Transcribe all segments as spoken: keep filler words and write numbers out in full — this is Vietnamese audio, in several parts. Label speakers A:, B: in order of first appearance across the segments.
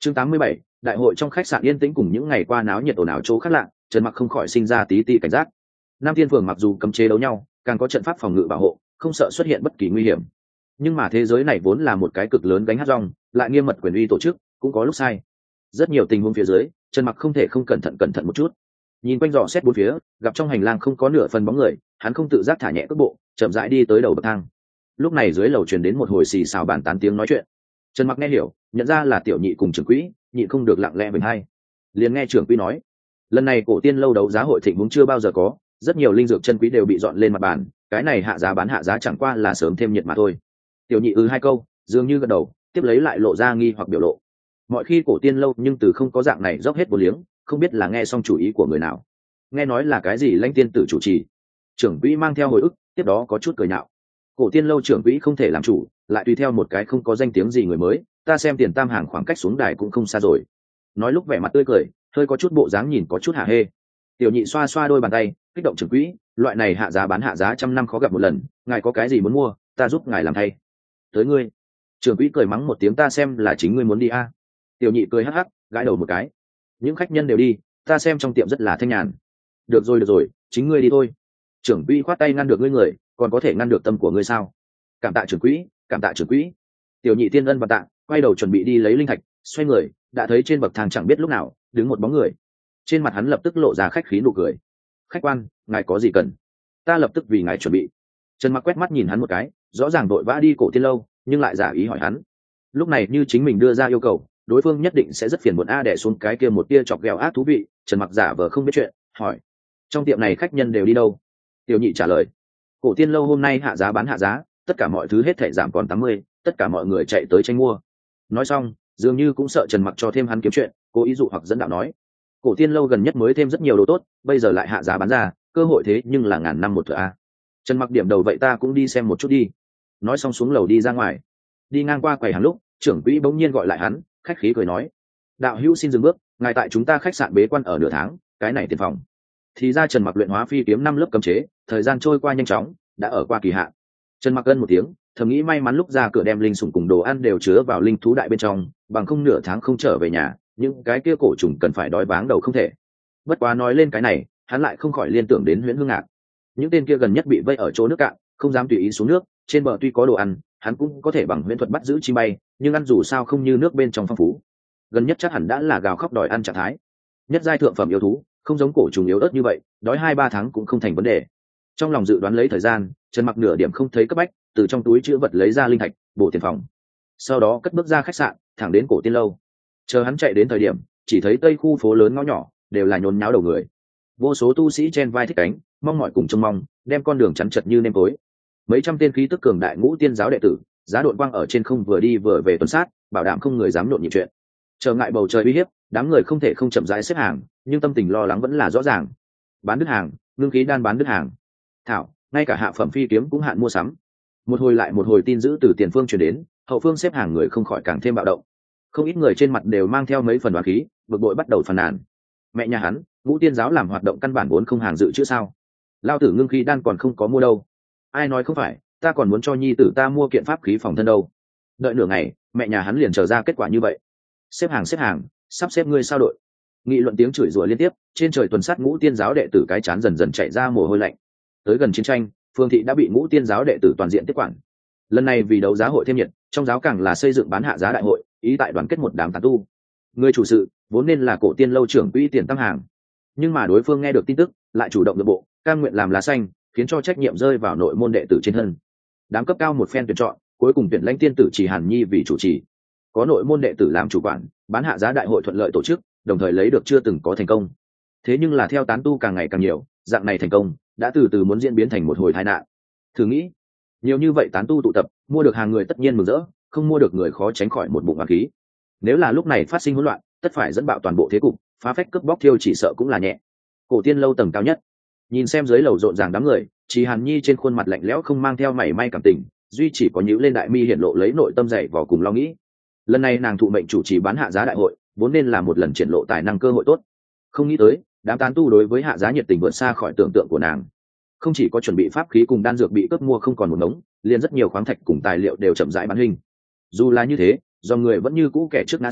A: Chương tám mươi bảy, đại hội trong khách sạn yên tĩnh cùng những ngày qua náo nhiệt ồn ào chỗ khác lạ, Trần Mặc không khỏi sinh ra tí tí cảnh giác. Nam Thiên Phường mặc dù cấm chế đấu nhau, càng có trận pháp phòng ngự bảo hộ, không sợ xuất hiện bất kỳ nguy hiểm. Nhưng mà thế giới này vốn là một cái cực lớn gánh hát rong, lại nghiêm mật quyền uy tổ chức, cũng có lúc sai. Rất nhiều tình huống phía dưới, Trần Mặc không thể không cẩn thận cẩn thận một chút. Nhìn quanh dò xét bốn phía, gặp trong hành lang không có nửa phần bóng người, hắn không tự giác thả nhẹ cước bộ, chậm rãi đi tới đầu bậc thang. Lúc này dưới lầu truyền đến một hồi xì xào bàn tán tiếng nói chuyện. Trần Mặc nghe hiểu, nhận ra là tiểu nhị cùng trưởng quỹ, nhịn không được lặng lẽ bình hai. Liền nghe trưởng quỹ nói, lần này cổ tiên lâu đấu giá hội thịnh vốn chưa bao giờ có, rất nhiều linh dược chân quý đều bị dọn lên mặt bàn, cái này hạ giá bán hạ giá chẳng qua là sớm thêm nhiệt mà thôi. Tiểu nhị ư hai câu, dường như gật đầu, tiếp lấy lại lộ ra nghi hoặc biểu lộ. Mọi khi cổ tiên lâu nhưng từ không có dạng này dốc hết vô liếng, không biết là nghe xong chủ ý của người nào. Nghe nói là cái gì lãnh tiên tử chủ trì. Trưởng quỹ mang theo hồi ức, tiếp đó có chút cười nhạo. Cổ tiên lâu trưởng quỹ không thể làm chủ, lại tùy theo một cái không có danh tiếng gì người mới, ta xem tiền tam hàng khoảng cách xuống đài cũng không xa rồi. Nói lúc vẻ mặt tươi cười, hơi có chút bộ dáng nhìn có chút hả hê. Tiểu nhị xoa xoa đôi bàn tay, kích động trưởng quỹ, loại này hạ giá bán hạ giá trăm năm khó gặp một lần, ngài có cái gì muốn mua, ta giúp ngài làm thay. Tới ngươi. Trưởng quỹ cười mắng một tiếng, ta xem là chính ngươi muốn đi a. À. Tiểu nhị cười hắc hắc, gãi đầu một cái. Những khách nhân đều đi, ta xem trong tiệm rất là thanh nhàn. Được rồi được rồi, chính ngươi đi thôi. Trưởng quỹ khoát tay ngăn được ngươi người, còn có thể ngăn được tâm của ngươi sao? Cảm tạ trưởng quỹ, cảm tạ trưởng quỹ. Tiểu nhị tiên ân và tạ, quay đầu chuẩn bị đi lấy linh thạch, xoay người, đã thấy trên bậc thang chẳng biết lúc nào đứng một bóng người. Trên mặt hắn lập tức lộ ra khách khí nụ cười. Khách quan, ngài có gì cần? Ta lập tức vì ngài chuẩn bị. Trần Mặc quét mắt nhìn hắn một cái, rõ ràng đội vã đi cổ tiên lâu, nhưng lại giả ý hỏi hắn. Lúc này như chính mình đưa ra yêu cầu, đối phương nhất định sẽ rất phiền muộn a đè xuống cái kia một tia chọc ghẹo ác thú vị. Trần Mặc giả vờ không biết chuyện, hỏi: trong tiệm này khách nhân đều đi đâu? Tiểu nhị trả lời: cổ tiên lâu hôm nay hạ giá bán hạ giá, tất cả mọi thứ hết thảy giảm còn tám mươi, tất cả mọi người chạy tới tranh mua. Nói xong, dường như cũng sợ Trần Mặc cho thêm hắn kiếm chuyện, cố ý dụ hoặc dẫn đạo nói: cổ tiên lâu gần nhất mới thêm rất nhiều đồ tốt, bây giờ lại hạ giá bán ra, cơ hội thế nhưng là ngàn năm một thửa a. Trần Mặc điểm đầu, vậy ta cũng đi xem một chút đi. Nói xong xuống lầu đi ra ngoài. Đi ngang qua quầy hàng lúc, trưởng quỹ bỗng nhiên gọi lại hắn, khách khí cười nói: đạo hữu xin dừng bước, ngài tại chúng ta khách sạn bế quan ở nửa tháng, cái này tiền phòng. Thì ra Trần Mặc luyện hóa phi kiếm năm lớp cấm chế, thời gian trôi qua nhanh chóng, đã ở qua kỳ hạn. Trần Mặc gân một tiếng, thầm nghĩ may mắn lúc ra cửa đem linh sủng cùng đồ ăn đều chứa vào linh thú đại bên trong, bằng không nửa tháng không trở về nhà, những cái kia cổ trùng cần phải đói váng đầu không thể. Bất quá nói lên cái này, hắn lại không khỏi liên tưởng đến Huyễn Hương Ngạc. Những tên kia gần nhất bị vây ở chỗ nước cạn, không dám tùy ý xuống nước, trên bờ tuy có đồ ăn, hắn cũng có thể bằng huyễn thuật bắt giữ chim bay, nhưng ăn dù sao không như nước bên trong phong phú. Gần nhất chắc hẳn đã là gào khóc đòi ăn trạng thái. Nhất giai thượng phẩm yêu thú, không giống cổ trùng yếu ớt như vậy, đói hai ba tháng cũng không thành vấn đề. Trong lòng dự đoán lấy thời gian, Trần Mặc nửa điểm không thấy cấp bách, từ trong túi chứa vật lấy ra linh thạch, bổ tiền phòng. Sau đó cất bước ra khách sạn, thẳng đến cổ tiên lâu. Chờ hắn chạy đến thời điểm, chỉ thấy tây khu phố lớn ngõ nhỏ đều là nhốn nháo đầu người, vô số tu sĩ chen vai thích cánh, mong mỏi cùng trông mong, đem con đường chắn chật như nêm tối. Mấy trăm tên khí tức cường đại ngũ tiên giáo đệ tử, giá độn quang ở trên không vừa đi vừa về tuần sát, bảo đảm không người dám nhộn nhịp chuyện. Chờ ngại bầu trời uy hiếp, đám người không thể không chậm rãi xếp hàng, nhưng tâm tình lo lắng vẫn là rõ ràng. Bán đứt hàng, ngưng khí đan bán đứt hàng. Thảo, ngay cả hạ phẩm phi kiếm cũng hạn mua sắm. Một hồi lại một hồi tin dữ từ tiền phương truyền đến, hậu phương xếp hàng người không khỏi càng thêm bạo động. Không ít người trên mặt đều mang theo mấy phần oán khí, bực bội bắt đầu phàn nàn. Mẹ nhà hắn, ngũ tiên giáo làm hoạt động căn bản vốn không hàng dự chữ sao? Lao tử ngưng khí đan còn không có mua đâu. Ai nói không phải, ta còn muốn cho nhi tử ta mua kiện pháp khí phòng thân đâu. Đợi nửa ngày, mẹ nhà hắn liền chờ ra kết quả như vậy. Xếp hàng xếp hàng, sắp xếp ngươi sao đội. Nghị luận tiếng chửi rủa liên tiếp, trên trời tuần sát ngũ tiên giáo đệ tử cái chán dần dần chạy ra mồ hôi lạnh. Tới gần chiến tranh, phương thị đã bị ngũ tiên giáo đệ tử toàn diện tiếp quản. Lần này vì đấu giá hội thêm nhiệt, trong giáo càng là xây dựng bán hạ giá đại hội, ý tại đoàn kết một đám tán tu. Người chủ sự vốn nên là cổ tiên lâu trưởng quỹ tiền tăng hàng, nhưng mà đối phương nghe được tin tức, lại chủ động nội bộ, cam nguyện làm lá xanh, khiến cho trách nhiệm rơi vào nội môn đệ tử trên thân. Đám cấp cao một phen tuyển chọn, cuối cùng tuyển lãnh tiên tử Chỉ Hàn Nhi vì chủ trì. Có nội môn đệ tử làm chủ quản, bán hạ giá đại hội thuận lợi tổ chức, đồng thời lấy được chưa từng có thành công. Thế nhưng là theo tán tu càng ngày càng nhiều, dạng này thành công đã từ từ muốn diễn biến thành một hồi tai nạn. Thử nghĩ, nhiều như vậy tán tu tụ tập, mua được hàng người tất nhiên mừng rỡ, không mua được người khó tránh khỏi một bụng oán khí. Nếu là lúc này phát sinh hỗn loạn, tất phải dẫn bạo toàn bộ thế cục, phá phách cướp bóc thiêu chỉ sợ cũng là nhẹ. Cổ tiên lâu tầng cao nhất, nhìn xem dưới lầu rộn ràng đám người, Chỉ Hàn Nhi trên khuôn mặt lạnh lẽo không mang theo mảy may cảm tình, duy chỉ có nhíu lên đại mi hiển lộ lấy nội tâm dày vò cùng lo nghĩ. Lần này nàng thụ mệnh chủ trì bán hạ giá đại hội, vốn nên là một lần triển lộ tài năng cơ hội tốt. Không nghĩ tới, đám tán tu đối với hạ giá nhiệt tình vượt xa khỏi tưởng tượng của nàng. Không chỉ có chuẩn bị pháp khí cùng đan dược bị cướp mua không còn một ngống, liền rất nhiều khoáng thạch cùng tài liệu đều chậm rãi bán hình. Dù là như thế, do người vẫn như cũ kẻ trước ngã xuống,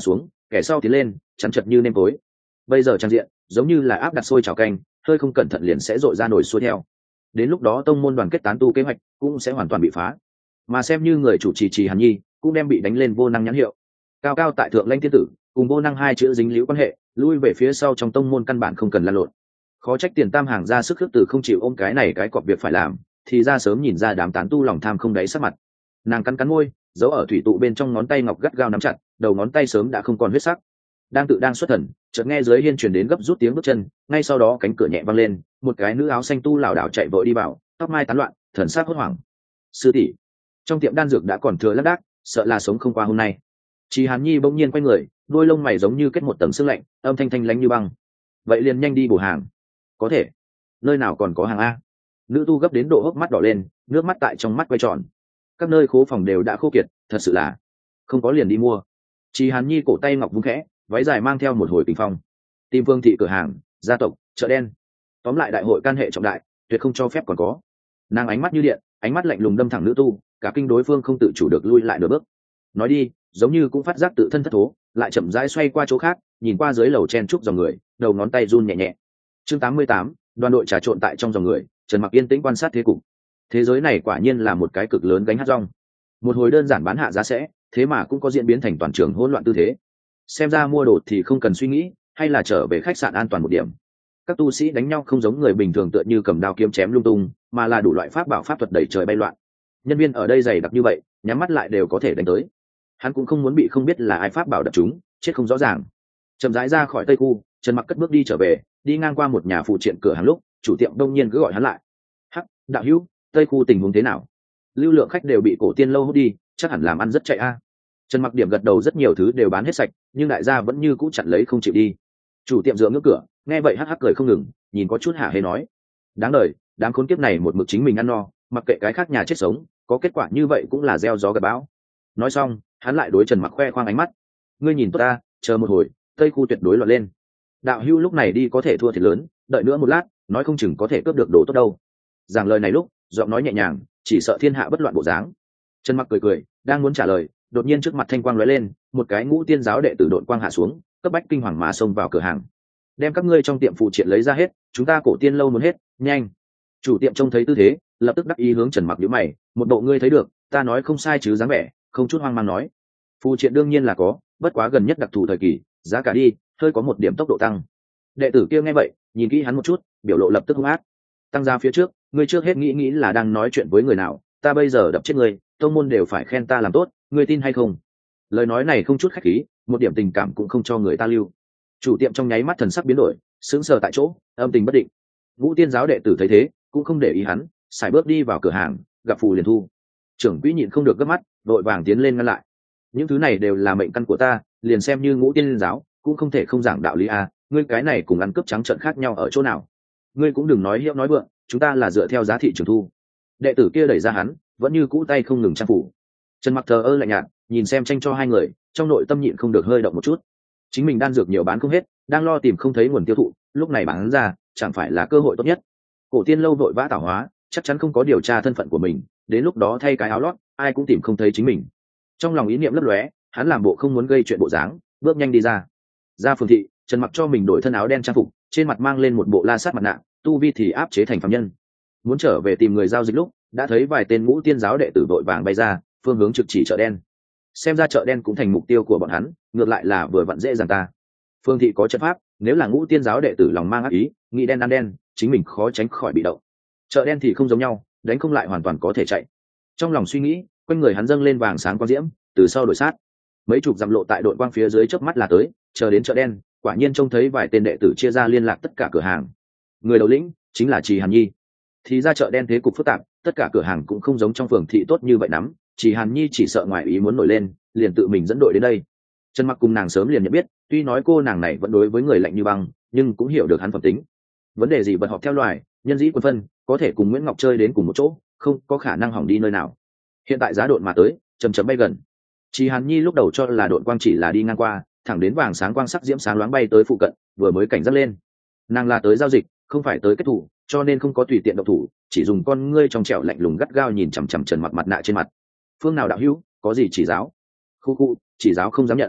A: kẻ sau tiến lên chắn chật như nêm tối. Bây giờ trang diện giống như là áp đặt sôi chảo canh, hơi không cẩn thận liền sẽ dội ra nồi xuôi theo. Đến lúc đó tông môn đoàn kết tán tu kế hoạch cũng sẽ hoàn toàn bị phá, mà xem như người chủ trì Trì Hàn Nhi cũng đem bị đánh lên vô năng nhãn hiệu. Cao cao tại thượng lãnh thiên tử cùng vô năng hai chữ dính líu quan hệ, lui về phía sau trong tông môn căn bản không cần lan lộn. Khó trách Tiền Tam hàng ra sức khước từ không chịu ôm cái này cái cọp việc phải làm, thì ra sớm nhìn ra đám tán tu lòng tham không đáy sắc mặt. Nàng cắn cắn môi, giấu ở thủy tụ bên trong ngón tay ngọc gắt gao nắm chặt, đầu ngón tay sớm đã không còn huyết sắc. Đang tự đang xuất thần, chợt nghe dưới hiên truyền đến gấp rút tiếng bước chân, ngay sau đó cánh cửa nhẹ văng lên, một cái nữ áo xanh tu lảo đảo chạy vội đi vào, tóc mai tán loạn, thần sắc hốt hoảng. Sư tỷ, trong tiệm đan dược đã còn thừa lác đác, sợ là sống không qua hôm nay. Trì Hàn Nhi bỗng nhiên quay người, đôi lông mày giống như kết một tầng sương lạnh, âm thanh thanh lánh như băng. Vậy liền nhanh đi bổ hàng. Có thể. Nơi nào còn có hàng a? Nữ tu gấp đến độ hốc mắt đỏ lên, nước mắt tại trong mắt quay tròn. Các nơi khố phòng đều đã khô kiệt, thật sự là không có liền đi mua. Trì Hàn Nhi cổ tay ngọc vung khẽ, váy dài mang theo một hồi tình phong. Tìm Vương thị cửa hàng, gia tộc, chợ đen. Tóm lại đại hội can hệ trọng đại, tuyệt không cho phép còn có. Nàng ánh mắt như điện, ánh mắt lạnh lùng đâm thẳng nữ tu, cả kinh đối phương không tự chủ được lui lại nửa bước. Nói đi, giống như cũng phát giác tự thân thất thố, lại chậm rãi xoay qua chỗ khác, nhìn qua dưới lầu chen trúc dòng người, đầu ngón tay run nhẹ nhẹ. Chương tám mươi tám, đoàn đội trà trộn tại trong dòng người, Trần Mặc yên tĩnh quan sát thế cục. Thế giới này quả nhiên là một cái cực lớn gánh hát rong. Một hồi đơn giản bán hạ giá sẽ, thế mà cũng có diễn biến thành toàn trường hỗn loạn tư thế. Xem ra mua đồ thì không cần suy nghĩ, hay là trở về khách sạn an toàn một điểm. Các tu sĩ đánh nhau không giống người bình thường tựa như cầm đao kiếm chém lung tung, mà là đủ loại pháp bảo pháp thuật đẩy trời bay loạn. Nhân viên ở đây dày đặc như vậy, nhắm mắt lại đều có thể đánh tới. Hắn cũng không muốn bị không biết là ai pháp bảo đập chúng, chết không rõ ràng. Chậm rãi ra khỏi tây khu, Trần Mặc cất bước đi trở về, đi ngang qua một nhà phụ triện cửa hàng lúc, chủ tiệm đông nhiên cứ gọi hắn lại. Hắc, đạo hữu, tây khu tình huống thế nào? Lưu lượng khách đều bị cổ tiên lâu hút đi, chắc hẳn làm ăn rất chạy a. Trần Mặc điểm gật đầu, rất nhiều thứ đều bán hết sạch, nhưng đại gia vẫn như cũ chặn lấy không chịu đi. Chủ tiệm dựa ngước cửa, nghe vậy hắc hắc cười không ngừng, nhìn có chút hả hê nói: đáng đời, đám khốn kiếp này một mực chính mình ăn no, mặc kệ cái khác nhà chết sống, có kết quả như vậy cũng là gieo gió gặt bão. Nói xong, hắn lại đối Trần Mặc khoe khoang ánh mắt: ngươi nhìn tốt ta, chờ một hồi, tây khu tuyệt đối loạn lên. Đạo hữu lúc này đi có thể thua thiệt lớn, đợi nữa một lát, nói không chừng có thể cướp được đồ tốt đâu. Giảng lời này lúc, giọng nói nhẹ nhàng, chỉ sợ thiên hạ bất loạn bộ dáng. Trần Mặc cười cười, đang muốn trả lời, đột nhiên trước mặt thanh quang lóe lên, một cái ngũ tiên giáo đệ tử độn quang hạ xuống, cấp bách kinh hoàng mà xông vào cửa hàng. Đem các ngươi trong tiệm phụ triện lấy ra hết, chúng ta cổ tiên lâu muốn hết, nhanh. Chủ tiệm trông thấy tư thế, lập tức đắc ý hướng Trần Mặc nhíu mày, một bộ ngươi thấy được, ta nói không sai chứ dáng vẻ, không chút hoang mang nói. Phụ triện đương nhiên là có, bất quá gần nhất đặc thù thời kỳ, giá cả đi, hơi có một điểm tốc độ tăng. Đệ tử kia nghe vậy, nhìn kỹ hắn một chút, biểu lộ lập tức hung ác. Tăng ra phía trước, ngươi trước hết nghĩ nghĩ là đang nói chuyện với người nào, ta bây giờ đập chết ngươi, tông môn đều phải khen ta làm tốt, ngươi tin hay không? Lời nói này không chút khách khí, một điểm tình cảm cũng không cho người ta lưu. Chủ tiệm trong nháy mắt thần sắc biến đổi, sững sờ tại chỗ, âm tình bất định. Ngũ tiên giáo đệ tử thấy thế, cũng không để ý hắn, sải bước đi vào cửa hàng, gặp phù liền thu. Trưởng quỹ nhịn không được gấp mắt, đội vàng tiến lên ngăn lại. Những thứ này đều là mệnh căn của ta, liền xem như ngũ tiên giáo, cũng không thể không giảng đạo lý a. Ngươi cái này cùng ăn cướp trắng trợn khác nhau ở chỗ nào? Ngươi cũng đừng nói hiệu nói vượng, chúng ta là dựa theo giá thị trường thu. Đệ tử kia đẩy ra hắn, vẫn như cũ tay không ngừng trang phủ. Trần Mặc thờ ơ lạnh nhạt, nhìn xem tranh cho hai người, trong nội tâm nhịn không được hơi động một chút. Chính mình đan dược nhiều bán không hết, đang lo tìm không thấy nguồn tiêu thụ, lúc này bán ra, chẳng phải là cơ hội tốt nhất. Cổ tiên lâu vội vã tảo hóa, chắc chắn không có điều tra thân phận của mình, đến lúc đó thay cái áo lót, ai cũng tìm không thấy chính mình. Trong lòng ý niệm lấp lóe, hắn làm bộ không muốn gây chuyện bộ dáng, bước nhanh đi ra. Ra phường thị, Trần Mặc cho mình đổi thân áo đen trang phục, trên mặt mang lên một bộ la sát mặt nạ, tu vi thì áp chế thành phàm nhân. Muốn trở về tìm người giao dịch lúc, đã thấy vài tên ngũ tiên giáo đệ tử vội vàng bay ra, phương hướng trực chỉ chợ đen. Xem ra chợ đen cũng thành mục tiêu của bọn hắn, ngược lại là vừa vặn dễ dàng ta. Phương thị có trận pháp, nếu là ngũ tiên giáo đệ tử lòng mang ác ý, nghĩ đen ăn đen, chính mình khó tránh khỏi bị động. Chợ đen thì không giống nhau, đánh không lại hoàn toàn có thể chạy. Trong lòng suy nghĩ, quanh người hắn dâng lên vàng sáng quang diễm, từ sau đổi sát. Mấy chục dặm lộ tại đội quang phía dưới chớp mắt là tới, chờ đến chợ đen, quả nhiên trông thấy vài tên đệ tử chia ra liên lạc tất cả cửa hàng. Người đầu lĩnh chính là Trì Hàn Nhi. Thì ra chợ đen thế cục phức tạp, tất cả cửa hàng cũng không giống trong phường thị tốt như vậy lắm. Trì Hàn Nhi chỉ sợ ngoài ý muốn nổi lên, liền tự mình dẫn đội đến đây. Trần Mặc cùng nàng sớm liền nhận biết, tuy nói cô nàng này vẫn đối với người lạnh như băng, nhưng cũng hiểu được hắn phẩm tính. Vấn đề gì bật họp theo loài, nhân dĩ quân phân, có thể cùng Nguyễn Ngọc chơi đến cùng một chỗ, không có khả năng hỏng đi nơi nào. Hiện tại giá độn mà tới, chầm chậm bay gần. Trì Hàn Nhi lúc đầu cho là độn quang chỉ là đi ngang qua, thẳng đến vàng sáng quang sắc diễm sáng loáng bay tới phụ cận, vừa mới cảnh giác lên. Nàng là tới giao dịch, không phải tới kết thủ, cho nên không có tùy tiện động thủ, chỉ dùng con ngươi trong trẻo lạnh lùng gắt gao nhìn chằm chằm Trần Mặc mặt nạ trên mặt. Phương nào đạo hữu, có gì chỉ giáo? Khu khu, chỉ giáo không dám nhận.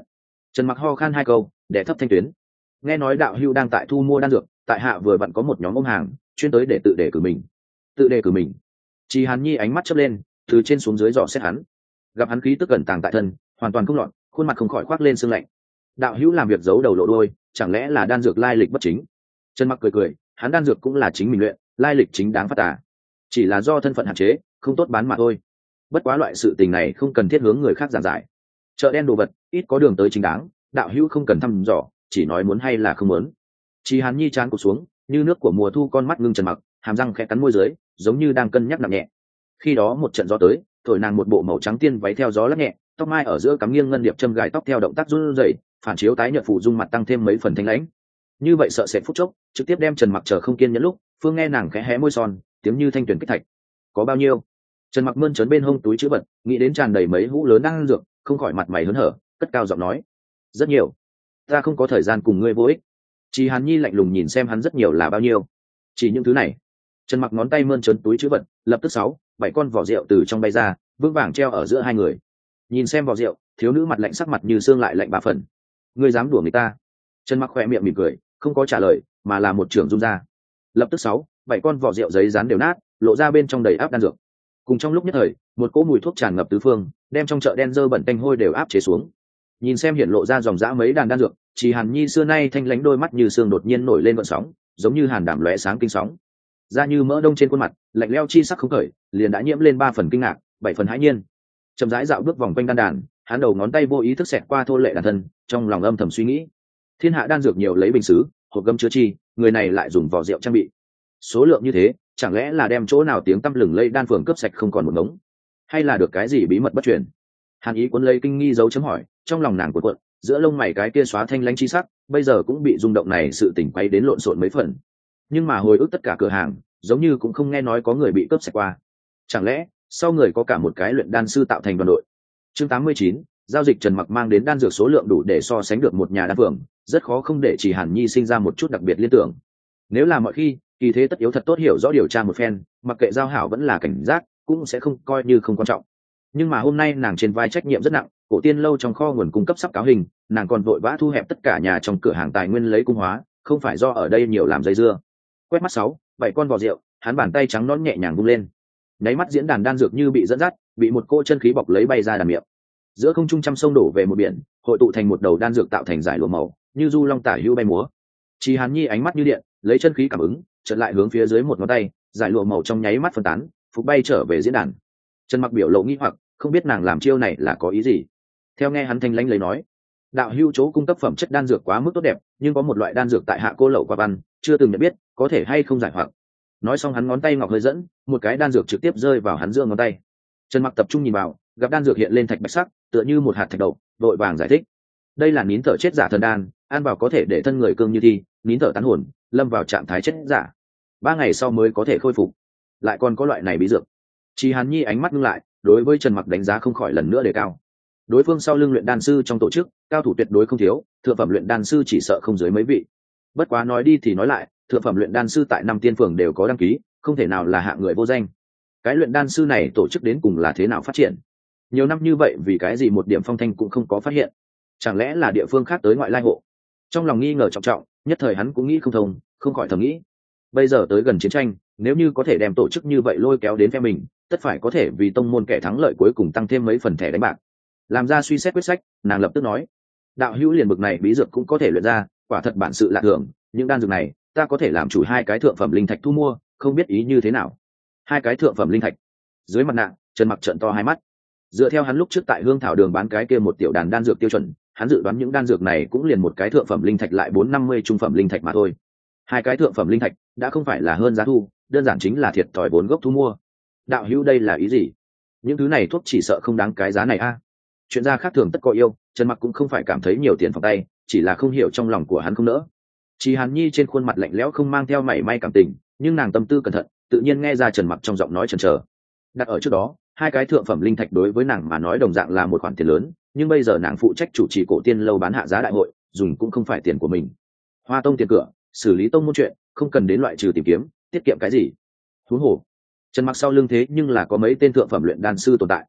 A: Trần Mặc ho khan hai câu để thấp thanh tuyến. Nghe nói đạo hữu đang tại thu mua đan dược, tại hạ vừa vặn có một nhóm ôm hàng chuyên tới để tự đề cử mình. Tự đề cử mình? Chỉ Hàn Nhi ánh mắt chớp lên, từ trên xuống dưới dò xét hắn. Gặp hắn khí tức gần tàng tại thân, hoàn toàn không loạn, khuôn mặt không khỏi khoác lên sương lạnh. Đạo hữu làm việc giấu đầu lộ đuôi, chẳng lẽ là đan dược lai lịch bất chính? Trần Mặc cười cười, hắn đan dược cũng là chính mình luyện, lai lịch chính đáng phát tà, chỉ là do thân phận hạn chế, không tốt bán mà thôi. Bất quá loại sự tình này không cần thiết hướng người khác giảng giải. Chợ đen đồ vật ít có đường tới chính đáng, đạo hữu không cần thăm dò, chỉ nói muốn hay là không muốn. Chỉ Hàn Nhi chán cụt xuống, như nước của mùa thu, con mắt ngưng Trần Mặc, hàm răng khẽ cắn môi dưới, giống như đang cân nhắc nặng nhẹ. Khi đó một trận gió tới, thổi nàng một bộ màu trắng tiên váy theo gió lắc nhẹ, tóc mai ở giữa cắm nghiêng ngân điệp châm gài tóc theo động tác run rẩy, phản chiếu tái nhợt phụ dung mặt tăng thêm mấy phần thanh lãnh. Như vậy sợ sệt phút chốc, trực tiếp đem Trần Mặc chờ không kiên nhẫn lúc, Phương nghe nàng khẽ hé môi son, tiếng như thanh tuyển kích thạch. Có bao nhiêu? Trần Mặc mơn trớn bên hông túi chữ vật, nghĩ đến tràn đầy mấy hũ lớn đang ăn dược, không khỏi mặt mày hớn hở, cất cao giọng nói: rất nhiều. Ta không có thời gian cùng ngươi vô ích. Chỉ Hàn Nhi lạnh lùng nhìn xem hắn, rất nhiều là bao nhiêu? Chỉ những thứ này. Trần Mặc ngón tay mơn trớn túi chữ vật, lập tức sáu, bảy con vỏ rượu từ trong bay ra, vững vàng treo ở giữa hai người. Nhìn xem vỏ rượu, thiếu nữ mặt lạnh, sắc mặt như xương lại lạnh ba phần. Ngươi dám đùa người ta? Trần Mặc khỏe miệng mỉm cười, không có trả lời, mà là một trường rung ra. Lập tức sáu, bảy con vỏ rượu giấy dán đều nát, lộ ra bên trong đầy áp đan dược. Cùng trong lúc nhất thời, một cỗ mùi thuốc tràn ngập tứ phương, đem trong chợ đen dơ bẩn tanh hôi đều áp chế xuống. Nhìn xem hiện lộ ra dòng dã mấy đàn đan dược, Chỉ Hàn Nhi xưa nay thanh lãnh đôi mắt như xương đột nhiên nổi lên gợn sóng, giống như hàn đảm lóe sáng kinh sóng. Da như mỡ đông trên khuôn mặt, lạnh lẽo chi sắc không khởi, liền đã nhiễm lên ba phần kinh ngạc, bảy phần hãi nhiên. Chậm rãi dạo bước vòng quanh đan đàn, hắn đầu ngón tay vô ý thức xẹt qua thô lệ đàn thân, trong lòng âm thầm suy nghĩ: thiên hạ đan dược nhiều lấy bình sứ, hộp gấm chứa chi, người này lại dùng vỏ rượu trang bị. Số lượng như thế, chẳng lẽ là đem chỗ nào tiếng tăm lừng lây đan phường cướp sạch không còn một ngống, hay là được cái gì bí mật bất truyền? Hàn Ý cuốn lấy kinh nghi dấu chấm hỏi, trong lòng nàng cuộn cuộn, giữa lông mày cái kia xóa thanh lãnh chi sắc, bây giờ cũng bị rung động này sự tỉnh quay đến lộn xộn mấy phần. Nhưng mà hồi ức tất cả cửa hàng, giống như cũng không nghe nói có người bị cướp sạch qua. Chẳng lẽ sau người có cả một cái luyện đan sư tạo thành đoàn đội? Chương tám mươi chín, giao dịch. Trần Mặc mang đến đan dược số lượng đủ để so sánh được một nhà đan phường, rất khó không để Chỉ Hàn Nhi sinh ra một chút đặc biệt liên tưởng. Nếu là mọi khi, kỳ thế tất yếu thật tốt hiểu rõ điều tra một phen, mặc kệ giao hảo vẫn là cảnh giác, cũng sẽ không coi như không quan trọng. Nhưng mà hôm nay nàng trên vai trách nhiệm rất nặng, cổ tiên lâu trong kho nguồn cung cấp sắp cáo hình, nàng còn vội vã thu hẹp tất cả nhà trong cửa hàng tài nguyên lấy cung hóa, không phải do ở đây nhiều làm dây dưa. Quét mắt sáu, bảy con vỏ rượu, hắn bàn tay trắng nõn nhẹ nhàng vung lên. Nháy mắt diễn đàn đan dược như bị dẫn dắt, bị một cỗ chân khí bọc lấy bay ra đàn miệng. Giữa không trung trăm sông đổ về một biển, hội tụ thành một đầu đan dược tạo thành giải lụa màu, như du long tả hữu bay múa. Chỉ Hàn Nhi ánh mắt như điện, lấy chân khí cảm ứng, chợt lại hướng phía dưới một ngón tay, giải lụa màu trong nháy mắt phân tán, phục bay trở về diễn đàn. Trần Mặc biểu lộ nghi hoặc, không biết nàng làm chiêu này là có ý gì. Theo nghe hắn thanh lãnh lấy nói: đạo hữu chỗ cung cấp phẩm chất đan dược quá mức tốt đẹp, nhưng có một loại đan dược tại hạ cô lậu qua văn, chưa từng nhận biết, có thể hay không giải hoặc. Nói xong hắn ngón tay ngọc hơi dẫn, một cái đan dược trực tiếp rơi vào hắn giữa ngón tay. Trần Mặc tập trung nhìn vào, gặp đan dược hiện lên thạch bạch sắc, tựa như một hạt thạch đầu, vội vàng giải thích: đây là nín thở chết giả thần đan, ăn vào có thể để thân người cương như thi, nín thở tán hồn, lâm vào trạng thái chết giả, ba ngày sau mới có thể khôi phục. Lại còn có loại này bí dược? Chỉ Hàn Nhi ánh mắt ngưng lại, đối với Trần Mặc đánh giá không khỏi lần nữa đề cao. Đối phương sau lưng luyện đan sư trong tổ chức, cao thủ tuyệt đối không thiếu, thượng phẩm luyện đan sư chỉ sợ không dưới mấy vị. Bất quá nói đi thì nói lại, thượng phẩm luyện đan sư tại năm tiên phường đều có đăng ký, không thể nào là hạng người vô danh. Cái luyện đan sư này tổ chức đến cùng là thế nào phát triển? Nhiều năm như vậy vì cái gì một điểm phong thanh cũng không có phát hiện? Chẳng lẽ là địa phương khác tới ngoại lai hộ? Trong lòng nghi ngờ trọng trọng, nhất thời hắn cũng nghĩ không thông, không khỏi thầm nghĩ: bây giờ tới gần chiến tranh, nếu như có thể đem tổ chức như vậy lôi kéo đến phe mình, tất phải có thể vì tông môn kẻ thắng lợi cuối cùng tăng thêm mấy phần thẻ đánh bạc. Làm ra suy xét quyết sách, nàng lập tức nói: đạo hữu liền bực này bí dược cũng có thể luyện ra, quả thật bản sự lạ thường. Những đan dược này ta có thể làm chủ hai cái thượng phẩm linh thạch thu mua, không biết ý như thế nào? Hai cái thượng phẩm linh thạch? Dưới mặt nạ, Trần Mặc trợn to hai mắt. Dựa theo hắn lúc trước tại hương thảo đường bán cái kia một tiểu đàn đan dược tiêu chuẩn, hắn dự đoán những đan dược này cũng liền một cái thượng phẩm linh thạch lại bốn năm mươi trung phẩm linh thạch mà thôi. Hai cái thượng phẩm linh thạch đã không phải là hơn giá thu, đơn giản chính là thiệt thòi vốn gốc thu mua. Đạo hữu đây là ý gì? Những thứ này thuốc chỉ sợ không đáng cái giá này a. À? Chuyện gia khác thường tất có yêu, Trần Mặc cũng không phải cảm thấy nhiều tiền phòng tay, chỉ là không hiểu trong lòng của hắn không nỡ. Chỉ Hàn Nhi trên khuôn mặt lạnh lẽo không mang theo mảy may cảm tình, nhưng nàng tâm tư cẩn thận, tự nhiên nghe ra Trần Mặc trong giọng nói chần chờ. Đặt ở trước đó, hai cái thượng phẩm linh thạch đối với nàng mà nói đồng dạng là một khoản tiền lớn, nhưng bây giờ nàng phụ trách chủ trì cổ tiên lâu bán hạ giá đại hội, dùng cũng không phải tiền của mình. Hoa tông tiền cửa, xử lý tông môn chuyện, không cần đến loại trừ tìm kiếm, tiết kiệm cái gì? Thú hồ. Trần Mặc sau lưng thế nhưng là có mấy tên thượng phẩm luyện đan sư tồn tại.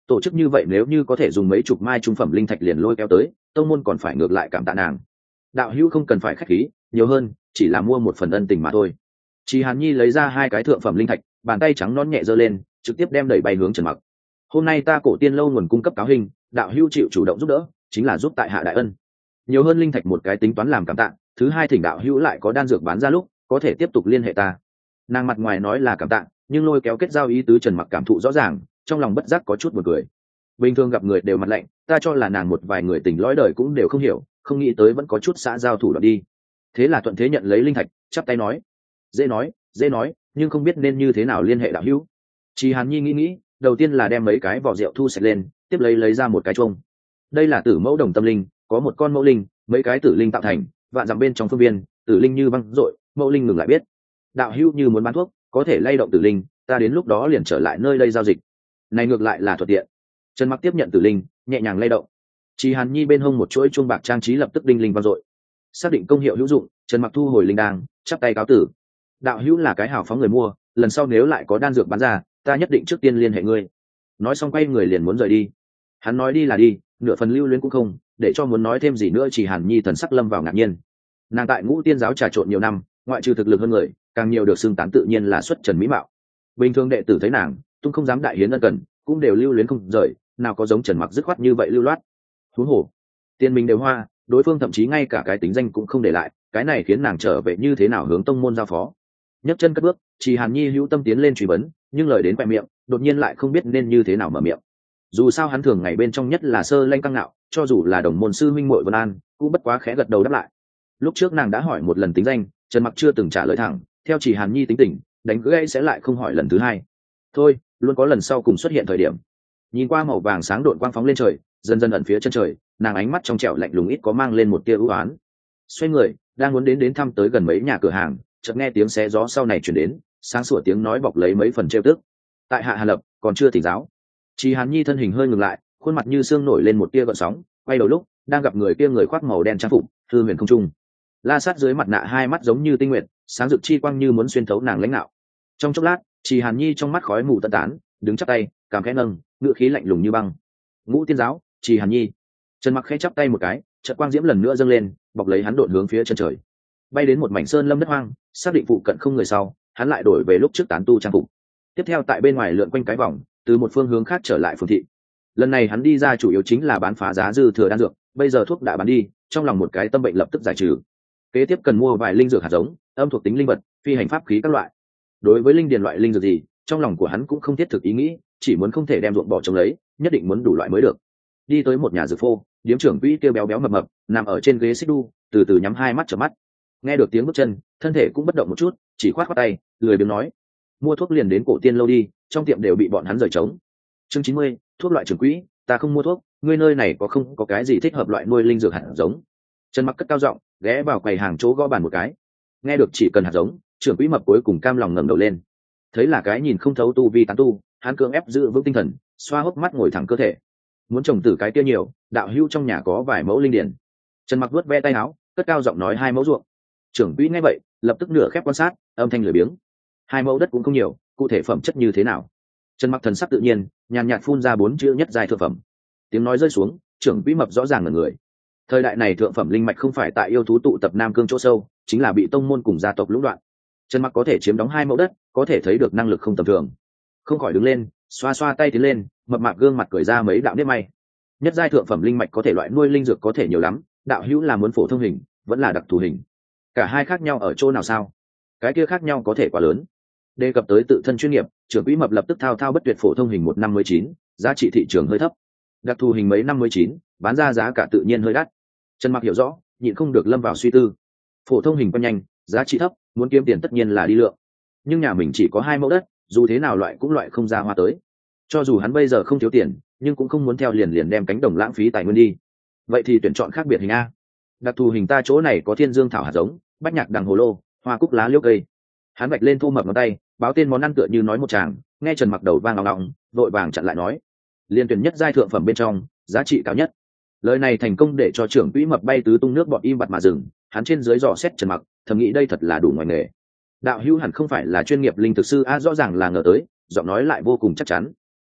A: tổ chức như vậy nếu như có thể dùng mấy chục mai trung phẩm linh thạch liền lôi kéo tới, tông môn còn phải ngược lại cảm tạ nàng. Đạo hữu không cần phải khách khí, nhiều hơn chỉ là mua một phần ân tình mà thôi. Chỉ Hàn Nhi lấy ra hai cái thượng phẩm linh thạch, bàn tay trắng non nhẹ giơ lên, trực tiếp đem đẩy bay hướng Trần Mặc. Hôm nay ta Cổ Tiên lâu nguồn cung cấp cáo hình, đạo hữu chịu chủ động giúp đỡ, chính là giúp tại hạ đại ân. Nhiều hơn linh thạch một cái tính toán làm cảm tạ, thứ hai thỉnh đạo hữu lại có đan dược bán ra lúc, có thể tiếp tục liên hệ ta. Nàng mặt ngoài nói là cảm tạ, nhưng lôi kéo kết giao ý tứ Trần Mặc cảm thụ rõ ràng, trong lòng bất giác có chút buồn cười. Bình thường gặp người đều mặt lạnh, ta cho là nàng một vài người tình lõi đời cũng đều không hiểu, không nghĩ tới vẫn có chút xã giao thủ đoạn đi. Thế là thuận thế nhận lấy linh thạch, chắp tay nói: dễ nói dễ nói, nhưng không biết nên như thế nào liên hệ đạo hữu. Chỉ Hàn Nhi nghĩ nghĩ, đầu tiên là đem mấy cái vỏ rượu thu sạch lên, tiếp lấy lấy ra một cái chuông. Đây là tử mẫu đồng tâm linh, có một con mẫu linh, mấy cái tử linh tạo thành, vạn dặm bên trong phương viên, tử linh như băng rội, mẫu linh ngừng lại biết. Đạo hữu như muốn bán thuốc, có thể lay động tử linh, ta đến lúc đó liền trở lại nơi đây giao dịch. Này ngược lại là thuận tiện. Trần Mặc tiếp nhận tử linh, nhẹ nhàng lay động. Chỉ Hàn Nhi bên hông một chuỗi chuông bạc trang trí lập tức đinh linh vang dội. Xác định công hiệu hữu dụng, Trần Mặc thu hồi linh đang, chắp tay cáo tử. Đạo hữu là cái hào phóng người mua, lần sau nếu lại có đan dược bán ra, ta nhất định trước tiên liên hệ ngươi. Nói xong quay người liền muốn rời đi. Hắn nói đi là đi, nửa phần lưu luyến cũng không, để cho muốn nói thêm gì nữa Chỉ Hàn Nhi thần sắc lâm vào ngạc nhiên. Nàng tại Ngũ Tiên giáo trà trộn nhiều năm, ngoại trừ thực lực hơn người, càng nhiều được xưng tán tự nhiên là xuất trần mỹ mạo. Bình thường đệ tử thấy nàng, tung không dám đại hiến ân cần, cũng đều lưu luyến không rời, nào có giống Trần Mặc dứt khoát như vậy lưu loát. Huống hồ, tiền mình đều hoa, đối phương thậm chí ngay cả cái tính danh cũng không để lại, cái này khiến nàng trở về như thế nào hướng tông môn giao phó. Nhấc chân cất bước, Chỉ Hàn Nhi hữu tâm tiến lên truy vấn, nhưng lời đến bẹp miệng, đột nhiên lại không biết nên như thế nào mở miệng. Dù sao hắn thường ngày bên trong nhất là sơ lanh căng ngạo, cho dù là đồng môn sư huynh muội Vân An, cũng bất quá khẽ gật đầu đáp lại. Lúc trước nàng đã hỏi một lần tính danh, Trần Mặc chưa từng trả lời thẳng, theo Chỉ Hàn Nhi tính tình, đánh gãy sẽ lại không hỏi lần thứ hai. Thôi, luôn có lần sau cùng xuất hiện thời điểm. Nhìn qua màu vàng sáng độn quang phóng lên trời, dần dần ẩn phía chân trời, nàng ánh mắt trong trẻo lạnh lùng ít có mang lên một tia ưu ái. Xoay người, đang muốn đến đến thăm tới gần mấy nhà cửa hàng, chợt nghe tiếng xé gió sau này truyền đến, sáng sủa tiếng nói bọc lấy mấy phần trêu tức. Tại hạ Hà Lập, còn chưa tỉnh giáo. Chỉ Hàn Nhi thân hình hơi ngừng lại, khuôn mặt như xương nổi lên một tia gợn sóng, quay đầu lúc, đang gặp người kia người khoác màu đen trang phục, thư huyền không trung. La sát dưới mặt nạ hai mắt giống như tinh nguyệt, sáng rực chi quang như muốn xuyên thấu nàng lãnh nạo. Trong chốc lát, Chỉ Hàn Nhi trong mắt khói mù tận tán, đứng chắp tay, cảm khẽ nâng, ngữ khí lạnh lùng như băng. Ngũ Tiên giáo, Chỉ Hàn Nhi. Trần Mặc khẽ chắp tay một cái, chợt quang diễm lần nữa dâng lên, bọc lấy hắn độn hướng phía chân trời. Bay đến một mảnh sơn lâm đất hoang, xác định phụ cận không người sau, hắn lại đổi về lúc trước tán tu trang phục. Tiếp theo tại bên ngoài lượn quanh cái vòng, từ một phương hướng khác trở lại phường thị. Lần này hắn đi ra chủ yếu chính là bán phá giá dư thừa đan dược, bây giờ thuốc đã bán đi, trong lòng một cái tâm bệnh lập tức giải trừ. Kế tiếp cần mua vài linh dược hạt giống, âm thuộc tính linh vật, phi hành pháp khí các loại. Đối với linh điền loại linh dược gì, trong lòng của hắn cũng không thiết thực ý nghĩ, chỉ muốn không thể đem ruộng bỏ trồng lấy, nhất định muốn đủ loại mới được. Đi tới một nhà dược phô, điếm trưởng quỹ kêu béo béo mập mập, nằm ở trên ghế xích đu, từ từ nhắm hai mắt chợp mắt. Nghe được tiếng bước chân, thân thể cũng bất động một chút, chỉ khoát khoát tay, lười biếng nói: mua thuốc liền đến Cổ Tiên lâu đi, trong tiệm đều bị bọn hắn rời trống. Chương chín mươi, thuốc loại trưởng quỹ, ta không mua thuốc, ngươi nơi này có không có cái gì thích hợp loại nuôi linh dược hạt giống? Trần Mặc cất cao giọng, ghé vào quầy hàng chỗ gõ bàn một cái. Nghe được chỉ cần hạt giống, trưởng quỹ mập cuối cùng cam lòng ngẩng đầu lên. Thấy là cái nhìn không thấu tu vi tán tu, hắn cưỡng ép giữ vững tinh thần, xoa hốc mắt ngồi thẳng cơ thể. Muốn trồng tử cái kia nhiều, đạo hữu trong nhà có vài mẫu linh điển. Trần Mặc vuốt ve tay áo, cất cao giọng nói hai mẫu ruộng. Trưởng quỹ nghe vậy, lập tức nửa khép quan sát, âm thanh lười biếng. Hai mẫu đất cũng không nhiều, cụ thể phẩm chất như thế nào? Trần Mặc thần sắc tự nhiên, nhàn nhạt phun ra bốn chữ nhất giai thượng phẩm. Tiếng nói rơi xuống, trưởng quỹ mập rõ ràng là người. Thời đại này thượng phẩm linh mạch không phải tại yêu thú tụ tập Nam Cương chỗ sâu, chính là bị tông môn cùng gia tộc lũng đoạn. Trần Mặc có thể chiếm đóng hai mẫu đất, có thể thấy được năng lực không tầm thường. Không khỏi đứng lên, xoa xoa tay tiến lên, mập mạp gương mặt cười ra mấy đạo nếp may. Nhất giai thượng phẩm linh mạch có thể loại nuôi linh dược có thể nhiều lắm, đạo hữu là muốn phổ thông hình, vẫn là đặc thù hình? Cả hai khác nhau ở chỗ nào sao? Cái kia khác nhau có thể quá lớn. Đề cập tới tự thân chuyên nghiệp, trưởng quỹ mập lập tức thao thao bất tuyệt phổ thông hình một năm mới chín, giá trị thị trường hơi thấp. Đặc thù hình mấy năm mới chín, bán ra giá cả tự nhiên hơi đắt. Trần Mặc hiểu rõ, nhịn không được lâm vào suy tư. Phổ thông hình quan nhanh, giá trị thấp, muốn kiếm tiền tất nhiên là đi lượng. Nhưng nhà mình chỉ có hai mẫu đất, dù thế nào loại cũng loại không ra hoa tới. Cho dù hắn bây giờ không thiếu tiền, nhưng cũng không muốn theo liền liền đem cánh đồng lãng phí tài nguyên đi. Vậy thì tuyển chọn khác biệt hình a. Đặc thù hình ta chỗ này có thiên dương thảo hạt giống, bách nhạc đằng hồ lô, hoa cúc lá liễu cây. Hắn vạch lên thu mập ngón tay, báo tên món ăn tựa như nói một chàng, nghe Trần Mặc đầu vang ngọng ngọng, vội vàng chặn lại nói: liên tuyển nhất giai thượng phẩm bên trong, giá trị cao nhất. Lời này thành công để cho trưởng quỹ mập bay tứ tung nước bọt im bặt mà dừng, hắn trên dưới dò xét Trần Mặc, thầm nghĩ đây thật là đủ ngoài nghề. Đạo hữu hẳn không phải là chuyên nghiệp linh thực sư a, rõ ràng là ngờ tới, giọng nói lại vô cùng chắc chắn.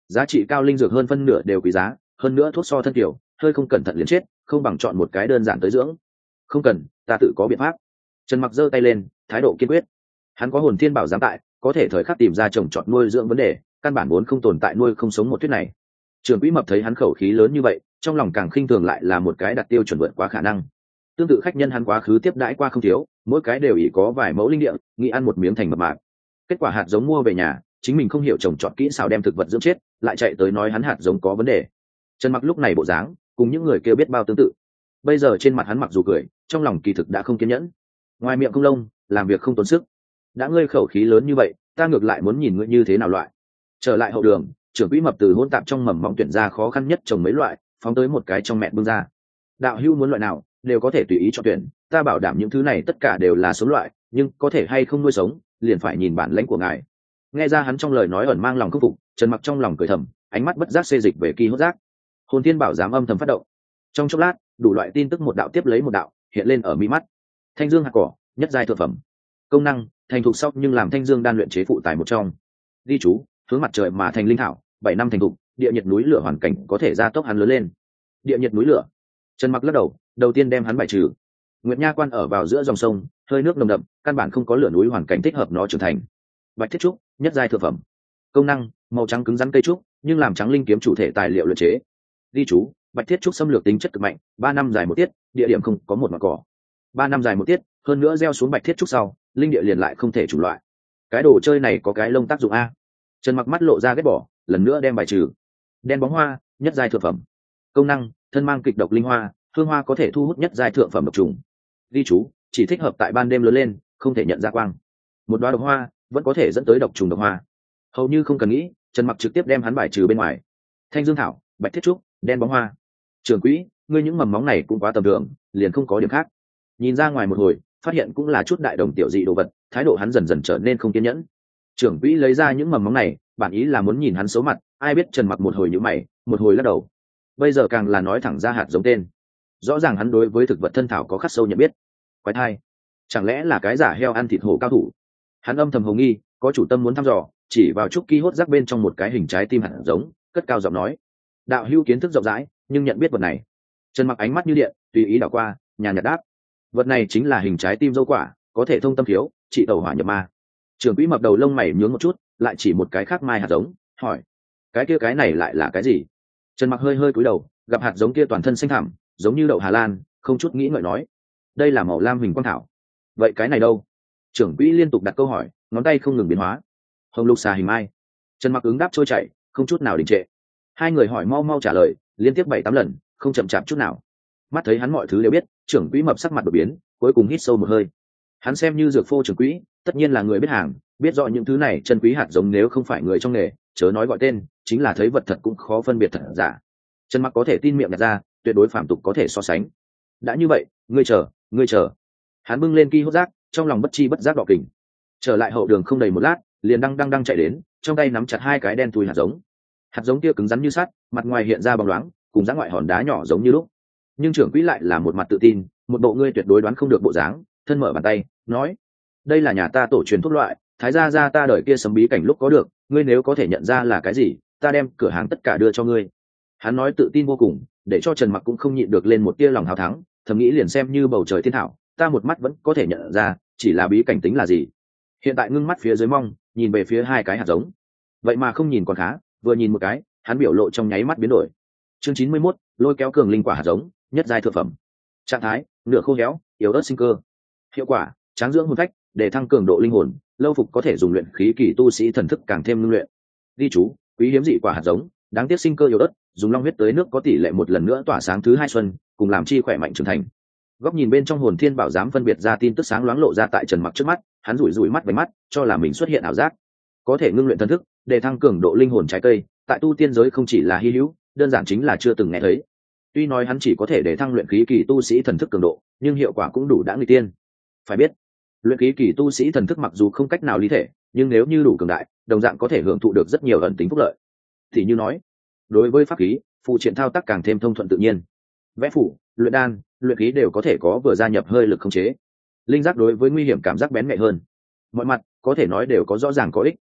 A: giá trị cao linh dược hơn phân nửa đều quý giá, hơn nữa thuốc so thân kiểu hơi không cẩn thận liền chết, không bằng chọn một cái đơn giản tới dưỡng. Không cần, ta tự có biện pháp. Trần Mặc giơ tay lên, thái độ kiên quyết. Hắn có hồn thiên bảo giám tại, có thể thời khắc tìm ra trồng trọt nuôi dưỡng vấn đề, căn bản vốn không tồn tại nuôi không sống một thuyết này. Trưởng quỹ mập thấy hắn khẩu khí lớn như vậy, trong lòng càng khinh thường lại là một cái đặt tiêu chuẩn vượt quá khả năng. Tương tự khách nhân hắn quá khứ tiếp đãi qua không thiếu, mỗi cái đều ỷ có vài mẫu linh địa, nghĩ ăn một miếng thành mập mạp. Kết quả hạt giống mua về nhà, chính mình không hiểu trồng trọt kỹ xảo đem thực vật dưỡng chết, lại chạy tới nói hắn hạt giống có vấn đề. Trần Mặc lúc này bộ dáng, cùng những người kêu biết bao tương tự. Bây giờ trên mặt hắn mặc dù cười, trong lòng kỳ thực đã không kiên nhẫn. Ngoài miệng không lông, làm việc không tốn sức. Đã ngươi khẩu khí lớn như vậy, ta ngược lại muốn nhìn ngươi như thế nào loại. Trở lại hậu đường, trưởng quỹ mập từ hỗn tạp trong mầm móng tuyển ra khó khăn nhất trồng mấy loại, phóng tới một cái trong mẹ bưng ra. Đạo hữu muốn loại nào, đều có thể tùy ý chọn tuyển, ta bảo đảm những thứ này tất cả đều là sống loại, nhưng có thể hay không nuôi sống, liền phải nhìn bản lãnh của ngài. Nghe ra hắn trong lời nói ẩn mang lòng khâm phục, Trần Mặc trong lòng cười thầm, ánh mắt bất giác xê dịch về kỳ hốt giác. Hồn thiên bảo giám âm thầm phát động. Trong chốc lát, đủ loại tin tức một đạo tiếp lấy một đạo hiện lên ở mi mắt. Thanh dương hạt cỏ, nhất giai thượng phẩm. Công năng, thành thục sóc nhưng làm thanh dương đan luyện chế phụ tài một trong. Ghi chú, hướng mặt trời mà thành linh thảo, bảy năm thành thục, địa nhiệt núi lửa hoàn cảnh có thể gia tốc hắn lớn lên. Địa nhiệt núi lửa. Trần Mặc lắc đầu, đầu tiên đem hắn bài trừ. Nguyệt Nha quan ở vào giữa dòng sông, hơi nước nồng đậm, căn bản không có lửa núi hoàn cảnh thích hợp nó trưởng thành. Bạch thiết trúc, nhất giai thượng phẩm. Công năng, màu trắng cứng rắn cây trúc, nhưng làm trắng linh kiếm chủ thể tài liệu luyện chế. Ghi chú, bạch thiết trúc xâm lược tính chất cực mạnh, ba năm dài một tiết, địa điểm không có một mặt cỏ. Ba năm dài một tiết, hơn nữa gieo xuống bạch thiết trúc sau, linh địa liền lại không thể chủng loại. Cái đồ chơi này có cái lông tác dụng a. Trần Mặc mắt lộ ra ghét bỏ, lần nữa đem bài trừ. Đen bóng hoa, nhất giai thượng phẩm. Công năng, thân mang kịch độc linh hoa, hương hoa có thể thu hút nhất giai thượng phẩm độc trùng. Ghi chú, chỉ thích hợp tại ban đêm lớn lên, không thể nhận ra quang. Một đóa độc hoa vẫn có thể dẫn tới độc trùng độc hoa. Hầu như không cần nghĩ, Trần Mặc trực tiếp đem hắn bài trừ bên ngoài. Thanh dương thảo, bạch thiết trúc, đen bóng hoa. Trưởng quỹ, ngươi những mầm móng này cũng quá tầm thường, liền không có điểm khác. Nhìn ra ngoài một hồi, phát hiện cũng là chút đại đồng tiểu dị đồ vật, thái độ hắn dần dần trở nên không kiên nhẫn. Trưởng quỹ lấy ra những mầm móng này, bản ý là muốn nhìn hắn xấu mặt, ai biết Trần Mặc một hồi nhíu mày, một hồi lắc đầu. Bây giờ càng là nói thẳng ra hạt giống tên. Rõ ràng hắn đối với thực vật thân thảo có khắc sâu nhận biết. Quái thai, chẳng lẽ là cái giả heo ăn thịt hổ cao thủ? Hắn âm thầm hồ nghi, có chủ tâm muốn thăm dò, chỉ vào trúc kỳ hốt rác bên trong một cái hình trái tim hạt giống, cất cao giọng nói: đạo hữu kiến thức rộng rãi, nhưng nhận biết vật này. Trần Mặc ánh mắt như điện, tùy ý đảo qua, nhà nhạt đáp: vật này chính là hình trái tim dâu quả, có thể thông tâm thiếu, trị tẩu hỏa nhập ma. Trưởng quỹ mập đầu lông mày nhướng một chút, lại chỉ một cái khác mai hạt giống, hỏi: cái kia cái này lại là cái gì? Trần Mặc hơi hơi cúi đầu, gặp hạt giống kia toàn thân xanh thẳm, giống như đậu Hà Lan, không chút nghĩ ngợi nói: đây là màu lam hình quang thảo. Vậy cái này đâu? Trưởng quỹ liên tục đặt câu hỏi, ngón tay không ngừng biến hóa. Hồng lục xà hình mai. Trần Mặc ứng đáp trôi chảy, không chút nào đình trệ. Hai người hỏi mau mau trả lời, liên tiếp bảy tám lần, không chậm chạp chút nào. Mắt thấy hắn mọi thứ đều biết, trưởng quỹ mập sắc mặt đột biến, cuối cùng hít sâu một hơi. Hắn xem như dược phô trưởng quỹ, tất nhiên là người biết hàng, biết rõ những thứ này chân quý hạt giống nếu không phải người trong nghề, chớ nói gọi tên, chính là thấy vật thật cũng khó phân biệt thật giả. Trần Mặc có thể tin miệng đặt ra, tuyệt đối phạm tục có thể so sánh. Đã như vậy, ngươi chờ, ngươi chờ. Hắn bưng lên ki hốt rác, trong lòng bất chi bất giác đỏ kình. Trở lại hậu đường không đầy một lát, liền đang đang đang chạy đến, trong tay nắm chặt hai cái đen thui hạt giống. Hạt giống kia cứng rắn như sắt, mặt ngoài hiện ra bóng loáng, cùng dáng ngoại hòn đá nhỏ giống như lúc. Nhưng trưởng quỹ lại là một mặt tự tin, một bộ ngươi tuyệt đối đoán không được bộ dáng, thân mở bàn tay, nói: đây là nhà ta tổ truyền thuốc loại, thái gia gia ta đời kia sấm bí cảnh lúc có được, ngươi nếu có thể nhận ra là cái gì, ta đem cửa hàng tất cả đưa cho ngươi. Hắn nói tự tin vô cùng, để cho Trần Mặc cũng không nhịn được lên một tia lòng hào thắng, thầm nghĩ liền xem như bầu trời thiên thảo, ta một mắt vẫn có thể nhận ra, chỉ là bí cảnh tính là gì. Hiện tại ngưng mắt phía dưới mong, nhìn về phía hai cái hạt giống, vậy mà không nhìn còn khá, vừa nhìn một cái, hắn biểu lộ trong nháy mắt biến đổi. Chương chín mươi mốt, lôi kéo cường linh quả hạt giống, nhất giai thượng phẩm. Trạng thái: nửa khô héo, yếu ớt sinh cơ. Hiệu quả: tráng dưỡng hồn phách, để thăng cường độ linh hồn, lâu phục có thể dùng luyện khí kỳ tu sĩ thần thức càng thêm ngưng luyện. Ghi chú: quý hiếm dị quả hạt giống, đáng tiếc sinh cơ yếu ớt, dùng long huyết tới nước có tỷ lệ một lần nữa tỏa sáng thứ hai xuân, cùng làm chi khỏe mạnh trưởng thành. Góc nhìn bên trong hồn thiên bảo giám phân biệt ra tin tức sáng loáng lộ ra tại Trần Mặc trước mắt, hắn rủi rủi mắt với mắt, cho là mình xuất hiện ảo giác. Có thể ngưng luyện thần thức, để thăng cường độ linh hồn trái cây, tại tu tiên giới không chỉ là hi hữu, đơn giản chính là chưa từng nghe thấy. Tuy nói hắn chỉ có thể để thăng luyện khí kỳ tu sĩ thần thức cường độ, nhưng hiệu quả cũng đủ đã nguy tiên. Phải biết, luyện khí kỳ tu sĩ thần thức mặc dù không cách nào lý thể, nhưng nếu như đủ cường đại, đồng dạng có thể hưởng thụ được rất nhiều ẩn tính phúc lợi. Thì như nói, đối với pháp khí, phụ triện thao tác càng thêm thông thuận tự nhiên. Vẽ phủ, luyện đan, luyện khí đều có thể có vừa gia nhập hơi lực khống chế. Linh giác đối với nguy hiểm cảm giác bén nhạy hơn. Mọi mặt có thể nói đều có rõ ràng có ích.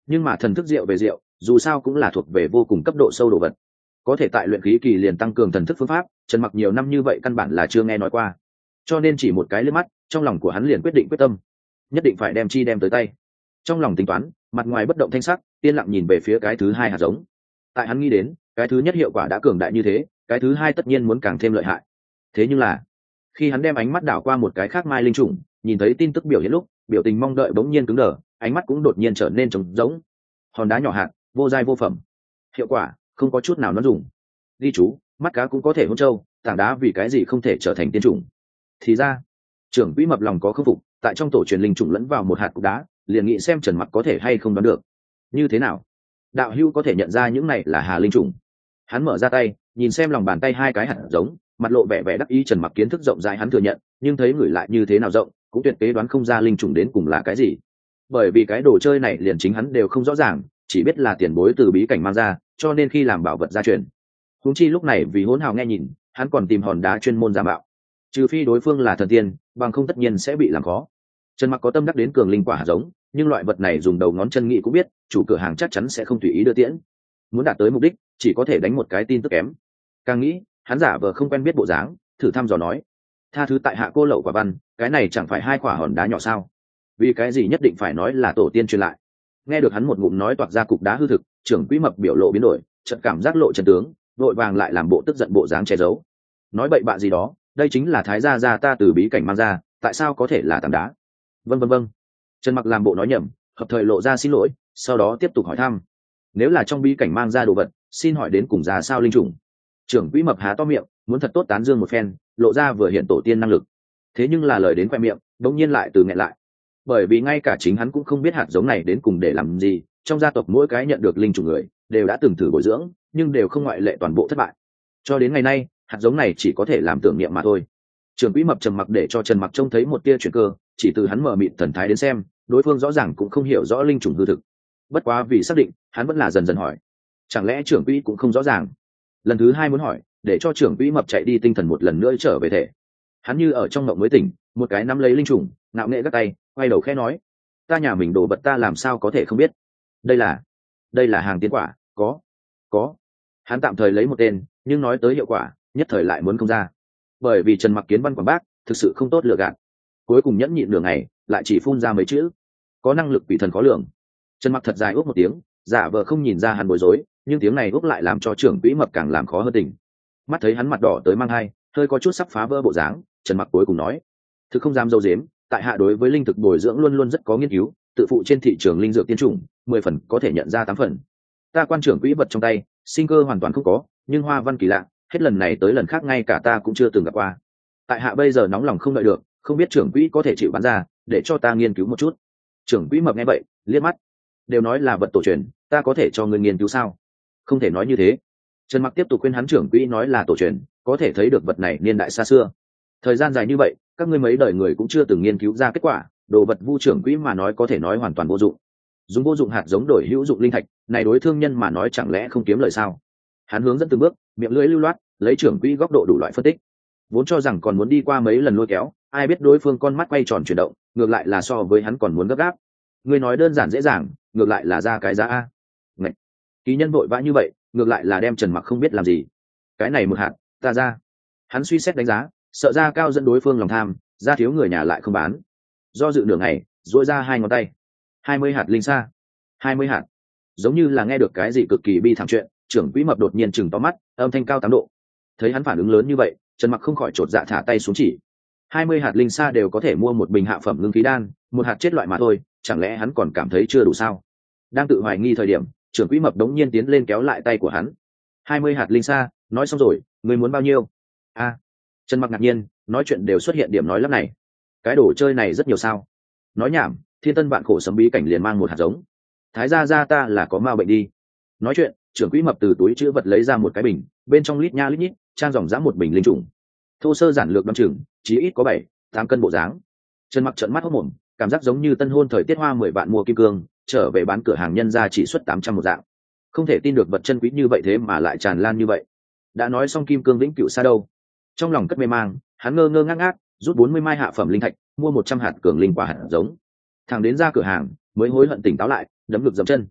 A: nhưng mà thần thức rượu về rượu dù sao cũng là thuộc về vô cùng cấp độ sâu đồ vật, có thể tại luyện khí kỳ liền tăng cường thần thức phương pháp Trần Mặc nhiều năm như vậy căn bản là chưa nghe nói qua, cho nên chỉ một cái liếc mắt trong lòng của hắn liền quyết định quyết tâm nhất định phải đem chi đem tới tay. Trong lòng tính toán, mặt ngoài bất động thanh sắc, yên lặng nhìn về phía cái thứ hai hạt giống. Tại hắn nghĩ đến cái thứ nhất hiệu quả đã cường đại như thế, cái thứ hai tất nhiên muốn càng thêm lợi hại. Thế nhưng là khi hắn đem ánh mắt đảo qua một cái khác mai linh trùng, nhìn thấy tin tức biểu hiện lúc biểu tình mong đợi bỗng nhiên cứng đờ, ánh mắt cũng đột nhiên trở nên trống rỗng. Hòn đá nhỏ hạt, vô giai vô phẩm, hiệu quả không có chút nào nó dùng. Ghi chú, mắt cá cũng có thể hôn trâu, tảng đá vì cái gì không thể trở thành tiên trùng. Thì ra trưởng quỹ mập lòng có khâm phục, tại trong tổ truyền linh trùng lẫn vào một hạt cục đá, liền nghĩ xem Trần Mặc có thể hay không đoán được. Như thế nào đạo hữu có thể nhận ra những này là hà linh trùng? Hắn mở ra tay nhìn xem lòng bàn tay hai cái hạt giống, mặt lộ vẻ vẻ đắc ý. Trần Mặc kiến thức rộng rãi hắn thừa nhận, nhưng thấy người lại như thế nào rộng cũng tuyệt kế đoán không ra linh trùng đến cùng là cái gì, bởi vì cái đồ chơi này liền chính hắn đều không rõ ràng, chỉ biết là tiền bối từ bí cảnh mang ra, cho nên khi làm bảo vật gia truyền. Huống chi lúc này vì hỗn hào nghe nhìn, hắn còn tìm hòn đá chuyên môn giả mạo, trừ phi đối phương là thần tiên, bằng không tất nhiên sẽ bị làm khó. Trần Mặc có tâm đắc đến cường linh quả hạt giống, nhưng loại vật này dùng đầu ngón chân nghĩ cũng biết chủ cửa hàng chắc chắn sẽ không tùy ý đưa tiễn, muốn đạt tới mục đích chỉ có thể đánh một cái tin tức kém. Càng nghĩ hắn giả vờ không quen biết bộ dáng, thử thăm dò nói: tha thứ tại hạ cô lậu quả văn, cái này chẳng phải hai quả hòn đá nhỏ sao, vì cái gì nhất định phải nói là tổ tiên truyền lại? Nghe được hắn một ngụm nói toạc ra cục đá hư thực, trưởng quỹ mập biểu lộ biến đổi, chợt cảm giác lộ chân tướng, vội vàng lại làm bộ tức giận bộ dáng che giấu, nói bậy bạ gì đó, đây chính là thái gia gia ta từ bí cảnh mang ra, tại sao có thể là tảng đá? Vâng vâng vâng. Trần Mặc làm bộ nói nhầm, hợp thời lộ ra xin lỗi, sau đó tiếp tục hỏi thăm: nếu là trong bí cảnh mang ra đồ vật, xin hỏi đến cùng ra sao linh trùng? Trưởng quỹ mập há to miệng, muốn thật tốt tán dương một phen, lộ ra vừa hiện tổ tiên năng lực. Thế nhưng là lời đến khoe miệng, đống nhiên lại từ nghẹn lại, bởi vì ngay cả chính hắn cũng không biết hạt giống này đến cùng để làm gì. Trong gia tộc mỗi cái nhận được linh trùng người đều đã từng thử bồi dưỡng, nhưng đều không ngoại lệ toàn bộ thất bại. Cho đến ngày nay, hạt giống này chỉ có thể làm tưởng niệm mà thôi. Trưởng quỹ mập trầm mặc để cho Trần Mặc trông thấy một tia chuyển cơ, chỉ từ hắn mở mịt thần thái đến xem, đối phương rõ ràng cũng không hiểu rõ linh trùng hư thực. Bất quá vì xác định, hắn vẫn là dần dần hỏi: chẳng lẽ trưởng quỹ cũng không rõ ràng? Lần thứ hai muốn hỏi, để cho trưởng quỹ mập chạy đi tinh thần một lần nữa trở về thể. Hắn như ở trong mộng mới tỉnh, một cái nắm lấy linh trùng, ngạo nghễ gắt tay, quay đầu khẽ nói: ta nhà mình đồ vật ta làm sao có thể không biết? Đây là, đây là hàng tiến quả, có, có. Hắn tạm thời lấy một tên, nhưng nói tới hiệu quả, nhất thời lại muốn không ra, bởi vì Trần Mặc kiến văn quảng bác, thực sự không tốt lựa gạt. Cuối cùng nhẫn nhịn nửa ngày, lại chỉ phun ra mấy chữ: có năng lực quỷ thần khó lường. Trần Mặc thật dài úp một tiếng, giả vờ không nhìn ra hắn bối rối, nhưng tiếng này úp lại làm cho trưởng quỹ mập càng làm khó hơn tình. Mắt thấy hắn mặt đỏ tới mang hai, hơi có chút sắp phá vỡ bộ dáng, Trần Mặc cuối cùng nói: thực không dám dâu dếm, tại hạ đối với linh thực bồi dưỡng luôn luôn rất có nghiên cứu, tự phụ trên thị trường linh dược tiên chủng, mười phần có thể nhận ra tám phần. Ta quan trưởng quỹ vật trong tay, sinh cơ hoàn toàn không có, nhưng hoa văn kỳ lạ, hết lần này tới lần khác ngay cả ta cũng chưa từng gặp qua. Tại hạ bây giờ nóng lòng không đợi được, không biết trưởng quỹ có thể chịu bán ra, để cho ta nghiên cứu một chút. Trưởng quỹ mập nghe vậy, liếc mắt: đều nói là vật tổ truyền, ta có thể cho ngươi nghiên cứu sao? Không thể nói như thế. Trần Mặc tiếp tục khuyên hắn: trưởng quỹ nói là tổ truyền, có thể thấy được vật này niên đại xa xưa, thời gian dài như vậy, các ngươi mấy đời người cũng chưa từng nghiên cứu ra kết quả, đồ vật vu trưởng quỹ mà nói có thể nói hoàn toàn vô dụng. Dùng vô dụng hạt giống đổi hữu dụng linh thạch, này đối thương nhân mà nói chẳng lẽ không kiếm lời sao? Hắn hướng dẫn từng bước, miệng lưỡi lưu loát, lấy trưởng quỹ góc độ đủ loại phân tích, vốn cho rằng còn muốn đi qua mấy lần lôi kéo, ai biết đối phương con mắt quay tròn chuyển động, ngược lại là so với hắn còn muốn gấp gáp. Ngươi nói đơn giản dễ dàng, ngược lại là ra cái giá a. Ngậy. Ký nhân vội vã như vậy, ngược lại là đem Trần Mặc không biết làm gì. Cái này một hạt, ta ra. Hắn suy xét đánh giá, sợ ra cao dẫn đối phương lòng tham, ra thiếu người nhà lại không bán. Do dự nửa ngày, duỗi ra hai ngón tay. hai mươi hạt linh sa. hai mươi hạt. Giống như là nghe được cái gì cực kỳ bi thảm chuyện, trưởng quỹ mập đột nhiên chừng to mắt, âm thanh cao tám độ. Thấy hắn phản ứng lớn như vậy, Trần Mặc không khỏi chột dạ thả tay xuống chỉ. hai mươi hạt linh sa đều có thể mua một bình hạ phẩm ngưng khí đan, một hạt chết loại mà thôi, chẳng lẽ hắn còn cảm thấy chưa đủ sao? Đang tự hoài nghi thời điểm, trưởng quỹ mập đống nhiên tiến lên kéo lại tay của hắn. hai mươi hạt linh sa, nói xong rồi, ngươi muốn bao nhiêu? A. À, Trần Mặc ngạc nhiên, nói chuyện đều xuất hiện điểm nói lắp này. Cái đồ chơi này rất nhiều sao? Nói nhảm, thiên tân vạn khổ sấm bí cảnh liền mang một hạt giống. Thái gia gia ta là có ma bệnh đi. Nói chuyện, trưởng quỹ mập từ túi chữ vật lấy ra một cái bình, bên trong lít nha lít nhít, trang dòng dã một bình linh trùng. Thô sơ giản lược đoán chừng, chí ít có bảy, tám cân bộ dáng. Trần Mặc trợn mắt hốt mồm, cảm giác giống như tân hôn thời tiết hoa mười vạn mua kim cương, trở về bán cửa hàng nhân gia chỉ xuất tám trăm một dạng. Không thể tin được vật chân quý như vậy thế mà lại tràn lan như vậy. Đã nói xong kim cương vĩnh cửu xa đâu. Trong lòng cất mê mang, hắn ngơ ngơ ngác ngác, rút bốn mươi mai hạ phẩm linh thạch, mua một trăm hạt cường linh quả hạt giống. Thằng đến ra cửa hàng, mới hối hận tỉnh táo lại, đấm ngực dậm chân.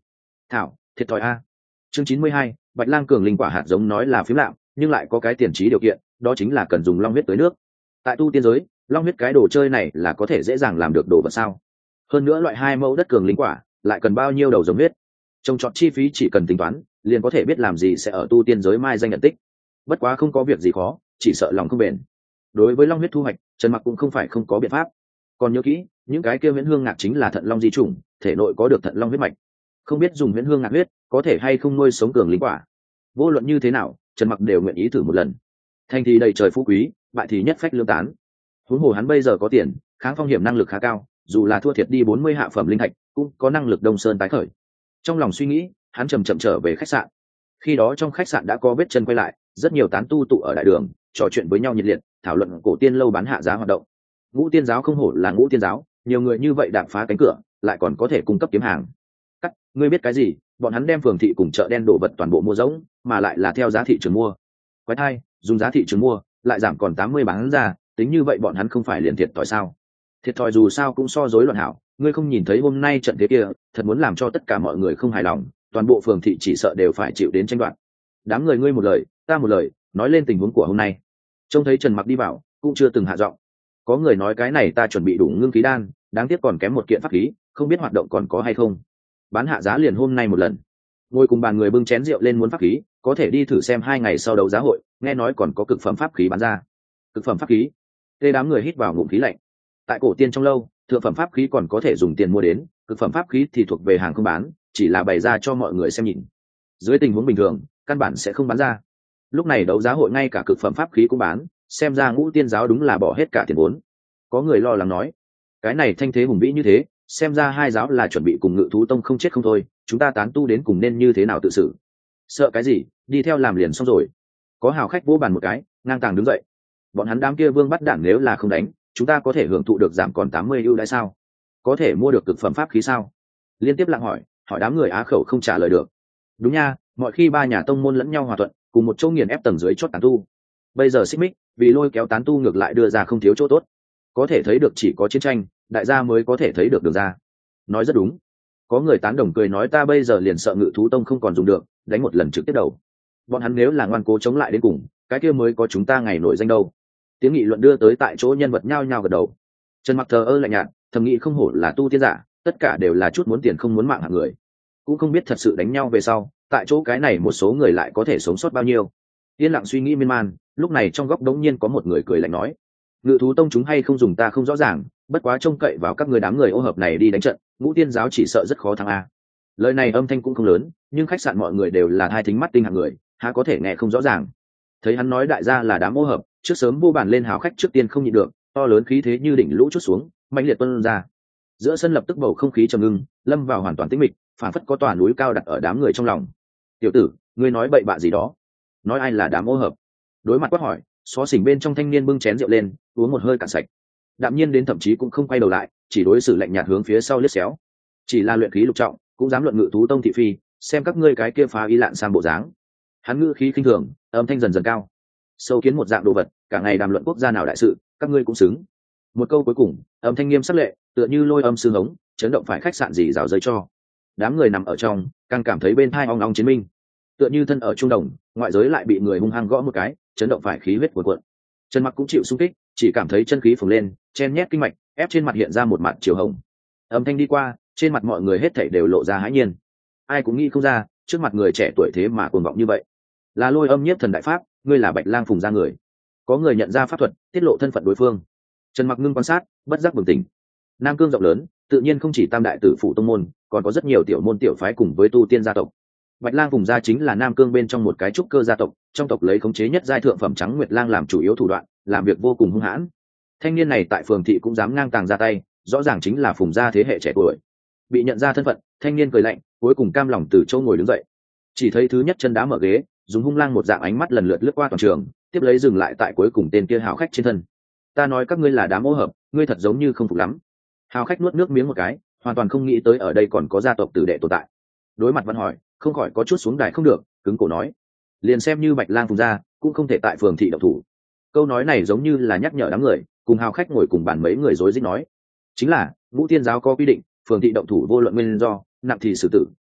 A: thảo thiệt thòi a. Chương chín mươi hai, Bạch Lang cường linh quả hạt giống nói là phiếm lạm, nhưng lại có cái tiền trí điều kiện, đó chính là cần dùng long huyết tới nước. Tại tu tiên giới, long huyết cái đồ chơi này là có thể dễ dàng làm được đồ vật sao? Hơn nữa loại hai mẫu đất cường linh quả lại cần bao nhiêu đầu giống huyết? Trồng trọt chi phí chỉ cần tính toán, liền có thể biết làm gì sẽ ở tu tiên giới mai danh nhận tích. Bất quá không có việc gì khó, chỉ sợ lòng không bền. Đối với long huyết thu hoạch, Trần Mặc cũng không phải không có biện pháp. Còn nhớ kỹ, những cái kia huyễn hương ngạc chính là thận long di chủng, thể nội có được thận long huyết mạch. Không biết dùng huyễn hương ngạc huyết có thể hay không nuôi sống cường linh quả. Vô luận như thế nào, Trần Mặc đều nguyện ý thử một lần. Thành thì đầy trời phú quý, bại thì nhất phách lương tán. Huống hồ hắn bây giờ có tiền, kháng phong hiểm năng lực khá cao, dù là thua thiệt đi bốn mươi hạ phẩm linh thạch, cũng có năng lực đông sơn tái khởi. Trong lòng suy nghĩ, hắn chậm chậm trở về khách sạn. Khi đó trong khách sạn đã có vết chân quay lại, rất nhiều tán tu tụ ở đại đường, trò chuyện với nhau nhiệt liệt, thảo luận cổ tiên lâu bán hạ giá hoạt động. Ngũ tiên giáo không hổ là ngũ tiên giáo, nhiều người như vậy đạp phá cánh cửa, lại còn có thể cung cấp kiếm hàng. Cắt, ngươi biết cái gì? Bọn hắn đem phường thị cùng chợ đen đổ vật toàn bộ mua rỗng, mà lại là theo giá thị trường mua. Quái thai, dùng giá thị trường mua, lại giảm còn tám mươi bán ra, tính như vậy bọn hắn không phải liền thiệt thòi sao? Thiệt thòi dù sao cũng so dối loạn hảo, ngươi không nhìn thấy hôm nay trận thế kia, thật muốn làm cho tất cả mọi người không hài lòng, toàn bộ phường thị chỉ sợ đều phải chịu đến tranh đoạt. Đám người ngươi một lời, ta một lời, nói lên tình huống của hôm nay. Trông thấy Trần Mặc đi vào, cũng chưa từng hạ giọng. Có người nói cái này ta chuẩn bị đủ ngưng khí đan, đáng tiếc còn kém một kiện pháp khí, không biết hoạt động còn có hay không. Bán hạ giá liền hôm nay một lần. Ngồi cùng bàn người bưng chén rượu lên muốn pháp khí, có thể đi thử xem hai ngày sau đấu giá hội, nghe nói còn có cực phẩm pháp khí bán ra. Cực phẩm pháp khí? Tê đám người hít vào ngụm khí lạnh. Tại cổ tiên trong lâu, thượng phẩm pháp khí còn có thể dùng tiền mua đến, cực phẩm pháp khí thì thuộc về hàng không bán, chỉ là bày ra cho mọi người xem nhìn. Dưới tình huống bình thường, căn bản sẽ không bán ra. Lúc này đấu giá hội ngay cả cực phẩm pháp khí cũng bán, xem ra ngũ tiên giáo đúng là bỏ hết cả tiền vốn. Có người lo lắng nói, cái này thanh thế hùng vĩ như thế, xem ra hai giáo là chuẩn bị cùng Ngự Thú Tông không chết không thôi, chúng ta tán tu đến cùng nên như thế nào tự xử? Sợ cái gì, đi theo làm liền xong rồi. Có hào khách vỗ bàn một cái, ngang tàng đứng dậy. Bọn hắn đám kia vương bắt đảng nếu là không đánh, chúng ta có thể hưởng thụ được giảm còn tám mươi ưu đãi sao? Có thể mua được cực phẩm pháp khí sao? Liên tiếp lặng hỏi, hỏi đám người á khẩu không trả lời được. Đúng nha, mọi khi ba nhà tông môn lẫn nhau hòa thuận, cùng một chỗ nghiền ép tầng dưới chót tán tu. Bây giờ xích mích, vì lôi kéo tán tu ngược lại đưa ra không thiếu chỗ tốt. Có thể thấy được chỉ có chiến tranh, đại gia mới có thể thấy được đường ra. Nói rất đúng. Có người tán đồng cười nói ta bây giờ liền sợ Ngự Thú Tông không còn dùng được, đánh một lần trực tiếp đầu. Bọn hắn nếu là ngoan cố chống lại đến cùng, cái kia mới có chúng ta ngày nổi danh đâu. Tiếng nghị luận đưa tới tại chỗ nhân vật nhao nhao gật đầu. Trần Mặc thờ ơ lạnh nhạt, thầm nghĩ không hổ là tu tiên giả, tất cả đều là chút muốn tiền không muốn mạng hạng người. Cũng không biết thật sự đánh nhau về sau, tại chỗ cái này một số người lại có thể sống sót bao nhiêu. Yên lặng suy nghĩ miên man, lúc này trong góc đống nhiên có một người cười lạnh nói: Ngự Thú Tông chúng hay không dùng ta không rõ ràng, bất quá trông cậy vào các người đám người ô hợp này đi đánh trận, ngũ tiên giáo chỉ sợ rất khó thắng a. Lời này âm thanh cũng không lớn, nhưng khách sạn mọi người đều là hai thính mắt tinh hạng người, há có thể nghe không rõ ràng. Thấy hắn nói đại gia là đám ô hợp, trước sớm vô bản lên hào khách trước tiên không nhịn được, to lớn khí thế như đỉnh lũ chút xuống, mạnh liệt tuôn ra. Giữa sân lập tức bầu không khí trầm ngưng, lâm vào hoàn toàn tĩnh mịch, phản phất có tòa núi cao đặt ở đám người trong lòng. Tiểu tử, ngươi nói bậy bạ gì đó? Nói ai là đám ô hợp? Đối mặt quát hỏi, xó xỉnh bên trong thanh niên bưng chén rượu lên, uống một hơi cạn sạch. Đạm nhiên đến thậm chí cũng không quay đầu lại, chỉ đối xử lạnh nhạt hướng phía sau liếc xéo. Chỉ là luyện khí lục trọng, cũng dám luận Ngự Thú Tông thị phi, xem các ngươi cái kia phá y lạn sang bộ dáng. Hắn ngữ khí khinh thường, âm thanh dần dần cao. Sâu kiến một dạng đồ vật, cả ngày đàm luận quốc gia nào đại sự, các ngươi cũng xứng. Một câu cuối cùng, âm thanh nghiêm sắc lệ, tựa như lôi âm sư hống, chấn động phải khách sạn gì rào rơi cho. Đám người nằm ở trong, càng cảm thấy bên thai ong ong chiến minh. Tựa như thân ở trung đồng, ngoại giới lại bị người hung hăng gõ một cái, chấn động phải khí huyết cuồn cuộn. Trần Mặc cũng chịu xung kích, chỉ cảm thấy chân khí phồng lên, chen nhét kinh mạch, ép trên mặt hiện ra một mặt chiều hồng. Âm thanh đi qua, trên mặt mọi người hết thảy đều lộ ra hãi nhiên. Ai cũng nghĩ không ra, trước mặt người trẻ tuổi thế mà cuồng vọng như vậy. Là Lôi Âm Nhiếp Thần đại pháp, ngươi là Bạch Lang Phùng gia người. Có người nhận ra pháp thuật, tiết lộ thân phận đối phương. Trần Mặc ngưng quan sát, bất giác bừng tỉnh. Nam Cương rộng lớn, tự nhiên không chỉ tam đại tử phụ tông môn, còn có rất nhiều tiểu môn tiểu phái cùng với tu tiên gia tộc. Bạch Lang Phùng gia chính là Nam Cương bên trong một cái trúc cơ gia tộc, trong tộc lấy khống chế nhất giai thượng phẩm trắng nguyệt lang làm chủ yếu thủ đoạn, làm việc vô cùng hung hãn. Thanh niên này tại phường thị cũng dám ngang tàng ra tay, rõ ràng chính là Phùng gia thế hệ trẻ tuổi. Bị nhận ra thân phận, thanh niên cười lạnh, cuối cùng cam lòng từ chỗ ngồi đứng dậy. Chỉ thấy thứ nhất chân đá mở ghế, dùng hung lang một dạng ánh mắt lần lượt lướt qua toàn trường, tiếp lấy dừng lại tại cuối cùng tên kia hào khách trên thân. Ta nói các ngươi là đám ô hợp, ngươi thật giống như không phục lắm. Hào khách nuốt nước miếng một cái, hoàn toàn không nghĩ tới ở đây còn có gia tộc tử đệ tồn tại. Đối mặt văn hỏi, không khỏi có chút xuống đài không được, cứng cổ nói: liền xem như Bạch Lang Phùng gia, cũng không thể tại phường thị động thủ. Câu nói này giống như là nhắc nhở đám người, cùng hào khách ngồi cùng bàn mấy người rối rít nói: chính là ngũ tiên giáo có quy định, phường thị động thủ vô luận nguyên do, nặng thì xử tử,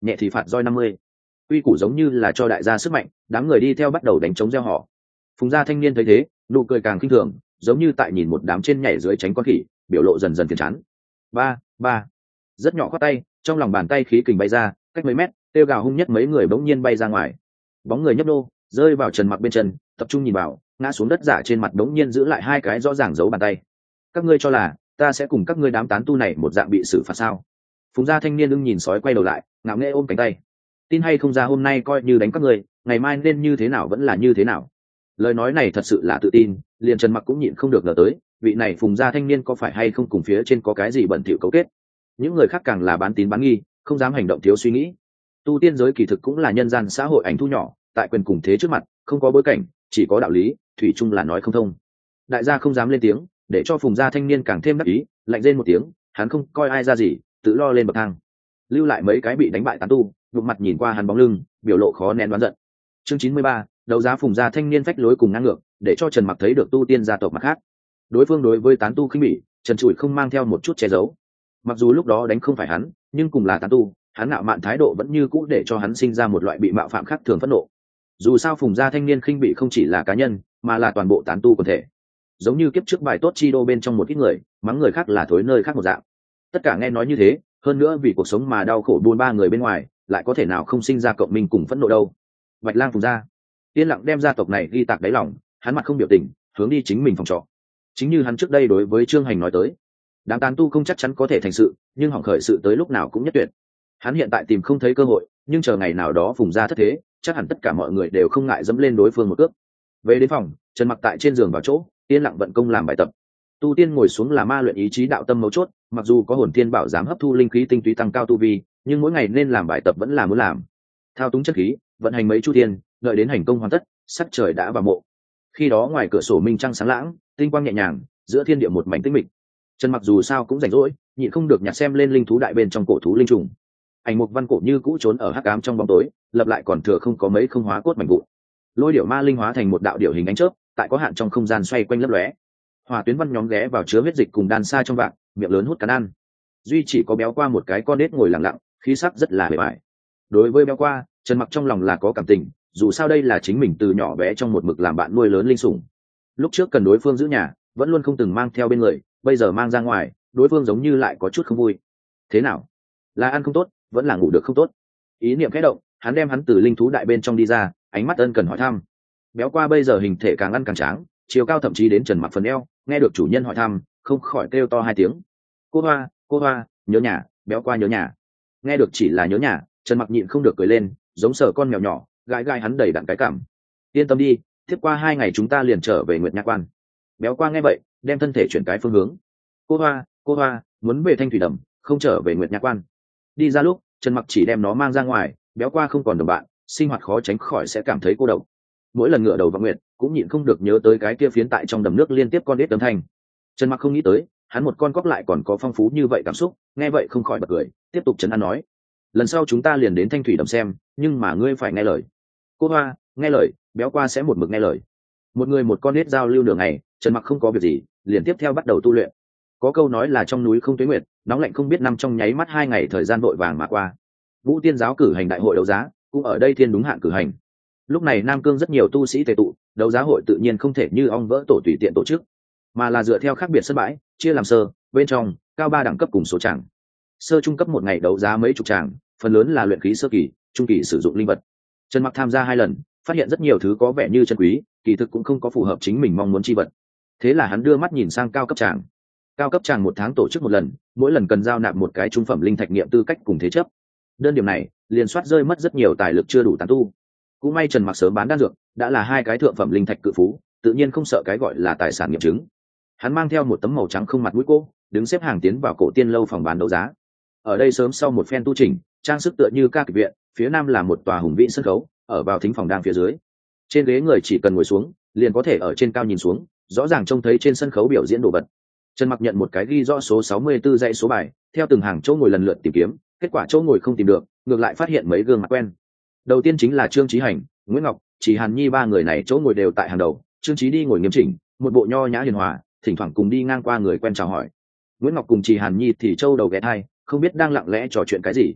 A: nhẹ thì phạt roi năm mươi. Quy củ giống như là cho đại gia sức mạnh, đám người đi theo bắt đầu đánh trống reo hò. Phùng gia thanh niên thấy thế, nụ cười càng khinh thường, giống như tại nhìn một đám trên nhảy dưới tránh con khỉ, biểu lộ dần dần phiền chán. Ba, ba. Rất nhỏ khoát tay, trong lòng bàn tay khí kình bay ra, cách mấy mét, tiêu gào hung nhất mấy người bỗng nhiên bay ra ngoài. Bóng người nhấp đô, rơi vào Trần Mặc bên chân, tập trung nhìn vào, ngã xuống đất giả trên mặt đống nhiên giữ lại hai cái rõ ràng dấu bàn tay. Các ngươi cho là ta sẽ cùng các ngươi đám tán tu này một dạng bị xử phạt sao? Phùng gia thanh niên ưng nhìn sói quay đầu lại, ngạo nghễ ôm cánh tay. Tin hay không ra hôm nay coi như đánh các ngươi, ngày mai nên như thế nào vẫn là như thế nào. Lời nói này thật sự là tự tin, liền Trần Mặc cũng nhịn không được ngờ tới, vị này Phùng gia thanh niên có phải hay không cùng phía trên có cái gì bẩn thỉu cấu kết. Những người khác càng là bán tín bán nghi, không dám hành động thiếu suy nghĩ. Tu tiên giới kỳ thực cũng là nhân gian xã hội ảnh thu nhỏ, tại quyền cùng thế trước mặt, không có bối cảnh, chỉ có đạo lý, thủy chung là nói không thông. Đại gia không dám lên tiếng, để cho Phùng gia thanh niên càng thêm đắc ý, lạnh rên một tiếng, hắn không coi ai ra gì, tự lo lên bậc thang. Lưu lại mấy cái bị đánh bại tán tu, đục mặt nhìn qua hắn bóng lưng, biểu lộ khó nén đoán giận. Chương chín mươi ba, đấu giá Phùng gia thanh niên phách lối cùng ngang ngược, để cho Trần Mặc thấy được tu tiên gia tộc mặt khác. Đối phương đối với tán tu khinh bỉ, Trần Trụi không mang theo một chút che giấu. Mặc dù lúc đó đánh không phải hắn, nhưng cùng là tán tu, hắn ngạo mạn thái độ vẫn như cũ để cho hắn sinh ra một loại bị mạo phạm khác thường phẫn nộ. Dù sao Phùng gia thanh niên khinh bỉ không chỉ là cá nhân, mà là toàn bộ tán tu quần thể. Giống như kiếp trước bài tốt chi đô bên trong một ít người, mắng người khác là thối nơi khác một dạng. Tất cả nghe nói như thế, hơn nữa vì cuộc sống mà đau khổ buôn ba người bên ngoài, lại có thể nào không sinh ra cộng minh cùng phẫn nộ đâu. Bạch Lang Phùng gia, yên lặng đem gia tộc này ghi tạc đáy lòng, hắn mặt không biểu tình, hướng đi chính mình phòng trọ. Chính như hắn trước đây đối với Trương Hành nói tới, đám tán tu không chắc chắn có thể thành sự, nhưng hỏng khởi sự tới lúc nào cũng nhất tuyệt. Hắn hiện tại tìm không thấy cơ hội, nhưng chờ ngày nào đó Phùng gia thất thế, chắc hẳn tất cả mọi người đều không ngại dẫm lên đối phương một cước. Về đến phòng, Trần Mặc tại trên giường vào chỗ, yên lặng vận công làm bài tập. Tu tiên ngồi xuống là ma luyện ý chí đạo tâm mấu chốt, mặc dù có hồn tiên bảo dám hấp thu linh khí tinh túy tăng cao tu vi, nhưng mỗi ngày nên làm bài tập vẫn là muốn làm. Thao túng chất khí, vận hành mấy chu tiên, đợi đến hành công hoàn tất, sắc trời đã vào mộ. Khi đó ngoài cửa sổ minh trăng sáng lãng, tinh quang nhẹ nhàng, giữa thiên địa một mảnh tĩnh mịch. Trần Mặc dù sao cũng rảnh rỗi, nhịn không được nhặt xem lên linh thú đại bên trong cổ thú linh trùng. Ảnh mục văn cổ như cũ trốn ở hắc ám trong bóng tối, lập lại còn thừa không có mấy không hóa cốt mảnh vụn. Lôi điểu ma linh hóa thành một đạo điểu hình ánh chớp, tại có hạn trong không gian xoay quanh lấp lóe. Hỏa tuyến văn nhóm ghé vào chứa huyết dịch cùng đan xa trong vạc, miệng lớn hút cắn ăn. Duy chỉ có béo qua một cái con nết ngồi lặng lặng, khí sắc rất là bề bại. Đối với béo qua, Trần Mặc trong lòng là có cảm tình, dù sao đây là chính mình từ nhỏ bé trong một mực làm bạn nuôi lớn linh sủng. Lúc trước cần đối phương giữ nhà, vẫn luôn không từng mang theo bên người, bây giờ mang ra ngoài, đối phương giống như lại có chút không vui. Thế nào? Là ăn không tốt, vẫn là ngủ được không tốt? Ý niệm khẽ động, hắn đem hắn từ linh thú đại bên trong đi ra, ánh mắt ân cần hỏi thăm. Béo qua bây giờ hình thể càng ăn càng tráng, chiều cao thậm chí đến Trần Mặc phần eo, nghe được chủ nhân hỏi thăm, không khỏi kêu to hai tiếng. Cô hoa, cô hoa, nhớ nhà. Béo qua nhớ nhà. Nghe được chỉ là nhớ nhà, Trần Mặc nhịn không được cười lên, giống sờ con mèo nhỏ, gãi gãi hắn đầy đặn cái cảm. Yên tâm đi, tiếp qua hai ngày chúng ta liền trở về Nguyệt Nhạc Quan. Béo qua nghe vậy, đem thân thể chuyển cái phương hướng. Cô hoa, cô hoa, muốn về Thanh Thủy Đầm, không trở về Nguyệt Nhạc Quan. Đi ra lúc, Trần Mặc chỉ đem nó mang ra ngoài, béo qua không còn đồng bạn, sinh hoạt khó tránh khỏi sẽ cảm thấy cô độc. Mỗi lần ngựa đầu vào nguyệt, cũng nhịn không được nhớ tới cái kia phiến tại trong đầm nước liên tiếp con đít tấm thanh. Trần Mặc không nghĩ tới, hắn một con cóc lại còn có phong phú như vậy cảm xúc, nghe vậy không khỏi bật cười, tiếp tục trấn an nói: lần sau chúng ta liền đến Thanh Thủy Đầm xem, nhưng mà ngươi phải nghe lời. Cô hoa, nghe lời. Béo qua sẽ một mực nghe lời. Một người một con nết giao lưu nửa ngày, Trần Mặc không có việc gì, liền tiếp theo bắt đầu tu luyện. Có câu nói là trong núi không tuế nguyệt, nóng lạnh không biết năm, trong nháy mắt hai ngày thời gian vội vàng mà qua. Vũ Tiên giáo cử hành đại hội đấu giá, cũng ở đây thiên đúng hạn cử hành. Lúc này Nam Cương rất nhiều tu sĩ tề tụ, đấu giá hội tự nhiên không thể như ong vỡ tổ tùy tiện tổ chức, mà là dựa theo khác biệt sân bãi, chia làm sơ, bên trong, cao ba đẳng cấp cùng số tràng. Sơ trung cấp một ngày đấu giá mấy chục tràng, phần lớn là luyện khí sơ kỳ, trung kỳ sử dụng linh vật. Trần Mặc tham gia hai lần, phát hiện rất nhiều thứ có vẻ như chân quý, kỳ thực cũng không có phù hợp chính mình mong muốn chi vật. Thế là hắn đưa mắt nhìn sang cao cấp tràng. Cao cấp tràng một tháng tổ chức một lần, mỗi lần cần giao nạp một cái trung phẩm linh thạch nghiệm tư cách cùng thế chấp. Đơn điểm này, liền soát rơi mất rất nhiều tài lực chưa đủ tán tu. Cũng may Trần Mặc sớm bán đan dược, đã là hai cái thượng phẩm linh thạch cự phú, tự nhiên không sợ cái gọi là tài sản nghiệm chứng. Hắn mang theo một tấm màu trắng không mặt mũi cô, đứng xếp hàng tiến vào cổ tiên lâu phòng bán đấu giá. Ở đây sớm sau một phen tu chỉnh, trang sức tựa như ca kịch viện, phía nam là một tòa hùng vĩ sân khấu, ở vào thính phòng đang phía dưới. Trên ghế người chỉ cần ngồi xuống, liền có thể ở trên cao nhìn xuống, rõ ràng trông thấy trên sân khấu biểu diễn đồ vật. Trần Mặc nhận một cái ghi rõ số sáu mươi tư dãy số bài, theo từng hàng chỗ ngồi lần lượt tìm kiếm, kết quả chỗ ngồi không tìm được, ngược lại phát hiện mấy gương mặt quen. Đầu tiên chính là Trương Chí Hành, Nguyễn Ngọc, Chỉ Hàn Nhi ba người này chỗ ngồi đều tại hàng đầu. Trương Chí đi ngồi nghiêm chỉnh, một bộ nho nhã hiền hòa, thỉnh thoảng cùng đi ngang qua người quen chào hỏi. Nguyễn Ngọc cùng Chỉ Hàn Nhi thì châu đầu ghé thai, không biết đang lặng lẽ trò chuyện cái gì.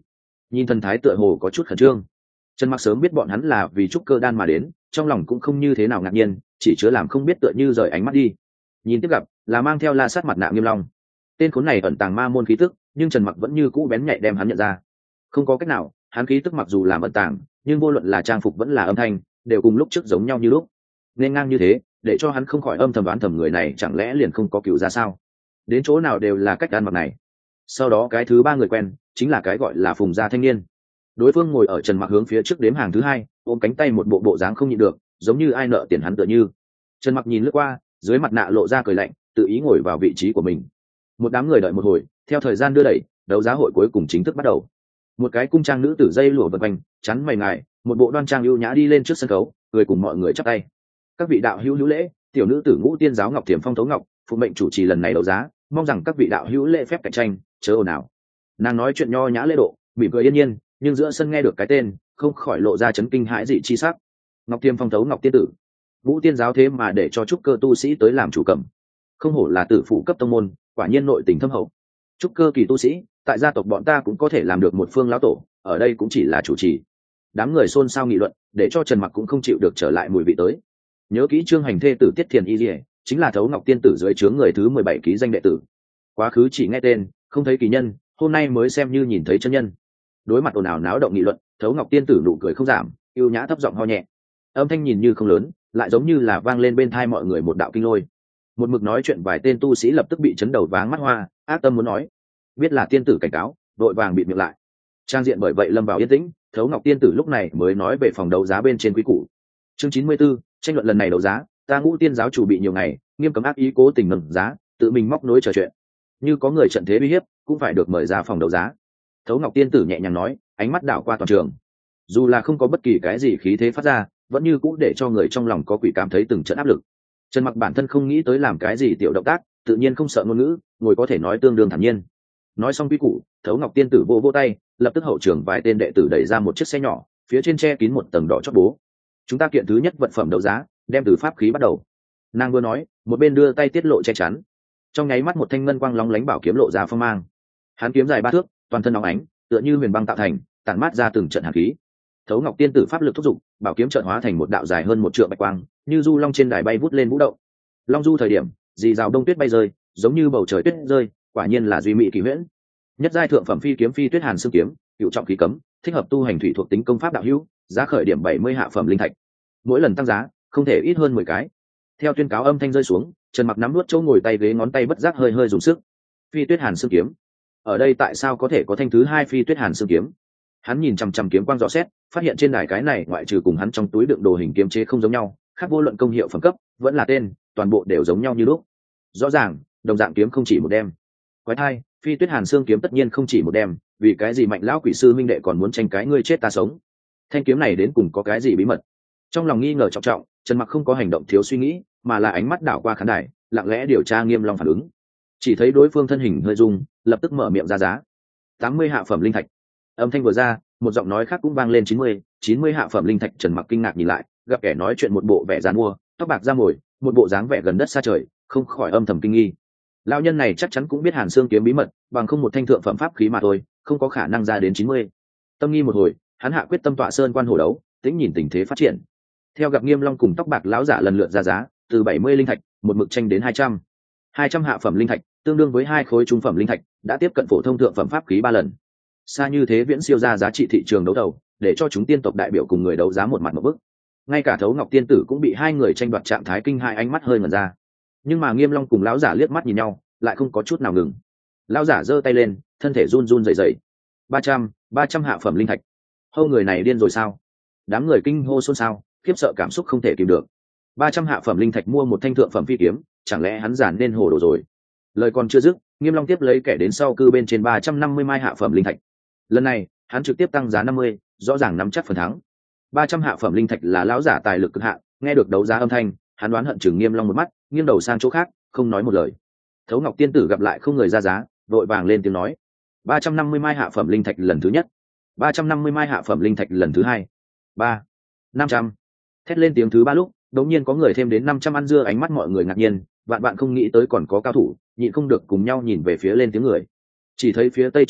A: nhìn thần thái tựa hồ có chút khẩn trương. Trần Mặc sớm biết bọn hắn là vì trúc cơ đan mà đến, trong lòng cũng không như thế nào ngạc nhiên, chỉ chứa làm không biết tựa như rời ánh mắt đi. Nhìn tiếp gặp là mang theo la sát mặt nạ Nghiêm Long. Tên khốn này ẩn tàng ma môn khí tức, nhưng Trần Mặc vẫn như cũ bén nhạy đem hắn nhận ra. Không có cách nào, hắn khí tức mặc dù làm ẩn tàng, nhưng vô luận là trang phục vẫn là âm thanh, đều cùng lúc trước giống nhau như lúc. Nên ngang như thế, để cho hắn không khỏi âm thầm đoán thầm người này chẳng lẽ liền không có cựu ra sao? Đến chỗ nào đều là cách ăn mặc này. Sau đó cái thứ ba người quen, chính là cái gọi là Phùng gia thanh niên. Đối phương ngồi ở Trần Mặc hướng phía trước đếm hàng thứ hai, ôm cánh tay một bộ bộ dáng không nhịn được, giống như ai nợ tiền hắn tựa như. Trần Mặc nhìn lướt qua, dưới mặt nạ lộ ra cười lạnh, tự ý ngồi vào vị trí của mình. Một đám người đợi một hồi, theo thời gian đưa đẩy, đấu giá hội cuối cùng chính thức bắt đầu. Một cái cung trang nữ tử dây lụa vần quanh, chắn mày ngài, một bộ đoan trang ưu nhã đi lên trước sân khấu, cười cùng mọi người chắp tay. Các vị đạo hữu hữu lễ, tiểu nữ tử Ngũ Tiên giáo Ngọc Thiểm Phong Tấu Ngọc, phụ mệnh chủ trì lần này đấu giá, mong rằng các vị đạo hữu lễ phép cạnh tranh, chớ ồn ào. Nàng nói chuyện nho nhã lễ độ, mỉm cười yên nhiên, nhưng giữa sân nghe được cái tên, không khỏi lộ ra chấn kinh hãi dị chi sắc. Ngọc Thiểm Phong Tấu Ngọc tiên tử, Ngũ Tiên giáo thế mà để cho trúc cơ tu sĩ tới làm chủ cầm, không hổ là tử phụ cấp tông môn, quả nhiên nội tình thâm hậu. Trúc cơ kỳ tu sĩ, tại gia tộc bọn ta cũng có thể làm được một phương lão tổ, ở đây cũng chỉ là chủ trì. Đám người xôn xao nghị luận, để cho Trần Mặc cũng không chịu được trở lại mùi vị tới. Nhớ kỹ Trương Hành thê tử Tiết Thiền Y Liễu, chính là Thấu Ngọc tiên tử dưới trướng người thứ mười bảy ký danh đệ tử. Quá khứ chỉ nghe tên, không thấy kỳ nhân, hôm nay mới xem như nhìn thấy chân nhân. Đối mặt ồn ào náo động nghị luận, Thấu Ngọc tiên tử nụ cười không giảm, yêu nhã thấp giọng ho nhẹ. Âm thanh nhìn như không lớn, lại giống như là vang lên bên tai mọi người một đạo kinh lôi. Một mực nói chuyện vài tên tu sĩ lập tức bị chấn đầu váng mắt hoa, ác tâm muốn nói, biết là tiên tử cảnh cáo, đội vàng bịt miệng lại. Trang diện bởi vậy lâm vào yên tĩnh, Thấu Ngọc tiên tử lúc này mới nói về phòng đấu giá bên trên quý củ. Chương chín mươi 94, tranh luận lần này đấu giá, ta Ngũ Tiên giáo chủ bị nhiều ngày, nghiêm cấm ác ý cố tình nâng giá, tự mình móc nối trò chuyện. Như có người trận thế uy hiếp, cũng phải được mời ra phòng đấu giá. Thấu Ngọc tiên tử nhẹ nhàng nói, ánh mắt đảo qua toàn trường. Dù là không có bất kỳ cái gì khí thế phát ra, vẫn như cũ để cho người trong lòng có quỷ cảm thấy từng trận áp lực. Trần Mặc bản thân không nghĩ tới làm cái gì tiểu động tác, tự nhiên không sợ ngôn ngữ, ngồi có thể nói tương đương thản nhiên. Nói xong quy củ, Thấu Ngọc tiên tử vô vô tay, lập tức hậu trường vài tên đệ tử đẩy ra một chiếc xe nhỏ, phía trên che kín một tầng đỏ chót bố. Chúng ta kiện thứ nhất vật phẩm đấu giá, đem từ pháp khí bắt đầu. Nàng vừa nói, một bên đưa tay tiết lộ che chắn. Trong nháy mắt một thanh ngân quang lóng lánh bảo kiếm lộ ra phong mang. Hắn kiếm dài ba thước, toàn thân nóng ánh, tựa như huyền băng tạo thành, tản mát ra từng trận hàn khí. Thấu Ngọc tiên tử pháp lực thúc giục, bảo kiếm chợt hóa thành một đạo dài hơn một trượng bạch quang, như du long trên đài bay vút lên vũ động. Long du thời điểm, dì rào đông tuyết bay rơi, giống như bầu trời tuyết rơi, quả nhiên là duy mỹ kỳ huyễn. Nhất giai thượng phẩm phi kiếm Phi Tuyết Hàn Xương kiếm, cựu trọng khí cấm, thích hợp tu hành thủy thuộc tính công pháp đạo hữu, giá khởi điểm bảy mươi hạ phẩm linh thạch. Mỗi lần tăng giá, không thể ít hơn mười cái. Theo tuyên cáo âm thanh rơi xuống, Trần Mặc nắm nuốt chỗ ngồi tay ghế ngón tay bất giác hơi hơi dùng sức. Phi Tuyết Hàn Xương kiếm. Ở đây tại sao có thể có thanh thứ hai Phi Tuyết Hàn Xương kiếm? Hắn nhìn chằm chằm kiếm quang rõ xét, phát hiện trên đài cái này ngoại trừ cùng hắn trong túi đựng đồ hình kiếm chế không giống nhau, khác vô luận công hiệu phẩm cấp, vẫn là tên, toàn bộ đều giống nhau như lúc. Rõ ràng, đồng dạng kiếm không chỉ một đem. Quái thai, Phi Tuyết Hàn Xương kiếm tất nhiên không chỉ một đem, vì cái gì Mạnh lão quỷ sư minh đệ còn muốn tranh cái ngươi chết ta sống? Thanh kiếm này đến cùng có cái gì bí mật? Trong lòng nghi ngờ trọng trọng, Trần Mặc không có hành động thiếu suy nghĩ, mà là ánh mắt đảo qua khán đài, lặng lẽ điều tra Nghiêm Long phản ứng. Chỉ thấy đối phương thân hình hơi rung, lập tức mở miệng ra giá. tám mươi hạ phẩm linh thạch. Âm thanh vừa ra, một giọng nói khác cũng vang lên chín mươi, chín mươi hạ phẩm linh thạch. Trần Mặc kinh ngạc nhìn lại, gặp kẻ nói chuyện một bộ vẻ giàn mua, tóc bạc da mồi, một bộ dáng vẻ gần đất xa trời, không khỏi âm thầm kinh nghi. Lão nhân này chắc chắn cũng biết Hàn Xương kiếm bí mật, bằng không một thanh thượng phẩm pháp khí mà thôi, không có khả năng ra đến chín mươi. Tâm nghi một hồi, hắn hạ quyết tâm tọa sơn quan hổ đấu, tĩnh nhìn tình thế phát triển. Theo gặp Nghiêm Long cùng tóc bạc lão giả lần lượt ra giá, từ bảy mươi linh thạch, một mực tranh đến hai trăm. hai trăm hạ phẩm linh thạch, tương đương với hai khối trung phẩm linh thạch, đã tiếp cận phổ thông thượng phẩm pháp khí ba lần. Xa như thế viễn siêu ra giá trị thị trường đấu đầu, để cho chúng tiên tộc đại biểu cùng người đấu giá một mặt một bức. Ngay cả Thấu Ngọc tiên tử cũng bị hai người tranh đoạt trạng thái kinh hai ánh mắt hơi ngẩn ra. Nhưng mà Nghiêm Long cùng lão giả liếc mắt nhìn nhau, lại không có chút nào ngừng. Lão giả giơ tay lên, thân thể run run rẩy rẩy. ba trăm, ba trăm hạ phẩm linh thạch. Hô, người này điên rồi sao? Đám người kinh hô xôn xao, khiếp sợ cảm xúc không thể kìm được. ba trăm hạ phẩm linh thạch mua một thanh thượng phẩm phi kiếm, chẳng lẽ hắn giản nên hồ đồ rồi? Lời còn chưa dứt, Nghiêm Long tiếp lấy kẻ đến sau cư bên trên ba trăm năm mươi mai hạ phẩm linh thạch. Lần này, hắn trực tiếp tăng giá năm mươi, rõ ràng nắm chắc phần thắng. ba trăm hạ phẩm linh thạch là lão giả tài lực cực hạn, nghe được đấu giá âm thanh, hắn đoán hận chừng Nghiêm Long một mắt, nghiêng đầu sang chỗ khác, không nói một lời. Thấu Ngọc tiên tử gặp lại không người ra giá, vội vàng lên tiếng nói: ba trăm năm mươi mai hạ phẩm linh thạch lần thứ nhất, ba trăm năm mươi mai hạ phẩm linh thạch lần thứ hai, ba, năm trăm. Thét lên tiếng thứ ba lúc, đống nhiên có người thêm đến năm trăm ăn dưa, ánh mắt mọi người ngạc nhiên, vạn bạn không nghĩ tới còn có cao thủ, nhịn không được cùng nhau nhìn về phía lên tiếng người. Chỉ thấy phía tây chỗ ngặt,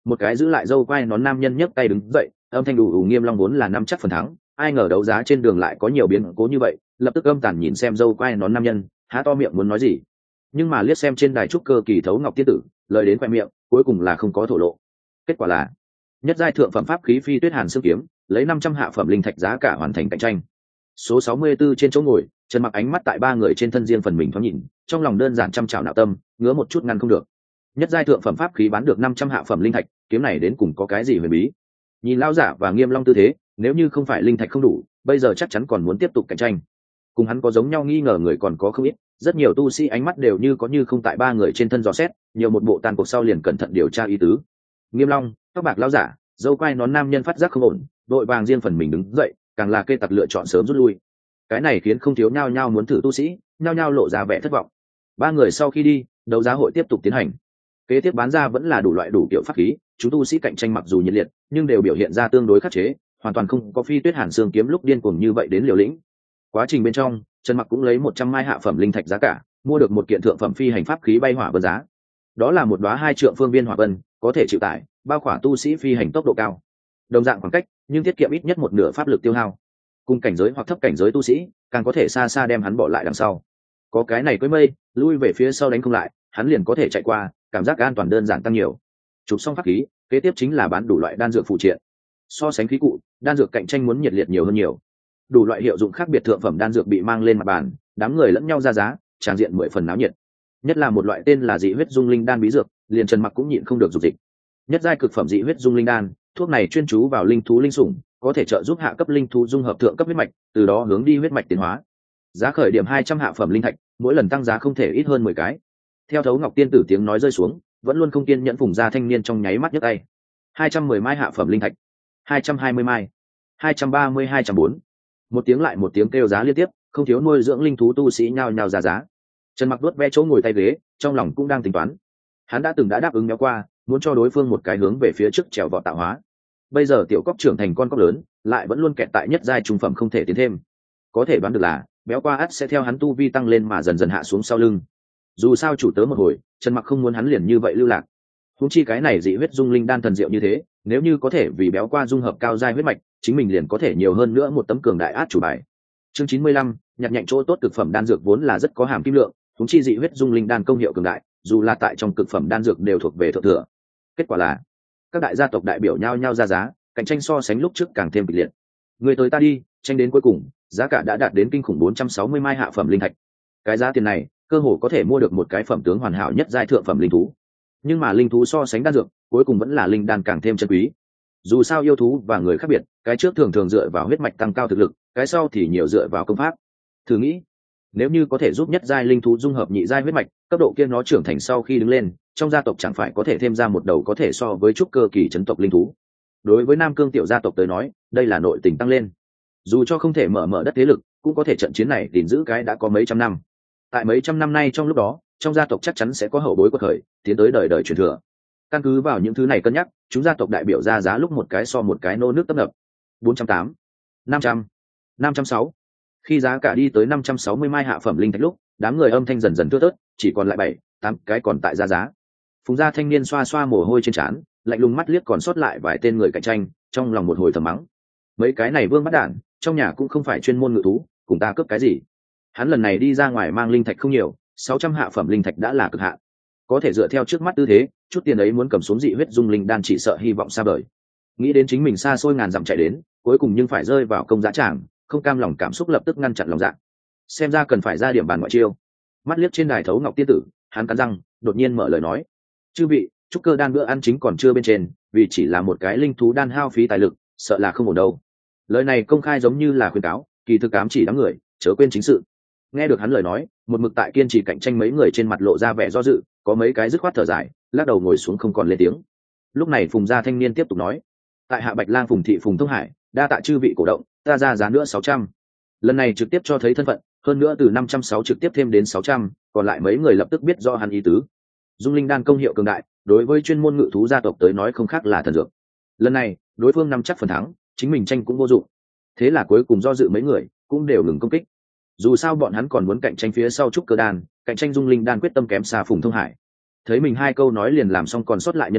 A: một cái giữ lại dâu quai nón nam nhân nhấc tay đứng dậy, âm thanh đủ đủ nghiêm long vốn là năm chắc phần thắng, ai ngờ đấu giá trên đường lại có nhiều biến cố như vậy, lập tức âm tàn nhìn xem dâu quai nón nam nhân, há to miệng muốn nói gì, nhưng mà liếc xem trên đài trúc cơ kỳ thấu ngọc tiên tử, lời đến khoe miệng cuối cùng là không có thổ lộ. Kết quả là nhất giai thượng phẩm pháp khí phi tuyết hàn xương kiếm lấy năm trăm hạ phẩm linh thạch giá cả hoàn thành cạnh tranh. Số sáu mươi 64 trên chỗ ngồi, Trần Mặc ánh mắt tại ba người trên thân riêng phần mình thoáng nhìn, trong lòng đơn giản trăm trảo nạo tâm, ngứa một chút ngăn không được. Nhất giai thượng phẩm pháp khí bán được năm trăm hạ phẩm linh thạch, kiếm này đến cùng có cái gì huyền bí? Nhìn lão giả và Nghiêm Long tư thế, nếu như không phải linh thạch không đủ, bây giờ chắc chắn còn muốn tiếp tục cạnh tranh. Cùng hắn có giống nhau nghi ngờ người còn có không ít, rất nhiều tu sĩ ánh mắt đều như có như không tại ba người trên thân dò xét, nhiều một bộ tàn cuộc sau liền cẩn thận điều tra ý tứ. Nghiêm Long, tóc bạc lão giả, dâu quai nón nam nhân phát giác không ổn, đội vàng riêng phần mình đứng dậy, càng là kê tặc lựa chọn sớm rút lui. Cái này khiến không thiếu nhao nhao muốn thử tu sĩ, nhao nhao lộ ra vẻ thất vọng. Ba người sau khi đi, đấu giá hội tiếp tục tiến hành. Kế tiếp bán ra vẫn là đủ loại đủ kiểu pháp khí, chúng tu sĩ cạnh tranh mặc dù nhiệt liệt, nhưng đều biểu hiện ra tương đối khắc chế, hoàn toàn không có phi tuyết hàn xương kiếm lúc điên cuồng như vậy đến liều lĩnh. Quá trình bên trong, Trần Mặc cũng lấy một trăm mai hạ phẩm linh thạch giá cả, mua được một kiện thượng phẩm phi hành pháp khí bay hỏa vân giá. Đó là một đóa hai trượng phương viên hỏa vân, có thể chịu tải, bao khỏa tu sĩ phi hành tốc độ cao. Đồng dạng khoảng cách, nhưng tiết kiệm ít nhất một nửa pháp lực tiêu hao. Cùng cảnh giới hoặc thấp cảnh giới tu sĩ, càng có thể xa xa đem hắn bỏ lại đằng sau. Có cái này cưỡi mây, lui về phía sau đánh không lại, hắn liền có thể chạy qua, cảm giác an toàn đơn giản tăng nhiều. Chụp xong pháp khí, kế tiếp chính là bán đủ loại đan dược phụ triện. So sánh khí cụ, đan dược cạnh tranh muốn nhiệt liệt nhiều hơn nhiều. Đủ loại hiệu dụng khác biệt thượng phẩm đan dược bị mang lên mặt bàn, đám người lẫn nhau ra giá, tràng diện mười phần náo nhiệt. Nhất là một loại tên là dị huyết dung linh đan bí dược, liền Trần Mặc cũng nhịn không được dục dịch. Nhất giai cực phẩm dị huyết dung linh đan, thuốc này chuyên chú vào linh thú linh sủng, có thể trợ giúp hạ cấp linh thú dung hợp thượng cấp huyết mạch, từ đó hướng đi huyết mạch tiến hóa. Giá khởi điểm hai trăm hạ phẩm linh thạch, mỗi lần tăng giá không thể ít hơn mười cái. Theo thấu ngọc tiên tử tiếng nói rơi xuống, vẫn luôn không kiên nhẫn phùng ra thanh niên trong nháy mắt nhấc tay. hai trăm mười mai hạ phẩm linh thạch, hai trăm hai mươi mai, hai trăm ba mươi hai trăm bốn. Một tiếng lại một tiếng kêu giá liên tiếp, không thiếu nuôi dưỡng linh thú tu sĩ nhao nhao ra giá. Trần Mặc đuốt ve chỗ ngồi tay ghế, trong lòng cũng đang tính toán. Hắn đã từng đã đáp ứng méo qua, muốn cho đối phương một cái hướng về phía trước trèo vọt tạo hóa. Bây giờ tiểu cóc trưởng thành con cóc lớn, lại vẫn luôn kẹt tại nhất giai trung phẩm không thể tiến thêm. Có thể đoán được là, béo qua ắt sẽ theo hắn tu vi tăng lên mà dần dần hạ xuống sau lưng. Dù sao chủ tớ một hồi, Trần Mặc không muốn hắn liền như vậy lưu lạc. Huống chi cái này dị huyết dung linh đan thần diệu như thế, nếu như có thể vì béo qua dung hợp cao giai huyết mạch, chính mình liền có thể nhiều hơn nữa một tấm cường đại át chủ bài. Chương chín mươi lăm, nhặt nhạnh chỗ tốt cực phẩm đan dược vốn là rất có hàm kim lượng, huống chi dị huyết dung linh đan công hiệu cường đại, dù là tại trong cực phẩm đan dược đều thuộc về thượng thừa. Kết quả là, các đại gia tộc đại biểu nhao nhao ra giá, cạnh tranh so sánh lúc trước càng thêm kịch liệt. Người tới ta đi, tranh đến cuối cùng, giá cả đã đạt đến kinh khủng bốn trăm sáu mươi mai hạ phẩm linh thạch. Cái giá tiền này, cơ hồ có thể mua được một cái phẩm tướng hoàn hảo nhất giai thượng phẩm linh thú. Nhưng mà linh thú so sánh đan dược, cuối cùng vẫn là linh đan càng thêm chân quý. Dù sao yêu thú và người khác biệt, cái trước thường thường dựa vào huyết mạch tăng cao thực lực, cái sau thì nhiều dựa vào công pháp. Thử nghĩ, nếu như có thể giúp nhất giai linh thú dung hợp nhị giai huyết mạch, cấp độ kia nó trưởng thành sau khi đứng lên, trong gia tộc chẳng phải có thể thêm ra một đầu có thể so với trúc cơ kỳ chấn tộc linh thú. Đối với Nam Cương tiểu gia tộc tới nói, đây là nội tình tăng lên. Dù cho không thể mở mở đất thế lực, cũng có thể trận chiến này gìn giữ cái đã có mấy trăm năm. Tại mấy trăm năm nay trong lúc đó, trong gia tộc chắc chắn sẽ có hậu bối quật khởi, tiến tới đời đời truyền thừa. Căn cứ vào những thứ này cân nhắc, chúng gia tộc đại biểu ra giá lúc một cái so một cái nô nước tấp nập. bốn trăm tám, năm trăm, năm trăm sáu. Khi giá cả đi tới năm trăm sáu mươi mai hạ phẩm linh thạch lúc, đám người âm thanh dần dần thưa thớt, chỉ còn lại bảy, tám cái còn tại ra giá. Phùng gia thanh niên xoa xoa mồ hôi trên trán, lạnh lùng mắt liếc còn sót lại vài tên người cạnh tranh, trong lòng một hồi thầm mắng. Mấy cái này vương bắt đản, trong nhà cũng không phải chuyên môn ngự thú, cùng ta cướp cái gì? Hắn lần này đi ra ngoài mang linh thạch không nhiều, sáu trăm hạ phẩm linh thạch đã là cực hạn. Có thể dựa theo trước mắt tư thế, chút tiền ấy muốn cầm xuống dị huyết dung linh đan chỉ sợ hy vọng xa vời. Nghĩ đến chính mình xa xôi ngàn dặm chạy đến, cuối cùng nhưng phải rơi vào công giá tràng, không cam lòng cảm xúc lập tức ngăn chặn lòng dạ. Xem ra cần phải ra điểm bàn ngoại chiêu. Mắt liếc trên đài thấu ngọc tiên tử, hắn cắn răng, đột nhiên mở lời nói: "Chư vị, trúc cơ đan bữa ăn chính còn chưa bên trên, vì chỉ là một cái linh thú đan hao phí tài lực, sợ là không ổn đâu." Lời này công khai giống như là khuyên cáo, kỳ thực ám chỉ đám người chớ quên chính sự. Nghe được hắn lời nói, một mực tại kiên trì cạnh tranh mấy người trên mặt lộ ra vẻ do dự, có mấy cái dứt khoát thở dài, lắc đầu ngồi xuống không còn lên tiếng. Lúc này Phùng gia thanh niên tiếp tục nói: "Tại hạ Bạch Lang Phùng thị Phùng Thông Hải, đa tạ chư vị cổ động, ta ra giá nữa sáu trăm." Lần này trực tiếp cho thấy thân phận, hơn nữa từ năm trăm sáu trực tiếp thêm đến sáu trăm, còn lại mấy người lập tức biết rõ hắn ý tứ. Dung linh đan công hiệu cường đại, đối với chuyên môn ngự thú gia tộc tới nói không khác là thần dược. Lần này, đối phương nắm chắc phần thắng, chính mình tranh cũng vô dụng. Thế là cuối cùng do dự mấy người, cũng đều ngừng công kích. Dù sao bọn hắn còn muốn cạnh tranh phía sau trúc cơ đan, cạnh tranh dung linh đan quyết tâm kém xa Phùng Thông Hải. Thấy mình hai câu nói liền làm xong còn sót lại nhân mã,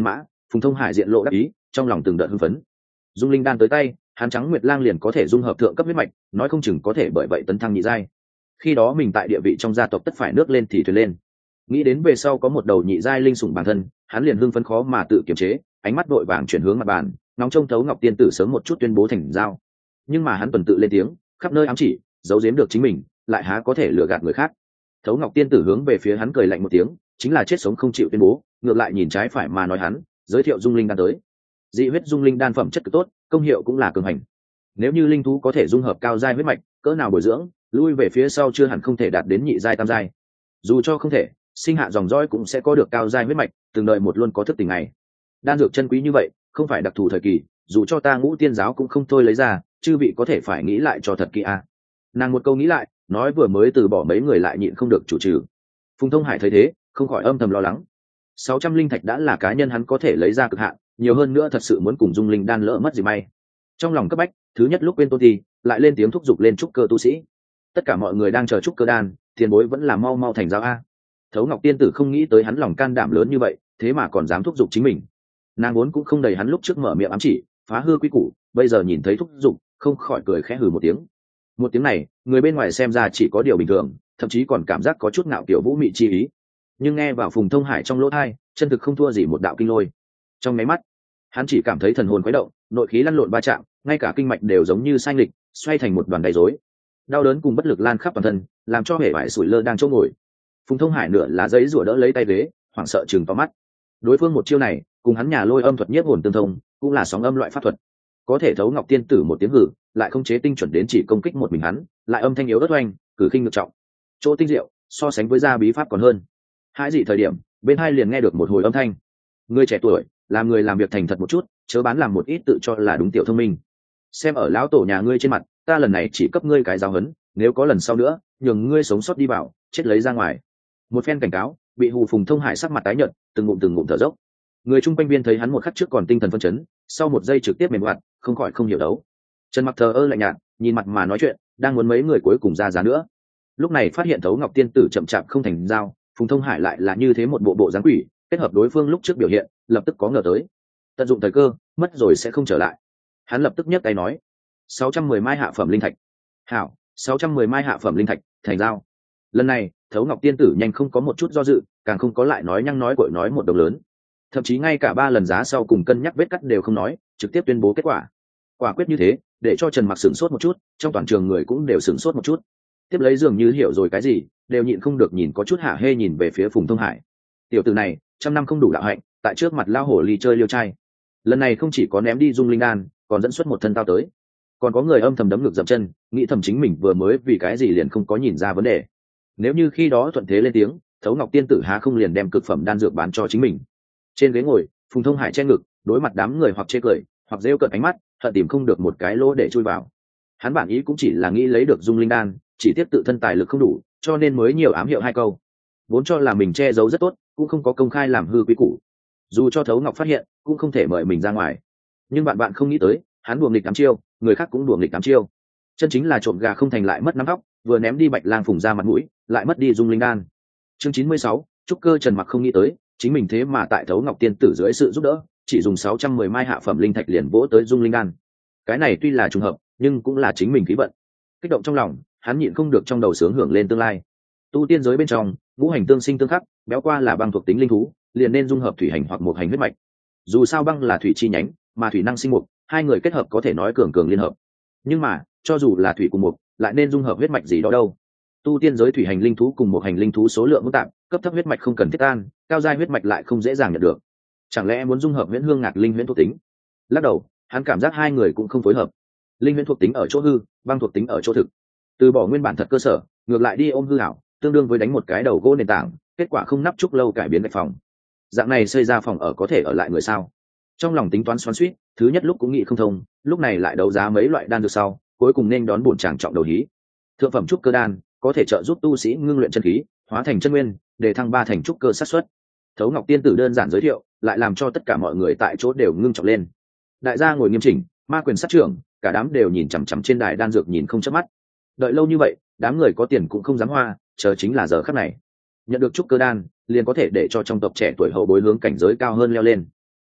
A: Phùng Thông Hải diện lộ đắc ý, trong lòng từng đợt hưng phấn. Dung linh đan tới tay, hắn Trắng Nguyệt Lang liền có thể dung hợp thượng cấp huyết mạch, nói không chừng có thể bởi vậy tấn thăng nhị giai. Khi đó mình tại địa vị trong gia tộc tất phải nước lên thì thuyền lên. Nghĩ đến về sau có một đầu nhị giai linh sủng bản thân, hắn liền hưng phấn khó mà tự kiềm chế, ánh mắt đội vàng chuyển hướng mặt bàn, nóng trông Thấu Ngọc tiên tử sớm một chút tuyên bố thành giao. Nhưng mà hắn tuần tự lên tiếng, khắp nơi ám chỉ, giấu giếm được chính mình, lại há có thể lừa gạt người khác. Thấu Ngọc tiên tử hướng về phía hắn cười lạnh một tiếng, chính là chết sống không chịu tuyên bố, ngược lại nhìn trái phải mà nói hắn, giới thiệu dung linh đan tới. Dị huyết dung linh đan phẩm chất cực tốt, công hiệu cũng là cường hành. Nếu như linh thú có thể dung hợp cao giai huyết mạch, cỡ nào bồi dưỡng, lui về phía sau chưa hẳn không thể đạt đến nhị giai tam giai. Dù cho không thể, sinh hạ dòng dõi cũng sẽ có được cao giai huyết mạch, từng đời một luôn có thức tỉnh này. Đan dược chân quý như vậy, không phải đặc thù thời kỳ, dù cho ta Ngũ Tiên giáo cũng không thôi lấy ra, chư vị có thể phải nghĩ lại cho thật kỹ a. À. Nàng một câu nghĩ lại, nói vừa mới từ bỏ mấy người lại nhịn không được chủ trừ. Phùng Thông Hải thấy thế, không khỏi âm thầm lo lắng. sáu trăm linh thạch đã là cá nhân hắn có thể lấy ra cực hạn, nhiều hơn nữa thật sự muốn cùng dung linh đan lỡ mất gì may. Trong lòng cấp bách, thứ nhất lúc quên tôn thì lại lên tiếng thúc giục lên trúc cơ tu sĩ. Tất cả mọi người đang chờ trúc cơ đan, tiền bối vẫn là mau mau thành giao a. Thấu Ngọc tiên tử không nghĩ tới hắn lòng can đảm lớn như vậy, thế mà còn dám thúc giục chính mình. Nàng vốn cũng không đầy hắn lúc trước mở miệng ám chỉ, phá hư quy củ, bây giờ nhìn thấy thúc giục, không khỏi cười khẽ hừ một tiếng. Một tiếng này, người bên ngoài xem ra chỉ có điều bình thường, thậm chí còn cảm giác có chút ngạo kiểu vũ mị chi ý. Nhưng nghe vào Phùng Thông Hải trong lỗ tai, chân thực không thua gì một đạo kinh lôi. Trong mấy mắt, hắn chỉ cảm thấy thần hồn khuấy động, nội khí lăn lộn ba chạm, ngay cả kinh mạch đều giống như sai nghịch, xoay thành một đoàn đầy rối. Đau đớn cùng bất lực lan khắp toàn thân, làm cho hệ vải sủi lơ đang chỗ ngồi. Phùng Thông Hải nửa lá giấy rủa đỡ lấy tay ghế, hoảng sợ chừng to mắt. Đối phương một chiêu này, cùng hắn nhà lôi âm thuật nhiếp hồn tương thông, cũng là sóng âm loại pháp thuật. Có thể thấu Ngọc tiên tử một tiếng hử, lại không chế tinh chuẩn đến chỉ công kích một mình hắn, lại âm thanh yếu ớt oanh, cử khinh ngược trọng. Chỗ tinh diệu, so sánh với gia bí pháp còn hơn. Hãi dị thời điểm, bên hai liền nghe được một hồi âm thanh. Người trẻ tuổi, làm người làm việc thành thật một chút, chớ bán làm một ít tự cho là đúng tiểu thông minh. Xem ở lão tổ nhà ngươi trên mặt, ta lần này chỉ cấp ngươi cái giáo huấn, nếu có lần sau nữa, nhường ngươi sống sót đi vào, chết lấy ra ngoài. Một phen cảnh cáo, bị hù Phùng Thông Hải sắc mặt tái nhợt, từng ngụm từng ngụm thở dốc. Người chung quanh viên thấy hắn một khắc trước còn tinh thần phấn chấn, sau một giây trực tiếp mềm hoạt, không khỏi không hiểu đấu. Trần Mặc thờ ơ lạnh nhạt, nhìn mặt mà nói chuyện, đang muốn mấy người cuối cùng ra giá nữa. Lúc này phát hiện Thấu Ngọc tiên tử chậm chạp không thành giao, Phùng Thông Hải lại là như thế một bộ bộ dáng quỷ, kết hợp đối phương lúc trước biểu hiện, lập tức có ngờ tới. Tận dụng thời cơ, mất rồi sẽ không trở lại. Hắn lập tức nhấc tay nói: sáu trăm mười mai hạ phẩm linh thạch. Hảo, sáu trăm mười mai hạ phẩm linh thạch, thành giao. Lần này, Thấu Ngọc tiên tử nhanh không có một chút do dự, càng không có lại nói nhăng nói cội nói một đồng lớn. Thậm chí ngay cả ba lần giá sau cùng cân nhắc vết cắt đều không nói, trực tiếp tuyên bố kết quả. Quả quyết như thế, để cho Trần Mặc sửng sốt một chút, trong toàn trường người cũng đều sửng sốt một chút. Tiếp lấy dường như hiểu rồi cái gì, đều nhịn không được nhìn có chút hả hê nhìn về phía Phùng Thông Hải. Tiểu tử này, trăm năm không đủ đạo hạnh, tại trước mặt lao hổ ly chơi liêu trai. Lần này không chỉ có ném đi dung linh đan, còn dẫn xuất một thân tao tới. Còn có người âm thầm đấm ngược dậm chân, nghĩ thầm chính mình vừa mới vì cái gì liền không có nhìn ra vấn đề. Nếu như khi đó thuận thế lên tiếng, Thấu Ngọc tiên tử há không liền đem cực phẩm đan dược bán cho chính mình. Trên ghế ngồi, Phùng Thông Hải che ngực, đối mặt đám người hoặc chê cười, hoặc rêu cợt ánh mắt, hận tìm không được một cái lỗ để chui vào. Hắn bản ý cũng chỉ là nghĩ lấy được dung linh đan, chỉ tiếp tự thân tài lực không đủ, cho nên mới nhiều ám hiệu hai câu. Vốn cho là mình che giấu rất tốt, cũng không có công khai làm hư quý củ. Dù cho Thấu Ngọc phát hiện, cũng không thể mời mình ra ngoài. Nhưng bạn bạn không nghĩ tới, hắn đùa nghịch tám chiêu, người khác cũng đùa nghịch tám chiêu. Chân chính là trộm gà không thành lại mất nắm tóc, vừa ném đi Bạch Lang Phùng ra mặt mũi, lại mất đi dung linh đan. Chương chín mươi sáu, trúc cơ Trần Mặc không nghĩ tới, chính mình thế mà tại Thấu Ngọc tiên tử dưới sự giúp đỡ, chỉ dùng sáu trăm mười mai hạ phẩm linh thạch liền vỗ tới dung linh đan. Cái này tuy là trùng hợp, nhưng cũng là chính mình khí vận. Kích động trong lòng, hắn nhịn không được trong đầu sướng hưởng lên tương lai. Tu tiên giới bên trong, ngũ hành tương sinh tương khắc, béo qua là băng thuộc tính linh thú, liền nên dung hợp thủy hành hoặc một hành huyết mạch. Dù sao băng là thủy chi nhánh, mà thủy năng sinh mục, hai người kết hợp có thể nói cường cường liên hợp. Nhưng mà, cho dù là thủy cùng mục, lại nên dung hợp huyết mạch gì đó đâu? Tu tiên giới thủy hành linh thú cùng một hành linh thú số lượng hỗn tạp, cấp thấp huyết mạch không cần thiết tan, cao giai huyết mạch lại không dễ dàng nhận được. Chẳng lẽ muốn dung hợp huyễn hương ngạc linh huyễn thuộc tính? Lắc đầu, hắn cảm giác hai người cũng không phối hợp. Linh huyễn thuộc tính ở chỗ hư, băng thuộc tính ở chỗ thực. Từ bỏ nguyên bản thật cơ sở, ngược lại đi ôm hư ảo, tương đương với đánh một cái đầu gỗ nền tảng, kết quả không nắp chúc lâu cải biến gạch phòng. Dạng này xây ra phòng ở có thể ở lại người sao? Trong lòng tính toán xoắn xuýt, thứ nhất lúc cũng nghĩ không thông, lúc này lại đấu giá mấy loại đan dược sau, cuối cùng nên đón bổn tràng trọng đầu hí. Thượng phẩm trúc cơ đan có thể trợ giúp tu sĩ ngưng luyện chân khí, hóa thành chân nguyên, để thăng ba thành trúc cơ sát suất. Thấu Ngọc tiên tử đơn giản giới thiệu, lại làm cho tất cả mọi người tại chỗ đều ngưng trọng lên. Đại gia ngồi nghiêm chỉnh, ma quyền sát trưởng, cả đám đều nhìn chằm chằm trên đài đan dược nhìn không chớp mắt. Đợi lâu như vậy, đám người có tiền cũng không dám hoa, chờ chính là giờ khắc này. Nhận được trúc cơ đan, liền có thể để cho trong tộc trẻ tuổi hậu bối hướng cảnh giới cao hơn leo lên.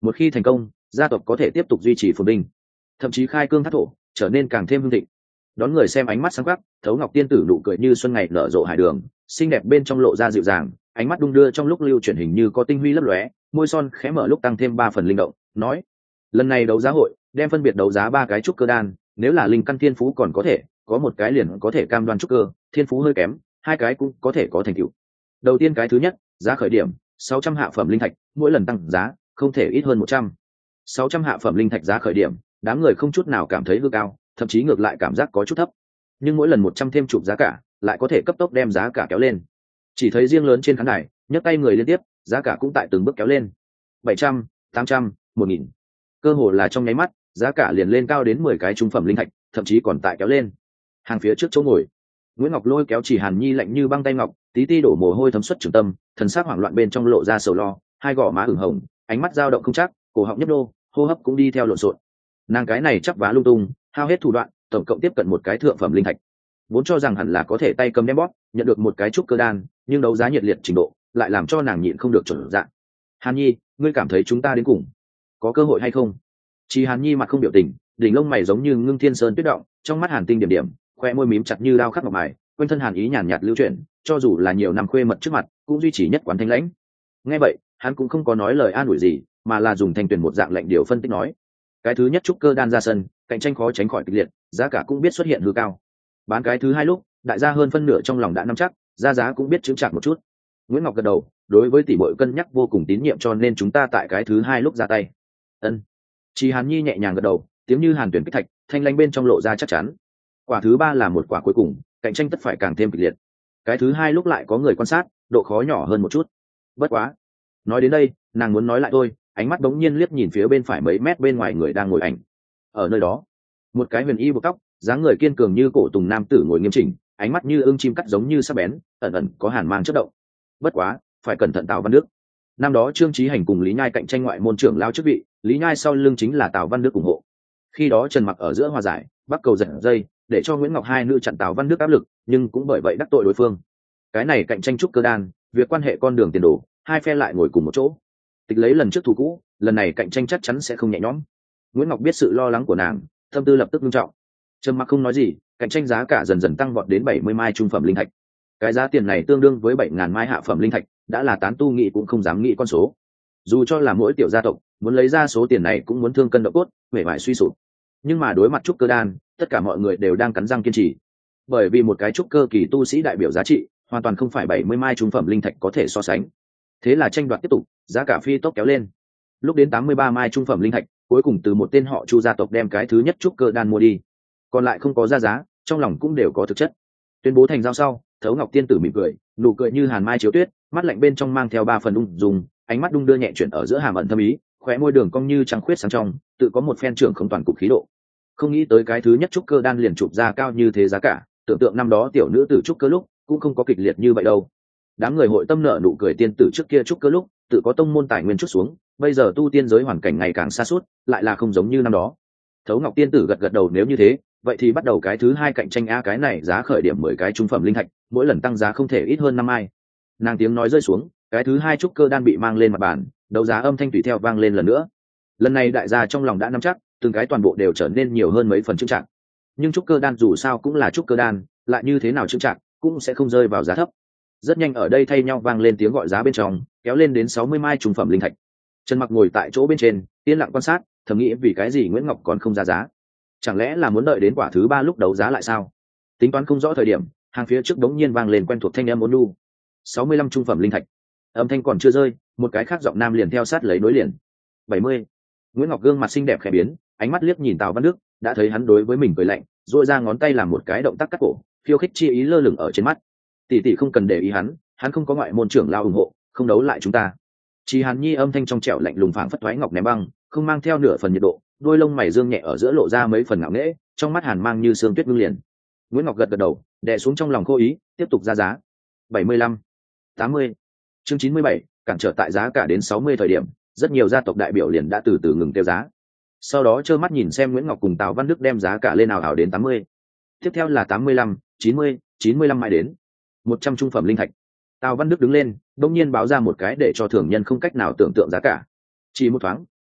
A: một khi thành công gia tộc có thể tiếp tục duy trì phồn binh, thậm chí khai cương thác thổ, trở nên càng thêm hưng thịnh. Đón người xem ánh mắt sáng quắc, Thấu Ngọc tiên tử nụ cười như xuân ngày nở rộ hải đường, xinh đẹp bên trong lộ ra dịu dàng, ánh mắt đung đưa trong lúc lưu chuyển hình như có tinh huy lấp lóe, môi son khẽ mở lúc tăng thêm ba phần linh động, nói: lần này đấu giá hội đem phân biệt đấu giá ba cái trúc cơ đan, nếu là linh căn thiên phú còn có thể, có một cái liền có thể cam đoan trúc cơ, thiên phú hơi kém, hai cái cũng có thể có thành tựu. Đầu tiên cái thứ nhất, giá khởi điểm sáu trăm hạ phẩm linh thạch, mỗi lần tăng giá không thể ít hơn một trăm. sáu trăm hạ phẩm linh thạch giá khởi điểm, đám người không chút nào cảm thấy hư cao, thậm chí ngược lại cảm giác có chút thấp. Nhưng mỗi lần một trăm thêm chục giá cả, lại có thể cấp tốc đem giá cả kéo lên. Chỉ thấy riêng lớn trên khán đài, nhấc tay người liên tiếp, giá cả cũng tại từng bước kéo lên. bảy trăm, tám trăm, một nghìn. Cơ hồ là trong nháy mắt, giá cả liền lên cao đến mười cái trung phẩm linh thạch, thậm chí còn tại kéo lên. Hàng phía trước chỗ ngồi, Nguyễn Ngọc lôi kéo Chỉ Hàn Nhi lạnh như băng tay ngọc, tí ti đổ mồ hôi thấm xuất trường tâm, thần sắc hoảng loạn bên trong lộ ra sầu lo, hai gò má ửng hồng, ánh mắt dao động không chắc, cổ họng nhấp đô, hô hấp cũng đi theo lộn xộn. Nàng cái này chắc vá lung tung, hao hết thủ đoạn, tổng cộng tiếp cận một cái thượng phẩm linh thạch. Vốn cho rằng hẳn là có thể tay cầm đem bóp, nhận được một cái trúc cơ đan, nhưng đấu giá nhiệt liệt trình độ, lại làm cho nàng nhịn không được chuẩn dạng. Hàn Nhi, ngươi cảm thấy chúng ta đến cùng có cơ hội hay không? Chỉ Hàn Nhi mặt không biểu tình, đỉnh lông mày giống như ngưng thiên sơn tuyết động, trong mắt hàn tinh điểm điểm, khoe môi mím chặt như đao khắc ngọc mài, quanh thân hàn ý nhàn nhạt lưu chuyển, cho dù là nhiều năm khuê mật trước mặt, cũng duy trì nhất quán thanh lãnh. Nghe vậy, hắn cũng không có nói lời an ủi gì, mà là dùng thanh tuyển một dạng lệnh điều phân tích nói: cái thứ nhất trúc cơ đan ra sân, cạnh tranh khó tránh khỏi kịch liệt, giá cả cũng biết xuất hiện hư cao. Bán cái thứ hai lúc, đại gia hơn phân nửa trong lòng đã nắm chắc, ra giá cũng biết chững chạc một chút. Nguyễn Ngọc gật đầu, đối với tỷ muội cân nhắc vô cùng tín nhiệm, cho nên chúng ta tại cái thứ hai lúc ra tay. Ân. Chỉ Hàn Nhi nhẹ nhàng gật đầu, tiếng như hàn tuyển kích thạch, thanh lãnh bên trong lộ ra chắc chắn. Quả thứ ba là một quả cuối cùng, cạnh tranh tất phải càng thêm kịch liệt. Cái thứ hai lúc lại có người quan sát, độ khó nhỏ hơn một chút. Bất quá, nói đến đây, nàng muốn nói lại thôi, ánh mắt đống nhiên liếc nhìn phía bên phải mấy mét bên ngoài người đang ngồi ảnh. Ở nơi đó, một cái huyền y buộc tóc, dáng người kiên cường như cổ tùng nam tử ngồi nghiêm chỉnh, ánh mắt như ưng chim cắt giống như sắc bén, ẩn ẩn có hàn mang chớp động. Bất quá, phải cẩn thận Tào Văn Đức. Năm đó Trương Chí Hành cùng Lý Nhai cạnh tranh ngoại môn trưởng lao chức vị, Lý Nhai sau lưng chính là Tào Văn Đức ủng hộ. Khi đó Trần Mặc ở giữa hòa giải, bắt cầu giật dây, để cho Nguyễn Ngọc hai nữ chặn Tào Văn Đức áp lực, nhưng cũng bởi vậy đắc tội đối phương. Cái này cạnh tranh trúc cơ đan, việc quan hệ con đường tiền đồ, hai phe lại ngồi cùng một chỗ. Tịch lấy lần trước thù cũ, lần này cạnh tranh chắc chắn sẽ không nhẹ nhõm. Nguyễn Ngọc biết sự lo lắng của nàng, tâm tư lập tức nghiêm trọng. Trần Mặc không nói gì, cạnh tranh giá cả dần dần tăng vọt đến bảy mươi mai trung phẩm linh thạch. Cái giá tiền này tương đương với bảy ngàn mai hạ phẩm linh thạch, đã là tán tu nghị cũng không dám nghĩ con số. Dù cho là mỗi tiểu gia tộc, muốn lấy ra số tiền này cũng muốn thương cân độ cốt, vẻ vải suy sụp. Nhưng mà đối mặt trúc cơ đan, tất cả mọi người đều đang cắn răng kiên trì. Bởi vì một cái trúc cơ kỳ tu sĩ đại biểu giá trị, hoàn toàn không phải bảy mươi mai trung phẩm linh thạch có thể so sánh. Thế là tranh đoạt tiếp tục, giá cả phi tốc kéo lên. Lúc đến tám mươi ba mai trung phẩm linh thạch, cuối cùng từ một tên họ Chu gia tộc đem cái thứ nhất trúc cơ đan mua đi. Còn lại không có ra giá, trong lòng cũng đều có thực chất. Tuyên bố thành giao sau, Thấu Ngọc tiên tử mỉm cười, nụ cười như hàn mai chiếu tuyết, mắt lạnh bên trong mang theo ba phần ung dung, ánh mắt đung đưa nhẹ chuyển ở giữa hàm ẩn thâm ý, khóe môi đường cong như trăng khuyết sáng trong, tự có một phen trưởng không toàn cục khí độ. Không nghĩ tới cái thứ nhất trúc cơ đan liền chụp ra cao như thế giá cả, tưởng tượng năm đó tiểu nữ tử trúc cơ lúc cũng không có kịch liệt như vậy đâu. Đám người hội tâm nợ nụ cười tiên tử trước kia trúc cơ lúc tự có tông môn tài nguyên chút xuống, bây giờ tu tiên giới hoàn cảnh ngày càng xa suốt, lại là không giống như năm đó. Thấu Ngọc tiên tử gật gật đầu, nếu như thế, vậy thì bắt đầu cái thứ hai cạnh tranh a, cái này giá khởi điểm mười cái trung phẩm linh thạch, mỗi lần tăng giá không thể ít hơn năm ai. Nàng tiếng nói rơi xuống, cái thứ hai trúc cơ đan bị mang lên mặt bàn, đấu giá âm thanh tùy theo vang lên lần nữa. Lần này đại gia trong lòng đã nắm chắc, từng cái toàn bộ đều trở nên nhiều hơn mấy phần trưng trạng. Nhưng trúc cơ đan dù sao cũng là trúc cơ đan, lại như thế nào trưng trạng cũng sẽ không rơi vào giá thấp. Rất nhanh ở đây thay nhau vang lên tiếng gọi giá bên trong, kéo lên đến sáu mươi mai trung phẩm linh thạch. Trần Mặc ngồi tại chỗ bên trên, yên lặng quan sát, thầm nghĩ vì cái gì Nguyễn Ngọc còn không ra giá? Chẳng lẽ là muốn đợi đến quả thứ ba lúc đấu giá lại sao? Tính toán không rõ thời điểm, hàng phía trước đống nhiên vang lên quen thuộc thanh âm ôn nhu. sáu mươi lăm trung phẩm linh thạch. Âm thanh còn chưa rơi, một cái khác giọng nam liền theo sát lấy nối liền. bảy mươi. Nguyễn Ngọc gương mặt xinh đẹp khẽ biến, ánh mắt liếc nhìn Tào Văn Đức, đã thấy hắn đối với mình cười lạnh, duỗi ra ngón tay làm một cái động tác cắt cổ, khiêu khích chi ý lơ lửng ở trên mắt. Tỷ tỷ không cần để ý hắn, hắn không có ngoại môn trưởng lao ủng hộ, không đấu lại chúng ta. Chỉ Hàn Nhi âm thanh trong trẻo lạnh lùng phảng phất thoái ngọc ném băng, không mang theo nửa phần nhiệt độ, đôi lông mày dương nhẹ ở giữa lộ ra mấy phần ngạo nghễ, trong mắt hàn mang như sương tuyết ngưng liền. Nguyễn Ngọc gật gật đầu, đè xuống trong lòng khô ý, tiếp tục ra giá. bảy mươi lăm, tám mươi. Chương chín mươi bảy, cản trở tại giá cả đến sáu mươi thời điểm, rất nhiều gia tộc đại biểu liền đã từ từ ngừng tiêu giá. Sau đó trơ mắt nhìn xem Nguyễn Ngọc cùng Tào Văn Đức đem giá cả lên ảo ảo đến tám mươi. Tiếp theo là tám mươi lăm, chín mươi, chín mươi lăm mãi đến một trăm trung phẩm linh thạch. Tào Văn Đức đứng lên, đột nhiên báo ra một cái để cho thường nhân không cách nào tưởng tượng giá cả. Chỉ một thoáng,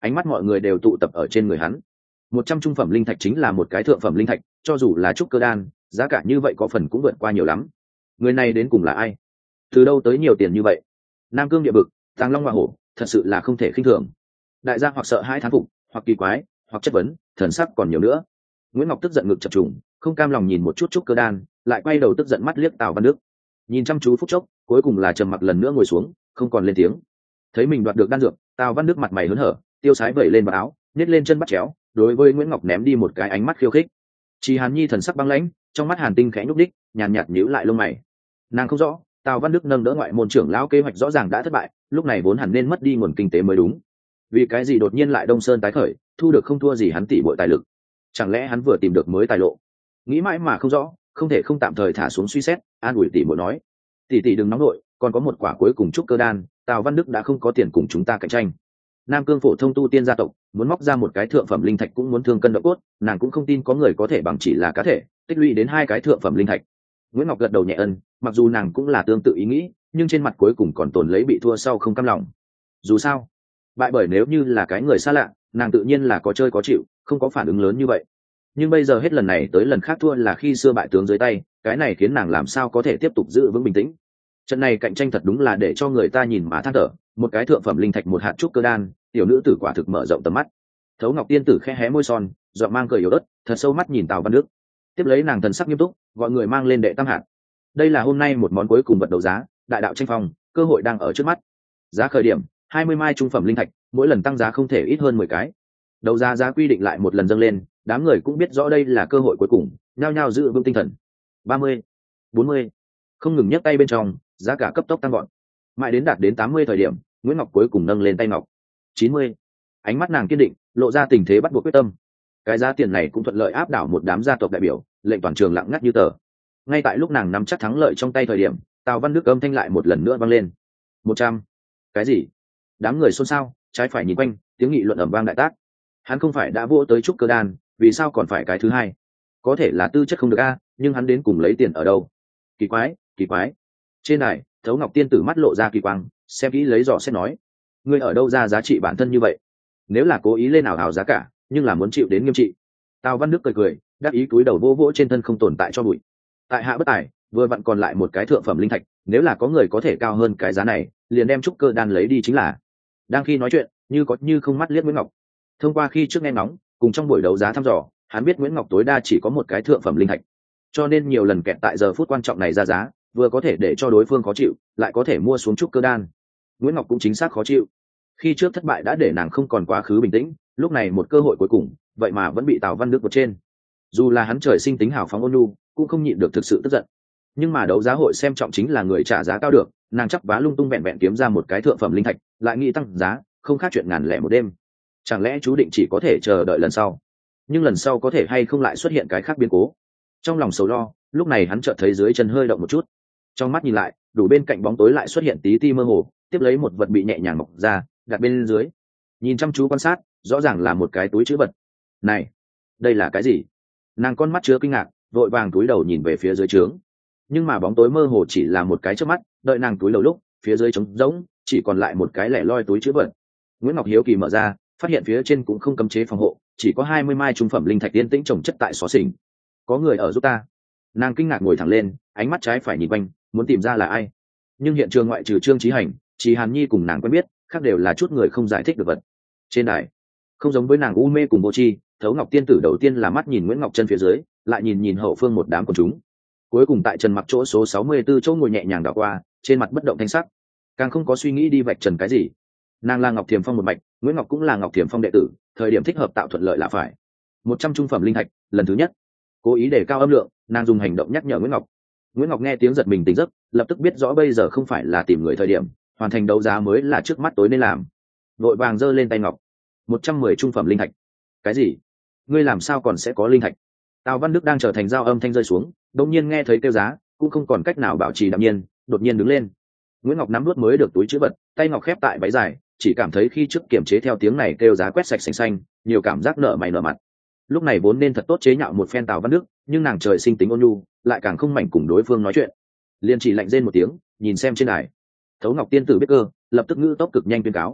A: ánh mắt mọi người đều tụ tập ở trên người hắn. Một trăm trung phẩm linh thạch chính là một cái thượng phẩm linh thạch, cho dù là trúc cơ đan, giá cả như vậy có phần cũng vượt qua nhiều lắm. Người này đến cùng là ai? Từ đâu tới nhiều tiền như vậy? Nam cương địa vực, tàng long hoa hổ, thật sự là không thể khinh thường. Đại gia hoặc sợ hãi thán phục, hoặc kỳ quái, hoặc chất vấn, thần sắc còn nhiều nữa. Nguyễn Ngọc tức giận ngực chập trùng, không cam lòng nhìn một chút trúc cơ đan, lại quay đầu tức giận mắt liếc Tào Văn Đức. Nhìn chăm chú phút chốc, cuối cùng là trầm mặc lần nữa ngồi xuống, không còn lên tiếng. Thấy mình đoạt được đan dược, Tào Văn Đức mặt mày hớn hở, tiêu sái vẩy lên vào áo, nhét lên chân bắt chéo, đối với Nguyễn Ngọc ném đi một cái ánh mắt khiêu khích. Chỉ Hàn Nhi thần sắc băng lãnh, trong mắt Hàn Tinh khẽ nhúc đích, nhàn nhạt nhíu lại lông mày. Nàng không rõ, Tào Văn Đức nâng đỡ ngoại môn trưởng lão kế hoạch rõ ràng đã thất bại, lúc này vốn hẳn nên mất đi nguồn kinh tế mới đúng. Vì cái gì đột nhiên lại Đông Sơn tái khởi, thu được không thua gì hắn tỷ bội tài lực? Chẳng lẽ hắn vừa tìm được mới tài lộ? Nghĩ mãi mà không rõ, không thể không tạm thời thả xuống suy xét, an ủi tỷ bội nói: tỷ tỷ đừng nóng nội, còn có một quả cuối cùng trúc cơ đan, Tào Văn Đức đã không có tiền cùng chúng ta cạnh tranh. Nam cương phổ thông tu tiên gia tộc muốn móc ra một cái thượng phẩm linh thạch cũng muốn thương cân độ cốt, nàng cũng không tin có người có thể bằng chỉ là cá thể tích lũy đến hai cái thượng phẩm linh thạch. Nguyễn Ngọc gật đầu nhẹ ân, mặc dù nàng cũng là tương tự ý nghĩ, nhưng trên mặt cuối cùng còn tồn lấy bị thua sau không cam lòng. Dù sao, bại bởi nếu như là cái người xa lạ, nàng tự nhiên là có chơi có chịu, không có phản ứng lớn như vậy. Nhưng bây giờ hết lần này tới lần khác thua là khi xưa bại tướng dưới tay, cái này khiến nàng làm sao có thể tiếp tục giữ vững bình tĩnh. Trận này cạnh tranh thật đúng là để cho người ta nhìn mà than thở, một cái thượng phẩm linh thạch một hạt trúc cơ đan, tiểu nữ tử quả thực mở rộng tầm mắt. Thấu Ngọc tiên tử khẽ hé môi son, giọng mang cười yếu ớt, thật sâu mắt nhìn Tào Văn Đức. Tiếp lấy nàng thần sắc nghiêm túc, gọi người mang lên đệ tam hạt. Đây là hôm nay một món cuối cùng vật đấu giá, đại đạo tranh phong, cơ hội đang ở trước mắt. Giá khởi điểm hai mươi mai trung phẩm linh thạch, mỗi lần tăng giá không thể ít hơn mười cái. Đấu giá giá quy định lại một lần dâng lên, đám người cũng biết rõ đây là cơ hội cuối cùng, nhao nhao giữ vững tinh thần. ba mươi, bốn mươi, không ngừng nhấc tay bên trong, giá cả cấp tốc tăng gọn. Mãi đến đạt đến tám mươi thời điểm, Nguyễn Ngọc cuối cùng nâng lên tay ngọc. chín mươi. Ánh mắt nàng kiên định, lộ ra tình thế bắt buộc quyết tâm. Cái giá tiền này cũng thuận lợi áp đảo một đám gia tộc đại biểu, lệnh toàn trường lặng ngắt như tờ. Ngay tại lúc nàng nắm chắc thắng lợi trong tay thời điểm, Tào Văn Đức âm thanh lại một lần nữa vang lên. một trăm. Cái gì? Đám người xôn xao, trái phải nhìn quanh, tiếng nghị luận ầm vang đại tác. Hắn không phải đã vỗ tới trúc cơ đan, vì sao còn phải cái thứ hai? Có thể là tư chất không được a, nhưng hắn đến cùng lấy tiền ở đâu? Kỳ quái, kỳ quái. Trên này, Thấu Ngọc tiên tử mắt lộ ra kỳ quang, xem kỹ lấy dò xét nói: ngươi ở đâu ra giá trị bản thân như vậy? Nếu là cố ý lên ảo hào giá cả, nhưng là muốn chịu đến nghiêm trị. Tào Văn Đức cười cười, đáp ý túi đầu vô vỗ trên thân không tồn tại cho bụi. Tại hạ bất tài, vừa vặn còn lại một cái thượng phẩm linh thạch, nếu là có người có thể cao hơn cái giá này, liền đem trúc cơ đan lấy đi chính là. Đang khi nói chuyện, như có như không mắt liếc Nguyễn Ngọc. Thông qua khi trước nghe ngóng, cùng trong buổi đấu giá thăm dò, hắn biết Nguyễn Ngọc tối đa chỉ có một cái thượng phẩm linh thạch, cho nên nhiều lần kẹt tại giờ phút quan trọng này ra giá, vừa có thể để cho đối phương khó chịu, lại có thể mua xuống trúc cơ đan. Nguyễn Ngọc cũng chính xác khó chịu. Khi trước thất bại đã để nàng không còn quá khứ bình tĩnh, lúc này một cơ hội cuối cùng, vậy mà vẫn bị Tào Văn Đức vượt trên. Dù là hắn trời sinh tính hào phóng ôn nhu, cũng không nhịn được thực sự tức giận. Nhưng mà đấu giá hội xem trọng chính là người trả giá cao được, nàng chắc vá lung tung vẹn vẹn kiếm ra một cái thượng phẩm linh thạch, lại nghĩ tăng giá, không khác chuyện ngàn lẻ một đêm. Chẳng lẽ chú định chỉ có thể chờ đợi lần sau? Nhưng lần sau có thể hay không lại xuất hiện cái khác biến cố? Trong lòng sầu lo, lúc này hắn chợt thấy dưới chân hơi động một chút. Trong mắt nhìn lại, đủ bên cạnh bóng tối lại xuất hiện tí ti mơ hồ, tiếp lấy một vật bị nhẹ nhàng mọc ra, đặt bên dưới. Nhìn chăm chú quan sát, rõ ràng là một cái túi trữ vật. Này, đây là cái gì? Nàng con mắt chứa kinh ngạc, vội vàng túi đầu nhìn về phía dưới trướng. Nhưng mà bóng tối mơ hồ chỉ là một cái trước mắt, đợi nàng túi đầu lúc, phía dưới trống rỗng, chỉ còn lại một cái lẻ loi túi trữ vật. Nguyễn Ngọc hiếu kỳ mở ra, phát hiện phía trên cũng không cấm chế phòng hộ, chỉ có hai mươi mai trung phẩm linh thạch tiên tĩnh trồng chất tại xó xỉnh. Có người ở giúp ta. Nàng kinh ngạc ngồi thẳng lên, ánh mắt trái phải nhìn quanh, muốn tìm ra là ai. Nhưng hiện trường ngoại trừ Trương Chí Hành, Chỉ Hàn Nhi cùng nàng quen biết, khác đều là chút người không giải thích được vật. Trên đài, không giống với nàng u mê cùng vô tri, Thấu Ngọc tiên tử đầu tiên là mắt nhìn Nguyễn Ngọc chân phía dưới, lại nhìn nhìn hậu phương một đám quần chúng. Cuối cùng tại Trần Mặc chỗ số sáu mươi 64 chỗ ngồi nhẹ nhàng đảo qua, trên mặt bất động thanh sắc, càng không có suy nghĩ đi vạch trần cái gì. Nàng là Ngọc Thiềm Phong một mạch, Nguyễn Ngọc cũng là Ngọc Thiềm Phong đệ tử, thời điểm thích hợp tạo thuận lợi là phải. một trăm trung phẩm linh thạch, lần thứ nhất. Cố ý để cao âm lượng, nàng dùng hành động nhắc nhở Nguyễn Ngọc. Nguyễn Ngọc nghe tiếng giật mình tỉnh giấc, lập tức biết rõ bây giờ không phải là tìm người thời điểm, hoàn thành đấu giá mới là trước mắt tối nên làm. Vội vàng giơ lên tay ngọc. một trăm mười trung phẩm linh thạch. Cái gì? Ngươi làm sao còn sẽ có linh thạch? Tào Văn Đức đang trở thành dao âm thanh rơi xuống, đột nhiên nghe thấy kêu giá, cũng không còn cách nào bảo trì đạm nhiên, đột nhiên đứng lên. Nguyễn Ngọc nắm nuốt mới được túi trữ vật, tay ngọc khép tại váy dài, chỉ cảm thấy khi trước kiểm chế theo tiếng này kêu giá quét sạch sành xanh, nhiều cảm giác nợ mày nợ mặt. Lúc này vốn nên thật tốt chế nhạo một phen Tào Văn Đức, nhưng nàng trời sinh tính ôn nhu, lại càng không mảnh cùng đối phương nói chuyện, liền chỉ lạnh rên một tiếng, nhìn xem trên đài. Thấu Ngọc tiên tử biết cơ, lập tức ngữ tốc cực nhanh tuyên cáo: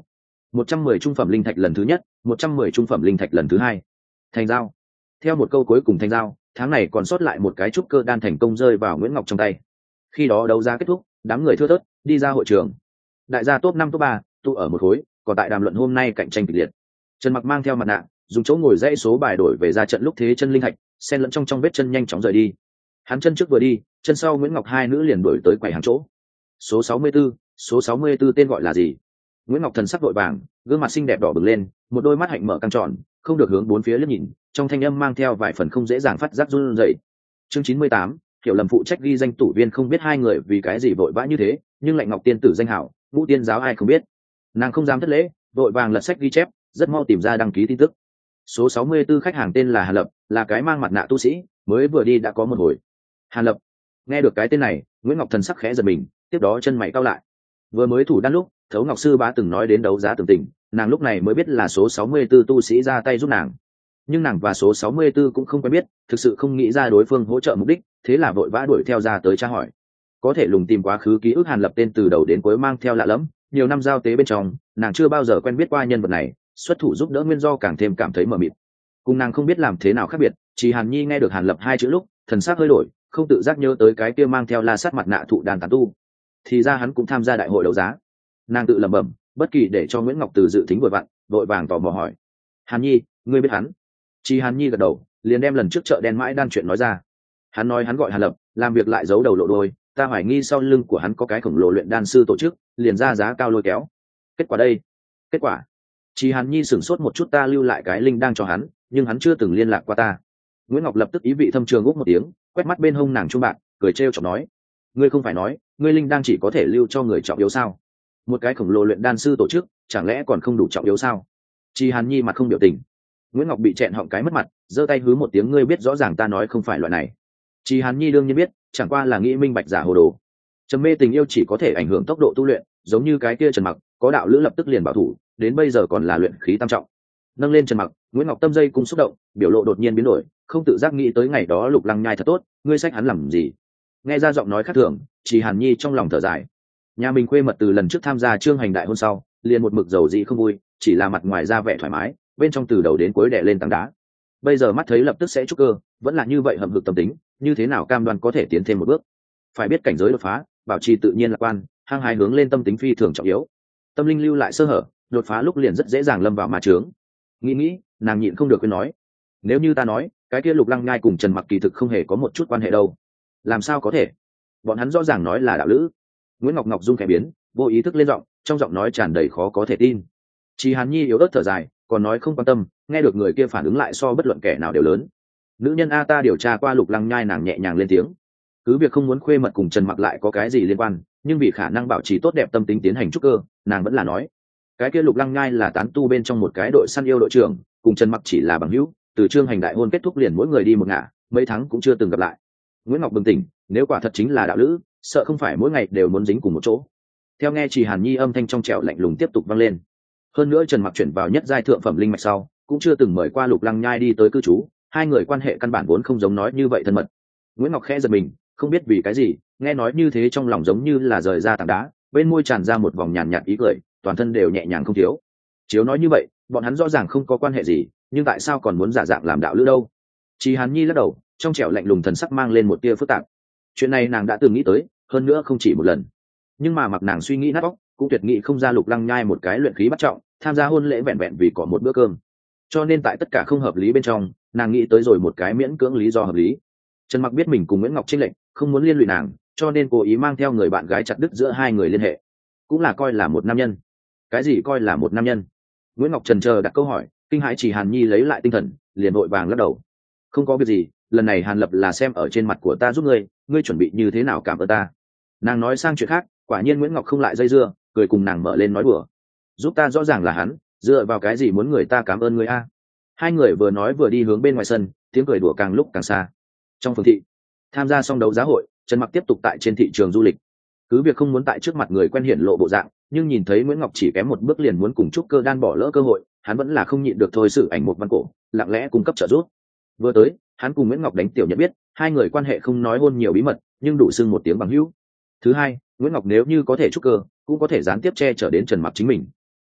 A: một trăm mười trung phẩm linh thạch lần thứ nhất, một trăm mười trung phẩm linh thạch lần thứ hai. Thành giao. Theo một câu cuối cùng thành giao, tháng này còn sót lại một cái trúc cơ đan thành công rơi vào Nguyễn Ngọc trong tay. Khi đó đấu giá kết thúc, đám người thưa thớt đi ra hội trường. Đại gia top năm top ba tụ ở một khối, còn tại đàm luận hôm nay cạnh tranh kịch liệt. Trần Mặc mang theo mặt nạ, dùng chỗ ngồi dãy số bài đổi về ra trận lúc thế chân linh thạch, xen lẫn trong trong vết chân nhanh chóng rời đi. Hắn chân trước vừa đi, chân sau Nguyễn Ngọc hai nữ liền đuổi tới quầy hàng chỗ. Số sáu mươi 64, số sáu mươi 64 tên gọi là gì? Nguyễn Ngọc thần sắc vội vàng, gương mặt xinh đẹp đỏ bừng lên, một đôi mắt hạnh mở căng tròn, không được hướng bốn phía liếc nhìn, trong thanh âm mang theo vài phần không dễ dàng phát giác run rẩy. Chương chín mươi tám, Hiểu Lầm phụ trách ghi danh tủ viên không biết hai người vì cái gì vội vã như thế, nhưng Lệnh Ngọc tiên tử danh hảo, Ngũ tiên giáo ai không biết. Nàng không dám thất lễ, vội vàng lật sách ghi chép, rất mau tìm ra đăng ký tin tức. Số sáu mươi 64 khách hàng tên là Hàn Lập, là cái mang mặt nạ tu sĩ, mới vừa đi đã có một hồi. Hàn Lập. Nghe được cái tên này, Nguyễn Ngọc thần sắc khẽ giật mình, tiếp đó chân mày cau lại. Vừa mới thủ đan lúc, Thấu Ngọc sư bá từng nói đến đấu giá tưởng tình, nàng lúc này mới biết là số sáu mươi 64 tu sĩ ra tay giúp nàng. Nhưng nàng và số sáu mươi 64 cũng không quen biết, thực sự không nghĩ ra đối phương hỗ trợ mục đích, thế là vội vã đuổi theo ra tới tra hỏi. Có thể lùng tìm quá khứ ký ức Hàn Lập tên từ đầu đến cuối mang theo lạ lẫm, nhiều năm giao tế bên trong, nàng chưa bao giờ quen biết qua nhân vật này, xuất thủ giúp đỡ nguyên do càng thêm cảm thấy mờ mịt. Cùng nàng không biết làm thế nào khác biệt, chỉ Hàn Nhi nghe được Hàn Lập hai chữ lúc, thần sắc hơi đổi, không tự giác nhớ tới cái kia mang theo la sát mặt nạ thụ đàn tán tu. Thì ra hắn cũng tham gia đại hội đấu giá. Nàng tự lẩm bẩm, bất kỳ để cho Nguyễn Ngọc Từ dự tính vội vặn, vội vàng tò mò hỏi: Hàn Nhi, ngươi biết hắn? Chỉ Hàn Nhi gật đầu, liền đem lần trước chợ đen mãi đan chuyện nói ra. Hắn nói hắn gọi Hàn Lập, làm việc lại giấu đầu lộ đôi, ta hoài nghi sau lưng của hắn có cái khổng lồ luyện đan sư tổ chức, liền ra giá cao lôi kéo. Kết quả đây? Kết quả? Chỉ Hàn Nhi sửng sốt một chút, ta lưu lại cái linh đang cho hắn, nhưng hắn chưa từng liên lạc qua ta. Nguyễn Ngọc lập tức ý vị thâm trường úp một tiếng, quét mắt bên hông nàng trung bạc, cười trêu chọc nói: ngươi không phải nói ngươi linh đang chỉ có thể lưu cho người trọng yếu sao? Một cái khổng lồ luyện đan sư tổ chức chẳng lẽ còn không đủ trọng yếu sao? Chi Hàn Nhi mặt không biểu tình. Nguyễn Ngọc bị chẹn họng cái mất mặt, giơ tay hứ một tiếng, ngươi biết rõ ràng ta nói không phải loại này. Chi Hàn Nhi đương nhiên biết, chẳng qua là nghĩ minh bạch giả hồ đồ. Trầm mê tình yêu chỉ có thể ảnh hưởng tốc độ tu luyện, giống như cái kia Trần Mặc, có đạo lữ lập tức liền bảo thủ, đến bây giờ còn là luyện khí tam trọng. Nâng lên Trần Mặc, Nguyễn Ngọc tâm dây cung xúc động, biểu lộ đột nhiên biến đổi, không tự giác nghĩ tới ngày đó Lục Lăng Nhai thật tốt, ngươi sách hắn làm gì? Nghe ra giọng nói khác thường, Chỉ Hàn Nhi trong lòng thở dài. Nhà mình khuê mật từ lần trước tham gia trương hành đại hôn sau, liền một mực dầu dĩ không vui, chỉ là mặt ngoài ra vẻ thoải mái, bên trong từ đầu đến cuối đè lên tảng đá. Bây giờ mắt thấy lập tức sẽ trúc cơ, vẫn là như vậy hậm hực tâm tính, như thế nào cam đoan có thể tiến thêm một bước? Phải biết cảnh giới đột phá, bảo trì tự nhiên lạc quan, hăng hái hướng lên tâm tính phi thường trọng yếu. Tâm linh lưu lại sơ hở, đột phá lúc liền rất dễ dàng lâm vào ma chướng. Nghĩ nghĩ, nàng nhịn không được quên nói: nếu như ta nói, cái kia Lục Lăng Nhai cùng Trần Mặc kỳ thực không hề có một chút quan hệ đâu. Làm sao có thể? Bọn hắn rõ ràng nói là đạo lữ. Nguyễn Ngọc Ngọc run khẽ biến, vô ý thức lên giọng, trong giọng nói tràn đầy khó có thể tin. Chỉ Hàn Nhi yếu ớt thở dài, còn nói không quan tâm, nghe được người kia phản ứng lại so bất luận kẻ nào đều lớn. Nữ nhân a, ta điều tra qua Lục Lăng Nhai, nàng nhẹ nhàng lên tiếng. Cứ việc không muốn khuê mật cùng Trần Mặc lại có cái gì liên quan, nhưng vì khả năng bảo trì tốt đẹp tâm tính tiến hành trúc cơ, nàng vẫn là nói: cái kia Lục Lăng Nhai là tán tu bên trong một cái đội săn yêu đội trưởng, cùng Trần Mặc chỉ là bằng hữu, từ trương hành đại hôn kết thúc liền mỗi người đi một ngả, mấy tháng cũng chưa từng gặp lại. Nguyễn Ngọc bừng tỉnh, nếu quả thật chính là đạo lữ, sợ không phải mỗi ngày đều muốn dính cùng một chỗ. Theo nghe Chỉ Hàn Nhi âm thanh trong trẻo lạnh lùng tiếp tục vang lên. Hơn nữa Trần Mặc chuyển vào nhất giai thượng phẩm linh mạch sau, cũng chưa từng mời qua Lục Lăng Nhai đi tới cư trú, hai người quan hệ căn bản vốn không giống nói như vậy thân mật. Nguyễn Ngọc khẽ giật mình, không biết vì cái gì, nghe nói như thế trong lòng giống như là rời ra tảng đá, bên môi tràn ra một vòng nhàn nhạt ý cười, toàn thân đều nhẹ nhàng không thiếu. Chiếu nói như vậy, bọn hắn rõ ràng không có quan hệ gì, nhưng tại sao còn muốn giả dạng làm đạo lữ đâu? Chỉ Hàn Nhi lắc đầu, trong trẻo lạnh lùng thần sắc mang lên một tia phức tạp. Chuyện này nàng đã từng nghĩ tới, hơn nữa không chỉ một lần. Nhưng mà mặc nàng suy nghĩ nát óc, cũng tuyệt nghị không ra Lục Lăng Nhai một cái luyện khí bắt trọng, tham gia hôn lễ vẹn vẹn vì có một bữa cơm. Cho nên tại tất cả không hợp lý bên trong, nàng nghĩ tới rồi một cái miễn cưỡng lý do hợp lý. Trần Mặc biết mình cùng Nguyễn Ngọc chênh lệch, không muốn liên lụy nàng, cho nên cố ý mang theo người bạn gái chặt đứt giữa hai người liên hệ. Cũng là coi là một nam nhân. Cái gì coi là một nam nhân? Nguyễn Ngọc chần chờ đặt câu hỏi, kinh hãi Chỉ Hàn Nhi lấy lại tinh thần, liền vội vàng lắc đầu. Không có việc gì, lần này Hàn Lập là xem ở trên mặt của ta giúp ngươi, ngươi chuẩn bị như thế nào cảm ơn ta? Nàng nói sang chuyện khác, quả nhiên Nguyễn Ngọc không lại dây dưa, cười cùng nàng mở lên nói đùa. Giúp ta rõ ràng là hắn, dựa vào cái gì muốn người ta cảm ơn ngươi a? Hai người vừa nói vừa đi hướng bên ngoài sân, tiếng cười đùa càng lúc càng xa. Trong phường thị, tham gia xong đấu giá hội, Trần Mặc tiếp tục tại trên thị trường du lịch. Cứ việc không muốn tại trước mặt người quen hiển lộ bộ dạng, nhưng nhìn thấy Nguyễn Ngọc chỉ kém một bước liền muốn cùng trúc cơ đan bỏ lỡ cơ hội, hắn vẫn là không nhịn được thôi sự ảnh một văn cổ, lặng lẽ cung cấp trợ giúp. Vừa tới, hắn cùng Nguyễn Ngọc đánh tiểu nhận biết, hai người quan hệ không nói hôn nhiều bí mật, nhưng đủ xưng một tiếng bằng hữu. Thứ hai, Nguyễn Ngọc nếu như có thể trúc cơ, cũng có thể gián tiếp che chở đến Trần Mặc chính mình.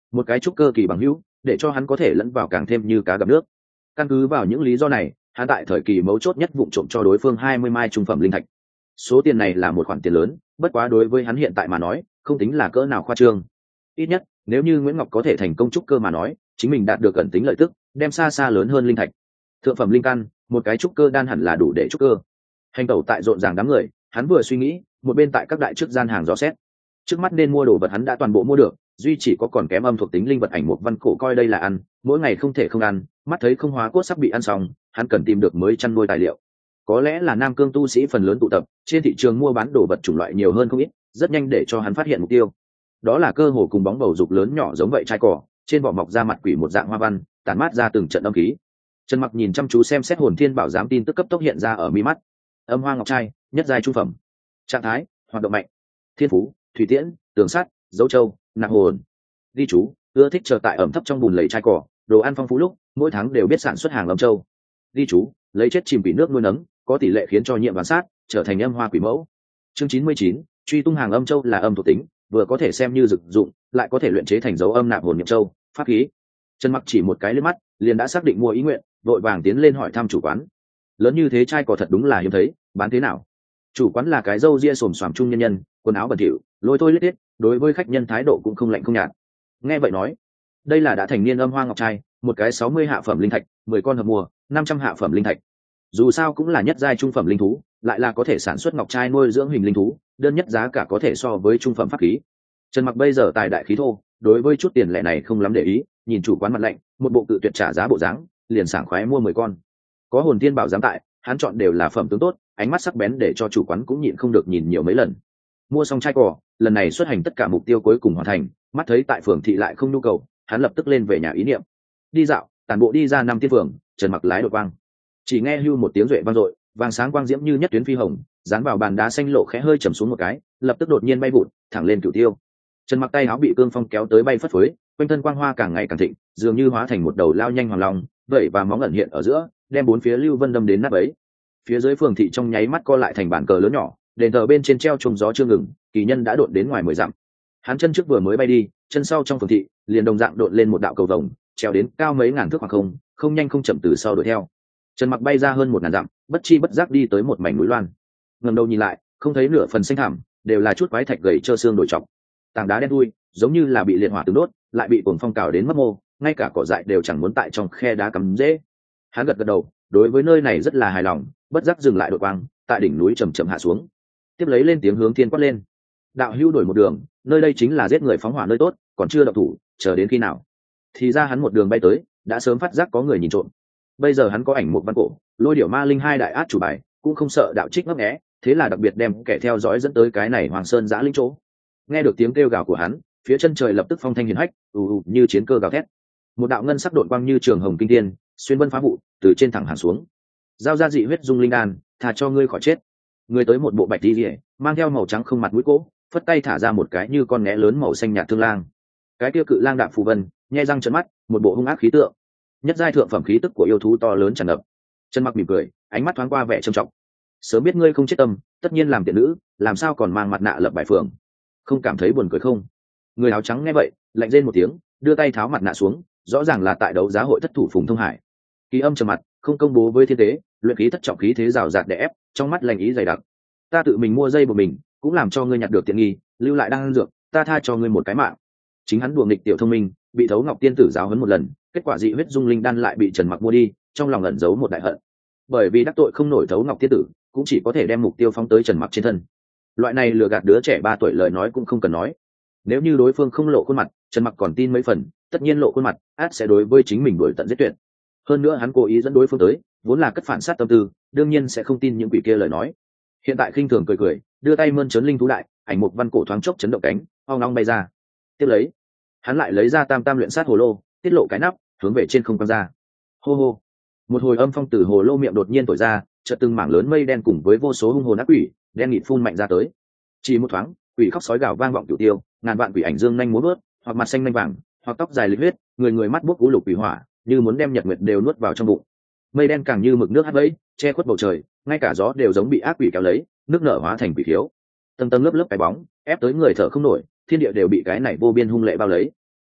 A: một cái trúc cơ kỳ bằng hữu để cho hắn có thể lẫn vào càng thêm như cá gặp nước. Căn cứ vào những lý do này, hắn tại thời kỳ mấu chốt nhất vụng trộm cho đối phương hai mươi mai trung phẩm linh thạch. Số tiền này là một khoản tiền lớn, bất quá đối với hắn hiện tại mà nói không tính là cỡ nào khoa trương. Ít nhất nếu như Nguyễn Ngọc có thể thành công trúc cơ mà nói, chính mình đạt được ẩn tính lợi tức đem xa xa lớn hơn linh thạch. Thượng phẩm linh căn, một cái trúc cơ đan hẳn là đủ để trúc cơ. Hành tẩu tại rộn ràng đám người, hắn vừa suy nghĩ một bên tại các đại trước gian hàng dò xét. Trước mắt nên mua đồ vật hắn đã toàn bộ mua được, duy chỉ có còn kém âm thuộc tính linh vật ảnh một văn cổ coi đây là ăn, mỗi ngày không thể không ăn, mắt thấy không hóa cốt sắp bị ăn xong, hắn cần tìm được mới chăn nuôi tài liệu. Có lẽ là Nam Cương tu sĩ phần lớn tụ tập, trên thị trường mua bán đồ vật chủng loại nhiều hơn không ít, rất nhanh để cho hắn phát hiện mục tiêu. Đó là cơ hồ cùng bóng bầu dục lớn nhỏ giống vậy chai cỏ, trên vỏ mọc ra mặt quỷ một dạng hoa văn, tản mát ra từng trận âm khí. Trần Mặc nhìn chăm chú xem xét hồn thiên bảo giám tin tức cấp tốc hiện ra ở mi mắt. Âm hoa ngọc trai, nhất giai trung phẩm. Trạng thái, hoạt động mạnh. Thiên phú, thủy tiễn, tường sắt, dấu châu, nạp hồn. Ghi chú, ưa thích chờ tại ẩm thấp trong bùn lầy chai cỏ, đồ ăn phong phú lúc, mỗi tháng đều biết sản xuất hàng âm châu. Ghi chú, lấy chết chìm quỷ nước nuôi nấng, có tỷ lệ khiến cho nhiệm bản sát trở thành âm hoa quỷ mẫu. Chương chín mươi chín, truy tung hàng âm châu là âm thuộc tính, vừa có thể xem như dược dụng, lại có thể luyện chế thành dấu âm nạp hồn niệm châu, pháp khí. Trần Mặc chỉ một cái liếc mắt, liền đã xác định mua ý nguyện, vội vàng tiến lên hỏi thăm chủ quán. Lớn như thế trai cỏ thật đúng là hiếm thấy, bán thế nào? Chủ quán là cái râu ria xồm xoàm trung nhân nhân, quần áo bẩn thỉu, lôi thôi lết hết, đối với khách nhân thái độ cũng không lạnh không nhạt. Nghe vậy nói, đây là đã thành niên âm hoa ngọc trai, một cái sáu mươi hạ phẩm linh thạch, mười con hợp mùa, năm trăm hạ phẩm linh thạch. Dù sao cũng là nhất giai trung phẩm linh thú, lại là có thể sản xuất ngọc trai nuôi dưỡng hình linh thú, đơn nhất giá cả có thể so với trung phẩm pháp khí. Trần Mặc bây giờ tài đại khí thô, đối với chút tiền lẻ này không lắm để ý, nhìn chủ quán mặt lạnh, một bộ cự tuyệt trả giá bộ dáng, liền sảng khoái mua mười con. Có hồn thiên bảo giám tại, hắn chọn đều là phẩm tướng tốt, ánh mắt sắc bén để cho chủ quán cũng nhịn không được nhìn nhiều mấy lần. Mua xong chai cỏ, lần này xuất hành tất cả mục tiêu cuối cùng hoàn thành, mắt thấy tại phường thị lại không nhu cầu, hắn lập tức lên về nhà ý niệm. Đi dạo, tản bộ đi ra năm tiên phường, Trần Mặc lái đột vang. Chỉ nghe hưu một tiếng duệ vang dội, vàng sáng quang diễm như nhất tuyến phi hồng, dán vào bàn đá xanh lộ khẽ hơi trầm xuống một cái, lập tức đột nhiên bay vụt, thẳng lên cửu tiêu. Trần Mặc tay áo bị cương phong kéo tới bay phất phới, quanh thân quang hoa càng ngày càng thịnh, dường như hóa thành một đầu lao nhanh hoàng long, vậy và móng ẩn hiện ở giữa, đem bốn phía lưu vân đâm đến nát bấy. Phía dưới phường thị trong nháy mắt co lại thành bàn cờ lớn nhỏ, đền thờ bên trên treo trùng gió chưa ngừng, kỳ nhân đã đột đến ngoài mười dặm. Hắn chân trước vừa mới bay đi, chân sau trong phường thị liền đồng dạng đột lên một đạo cầu vồng, treo đến cao mấy ngàn thước khoảng không, không nhanh không chậm từ sau đuổi theo. Trần Mặc bay ra hơn một ngàn dặm, bất chi bất giác đi tới một mảnh núi loan. Ngẩng đầu nhìn lại, không thấy nửa phần xanh thẳm, đều là chút quái thạch gầy trơ xương đổi trọc. Tảng đá đen thui, giống như là bị liệt hỏa từng đốt, lại bị cuồng phong cào đến mất mô, ngay cả cỏ dại đều chẳng muốn tại trong khe đá cắm rễ. Hắn gật gật đầu, đối với nơi này rất là hài lòng, bất giác dừng lại đột quang, tại đỉnh núi chậm chậm hạ xuống. Tiếp lấy lên tiếng hướng thiên quát lên. Đạo hữu đổi một đường, nơi đây chính là giết người phóng hỏa nơi tốt, còn chưa động thủ, chờ đến khi nào? Thì ra hắn một đường bay tới, đã sớm phát giác có người nhìn trộm. Bây giờ hắn có ảnh một văn cổ, lôi điểu ma linh hai đại át chủ bài, cũng không sợ đạo trích ngấp nghé, thế là đặc biệt đem kẻ theo dõi dẫn tới cái này Hoàng Sơn giã linh chỗ. Nghe được tiếng kêu gào của hắn, phía chân trời lập tức phong thanh hiển hách, ù ù như chiến cơ gào thét. Một đạo ngân sắc đột quang như trường hồng kinh thiên, xuyên vân phá vụ, từ trên thẳng hàng xuống. Giao ra dị huyết dung linh đan, thà cho ngươi khỏi chết. Người tới một bộ bạch y liễu, mang theo màu trắng không mặt mũi cỗ, phất tay thả ra một cái như con nghé lớn màu xanh nhạt thương lang. Cái kia cự lang đạp phù vân, nhe răng trợn mắt, một bộ hung ác khí tượng. Nhất giai thượng phẩm khí tức của yêu thú to lớn tràn ngập. Trần Mặc mỉm cười, ánh mắt thoáng qua vẻ trầm trọng. Sớm biết ngươi không chết tâm, tất nhiên làm tiện nữ, làm sao còn mang mặt nạ lập bài phường? Không cảm thấy buồn cười không? Người áo trắng nghe vậy, lạnh rên một tiếng, đưa tay tháo mặt nạ xuống, rõ ràng là tại đấu giá hội thất thủ Phùng Thông Hải. Kỳ âm trầm mặt, không công bố với thiên tế, luyện khí thất trọng khí thế rào rạt đè ép, trong mắt lành ý dày đặc. Ta tự mình mua dây của mình, cũng làm cho ngươi nhặt được tiện nghi, lưu lại đang dược, ta tha cho ngươi một cái mạng. Chính hắn đùa nghịch tiểu thông minh, bị Thấu Ngọc tiên tử giáo huấn một lần, kết quả dị huyết dung linh đan lại bị Trần Mặc mua đi, trong lòng ẩn giấu một đại hận. Bởi vì đắc tội không nổi Thấu Ngọc tiên tử, cũng chỉ có thể đem mục tiêu phóng tới Trần Mặc trên thân. Loại này lừa gạt đứa trẻ ba tuổi lời nói cũng không cần nói. Nếu như đối phương không lộ khuôn mặt, Trần Mặc còn tin mấy phần, tất nhiên lộ khuôn mặt, át sẽ đối với chính mình đuổi tận giết tuyệt. Hơn nữa hắn cố ý dẫn đối phương tới, vốn là cất phản sát tâm tư, đương nhiên sẽ không tin những quỷ kia lời nói. Hiện tại khinh thường cười cười, đưa tay mơn trớn linh thú đại, ảnh một văn cổ thoáng chốc chấn động cánh, ong ong bay ra. Tiếp lấy, hắn lại lấy ra tam tam luyện sát hồ lô, tiết lộ cái nắp, hướng về trên không quăng ra. Hô hô, một hồi âm phong từ hồ lô miệng đột nhiên thổi ra, chợt từng mảng lớn mây đen cùng với vô số hung hồn ác quỷ đen nghịt phun mạnh ra tới. Chỉ một thoáng, quỷ khóc sói gào vang vọng cửu tiêu, ngàn vạn quỷ ảnh dương nhanh múa vớt, hoặc mặt xanh nhanh vàng, hoặc tóc dài lịch huyết, người người mắt buốc cú lục quỷ hỏa, như muốn đem nhật nguyệt đều nuốt vào trong bụng. Mây đen càng như mực nước hắt bẫy, che khuất bầu trời, ngay cả gió đều giống bị ác quỷ kéo lấy, nước nở hóa thành quỷ thiếu. Tầng tầng lớp lớp cái bóng, ép tới người thở không nổi, thiên địa đều bị cái này vô biên hung lệ bao lấy.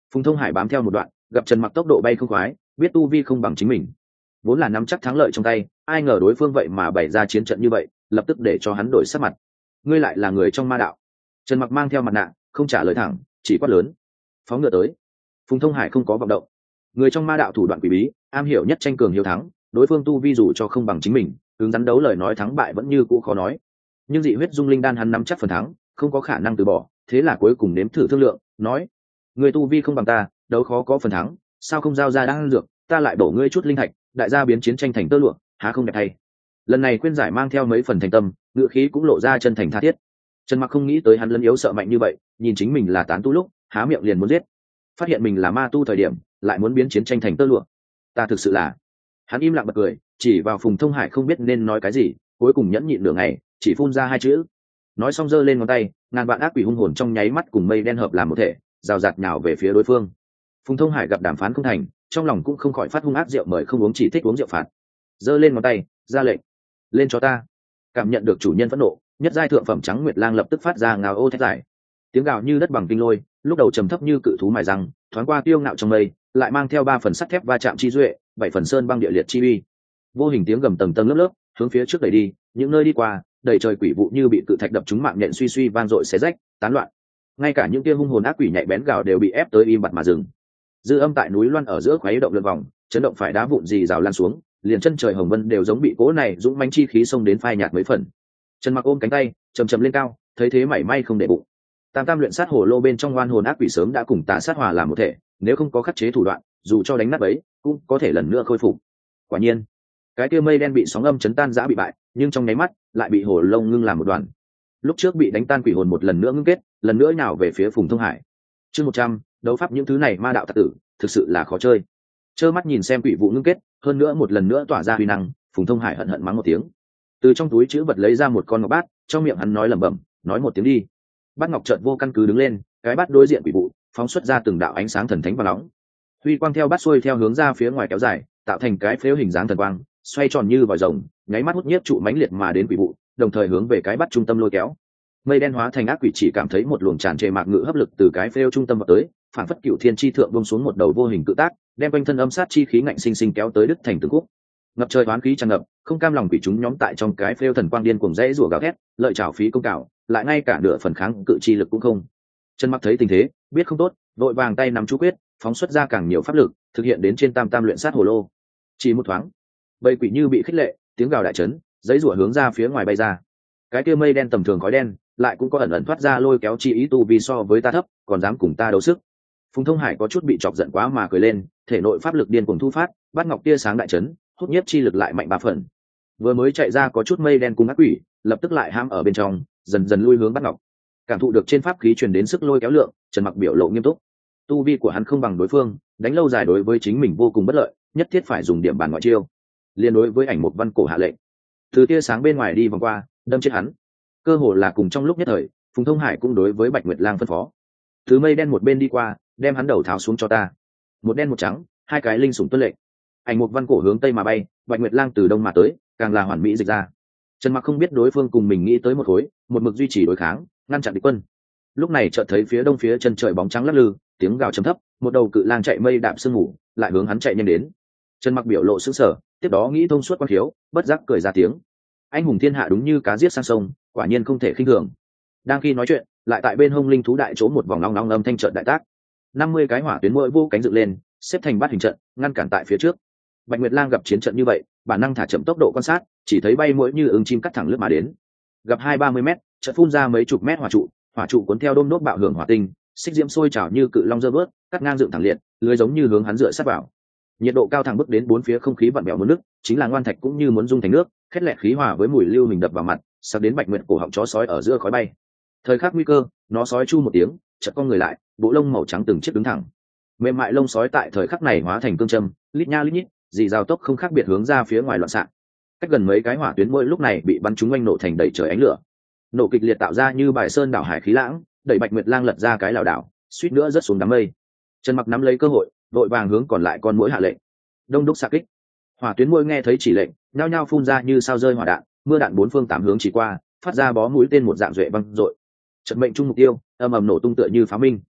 A: Phùng Thông Hải bám theo một đoạn, gặp Trần Mặc tốc độ bay không khoái, biết tu vi không bằng chính mình, vốn là nắm chắc thắng lợi trong tay, ai ngờ đối phương vậy mà bày ra chiến trận như vậy, lập tức để cho hắn đổi sắc mặt. Ngươi lại là người trong ma đạo? Trần Mặc mang theo mặt nạ, không trả lời thẳng, chỉ quát lớn. Phóng ngựa tới. Phùng Thông Hải không có vọng động. Người trong ma đạo thủ đoạn quỷ bí, am hiểu nhất tranh cường hiếu thắng, đối phương tu vi dù cho không bằng chính mình, hướng rắn đấu lời nói thắng bại vẫn như cũ khó nói. Nhưng dị huyết dung linh đan hắn nắm chắc phần thắng, không có khả năng từ bỏ, thế là cuối cùng nếm thử thương lượng, nói: người tu vi không bằng ta, đấu khó có phần thắng, sao không giao ra đan dược, ta lại đổ ngươi chút linh thạch, đại gia biến chiến tranh thành tơ lụa, há không đẹp thay. Lần này khuyên giải mang theo mấy phần thành tâm, ngữ khí cũng lộ ra chân thành tha thiết. Trần Mặc không nghĩ tới hắn lấn yếu sợ mạnh như vậy, nhìn chính mình là tán tu lúc há miệng liền muốn giết, phát hiện mình là ma tu thời điểm lại muốn biến chiến tranh thành tơ lụa. Ta thực sự là... Hắn im lặng bật cười, chỉ vào Phùng Thông Hải không biết nên nói cái gì, cuối cùng nhẫn nhịn nửa ngày, chỉ phun ra hai chữ. Nói xong giơ lên ngón tay, ngàn vạn ác quỷ hung hồn trong nháy mắt cùng mây đen hợp làm một thể, rào rạt nhào về phía đối phương. Phùng Thông Hải gặp đàm phán không thành, trong lòng cũng không khỏi phát hung ác, rượu mời không uống, chỉ thích uống rượu phạt. Giơ lên ngón tay, ra lệnh: lên cho ta. Cảm nhận được chủ nhân phẫn nộ, nhất giai thượng phẩm trắng nguyệt lang lập tức phát ra ngào ô thét dài, tiếng gào như đất bằng kinh lôi, lúc đầu trầm thấp như cự thú mài răng, thoáng qua tiêu ngạo trong mây, lại mang theo ba phần sắt thép va chạm chi duệ, bảy phần sơn băng địa liệt chi uy. Vô hình tiếng gầm tầng tầng lớp lớp hướng phía trước đẩy đi, những nơi đi qua đầy trời quỷ vụ như bị cự thạch đập trúng, mạng nhện suy suy vang dội xé rách tán loạn, ngay cả những kia hung hồn ác quỷ nhạy bén gào đều bị ép tới im bặt mà dừng. Dư âm tại núi loan ở giữa khuấy động lượn vòng, chấn động phải đá vụn gì rào lan xuống, liền chân trời hồng vân đều giống bị cố này dũng mãnh chi khí xông đến phai nhạt mấy phần. Trần Mặc ôm cánh tay chầm chầm lên cao, thấy thế mảy may không để bụng. Tam tam luyện sát hồ lô bên trong oan hồn ác quỷ sớm đã cùng tà sát hòa làm một thể, nếu không có khắc chế thủ đoạn, dù cho đánh nát ấy cũng có thể lần nữa khôi phục. Quả nhiên, cái kia mây đen bị sóng âm chấn tan rã bị bại, nhưng trong nháy mắt lại bị hồ lông ngưng làm một đoàn. Lúc trước bị đánh tan quỷ hồn một lần nữa ngưng kết, lần nữa nhào về phía Phùng Thông Hải. Chương một trăm, đấu pháp những thứ này ma đạo tặc tử, thực sự là khó chơi. Trơ mắt nhìn xem quỷ vụ ngưng kết, hơn nữa một lần nữa tỏa ra uy năng, Phùng Thông Hải hận hận mắng một tiếng. Từ trong túi chữ vật lấy ra một con ngọc bát, trong miệng hắn nói lẩm bẩm, nói một tiếng đi. Bát ngọc chợt vô căn cứ đứng lên, cái bát đối diện quỷ vụ, phóng xuất ra từng đạo ánh sáng thần thánh và nóng. Huy quang theo bát xuôi theo hướng ra phía ngoài kéo dài, tạo thành cái phếu hình dáng thần quang, xoay tròn như vòi rồng, nháy mắt hút nhiếp trụ mãnh liệt mà đến quỷ vụ, đồng thời hướng về cái bát trung tâm lôi kéo. Mây đen hóa thành ác quỷ chỉ cảm thấy một luồng tràn trề mạc ngự hấp lực từ cái phếu trung tâm vào tới, phản phất cựu thiên chi thượng buông xuống một đầu vô hình cự tác, đem quanh thân âm sát chi khí ngạnh sinh sinh kéo tới đứt thành từng khúc. Ngập trời oán khí tràn ngập, không cam lòng quỷ chúng nhóm tại trong cái phêu thần quang điên cuồng rẽ rủa gào thét, lợi trảo phí công cạo, lại ngay cả nửa phần kháng cự chi lực cũng không. Trần Mặc thấy tình thế, biết không tốt, vội vàng tay nắm chú quyết, phóng xuất ra càng nhiều pháp lực, thực hiện đến trên tam tam luyện sát hồ lô. Chỉ một thoáng, bầy quỷ như bị khích lệ, tiếng gào đại chấn, giấy rủa hướng ra phía ngoài bay ra. Cái kia mây đen tầm thường khói đen, lại cũng có ẩn ẩn thoát ra lôi kéo chi ý tu vì so với ta thấp, còn dám cùng ta đấu sức. Phùng Thông Hải có chút bị chọc giận quá mà cười lên, thể nội pháp lực điên cuồng thu phát, bát ngọc tia sáng đại chấn, hút nhiếp chi lực lại mạnh ba phần. Vừa mới chạy ra có chút mây đen cùng ác quỷ, lập tức lại ham ở bên trong, dần dần lui hướng bát ngọc. Cảm thụ được trên pháp khí truyền đến sức lôi kéo lượng, Trần Mặc biểu lộ nghiêm túc. Tu vi của hắn không bằng đối phương, đánh lâu dài đối với chính mình vô cùng bất lợi, nhất thiết phải dùng điểm bản ngoại chiêu. Liên đối với ảnh một văn cổ hạ lệnh, từ tia sáng bên ngoài đi vòng qua, đâm chết hắn. Cơ hồ là cùng trong lúc nhất thời, Phùng Thông Hải cũng đối với Bạch Nguyệt Lang phân phó. Thứ mây đen một bên đi qua, đem hắn đầu tháo xuống cho ta. Một đen một trắng, hai cái linh sủng tuân lệnh. Ảnh một văn cổ hướng tây mà bay, Bạch Nguyệt Lang từ đông mà tới, càng là hoàn mỹ dịch ra. Trần Mặc không biết đối phương cùng mình nghĩ tới một khối, một mực duy trì đối kháng, ngăn chặn địch quân. Lúc này chợt thấy phía đông phía chân trời bóng trắng lắc lư, tiếng gào trầm thấp, một đầu cự lang chạy mây đạp sương mù, lại hướng hắn chạy nhanh đến. Trần Mặc biểu lộ sững sờ, tiếp đó nghĩ thông suốt quan thiếu, bất giác cười ra tiếng. Anh hùng thiên hạ đúng như cá giết sang sông, quả nhiên không thể khinh thường. Đang khi nói chuyện, lại tại bên hông linh thú đại chỗ một vòng long long âm thanh trận đại tác. năm mươi cái hỏa tuyến mỗi vô cánh dựng lên, xếp thành bát hình trận, ngăn cản tại phía trước. Bạch Nguyệt Lang gặp chiến trận như vậy, bản năng thả chậm tốc độ quan sát, chỉ thấy bay mũi như ứng chim cắt thẳng lướt mà đến. Gặp hai ba mươi mét, trận phun ra mấy chục mét hỏa trụ, hỏa trụ cuốn theo đôm nốt bạo hưởng hỏa tinh, xích diễm sôi trào như cự long dơ bớt, cắt ngang dựng thẳng liệt, lưới giống như hướng hắn dựa sát vào. Nhiệt độ cao thẳng bước đến bốn phía không khí vặn vẹo muốn nước, chính là ngoan thạch cũng như muốn dung thành nước, khét lẹt khí hòa với mùi lưu hình đập vào mặt, sắp đến Bạch Nguyệt cổ họng chó sói ở giữa khói bay. Thời khắc nguy cơ, nó sói chu một tiếng, chợt con người lại, bộ lông màu trắng từng chiếc đứng thẳng. Mềm mại lông sói tại thời khắc này hóa thành cương châm, lít nha lít nhít, dì rào tốc không khác biệt hướng ra phía ngoài loạn xạ. Cách gần mấy cái hỏa tuyến mỗi lúc này bị bắn trúng oanh nổ thành đầy trời ánh lửa. Nổ kịch liệt tạo ra như bài sơn đảo hải khí lãng, đẩy Bạch Nguyệt Lang lật ra cái lảo đảo, suýt nữa rớt xuống đám mây. Trần Mặc nắm lấy cơ hội, vội vàng hướng còn lại con muỗi hạ lệnh. Đông đúc xạ kích. Hỏa tuyến muỗi nghe thấy chỉ lệnh, nhao nhao phun ra như sao rơi hỏa đạn, mưa đạn bốn phương tám hướng chỉ qua, phát ra bó mũi tên một dạng duệ văng dội. Trận mệnh chung mục tiêu, âm ầm nổ tung tựa như pháo minh.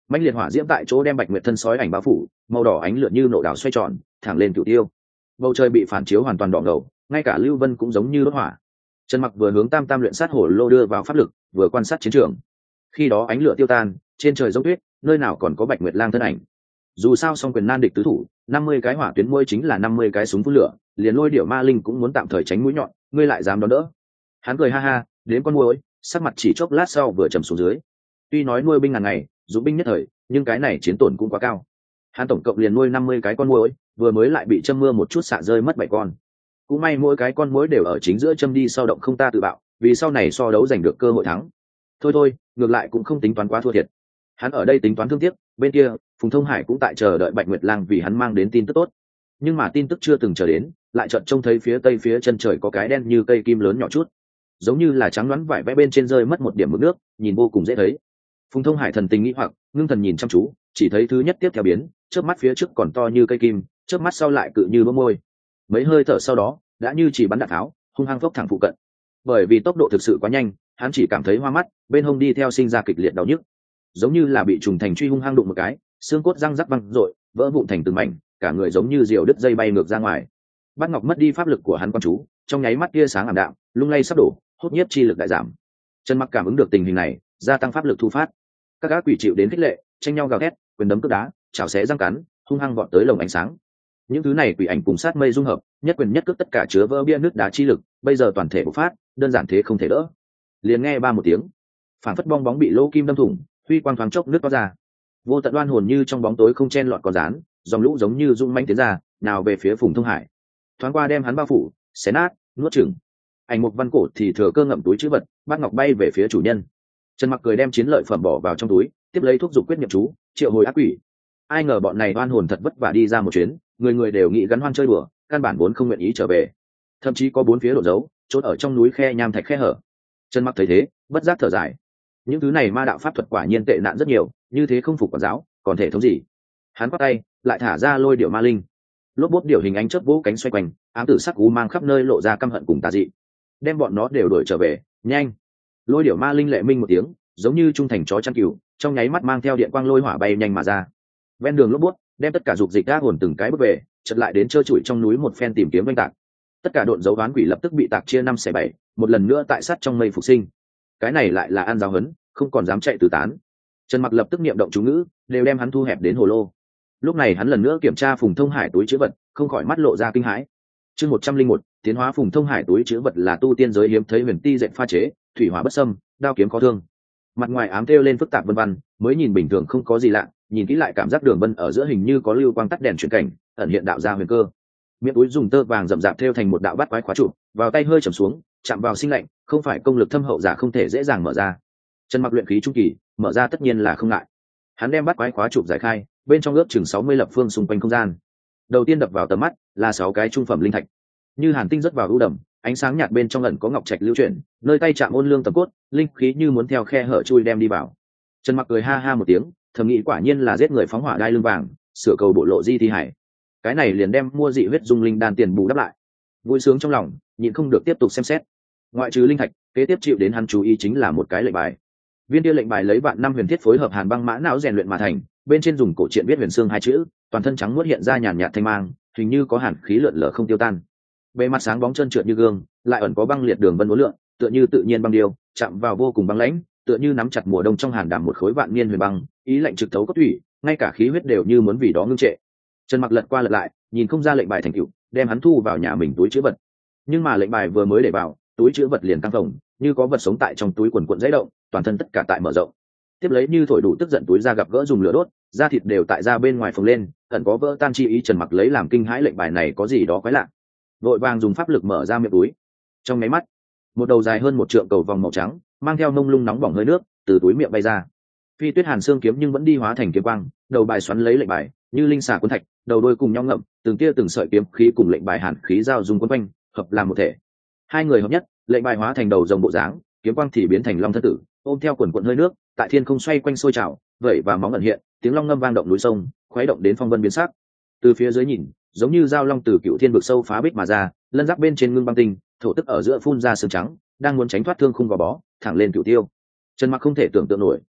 A: mãnh liệt hỏa diễm tại chỗ đem bạch nguyệt thân sói ảnh bao phủ, màu đỏ ánh lửa như nộ đảo xoay tròn thẳng lên cửu tiêu. Bầu trời bị phản chiếu hoàn toàn đỏ ngầu, ngay cả lưu vân cũng giống như đốt hỏa. Trần Mặc vừa hướng tam tam luyện sát hổ lô đưa vào pháp lực, vừa quan sát chiến trường. Khi đó ánh lửa tiêu tan, trên trời giống tuyết, nơi nào còn có bạch nguyệt lang thân ảnh. Dù sao song quyền nan địch tứ thủ, năm mươi cái hỏa tuyến môi chính là năm mươi cái súng phun lửa, liền lôi điểu ma linh cũng muốn tạm thời tránh mũi nhọn, ngươi lại dám đón đỡ. Hắn cười ha ha, đến con muỗi, sắc mặt chỉ chốc lát sau vừa trầm xuống dưới. Tuy nói nuôi binh ngàn ngày, dũng binh nhất thời, nhưng cái này chiến tổn cũng quá cao. Hắn tổng cộng liền nuôi năm mươi cái con muỗi, vừa mới lại bị châm mưa một chút xạ rơi mất bảy con. Cũng may mỗi cái con muỗi đều ở chính giữa châm đi sau động không ta tự bạo, vì sau này so đấu giành được cơ hội thắng. Thôi thôi, ngược lại cũng không tính toán quá thua thiệt. Hắn ở đây tính toán thương tiếc, bên kia, Phùng Thông Hải cũng tại chờ đợi Bạch Nguyệt Lang vì hắn mang đến tin tức tốt. Nhưng mà tin tức chưa từng chờ đến, lại chợt trông thấy phía tây phía chân trời có cái đen như cây kim lớn nhỏ chút, giống như là trắng đoán vải vẽ bên trên rơi mất một điểm mực nước, nhìn vô cùng dễ thấy. Phùng Thông Hải thần tình nghĩ hoặc, ngưng thần nhìn chăm chú, chỉ thấy thứ nhất tiếp theo biến, chớp mắt phía trước còn to như cây kim, chớp mắt sau lại cự như bướm môi. Mấy hơi thở sau đó, đã như chỉ bắn đạn tháo, hung hăng phốc thẳng phụ cận. Bởi vì tốc độ thực sự quá nhanh, hắn chỉ cảm thấy hoa mắt, bên hông đi theo sinh ra kịch liệt đau nhức, giống như là bị trùng thành truy hung hăng đụng một cái, xương cốt răng rắc văng rội, vỡ vụn thành từng mảnh, cả người giống như diều đứt dây bay ngược ra ngoài. Bát Ngọc mất đi pháp lực của hắn quan chú, trong nháy mắt tia sáng ảm đạm, lung lay sắp đổ, hốt nhiếp chi lực đại giảm. Trần Mặc cảm ứng được tình hình này, gia tăng pháp lực thu phát. Các ác quỷ chịu đến khích lệ, tranh nhau gào thét, quyền đấm cước đá, chảo xé răng cắn, hung hăng vọt tới lồng ánh sáng. Những thứ này quỷ ảnh cùng sát mây dung hợp, nhất quyền nhất cước tất cả chứa vỡ bia nước đá chi lực, bây giờ toàn thể bộc phát, đơn giản thế không thể đỡ. Liền nghe ba một tiếng, phản phất bong bóng bị lỗ kim đâm thủng, huy quang thoáng chốc nước toát ra. Vô tận đoan hồn như trong bóng tối không chen lọt có rán, dòng lũ giống như dung manh tiến ra, nào về phía Phùng Thông Hải, thoáng qua đem hắn bao phủ, xé nát, nuốt chửng. Ảnh Mục Văn Cổ thì thừa cơ ngậm túi trữ vật, Bát Ngọc bay về phía chủ nhân. Trần Mặc cười đem chiến lợi phẩm bỏ vào trong túi, tiếp lấy thuốc dục quyết niệm chú, triệu hồi ác quỷ. Ai ngờ bọn này oan hồn thật vất vả đi ra một chuyến, người người đều nghĩ gắn hoan chơi đùa, căn bản vốn không nguyện ý trở về. Thậm chí có bốn phía đổ dấu, chốt ở trong núi khe nham thạch khe hở. Trần Mặc thấy thế, bất giác thở dài. Những thứ này ma đạo pháp thuật quả nhiên tệ nạn rất nhiều, như thế không phục quản giáo, còn thể thống gì? Hắn quát tay, lại thả ra lôi điểu ma linh. Lốp bốp điểu hình ánh chớp vỗ cánh xoay quanh, ám tử sắc cú mang khắp nơi lộ ra căm hận cùng tà dị. Đem bọn nó đều đuổi trở về, nhanh! Lôi điểu ma linh lệ minh một tiếng, giống như trung thành chó chăn cừu, trong nháy mắt mang theo điện quang lôi hỏa bay nhanh mà ra. Ven đường lốp bốp, đem tất cả dục dịch ác hồn từng cái bước về, chợt lại đến trơ trụi trong núi một phen tìm kiếm vinh tạc. Tất cả độn dấu đoán quỷ lập tức bị tạc chia năm xẻ bảy, một lần nữa tại sát trong mây phục sinh. Cái này lại là ăn giáo hấn, không còn dám chạy tứ tán. Trần Mặc lập tức niệm động chú ngữ, đều đem hắn thu hẹp đến hồ lô. Lúc này hắn lần nữa kiểm tra Phùng Thông Hải túi trữ vật, không khỏi mắt lộ ra kinh hãi. Chương một trăm linh một, tiến hóa Phùng Thông Hải túi trữ vật là tu tiên giới hiếm thấy huyền ti dệt pha chế, thủy hỏa bất xâm, đao kiếm khó thương. Mặt ngoài ám thêu lên phức tạp vân vân, mới nhìn bình thường không có gì lạ, nhìn kỹ lại cảm giác đường vân ở giữa hình như có lưu quang tắt đèn chuyển cảnh, ẩn hiện đạo ra huyền cơ. Miệng túi dùng tơ vàng rậm rạp thêu thành một đạo bát quái khóa trụ, vào tay hơi trầm xuống, chạm vào sinh lạnh, không phải công lực thâm hậu giả không thể dễ dàng mở ra. Trần Mặc luyện khí trung kỳ, mở ra tất nhiên là không ngại. Hắn đem bát quái khóa trụ giải khai, bên trong ước chừng sáu mươi lập phương xung quanh không gian. Đầu tiên đập vào tầm mắt là sáu cái trung phẩm linh thạch, như hàn tinh rất vào ưu đầm, ánh sáng nhạt bên trong ẩn có ngọc trạch lưu chuyển, nơi tay chạm ôn lương tầm cốt, linh khí như muốn theo khe hở chui đem đi vào. Trần Mặc cười ha ha một tiếng, thầm nghĩ quả nhiên là giết người phóng hỏa đai lưng vàng, sửa cầu bộ lộ di thi hải. Cái này liền đem mua dị huyết dung linh đan tiền bù đắp lại. Vui sướng trong lòng, nhịn không được tiếp tục xem xét. Ngoại trừ linh thạch, kế tiếp chịu đến hắn chú ý chính là một cái lệnh bài. Viên kia lệnh bài lấy vạn năm huyền thiết phối hợp hàn băng mã não rèn luyện mà thành, bên trên dùng cổ truyện viết huyền xương hai chữ, toàn thân trắng muốt hiện ra nhàn nhạt thanh mang, hình như có hàn khí lượn lờ không tiêu tan. Bề mặt sáng bóng trơn trượt như gương, lại ẩn có băng liệt đường vân uốn lượn, tựa như tự nhiên băng điêu, chạm vào vô cùng băng lãnh, tựa như nắm chặt mùa đông trong hàn đảm một khối vạn niên huyền băng, ý lạnh trực thấu cốt thủy, ngay cả khí huyết đều như muốn vì đó ngưng trệ. Trần Mặc lật qua lật lại, nhìn không ra lệnh bài thành tựu, đem hắn thu vào nhà mình túi trữ vật. Nhưng mà lệnh bài vừa mới để vào, túi trữ vật liền căng phồng, như có vật sống tại trong túi quần quần dãy động, toàn thân tất cả tại mở rộng. Tiếp lấy như thổi đủ tức giận túi ra gặp gỡ dùng lửa đốt, da thịt đều tại ra bên ngoài phồng lên, ẩn có vỡ tan chi ý. Trần Mặc lấy làm kinh hãi, lệnh bài này có gì đó quái lạ. Vội vàng dùng pháp lực mở ra miệng túi. Trong máy mắt, một đầu dài hơn một trượng cầu vòng màu trắng, mang theo nông lung nóng bỏng hơi nước, từ túi miệng bay ra. Phi Tuyết Hàn xương kiếm nhưng vẫn đi hóa thành kiếm quang, đầu bài xoắn lấy lệnh bài, như linh xà cuốn thạch, đầu đôi cùng nhau ngậm, từng tia từng sợi kiếm khí cùng lệnh bài hàn khí giao dung quấn quanh, hợp làm một thể. Hai người hợp nhất, lệnh bài hóa thành đầu rồng bộ dáng, kiếm quang thì biến thành long thân tử, ôm theo quần quần hơi nước, tại thiên không xoay quanh sôi trào, vẩy và móng ẩn hiện, tiếng long ngâm vang động núi sông, khuấy động đến phong vân biến sắc. Từ phía dưới nhìn, giống như dao long từ cựu thiên vực sâu phá bích mà ra, lân giáp bên trên ngưng băng tinh, thổ tức ở giữa phun ra sương trắng, đang muốn tránh thoát thương khung gò bó, thẳng lên cựu tiêu. Trần Mặc không thể tưởng tượng nổi,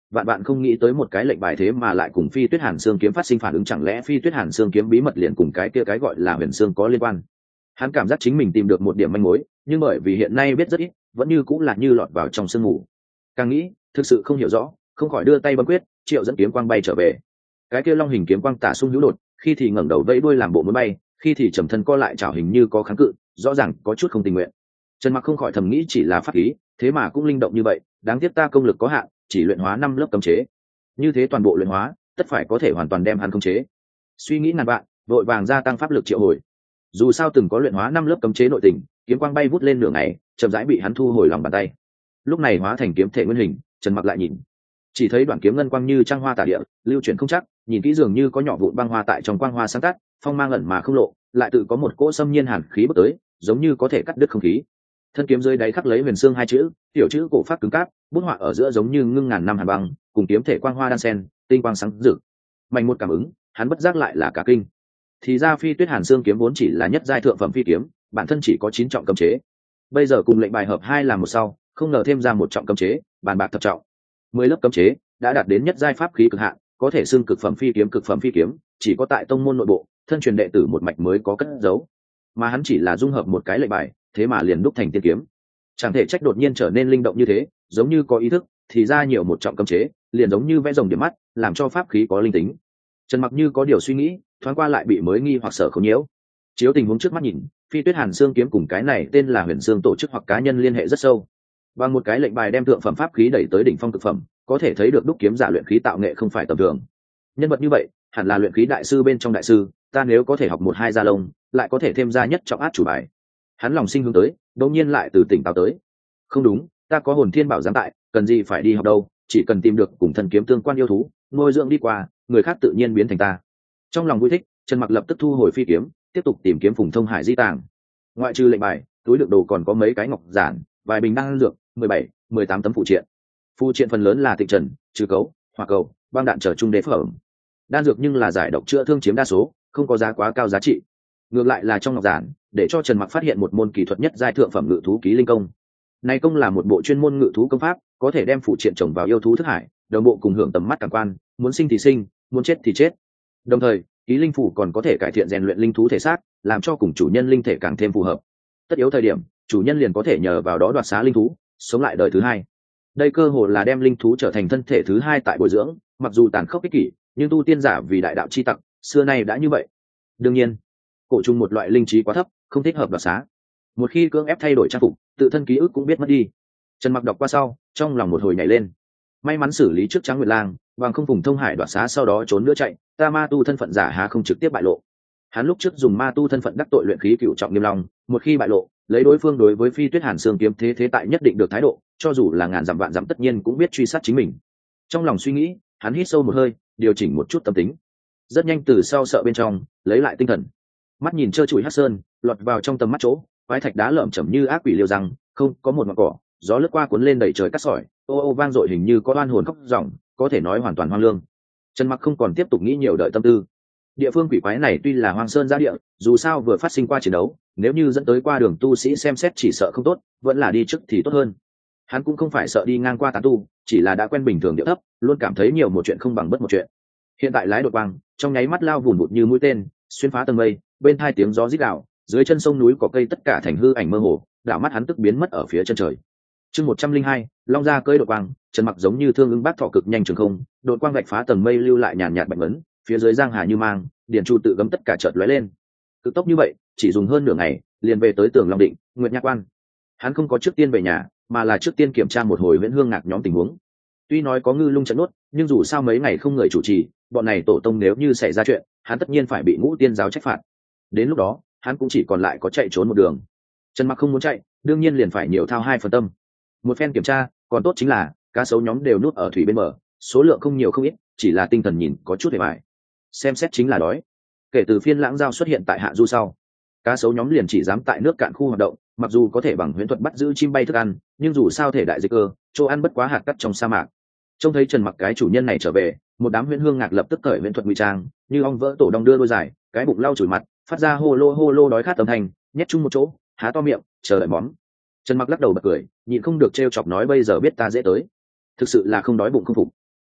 A: vạn bạn không nghĩ tới một cái lệnh bài thế mà lại cùng Phi Tuyết Hàn Xương kiếm phát sinh phản ứng, chẳng lẽ Phi Tuyết Hàn Xương kiếm bí mật liền cùng cái kia cái gọi là Huyền Xương có liên quan. Hắn cảm giác chính mình tìm được một điểm manh mối, nhưng bởi vì hiện nay biết rất ít, vẫn như cũng là như lọt vào trong sương mù. Càng nghĩ thực sự không hiểu rõ, không khỏi đưa tay bấm quyết, triệu dẫn kiếm quang bay trở về. Cái kia long hình kiếm quang tả sung hữu đột, khi thì ngẩng đầu vẫy đuôi làm bộ muốn bay, khi thì trầm thân co lại chảo hình như có kháng cự, rõ ràng có chút không tình nguyện. Trần Mặc không khỏi thầm nghĩ chỉ là pháp khí, thế mà cũng linh động như vậy, đáng tiếc ta công lực có hạn, chỉ luyện hóa năm lớp cấm chế. Như thế toàn bộ luyện hóa, tất phải có thể hoàn toàn đem hắn khống chế. Suy nghĩ ngàn vạn, vội vàng gia tăng pháp lực triệu hồi. Dù sao từng có luyện hóa năm lớp cấm chế nội tình, kiếm quang bay vút lên nửa ngày, chậm rãi bị hắn thu hồi lòng bàn tay. Lúc này hóa thành kiếm thể nguyên hình, Trần Mặc lại nhìn, chỉ thấy đoạn kiếm ngân quang như trăng hoa tả địa, lưu chuyển không chắc, nhìn kỹ dường như có nhỏ vụn băng hoa tại trong quang hoa sáng tắt, phong mang ẩn mà không lộ, lại tự có một cỗ xâm nhiên hàn khí bước tới, giống như có thể cắt đứt không khí. Thân kiếm dưới đáy khắc lấy huyền xương hai chữ, tiểu chữ cổ phát cứng cáp, bút họa ở giữa giống như ngưng ngàn năm hàn băng, cùng kiếm thể quang hoa đan sen, tinh quang sáng rực. Mạnh một cảm ứng, hắn bất giác lại là cả kinh. Thì ra Phi Tuyết Hàn Xương kiếm vốn chỉ là nhất giai thượng phẩm phi kiếm, bản thân chỉ có chín trọng cấm chế. Bây giờ cùng lệnh bài hợp hai làm một sau, không ngờ thêm ra một trọng cấm chế, bàn bạc thập trọng. Mười lớp cấm chế đã đạt đến nhất giai pháp khí cực hạn, có thể xưng cực phẩm phi kiếm, cực phẩm phi kiếm chỉ có tại tông môn nội bộ, thân truyền đệ tử một mạch mới có cất giấu. Mà hắn chỉ là dung hợp một cái lệnh bài, thế mà liền đúc thành tiên kiếm. Chẳng thể trách đột nhiên trở nên linh động như thế, giống như có ý thức, thì ra nhiều một trọng cấm chế, liền giống như vẽ rồng điểm mắt, làm cho pháp khí có linh tính. Trần Mặc như có điều suy nghĩ, thoáng qua lại bị mới nghi hoặc sợ không nhiễu. Chiếu tình huống trước mắt nhìn, Phi Tuyết Hàn Xương kiếm cùng cái này tên là Huyền Xương tổ chức hoặc cá nhân liên hệ rất sâu. Bằng một cái lệnh bài đem thượng phẩm pháp khí đẩy tới đỉnh phong cực phẩm, có thể thấy được đúc kiếm giả luyện khí tạo nghệ không phải tầm thường. Nhân vật như vậy, hẳn là luyện khí đại sư bên trong đại sư, ta nếu có thể học một hai gia lông, lại có thể thêm ra nhất trọng át chủ bài. Hắn lòng sinh hướng tới, đột nhiên lại từ tỉnh táo tới. Không đúng, ta có hồn thiên bảo giám tại, cần gì phải đi học đâu, chỉ cần tìm được cùng thần kiếm tương quan yêu thú, nuôi dưỡng đi qua, người khác tự nhiên biến thành ta. Trong lòng vui thích, Trần Mặc lập tức thu hồi phi kiếm, tiếp tục tìm kiếm Phùng Thông Hải di tàng. Ngoại trừ lệnh bài, túi đựng đồ còn có mấy cái ngọc giản, vài bình đan dược, mười bảy, mười tám tấm phụ triện. Phụ triện phần lớn là tịnh trần, trừ cấu, hỏa cầu, băng đạn trở trung đế phẩm. Đan dược nhưng là giải độc chữa thương chiếm đa số, không có giá quá cao giá trị. Ngược lại là trong ngọc giản, để cho Trần Mặc phát hiện một môn kỳ thuật nhất giai thượng phẩm ngự thú ký linh công. Này công là một bộ chuyên môn ngự thú công pháp, có thể đem phụ triện trồng vào yêu thú thức hải, đồng bộ cùng hưởng tầm mắt cảm quan, muốn sinh thì sinh, muốn chết thì chết. Đồng thời, ký linh phủ còn có thể cải thiện rèn luyện linh thú thể xác, làm cho cùng chủ nhân linh thể càng thêm phù hợp. Tất yếu thời điểm, chủ nhân liền có thể nhờ vào đó đoạt xá linh thú, sống lại đời thứ hai. Đây cơ hồ là đem linh thú trở thành thân thể thứ hai tại bồi dưỡng, mặc dù tàn khốc ích kỷ, nhưng tu tiên giả vì đại đạo chi tặc, xưa nay đã như vậy. Đương nhiên, cổ trùng một loại linh trí quá thấp, không thích hợp đoạt xá. Một khi cưỡng ép thay đổi trang phục, tự thân ký ức cũng biết mất đi. Trần Mặc đọc qua sau, trong lòng một hồi nhảy lên. May mắn xử lý trước Tráng Nguyệt Lang, bằng không Phùng Thông Hải đoạt xá sau đó trốn nữa chạy, ta ma tu thân phận giả há không trực tiếp bại lộ. Hắn lúc trước dùng ma tu thân phận đắc tội luyện khí cửu trọng Nghiêm Long, một khi bại lộ, lấy đối phương đối với Phi Tuyết Hàn Xương kiếm thế thế tại nhất định được thái độ, cho dù là ngàn dặm vạn dặm tất nhiên cũng biết truy sát chính mình. Trong lòng suy nghĩ, hắn hít sâu một hơi, điều chỉnh một chút tâm tính. Rất nhanh từ sau sợ bên trong, lấy lại tinh thần. Mắt nhìn trơ trụi hắc sơn, lọt vào trong tầm mắt chỗ, quái thạch đá lởm chởm như ác quỷ liều răng, không có một ngọn cỏ, gió lướt qua cuốn lên đầy trời cát sỏi, ô ô vang dội hình như có oan hồn khóc ròng, có thể nói hoàn toàn hoang lương. Trần Mặc không còn tiếp tục nghĩ nhiều đợi tâm tư. Địa phương quỷ quái này tuy là hoang sơn giã địa, dù sao vừa phát sinh qua chiến đấu, nếu như dẫn tới qua đường tu sĩ xem xét chỉ sợ không tốt, vẫn là đi trước thì tốt hơn. Hắn cũng không phải sợ đi ngang qua tán tu, chỉ là đã quen bình thường địa thấp, luôn cảm thấy nhiều một chuyện không bằng bất một chuyện. Hiện tại lái đột quang, trong nháy mắt lao vùn vụt như mũi tên, xuyên phá tầng mây, bên hai tiếng gió rít gào, dưới chân sông núi có cây tất cả thành hư ảnh mơ hồ, đảo mắt hắn tức biến mất ở phía chân trời. Chương một trăm linh hai, long ra cơi đột quang, Trần Mặc giống như thương ưng bát thọ cực nhanh trường không, đột quang vạch phá tầng mây lưu lại nhàn nhạt bạch vấn, phía dưới giang hà như mang, điền chu tự gấm tất cả chợt lóe lên. Cực tốc như vậy, chỉ dùng hơn nửa ngày, liền về tới tường Long Định, Nguyệt Nhạc Quan. Hắn không có trước tiên về nhà, mà là trước tiên kiểm tra một hồi Viễn Hương Ngạc nhóm tình huống. Tuy nói có ngư lung trận nuốt, nhưng dù sao mấy ngày không người chủ trì, bọn này tổ tông nếu như xảy ra chuyện, hắn tất nhiên phải bị Ngũ Tiên giáo trách phạt. Đến lúc đó, hắn cũng chỉ còn lại có chạy trốn một đường. Trần Mặc không muốn chạy, đương nhiên liền phải nhiều thao hai phần tâm. Một phen kiểm tra, còn tốt chính là cá sấu nhóm đều núp ở thủy bên bờ, số lượng không nhiều không ít, chỉ là tinh thần nhìn có chút hề bại. Xem xét chính là đói. Kể từ phiên lãng giao xuất hiện tại hạ du sau, cá sấu nhóm liền chỉ dám tại nước cạn khu hoạt động, mặc dù có thể bằng huyễn thuật bắt giữ chim bay thức ăn, nhưng dù sao thể đại dịch cơ, chỗ ăn bất quá hạt cát trong sa mạc. Trông thấy Trần Mặc cái chủ nhân này trở về, một đám huyễn hương ngạc lập tức cởi huyễn thuật ngụy trang, như ong vỡ tổ đong đưa đôi dài, cái bụng lau chùi mặt, phát ra hô lô hô lô đói khát âm thanh, nhét chung một chỗ, há to miệng, chờ đợi món. Trần Mặc lắc đầu bật cười, nhịn không được trêu chọc nói bây giờ biết ta dễ tới, thực sự là không đói bụng không phục.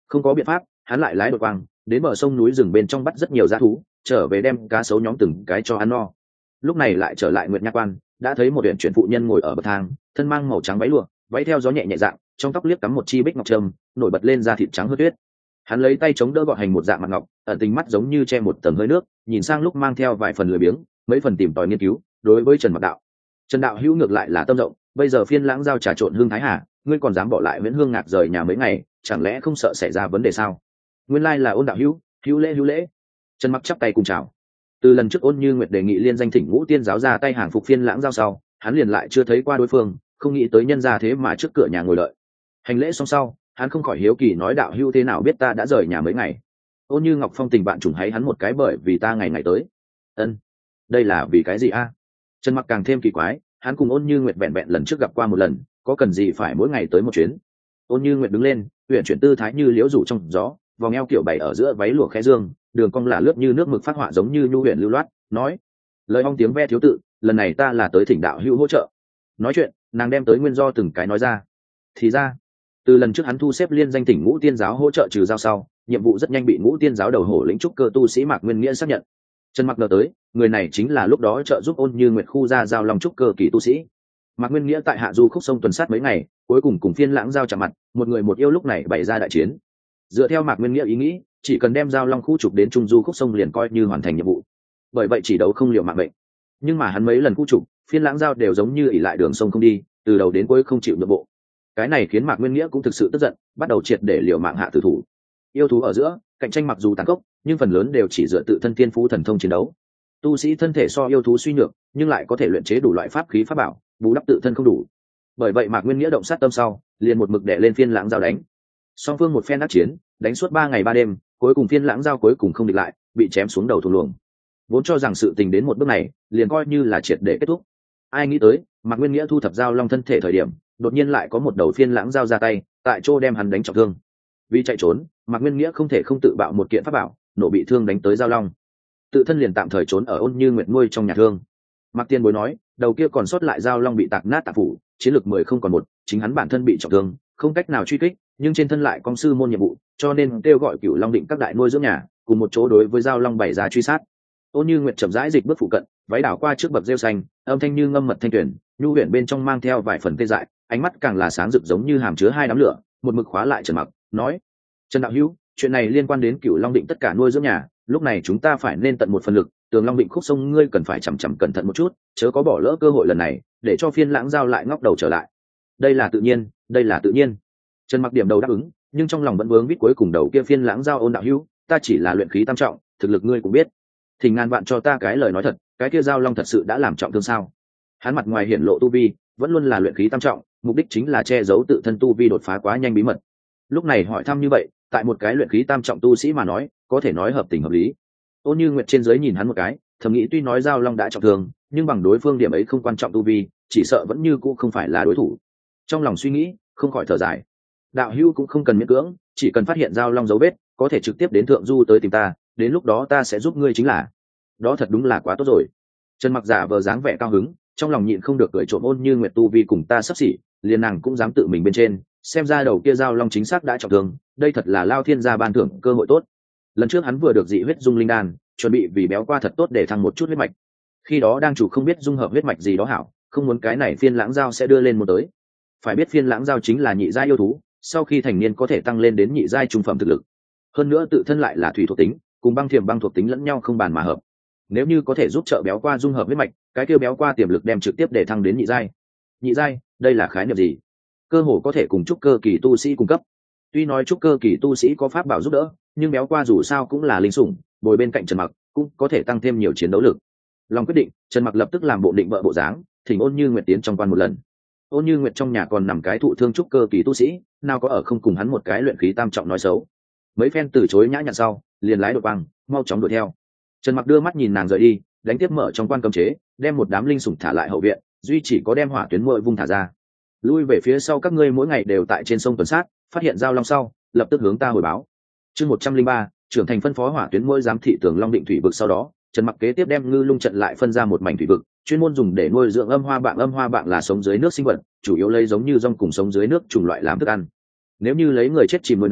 A: Không có biện pháp, hắn lại lái đột quang đến bờ sông núi rừng bên trong bắt rất nhiều dã thú, trở về đem cá sấu nhóm từng cái cho ăn no. Lúc này lại trở lại Nguyệt Nha Quan, đã thấy một huyện chuyển phụ nhân ngồi ở bậc thang, thân mang màu trắng váy lụa, váy theo gió nhẹ nhẹ dạng, trong tóc liếc cắm một chi bích ngọc trâm, nổi bật lên da thịt trắng hơn tuyết. Hắn lấy tay chống đỡ gọn hành một dạng mặt ngọc, ẩn tình mắt giống như che một tầng hơi nước, nhìn sang lúc mang theo vài phần lười biếng, mấy phần tìm tòi nghiên cứu. Đối với Trần Mặc đạo, Trần đạo hữu ngược lại là tâm rộng, bây giờ phiên lãng giao trà trộn hương thái hà, ngươi còn dám bỏ lại Viễn Hương Ngạc rời nhà mấy ngày, chẳng lẽ không sợ xảy ra vấn đề sao? Nguyên lai là Ôn đạo hữu, hữu lễ hữu lễ. Trần Mặc chắp tay cùng chào. Từ lần trước Ôn Như Nguyệt đề nghị liên danh thỉnh Ngũ Tiên giáo ra tay hàng phục phiên lãng giao sau, hắn liền lại chưa thấy qua đối phương, không nghĩ tới nhân gia thế mà trước cửa nhà ngồi đợi. Hành lễ xong sau, hắn không khỏi hiếu kỳ nói đạo hữu thế nào biết ta đã rời nhà mấy ngày. Ôn Như Ngọc phong tình bạn trùng hay hắn một cái bởi vì ta ngày ngày tới. Ân, đây là vì cái gì a? Trần Mặc càng thêm kỳ quái, hắn cùng Ôn Như Nguyệt vẹn vẹn lần trước gặp qua một lần, có cần gì phải mỗi ngày tới một chuyến. Ôn Như Nguyệt đứng lên, uyển chuyển tư thái như liễu rủ trong gió, vòng eo kiểu bảy ở giữa váy lụa khẽ dương, đường cong là lướt như nước mực phát họa giống như nhu huyền lưu loát, nói: lời ong tiếng ve thiếu tự, lần này ta là tới thỉnh đạo hữu hỗ trợ. Nói chuyện, nàng đem tới nguyên do từng cái nói ra. Thì ra, từ lần trước hắn thu xếp liên danh tỉnh Ngũ Tiên giáo hỗ trợ trừ giao sau, nhiệm vụ rất nhanh bị Ngũ Tiên giáo đầu hổ lĩnh trúc cơ tu sĩ Mạc Nguyên Nghĩa xác nhận. Trần Mặc ngờ tới, người này chính là lúc đó trợ giúp Ôn Như Nguyệt khu ra giao long trúc cơ kỳ tu sĩ. Mạc Nguyên Nghĩa tại hạ du khúc sông tuần sát mấy ngày, cuối cùng cùng phiên lãng giao chạm mặt, một người một yêu lúc này bày ra đại chiến. Dựa theo Mạc Nguyên Nghĩa ý nghĩ, chỉ cần đem giao long khu trục đến trung du khúc sông liền coi như hoàn thành nhiệm vụ. Bởi vậy chỉ đấu không liều mạng bệnh. Nhưng mà hắn mấy lần khu trục, phiên lãng giao đều giống như ỉ lại đường sông không đi, từ đầu đến cuối không chịu nhượng bộ. Cái này khiến Mạc Nguyên Nghĩa cũng thực sự tức giận, bắt đầu triệt để liều mạng hạ tử thủ. Yêu thú ở giữa, cạnh tranh mặc dù tàn khốc, nhưng phần lớn đều chỉ dựa tự thân tiên phú thần thông chiến đấu. Tu sĩ thân thể so yêu thú suy nhược, nhưng lại có thể luyện chế đủ loại pháp khí pháp bảo, bù đắp tự thân không đủ. Bởi vậy Mạc Nguyên Nghĩa động sát tâm sau, liền một mực đè lên phiên lãng giao đánh. Song phương một phen đắc chiến, đánh suốt ba ngày ba đêm, cuối cùng phiên lãng giao cuối cùng không địch lại, bị chém xuống đầu thùng luồng. Vốn cho rằng sự tình đến một bước này, liền coi như là triệt để kết thúc. Ai nghĩ tới, Mạc Nguyên Nghĩa thu thập giao long thân thể thời điểm, đột nhiên lại có một đầu phiên lãng giao ra tay, tại chỗ đem hắn đánh trọng thương. Vì chạy trốn, Mạc Nguyên Nghĩa không thể không tự bạo một kiện pháp bảo, nổ bị thương đánh tới giao long. Tự thân liền tạm thời trốn ở Ôn Như Nguyệt nuôi trong nhà thương. Mạc Tiên Bối nói, đầu kia còn sót lại giao long bị tạc nát tạc phủ, chiến lược mười không còn một, chính hắn bản thân bị trọng thương, không cách nào truy kích, nhưng trên thân lại công sư môn nhiệm vụ, cho nên kêu gọi Cửu Long Định các đại nuôi dưỡng nhà, cùng một chỗ đối với giao long bày ra truy sát. Ôn Như Nguyệt chậm rãi dịch bước phụ cận, váy đảo qua trước bậc rêu xanh, âm thanh như ngâm mật thanh tuyển, nhu huyền bên trong mang theo vài phần tê dại, ánh mắt càng là sáng rực giống như hàm chứa hai đám lửa, một mực khóa lại Trần Mặc, nói: Trần đạo hữu, chuyện này liên quan đến Cửu Long Định tất cả nuôi dưỡng nhà, lúc này chúng ta phải nên tận một phần lực, Tường Long Định khúc sông ngươi cần phải chằm chằm cẩn thận một chút, chớ có bỏ lỡ cơ hội lần này, để cho phiên lãng giao lại ngóc đầu trở lại. Đây là tự nhiên, đây là tự nhiên. Trần Mặc điểm đầu đáp ứng, nhưng trong lòng vẫn vướng vít cuối cùng đầu kia phiên lãng giao Ôn đạo hữu, ta chỉ là luyện khí tam trọng, thực lực ngươi cũng biết. Thì ngàn vạn cho ta cái lời nói thật, cái kia giao long thật sự đã làm trọng thương sao? Hắn mặt ngoài hiển lộ tu vi, vẫn luôn là luyện khí tam trọng, mục đích chính là che giấu tự thân tu vi đột phá quá nhanh bí mật. Lúc này hỏi thăm như vậy, tại một cái luyện khí tam trọng tu sĩ mà nói, có thể nói hợp tình hợp lý. Ôn Như Nguyệt trên dưới nhìn hắn một cái, thầm nghĩ tuy nói giao long đã trọng thương, nhưng bằng đối phương điểm ấy không quan trọng tu vi, chỉ sợ vẫn như cũ không phải là đối thủ. Trong lòng suy nghĩ, không khỏi thở dài. Đạo hữu cũng không cần miễn cưỡng, chỉ cần phát hiện giao long dấu vết, có thể trực tiếp đến thượng du tới tìm ta, đến lúc đó ta sẽ giúp ngươi chính là. Đó thật đúng là quá tốt rồi. Trần Mặc giả vờ dáng vẻ cao hứng, trong lòng nhịn không được cười trộm Ôn Như Nguyệt tu vi cùng ta sắp xỉ, liền nàng cũng dám tự mình bên trên, xem ra đầu kia giao long chính xác đã trọng thương, đây thật là lao thiên gia ban thưởng cơ hội tốt. Lần trước hắn vừa được dị huyết dung linh đan, chuẩn bị vì béo qua thật tốt để thăng một chút huyết mạch. Khi đó đang chủ không biết dung hợp huyết mạch gì đó hảo, không muốn cái này phiên lãng giao sẽ đưa lên một tới. Phải biết phiên lãng giao chính là nhị giai yêu thú, sau khi thành niên có thể tăng lên đến nhị giai trung phẩm thực lực. Hơn nữa tự thân lại là thủy thuộc tính, cùng băng thiềm băng thuộc tính lẫn nhau không bàn mà hợp. Nếu như có thể giúp trợ béo qua dung hợp huyết mạch, cái kia béo qua tiềm lực đem trực tiếp để thăng đến nhị giai. Nhị giai, đây là khái niệm gì? Cơ hồ có thể cùng trúc cơ kỳ tu sĩ cung cấp. Tuy nói trúc cơ kỳ tu sĩ có pháp bảo giúp đỡ, nhưng béo qua dù sao cũng là linh sủng, bồi bên cạnh Trần Mặc cũng có thể tăng thêm nhiều chiến đấu lực. Long quyết định, Trần Mặc lập tức làm bộ định vợ bộ dáng, thỉnh Ôn Như Nguyệt tiến trong quan một lần. Ôn Như Nguyệt trong nhà còn nằm cái thụ thương trúc cơ kỳ tu sĩ, nào có ở không cùng hắn một cái luyện khí tam trọng nói xấu. Mấy phen từ chối nhã nhặn sau, liền lái đội băng, mau chóng đuổi theo. Trần Mặc đưa mắt nhìn nàng rời đi, đánh tiếp mở trong quan cấm chế, đem một đám linh sủng thả lại hậu viện, duy chỉ có đem hỏa tuyến muội vung thả ra. Lui về phía sau các ngươi mỗi ngày đều tại trên sông tuần sát, phát hiện giao long sau, lập tức hướng ta hồi báo. Chương một trăm linh ba, trưởng thành phân phó hỏa tuyến muội giám thị Tường Long Định thủy vực sau đó, Trần Mặc kế tiếp đem ngư lung trận lại phân ra một mảnh thủy vực, chuyên môn dùng để nuôi dưỡng âm hoa bạn. Âm hoa bạn là sống dưới nước sinh vật, chủ yếu lấy giống như rong cùng sống dưới nước chủng loại làm thức ăn. Nếu như lấy người chết chìm nuôi nấng,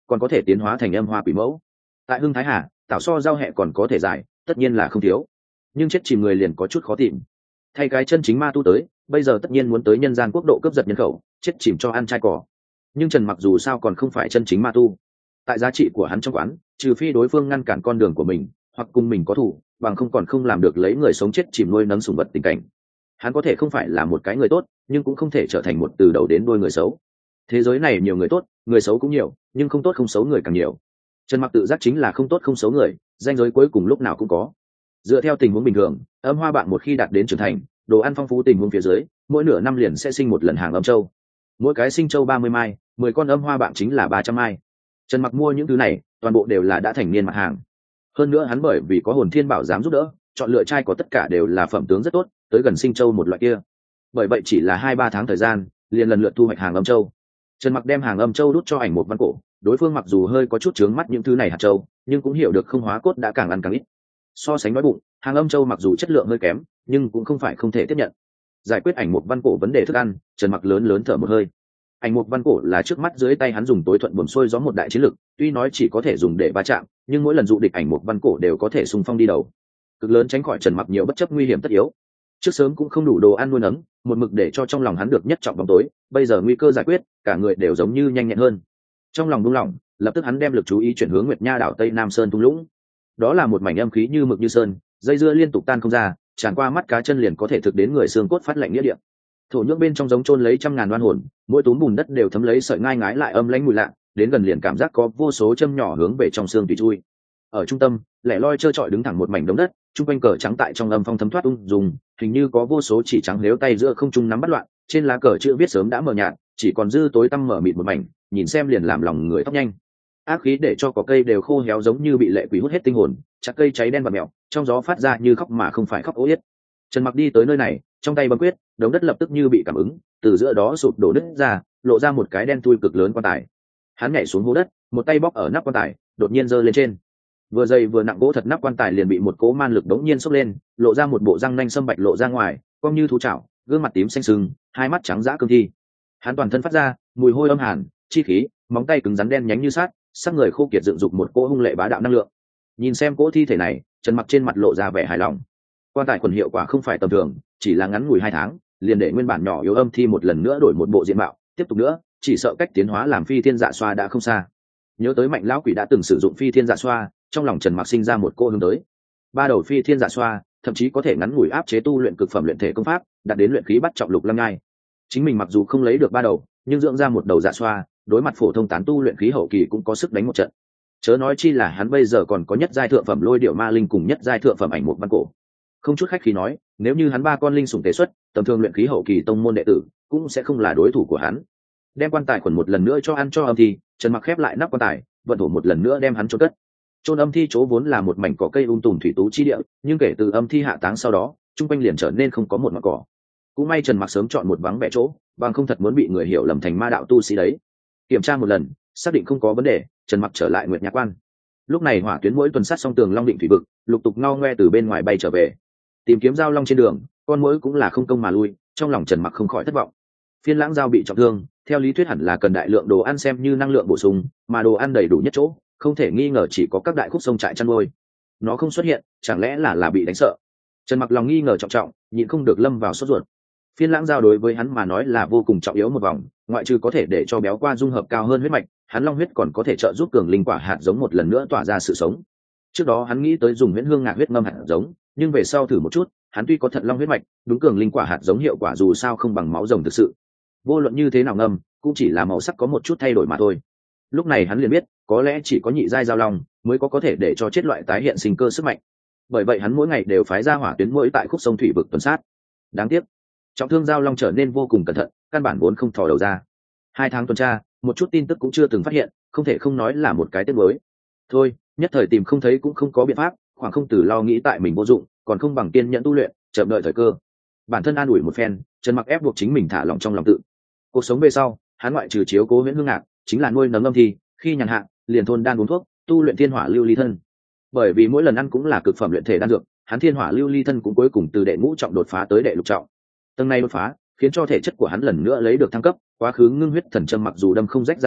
A: còn có thể tiến hóa thành âm hoa quỷ mẫu. Tại Hưng Thái Hà, tảo so giao hẹ còn có thể giải, tất nhiên là không thiếu, nhưng chết chìm người liền có chút khó tìm. Thay cái chân chính ma tu tới, bây giờ tất nhiên muốn tới nhân gian quốc độ cướp giật nhân khẩu, chết chìm cho ăn trai cỏ. Nhưng Trần Mặc dù sao còn không phải chân chính ma tu, tại giá trị của hắn trong quán, trừ phi đối phương ngăn cản con đường của mình, hoặc cùng mình có thù, bằng không còn không làm được lấy người sống chết chìm nuôi nấng sủng vật tình cảnh. Hắn có thể không phải là một cái người tốt, nhưng cũng không thể trở thành một từ đầu đến đuôi người xấu. Thế giới này nhiều người tốt, người xấu cũng nhiều, nhưng không tốt không xấu người càng nhiều. Trần Mặc tự giác chính là không tốt không xấu người, danh giới cuối cùng lúc nào cũng có. Dựa theo tình huống bình thường, âm hoa bạn một khi đạt đến trưởng thành, đồ ăn phong phú tình huống phía dưới, mỗi nửa năm liền sẽ sinh một lần hàng âm châu. Mỗi cái sinh châu ba mươi mai, mười con âm hoa bạn chính là ba trăm mai. Trần Mặc mua những thứ này, toàn bộ đều là đã thành niên mặt hàng. Hơn nữa hắn bởi vì có hồn thiên bảo dám giúp đỡ, chọn lựa trai có tất cả đều là phẩm tướng rất tốt, tới gần sinh châu một loại kia. Bởi vậy chỉ là hai ba tháng thời gian, liền lần lượt thu hoạch hàng âm châu. Trần Mặc đem hàng âm châu đút cho ảnh một văn cổ, đối phương mặc dù hơi có chút chướng mắt những thứ này hạt châu, nhưng cũng hiểu được không hóa cốt đã càng ăn càng ít. So sánh nói bụng, hàng âm châu mặc dù chất lượng hơi kém, nhưng cũng không phải không thể tiếp nhận. Giải quyết ảnh một văn cổ vấn đề thức ăn, Trần Mặc lớn lớn thở một hơi. Ảnh một văn cổ là trước mắt dưới tay hắn dùng tối thuận buồm xuôi gió một đại chiến lực, tuy nói chỉ có thể dùng để va chạm, nhưng mỗi lần dụ địch ảnh một văn cổ đều có thể xung phong đi đầu, cực lớn tránh khỏi Trần Mặc nhiều bất chấp nguy hiểm tất yếu. Trước sớm cũng không đủ đồ ăn nuôi nấng, một mực để cho trong lòng hắn được nhất trọng bóng tối, bây giờ nguy cơ giải quyết, cả người đều giống như nhanh nhẹn hơn. Trong lòng buông lỏng, lập tức hắn đem lực chú ý chuyển hướng Nguyệt Nha đảo Tây Nam Sơn thung lũng. Đó là một mảnh âm khí như mực như sơn, dây dưa liên tục tan không ra, tràn qua mắt cá chân liền có thể thực đến người xương cốt phát lạnh nghĩa địa. Thổ nhưỡng bên trong giống chôn lấy trăm ngàn oan hồn, mỗi túm bùn đất đều thấm lấy sợi ngai ngái lại âm lãnh mùi lạ, đến gần liền cảm giác có vô số châm nhỏ hướng về trong xương tùy chui. Ở trung tâm, lẻ loi trơ trọi đứng thẳng một mảnh đống đất, trung quanh cờ trắng tại trong âm phong thấm thoát ung dùng, hình như có vô số chỉ trắng lếu tay giữa không trung nắm bắt loạn, trên lá cờ chữ viết sớm đã mờ nhạt, chỉ còn dư tối tăm mở mịt một mảnh, nhìn xem liền làm lòng người tóc nhanh. Ác khí để cho cỏ cây đều khô héo giống như bị lệ quỷ hút hết tinh hồn, chặt cây cháy đen và mèo, trong gió phát ra như khóc mà không phải khóc ố yết. Trần Mặc đi tới nơi này, trong tay bấm quyết, đống đất lập tức như bị cảm ứng, từ giữa đó sụp đổ nứt ra, lộ ra một cái đen thui cực lớn quan tài. Hắn nhảy xuống hố đất, một tay bóc ở nắp quan tài, đột nhiên giơ lên trên. Vừa dày vừa nặng gỗ thật nắp quan tài liền bị một cỗ man lực đống nhiên xốc lên, lộ ra một bộ răng nanh sâm bạch lộ ra ngoài, cong như thú chảo, gương mặt tím xanh sưng, hai mắt trắng dã cương thi. Hắn toàn thân phát ra mùi hôi âm hàn, chi khí, móng tay cứng rắn đen nhánh như sát, sắc người khô kiệt dựng dục một cỗ hung lệ bá đạo năng lượng. Nhìn xem cỗ thi thể này, Trần Mặc trên mặt lộ ra vẻ hài lòng. Quan tài quần hiệu quả không phải tầm thường, chỉ là ngắn ngủi hai tháng, liền để nguyên bản nhỏ yếu âm thi một lần nữa đổi một bộ diện mạo, tiếp tục nữa, chỉ sợ cách tiến hóa làm phi thiên dạ xoa đã không xa. Nhớ tới Mạnh lão quỷ đã từng sử dụng phi thiên dạ xoa, trong lòng Trần Mặc sinh ra một cô hướng tới. Ba đầu phi thiên dạ xoa, thậm chí có thể ngắn ngủi áp chế tu luyện cực phẩm luyện thể công pháp, đạt đến luyện khí bắt trọng lục lăng ngai. Chính mình mặc dù không lấy được ba đầu, nhưng dưỡng ra một đầu dạ xoa, đối mặt phổ thông tán tu luyện khí hậu kỳ cũng có sức đánh một trận. Chớ nói chi là hắn bây giờ còn có nhất giai thượng phẩm lôi điệu ma linh cùng nhất giai thượng phẩm ảnh một văn cổ. Không chút khách khí nói, nếu như hắn ba con linh sủng tế xuất, tầm thường luyện khí hậu kỳ tông môn đệ tử cũng sẽ không là đối thủ của hắn. Đem quan tài quần một lần nữa cho ăn cho âm thi, Trần Mặc khép lại nắp quan tài, vận thổ một lần nữa đem hắn chôn cất. Chôn âm thi chỗ vốn là một mảnh cỏ cây um tùm thủy tú chi địa, nhưng kể từ âm thi hạ táng sau đó, trung quanh liền trở nên không có một ngọn cỏ. Cũng may Trần Mặc sớm chọn một vắng vẻ chỗ, bằng không thật muốn bị người hiểu lầm thành ma đạo tu sĩ đấy. Kiểm tra một lần, xác định không có vấn đề, Trần Mặc trở lại Nguyệt Nhạc Quan. Lúc này hỏa tuyến mũi tuần sát song tường Long Định thủy vực, lục tục ngao ngoe từ bên ngoài bay trở về. Tìm kiếm giao long trên đường, con mũi cũng là không công mà lui, trong lòng Trần Mặc không khỏi thất vọng. Phiên lãng giao bị trọng thương, theo lý thuyết hẳn là cần đại lượng đồ ăn xem như năng lượng bổ sung, mà đồ ăn đầy đủ nhất chỗ, không thể nghi ngờ chỉ có các đại khúc sông trại chăn nuôi. Nó không xuất hiện, chẳng lẽ là là bị đánh sợ? Trần Mặc lòng nghi ngờ trọng trọng, nhịn không được lâm vào sốt ruột. Phiên lãng giao đối với hắn mà nói là vô cùng trọng yếu một vòng, ngoại trừ có thể để cho béo qua dung hợp cao hơn huyết mạch, hắn long huyết còn có thể trợ giúp cường linh quả hạt giống một lần nữa tỏa ra sự sống. Trước đó hắn nghĩ tới dùng huyễn hương ngạc huyết ngâm hạt giống, nhưng về sau thử một chút, hắn tuy có thận long huyết mạch, đúng cường linh quả hạt giống hiệu quả dù sao không bằng máu rồng thực sự. Vô luận như thế nào ngâm, cũng chỉ là màu sắc có một chút thay đổi mà thôi. Lúc này hắn liền biết, có lẽ chỉ có nhị giai giao long mới có có thể để cho chết loại tái hiện sinh cơ sức mạnh. Bởi vậy hắn mỗi ngày đều phái ra hỏa tuyến mũi tại khúc sông thủy vực tuần sát. Đáng tiếc, trọng thương giao long trở nên vô cùng cẩn thận, căn bản vốn không thò đầu ra. Hai tháng tuần tra, một chút tin tức cũng chưa từng phát hiện, không thể không nói là một cái tiếc nuối. Thôi, nhất thời tìm không thấy cũng không có biện pháp, khoảng không từ lo nghĩ tại mình vô dụng, còn không bằng kiên nhẫn tu luyện, chờ đợi thời cơ. Bản thân an ủi một phen, Trần Mặc ép buộc chính mình thả lỏng trong lòng tự. Cuộc sống về sau, hắn ngoại trừ chiếu cố Huyễn Hương Ngạc, chính là nuôi nấng âm thi, khi nhàn hạ, liền thôn đan uống thuốc, tu luyện thiên hỏa lưu ly thân. Bởi vì mỗi lần ăn cũng là cực phẩm luyện thể đan dược, hắn thiên hỏa lưu ly thân cũng cuối cùng từ đệ ngũ trọng đột phá tới đệ lục trọng. Tầng này đột phá, khiến cho thể chất của hắn lần nữa lấy được thăng cấp, quá khứ ngưng huyết thần châm mặc dù đâm không rách ra ra,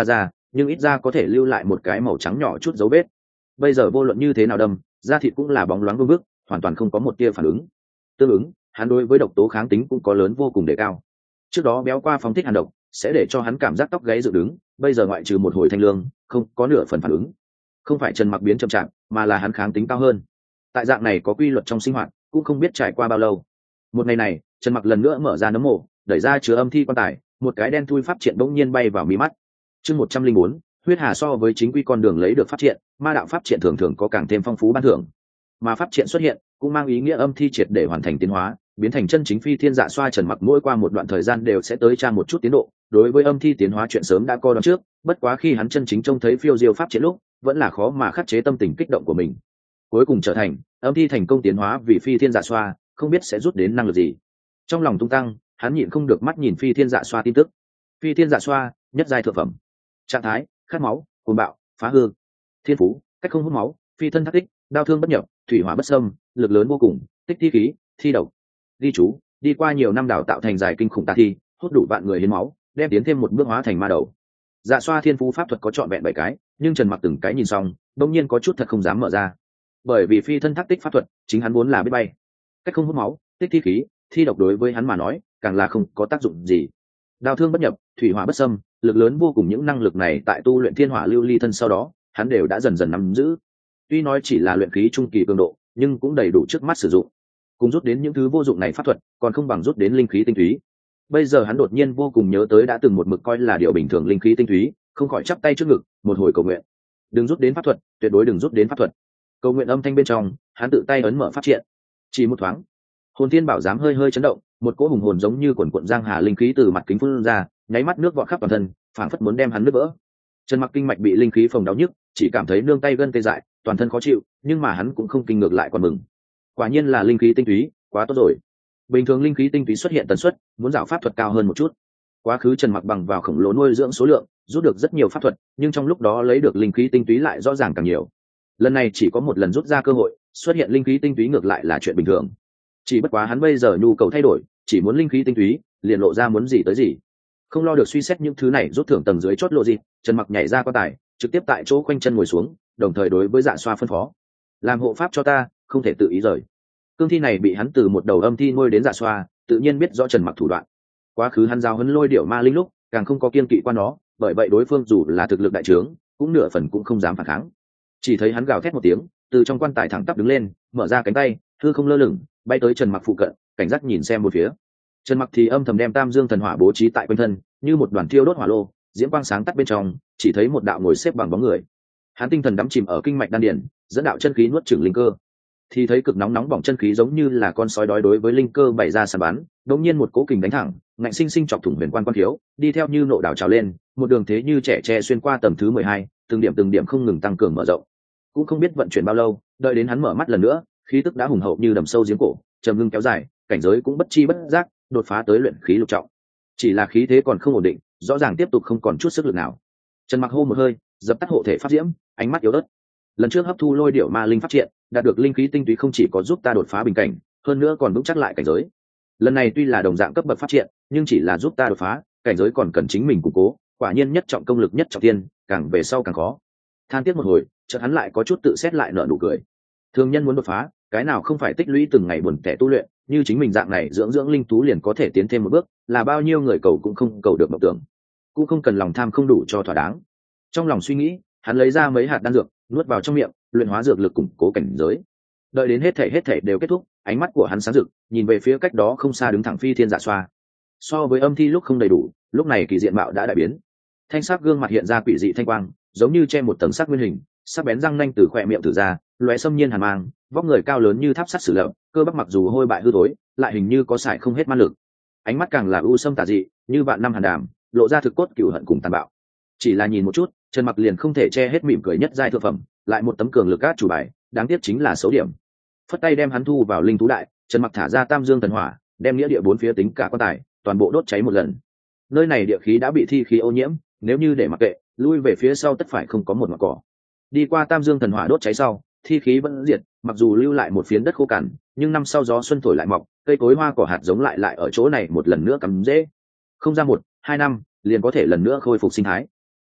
A: nhưng ít ra có thể lưu lại một cái màu trắng nhỏ chút dấu vết. Bây giờ vô luận như thế nào đâm, da thịt cũng là bóng loáng vương vức, hoàn toàn không có một tia phản ứng. Tương ứng, hắn đối với độc tố kháng tính cũng có lớn vô cùng đề cao. Trước đó béo qua phóng thích hàn độc sẽ để cho hắn cảm giác tóc gáy dựng đứng, bây giờ ngoại trừ một hồi thanh lương, không có nửa phần phản ứng. Không phải Trần Mặc biến chậm chạp, mà là hắn kháng tính cao hơn. Tại dạng này có quy luật trong sinh hoạt, cũng không biết trải qua bao lâu. Một ngày này, Trần Mặc lần nữa mở ra nấm mộ, đẩy ra chứa âm thi quan tài, một cái đen thui pháp triện bỗng nhiên bay vào mí mắt. Chương một trăm linh bốn, huyết hà so với chính quy con đường lấy được pháp triện, ma đạo pháp triện thường thường có càng thêm phong phú ban thưởng. Mà pháp triện xuất hiện, cũng mang ý nghĩa âm thi triệt để hoàn thành tiến hóa, biến thành chân chính phi thiên dạ xoa. Trần Mặc mỗi qua một đoạn thời gian đều sẽ tới tra một chút tiến độ, đối với âm thi tiến hóa chuyện sớm đã coi đoán trước, bất quá khi hắn chân chính trông thấy phiêu diêu pháp triện lúc, vẫn là khó mà khắc chế tâm tình kích động của mình. Cuối cùng trở thành âm thi thành công tiến hóa vì phi thiên dạ xoa, không biết sẽ rút đến năng lực gì. Trong lòng tung tăng, hắn nhịn không được mắt nhìn phi thiên dạ xoa tin tức. Phi thiên dạ xoa, nhất giai thượng phẩm. Trạng thái: khát máu, cuồng bạo, phá hư. Thiên phú: cách không hút máu, phi thân thác tích, đao thương bất nhập, thủy hỏa bất xâm, lực lớn vô cùng, tích thi khí, thi độc. Ghi chú: đi qua nhiều năm đào tạo thành dài kinh khủng tà thi, hút đủ vạn người hiến máu, đem tiến thêm một bước hóa thành ma đầu. Dạ xoa thiên phú pháp thuật có trọn vẹn bảy cái, nhưng Trần Mặc từng cái nhìn xong, đột nhiên có chút thật không dám mở ra. Bởi vì phi thân thác tích pháp thuật, chính hắn muốn là biết bay. Cách không hút máu, tích thi khí, thi độc đối với hắn mà nói, càng là không có tác dụng gì. Đao thương bất nhập, thủy hỏa bất xâm, lực lớn vô cùng, những năng lực này tại tu luyện thiên hỏa lưu ly thân sau đó, hắn đều đã dần dần nắm giữ. Tuy nói chỉ là luyện khí trung kỳ cường độ, nhưng cũng đầy đủ trước mắt sử dụng. Cùng rút đến những thứ vô dụng này pháp thuật, còn không bằng rút đến linh khí tinh túy. Bây giờ hắn đột nhiên vô cùng nhớ tới đã từng một mực coi là điều bình thường linh khí tinh túy, không khỏi chắp tay trước ngực, một hồi cầu nguyện. Đừng rút đến pháp thuật, tuyệt đối đừng rút đến pháp thuật. Cầu nguyện âm thanh bên trong, hắn tự tay ấn mở pháp triện. Chỉ một thoáng, hồn thiên bảo giám hơi hơi chấn động, một cỗ hùng hồn giống như quần quận giang hà linh khí từ mặt kính phun ra, nháy mắt nước vọt khắp toàn thân, phảng phất muốn đem hắn nứt vỡ. Trần Mặc kinh mạch bị linh khí phồng đau nhức, chỉ cảm thấy nương tay gân tê dại, toàn thân khó chịu, nhưng mà hắn cũng không kinh ngược lại còn mừng. Quả nhiên là linh khí tinh túy, quá tốt rồi. Bình thường linh khí tinh túy xuất hiện tần suất, muốn giảo pháp thuật cao hơn một chút. Quá khứ Trần Mặc bằng vào khổng lồ nuôi dưỡng số lượng, rút được rất nhiều pháp thuật, nhưng trong lúc đó lấy được linh khí tinh túy lại rõ ràng càng nhiều. Lần này chỉ có một lần rút ra cơ hội, xuất hiện linh khí tinh túy ngược lại là chuyện bình thường. Chỉ bất quá hắn bây giờ nhu cầu thay đổi, chỉ muốn linh khí tinh túy, liền lộ ra muốn gì tới gì. Không lo được suy xét những thứ này, rút thưởng tầng dưới chót lộ gì, Trần Mặc nhảy ra quan tài, trực tiếp tại chỗ khoanh chân ngồi xuống, đồng thời đối với Dạ Xoa phân phó: làm hộ pháp cho ta, không thể tự ý rời. Cương thi này bị hắn từ một đầu âm thi nuôi đến Dạ Xoa, tự nhiên biết rõ Trần Mặc thủ đoạn. Quá khứ hắn giao huấn lôi điểu ma linh lúc, càng không có kiên kỵ qua nó, bởi vậy đối phương dù là thực lực đại trướng, cũng nửa phần cũng không dám phản kháng. Chỉ thấy hắn gào thét một tiếng, từ trong quan tài thẳng tắp đứng lên, mở ra cánh tay, hư không lơ lửng, bay tới Trần Mặc phụ cận, cảnh giác nhìn xem một phía. Trần Mặc thì âm thầm đem Tam Dương thần hỏa bố trí tại quanh thân, như một đoàn thiêu đốt hỏa lô, diễm quang sáng tắt bên trong, chỉ thấy một đạo ngồi xếp bằng bóng người. Hắn tinh thần đắm chìm ở kinh mạch đan điền, dẫn đạo chân khí nuốt chửng linh cơ. Thì thấy cực nóng nóng bỏng chân khí giống như là con sói đói đối với linh cơ bày ra săn bắn, đột nhiên một cỗ kình đánh thẳng, ngạnh sinh sinh chọc thủng huyền quan quan thiếu, đi theo như nộ đảo trào lên, một đường thế như trẻ tre xuyên qua tầng thứ mười hai, từng điểm từng điểm không ngừng tăng cường mở rộng. Cũng không biết vận chuyển bao lâu, đợi đến hắn mở mắt lần nữa, khí tức đã hùng hậu như đầm sâu giếng cổ, trầm ngưng kéo dài, cảnh giới cũng bất chi bất giác đột phá tới luyện khí lục trọng. Chỉ là khí thế còn không ổn định, rõ ràng tiếp tục không còn chút sức lực nào. Trần Mặc hô một hơi, dập tắt hộ thể pháp diễm, ánh mắt yếu ớt. Lần trước hấp thu lôi điểu ma linh pháp triện, đạt được linh khí tinh túy không chỉ có giúp ta đột phá bình cảnh, hơn nữa còn vững chắc lại cảnh giới. Lần này tuy là đồng dạng cấp bậc pháp triện, nhưng chỉ là giúp ta đột phá, cảnh giới còn cần chính mình củng cố, quả nhiên nhất trọng công lực nhất trọng tiên, càng về sau càng khó. Than tiếc một hồi, chợt hắn lại có chút tự xét lại nở nụ cười. Thường nhân muốn đột phá, cái nào không phải tích lũy từng ngày buồn tẻ tu luyện, như chính mình dạng này dưỡng dưỡng linh thú liền có thể tiến thêm một bước, là bao nhiêu người cầu cũng không cầu được mộng tưởng. Cũng không cần lòng tham không đủ cho thỏa đáng. Trong lòng suy nghĩ, hắn lấy ra mấy hạt đan dược, nuốt vào trong miệng, luyện hóa dược lực củng cố cảnh giới. Đợi đến hết thể hết thể đều kết thúc, ánh mắt của hắn sáng rực, nhìn về phía cách đó không xa đứng thẳng phi thiên dạ xoa. So với âm thi lúc không đầy đủ, lúc này kỳ diện mạo đã đại biến. Thanh sắc gương mặt hiện ra quỷ dị thanh quang, giống như che một tầng sắc nguyên hình, sắc bén răng nanh từ khóe miệng thử ra, lóe xâm nhiên hàn mang, vóc người cao lớn như tháp sắt sử lợm, cơ bắp mặc dù hôi bại hư thối, lại hình như có sải không hết man lực. Ánh mắt càng là u sâm tà dị, như vạn năm hàn đàm, lộ ra thực cốt cừu hận cùng tàn bạo. Chỉ là nhìn một chút, Trần Mặc liền không thể che hết mỉm cười nhất giai thượng phẩm, lại một tấm cường lực át chủ bài, đáng tiếc chính là xấu điểm. Phất tay đem hắn thu vào linh thú đại, Trần Mặc thả ra Tam Dương thần hỏa, đem nghĩa địa bốn phía tính cả quan tài, toàn bộ đốt cháy một lần. Nơi này địa khí đã bị thi khí ô nhiễm, nếu như để mặc kệ, lui về phía sau tất phải không có một ngọn cỏ. Đi qua Tam Dương thần hỏa đốt cháy sau, thi khí vẫn diệt, mặc dù lưu lại một phiến đất khô cằn, nhưng năm sau gió xuân thổi lại mọc, cây cối hoa cỏ hạt giống lại lại ở chỗ này một lần nữa cắm rễ. Không ra một, hai năm, liền có thể lần nữa khôi phục sinh thái.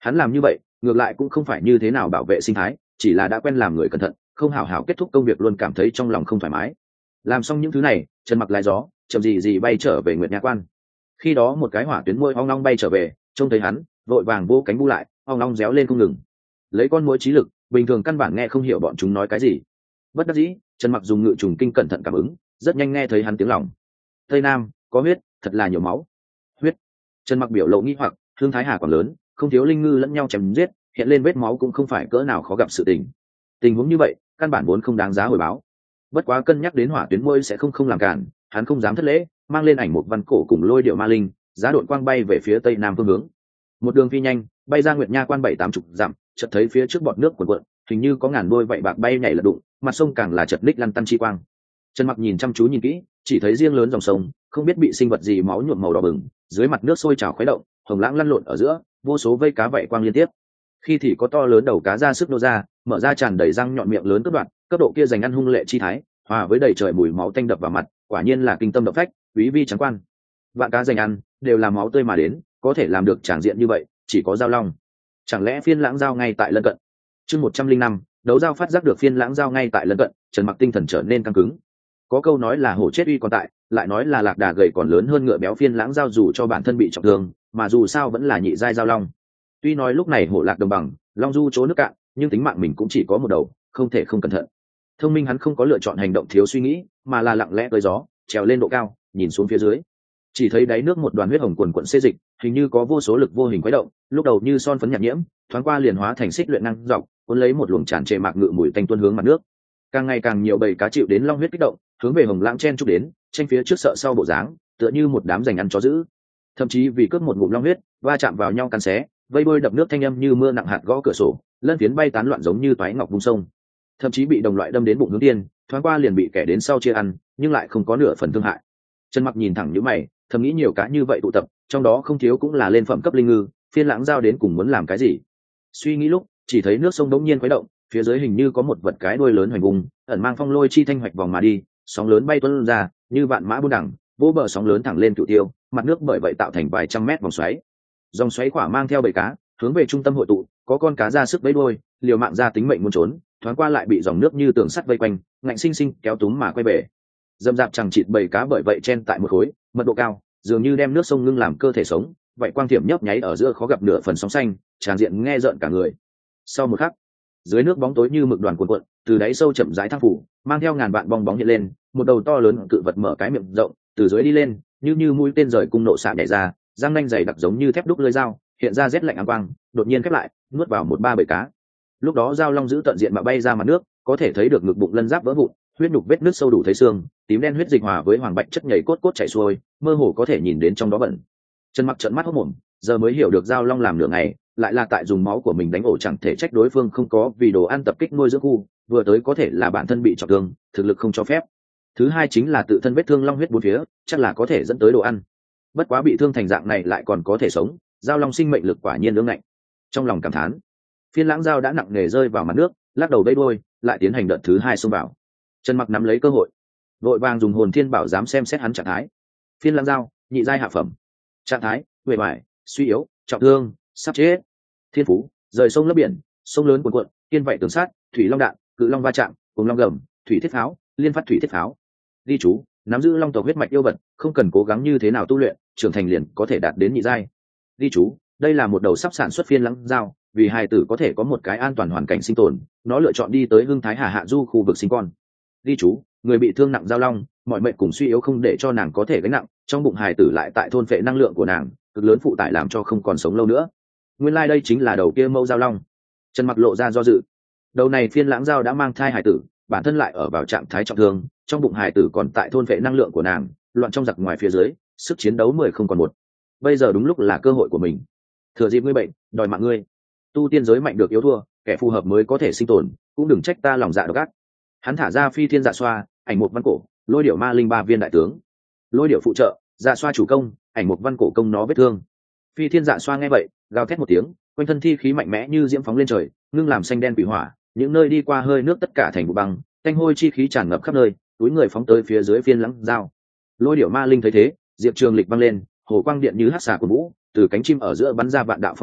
A: Hắn làm như vậy ngược lại cũng không phải như thế nào bảo vệ sinh thái, chỉ là đã quen làm người cẩn thận, không hảo hảo kết thúc công việc luôn cảm thấy trong lòng không thoải mái. Làm xong những thứ này, Trần Mặc lái gió chậm gì gì bay trở về Nguyệt Nha Quan. Khi đó một cái hỏa tuyến muỗi ong long bay trở về, trông thấy hắn vội vàng vô cánh bu lại, ong long réo lên không ngừng. Lấy con muỗi trí lực bình thường căn bản nghe không hiểu bọn chúng nói cái gì. Bất đắc dĩ, Trần Mặc dùng ngự trùng kinh cẩn thận cảm ứng, rất nhanh nghe thấy hắn tiếng lòng. Tây Nam có huyết, thật là nhiều máu. Huyết. Trần Mặc biểu lộ nghi hoặc, Hương Thái Hà còn lớn, không thiếu linh ngư lẫn nhau chém giết, hiện lên vết máu cũng không phải cỡ nào khó gặp sự tình. Tình huống như vậy, căn bản vốn không đáng giá hồi báo. Bất quá cân nhắc đến hỏa tuyến muỗi sẽ không không làm cản, hắn không dám thất lễ, mang lên ảnh một văn cổ cùng lôi điệu ma linh, giá độn quang bay về phía tây nam phương hướng. Một đường phi nhanh, bay ra Nguyệt Nha Quan bảy tám chục dặm, chợt thấy phía trước bọt nước cuồn cuộn, hình như có ngàn đôi vậy bạc bay nhảy lật đụng, mặt sông càng là chợt ních lăn tăn chi quang. Trần Mặc nhìn chăm chú nhìn kỹ, chỉ thấy riêng lớn dòng sông, không biết bị sinh vật gì máu nhuộm màu đỏ bừng, dưới mặt nước sôi trào khuấy động, hồng lãng lăn lộn ở giữa, vô số vây cá vậy quang liên tiếp. Khi thì có to lớn đầu cá ra sức nô ra, mở ra tràn đầy răng nhọn miệng lớn cướp đoạn, cấp độ kia dành ăn hung lệ chi thái, hòa với đầy trời mùi máu tanh đập vào mặt, quả nhiên là kinh tâm động phách, quý vi trắng quan. Vạn cá dành ăn đều là máu tươi mà đến, có thể làm được tràng diện như vậy, chỉ có Giao Long. Chẳng lẽ phiên lãng giao ngay tại lân cận? Chương một trăm linh năm, đấu giao phát giác được phiên lãng giao ngay tại lân cận, Trần Mặc tinh thần trở nên căng cứng. Có câu nói là hổ chết uy còn tại, lại nói là lạc đà gầy còn lớn hơn ngựa béo, phiên lãng giao dù cho bản thân bị trọng thương, mà dù sao vẫn là nhị giai giao long. Tuy nói lúc này hổ lạc đồng bằng, long du chỗ nước cạn, nhưng tính mạng mình cũng chỉ có một đầu, không thể không cẩn thận. Thông minh hắn không có lựa chọn hành động thiếu suy nghĩ, mà là lặng lẽ tới gió, trèo lên độ cao, nhìn xuống phía dưới. Chỉ thấy đáy nước một đoàn huyết hồng quần quần xê dịch, hình như có vô số lực vô hình quấy động, lúc đầu như son phấn nhạt nhiễm, thoáng qua liền hóa thành xích luyện năng dọc, cuốn lấy một luồng tràn trề mạc ngự mùi tanh tuôn hướng mặt nước. Càng ngày càng nhiều bầy cá chịu đến long huyết kích động, hướng về hồng lãng chen chúc đến, tranh phía trước sợ sau bộ dáng, tựa như một đám giành ăn chó dữ. Thậm chí vì cướp một ngụm long huyết, va chạm vào nhau cắn xé, vây bơi đập nước thanh âm như mưa nặng hạt gõ cửa sổ, lân phiến bay tán loạn giống như toái ngọc vung sông. Thậm chí bị đồng loại đâm đến bụng hướng tiên, thoáng qua liền bị kẻ đến sau chia ăn, nhưng lại không có nửa phần thương hại. Trần Mặc nhìn thẳng nhíu mày, thầm nghĩ nhiều cá như vậy tụ tập, trong đó không thiếu cũng là lên phẩm cấp linh ngư, phiên lãng giao đến cùng muốn làm cái gì? Suy nghĩ lúc, chỉ thấy nước sông đống nhiên khuấy động, phía dưới hình như có một vật cái đuôi lớn hoành vùng, ẩn mang phong lôi chi thanh hoạch vòng mà đi, sóng lớn bay tuôn ra, như vạn mã buôn đẳng, vỗ bờ sóng lớn thẳng lên cửu tiêu, mặt nước bởi vậy tạo thành vài trăm mét vòng xoáy. Dòng xoáy khỏa mang theo bầy cá, hướng về trung tâm hội tụ, có con cá ra sức vẫy đuôi, liều mạng ra tính mệnh muốn trốn, thoáng qua lại bị dòng nước như tường sắt vây quanh, ngạnh sinh sinh kéo túm mà quay bể. Dâm dạp chẳng chịt bầy cá bởi vậy chen tại một khối, mật độ cao, dường như đem nước sông ngưng làm cơ thể sống, vậy quang thiểm nhấp nháy ở giữa khó gặp nửa phần sóng xanh, tràn diện nghe rợn cả người. Sau một khắc, dưới nước bóng tối như mực đoàn cuộn cuộn, từ đáy sâu chậm rãi thăng phủ, mang theo ngàn vạn bong bóng hiện lên, một đầu to lớn cự vật mở cái miệng rộng, từ dưới đi lên, như như mũi tên rời cung nộ xạ nhảy ra, răng nanh dày đặc giống như thép đúc lưỡi dao, hiện ra rét lạnh ám quang, đột nhiên khép lại, nuốt vào một ba bầy cá. Lúc đó Giao Long giữ tận diện mà bay ra mặt nước, có thể thấy được ngực bụng lân giáp vỡ vụn, huyết nhục vết nứt sâu đủ thấy xương, tím đen huyết dịch hòa với hoàng bạch chất nhảy cốt cốt chảy xuôi, mơ hồ có thể nhìn đến trong đó bẩn. Trần Mặc trợn mắt hốt mồm, giờ mới hiểu được Giao Long làm nửa ngày, lại là tại dùng máu của mình đánh ổ, chẳng thể trách đối phương không có vì đồ ăn tập kích nuôi dưỡng khu, vừa tới có thể là bản thân bị trọng thương, thực lực không cho phép. Thứ hai chính là tự thân vết thương long huyết bốn phía, chắc là có thể dẫn tới đồ ăn. Bất quá bị thương thành dạng này lại còn có thể sống, Giao Long sinh mệnh lực quả nhiên lưỡng ngạnh. Trong lòng cảm thán, phiên lãng giao đã nặng nề rơi vào mặt nước, lắc đầu vẫy đuôi, lại tiến hành đợt thứ hai xông vào. Trần Mặc nắm lấy cơ hội, vội vàng dùng hồn thiên bảo dám xem xét hắn trạng thái. Phiên lãng giao, nhị giai hạ phẩm, trạng thái uể oải, suy yếu, trọng thương, sắp chết. Thiên phú, rời sông lấp biển, sông lớn cuồn cuộn, tiên vậy tường sát, thủy long đạn, cự long va chạm, cùng long gầm, thủy thiết pháo, liên phát thủy thiết pháo. Ghi chú, nắm giữ long tộc huyết mạch yêu vật, không cần cố gắng như thế nào tu luyện, trưởng thành liền có thể đạt đến nhị giai. Ghi chú, đây là một đầu sắp sản xuất phiên lãng giao, vì hài tử có thể có một cái an toàn hoàn cảnh sinh tồn, nó lựa chọn đi tới Hưng Thái Hà hạ du khu vực sinh con. Ghi chú, người bị thương nặng Giao Long, mọi mệnh cùng suy yếu không để cho nàng có thể gánh nặng, trong bụng hài tử lại tại thôn phệ năng lượng của nàng, cực lớn phụ tải làm cho không còn sống lâu nữa. Nguyên lai like đây chính là đầu kia mẫu Giao Long. Trần Mặc lộ ra do dự. Đầu này phiên lãng giao đã mang thai hài tử, bản thân lại ở vào trạng thái trọng thương, trong bụng hài tử còn tại thôn phệ năng lượng của nàng, loạn trong giặc ngoài phía dưới, sức chiến đấu mười không còn một. Bây giờ đúng lúc là cơ hội của mình. Thừa dịp ngươi bệnh, đòi mạng ngươi. Tu tiên giới mạnh được yếu thua, kẻ phù hợp mới có thể sinh tồn, cũng đừng trách ta lòng dạ độc ác. Hắn thả ra phi thiên dạ xoa, ảnh một văn cổ, lôi điệu ma linh ba viên đại tướng. Lôi điệu phụ trợ, dạ xoa chủ công, ảnh một văn cổ công nó vết thương. Phi thiên dạ xoa nghe vậy, gào thét một tiếng, quanh thân thi khí mạnh mẽ như diễm phóng lên trời, ngưng làm xanh đen quỷ hỏa, những nơi đi qua hơi nước tất cả thành vụ băng, thanh hôi chi khí tràn ngập khắp nơi, túi người phóng tới phía dưới phiên lãng dao. Lôi điệu ma linh thấy thế, diệp trường lịch băng lên, hồ quang điện như hắc xà của vũ, từ cánh chim ở giữa bắn ra vạn đạo phong mang,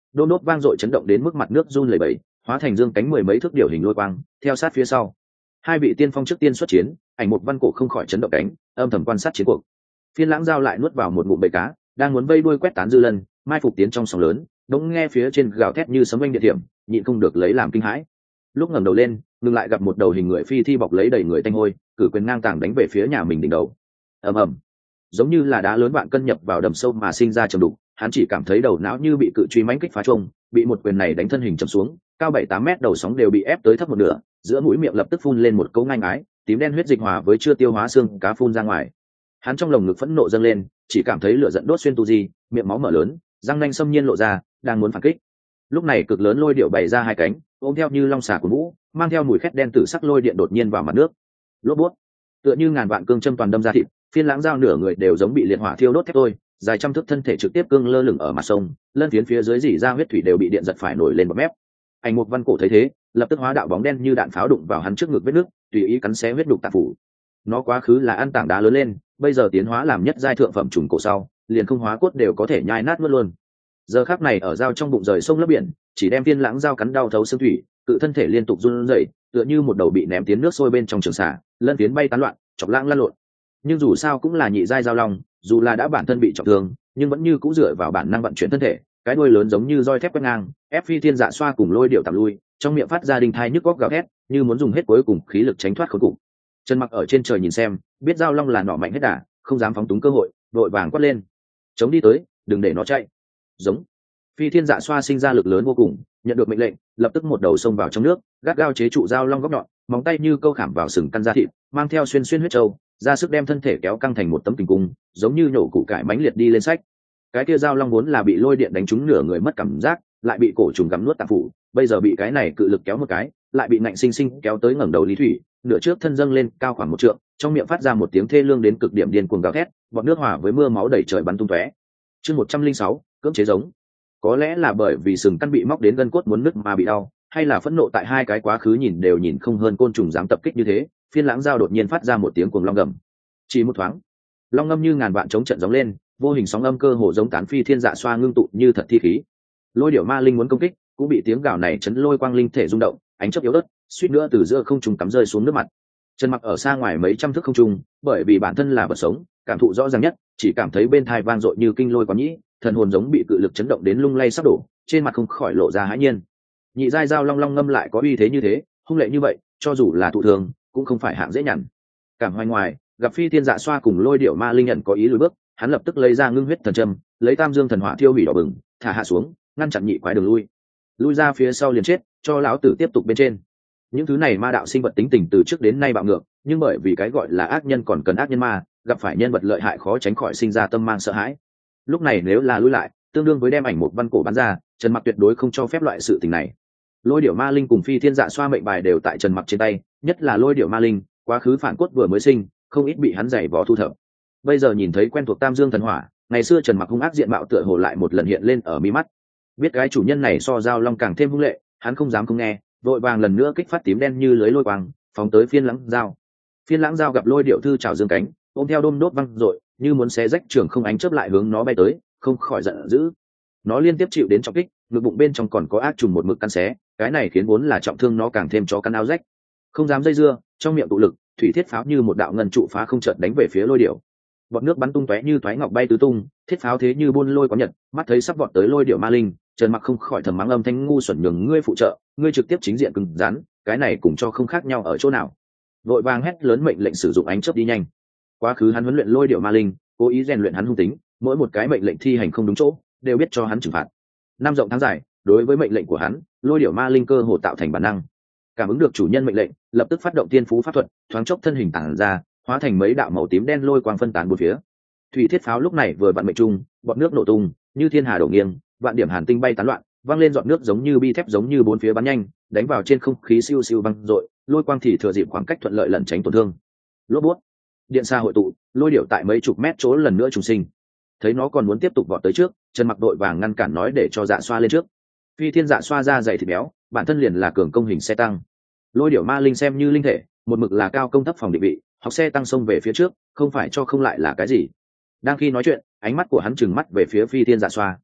A: đôn đốt vang dội chấn động đến mức mặt nước run lẩy bẩy, hóa thành dương cánh mười mấy thước điều hình lôi quang theo sát phía sau. Hai vị tiên phong trước tiên xuất chiến, ảnh một văn cổ không khỏi chấn động cánh, âm thầm quan sát chiến cuộc. Phiên lãng giao lại nuốt vào một ngụm bầy cá, đang muốn vây đuôi quét tán dư lân, mai phục tiến trong sóng lớn, đống nghe phía trên gào thét như sấm oanh địa điểm, nhịn không được lấy làm kinh hãi. Lúc ngẩng đầu lên, ngừng lại gặp một đầu hình người phi thi bọc lấy đầy người tanh hôi, cử quyền ngang tàng đánh về phía nhà mình đỉnh đầu. ầm ầm, giống như là đá lớn vạn cân nhập vào đầm sâu mà sinh ra trầm đục, hắn chỉ cảm thấy đầu não như bị cự truy mãnh kích phá trông, bị một quyền này đánh thân hình trầm xuống, cao bảy tám mét đầu sóng đều bị ép tới thấp một nửa, giữa mũi miệng lập tức phun lên một cấu ngang ái, tím đen huyết dịch hòa với chưa tiêu hóa xương cá phun ra ngoài. Hắn trong lồng ngực phẫn nộ dâng lên, chỉ cảm thấy lửa giận đốt xuyên tu di, miệng máu mở lớn, răng nanh xâm nhiên lộ ra, đang muốn phản kích. Lúc này cực lớn lôi điệu bày ra hai cánh, ôm theo như long xà của vũ, mang theo mùi khét đen tử sắc lôi điện đột nhiên vào mặt nước. Lốp bút, tựa như ngàn vạn cương châm toàn đâm ra thịt, phiên lãng giao nửa người đều giống bị liệt hỏa thiêu đốt thép tôi, dài trăm thước thân thể trực tiếp cương lơ lửng ở mặt sông, lân phiến phía dưới dỉ ra huyết thủy đều bị điện giật phải nổi lên một mép. Ảnh một văn cổ thấy thế, lập tức hóa đạo bóng đen như đạn pháo đụng vào hắn trước ngực vết nước, tùy ý cắn xé huyết đục tạp phủ. Nó quá khứ là ăn tảng đá lớn lên, bây giờ tiến hóa làm nhất giai thượng phẩm trùng cổ sau, liền không hóa cốt đều có thể nhai nát nuốt luôn. Giờ khắc này ở dao trong bụng rời sông lấp biển, chỉ đem phiên lãng dao cắn đau thấu xương thủy, cự thân thể liên tục run rẩy, tựa như một đầu bị ném tiến nước sôi bên trong trường xả, lân phiến bay tán loạn, chọc lãng lăn lộn. Nhưng dù sao cũng là nhị giai giao long, dù là đã bản thân bị trọng thương, nhưng vẫn như cũ dựa vào bản năng vận chuyển thân thể, cái đuôi lớn giống như roi thép quét ngang, ép phi thiên dạ xoa cùng lôi điệu tạm lui, trong miệng phát ra đinh thai nhức góc gào thét, như muốn dùng hết cuối cùng khí lực tránh thoát khốn cục. Trần Mặc ở trên trời nhìn xem, biết giao long là nọ mạnh hết đà, không dám phóng túng cơ hội, vội vàng quát lên: chống đi tới, đừng để nó chạy. Giống. Phi thiên dạ xoa sinh ra lực lớn vô cùng, nhận được mệnh lệnh, lập tức một đầu xông vào trong nước, gắt gao chế trụ giao long góc nhọn, móng tay như câu khảm vào sừng căn da thịt, mang theo xuyên xuyên huyết trâu, ra sức đem thân thể kéo căng thành một tấm kình cung, giống như nhổ củ cải mãnh liệt đi lên sách. Cái kia giao long vốn là bị lôi điện đánh trúng nửa người mất cảm giác, lại bị cổ trùng gặm nuốt tạng phủ, bây giờ bị cái này cự lực kéo một cái, lại bị nạnh sinh sinh kéo tới ngẩng đầu lý thủy, nửa trước thân dâng lên cao khoảng một trượng, trong miệng phát ra một tiếng thê lương đến cực điểm điên cuồng gào thét, bọt nước hòa với mưa máu đầy trời bắn tung tóe. Chương một trăm linh sáu, cưỡng chế giống. Có lẽ là bởi vì sừng căn bị móc đến gân cốt muốn nứt mà bị đau, hay là phẫn nộ tại hai cái quá khứ nhìn đều nhìn không hơn côn trùng dám tập kích như thế, phiên lãng dao đột nhiên phát ra một tiếng cuồng long gầm. Chỉ một thoáng, long ngâm như ngàn vạn chống trận gióng lên, vô hình sóng âm cơ hồ giống tán phi thiên dạ xoa ngưng tụ như thật thi khí. Lôi điểu ma linh muốn công kích, cũng bị tiếng gào này chấn lôi quang linh thể rung động, ánh chớp yếu ớt, suýt nữa từ giữa không trung cắm rơi xuống nước mặt. Trần Mặc ở xa ngoài mấy trăm thước không trung, bởi vì bản thân là vật sống, cảm thụ rõ ràng nhất, chỉ cảm thấy bên tai vang dội như kinh lôi quá nhĩ, thần hồn giống bị cự lực chấn động đến lung lay sắp đổ, trên mặt không khỏi lộ ra hãi nhiên. Nhị giai giao long long ngâm lại có uy thế như thế, hung lệ như vậy, cho dù là thụ thường, cũng không phải hạng dễ nhằn. Cảm hoài ngoài, gặp phi thiên dạ xoa cùng lôi điểu ma linh nhận có ý lùi bước, hắn lập tức lấy ra ngưng huyết thần châm, lấy tam dương thần hỏa thiêu hủy đỏ bừng, thả hạ xuống, ngăn chặn nhị quái đường lui. Lui ra phía sau liền chết, cho lão tử tiếp tục bên trên. Những thứ này ma đạo sinh vật tính tình từ trước đến nay bạo ngược, nhưng bởi vì cái gọi là ác nhân còn cần ác nhân ma, gặp phải nhân vật lợi hại khó tránh khỏi sinh ra tâm mang sợ hãi. Lúc này nếu là lui lại, tương đương với đem ảnh một văn cổ bắn ra, Trần Mặc tuyệt đối không cho phép loại sự tình này. Lôi điểu ma linh cùng phi thiên dạ xoa mệnh bài đều tại Trần Mặc trên tay, nhất là lôi điểu ma linh, quá khứ phản cốt vừa mới sinh, không ít bị hắn giày vò thu thập. Bây giờ nhìn thấy quen thuộc tam dương thần hỏa, ngày xưa Trần Mặc hung ác diện mạo tựa hồ lại một lần hiện lên ở mi mắt. Biết cái chủ nhân này so giao long càng thêm hung lệ, hắn không dám không nghe, vội vàng lần nữa kích phát tím đen như lưới lôi quang, phóng tới phiên lãng dao. Phiên lãng dao gặp lôi điệu thư trào dương cánh, ôm theo đôm đốt văng rội, như muốn xé rách trường không ánh chớp lại hướng nó bay tới, không khỏi giận dữ. Nó liên tiếp chịu đến trọng kích, ngực bụng bên trong còn có ác trùng một mực căn xé, cái này khiến vốn là trọng thương nó càng thêm chó cắn áo rách. Không dám dây dưa, trong miệng tụ lực, thủy thiết pháo như một đạo ngân trụ phá không chợt đánh về phía lôi điệu. Bọt nước bắn tung tóe như toái ngọc bay tứ tung, thiết pháo thế như buôn lôi có nhật, mắt thấy sắp vọt tới lôi điệu ma linh, Trần Mặc không khỏi thầm mắng âm thanh ngu xuẩn nhường ngươi phụ trợ, ngươi trực tiếp chính diện cứng rắn, cái này cùng cho không khác nhau ở chỗ nào. Vội vàng hét lớn mệnh lệnh sử dụng ánh chớp đi nhanh. Quá khứ hắn huấn luyện lôi điệu ma linh, cố ý rèn luyện hắn hung tính, mỗi một cái mệnh lệnh thi hành không đúng chỗ, đều biết cho hắn trừng phạt. Năm rộng tháng dài, đối với mệnh lệnh của hắn, lôi điệu ma linh cơ hồ tạo thành bản năng. Cảm ứng được chủ nhân mệnh lệnh, lập tức phát động tiên phú pháp thuật, thoáng chốc thân hình tản ra, hóa thành mấy đạo màu tím đen lôi quang phân tán bốn phía. Thủy thiết pháo lúc này vừa vặn mệnh trung, bọt nước nổ tung, như thiên hà đổ nghiêng, vạn điểm hàn tinh bay tán loạn, văng lên giọt nước giống như bi thép giống như bốn phía bắn nhanh, đánh vào trên không khí siêu siêu văng rội, lôi quang thì thừa dịp khoảng cách thuận lợi lẩn tránh tổn thương. Lốp bút, điện xa hội tụ, lôi điệu tại mấy chục mét chỗ lần nữa trùng sinh. Thấy nó còn muốn tiếp tục vọt tới trước, Trần Mặc đội vàng ngăn cản nói để cho dạ xoa lên trước. Phi thiên dạ xoa ra dày thịt béo, bản thân liền là cường công hình xe tăng. Lôi điệu ma linh xem như linh thể, một mực là cao công thấp phòng định vị, học xe tăng xông về phía trước, không phải cho không lại là cái gì. Đang khi nói chuyện, ánh mắt của hắn trừng mắt về phía phi thiên dạ xoa.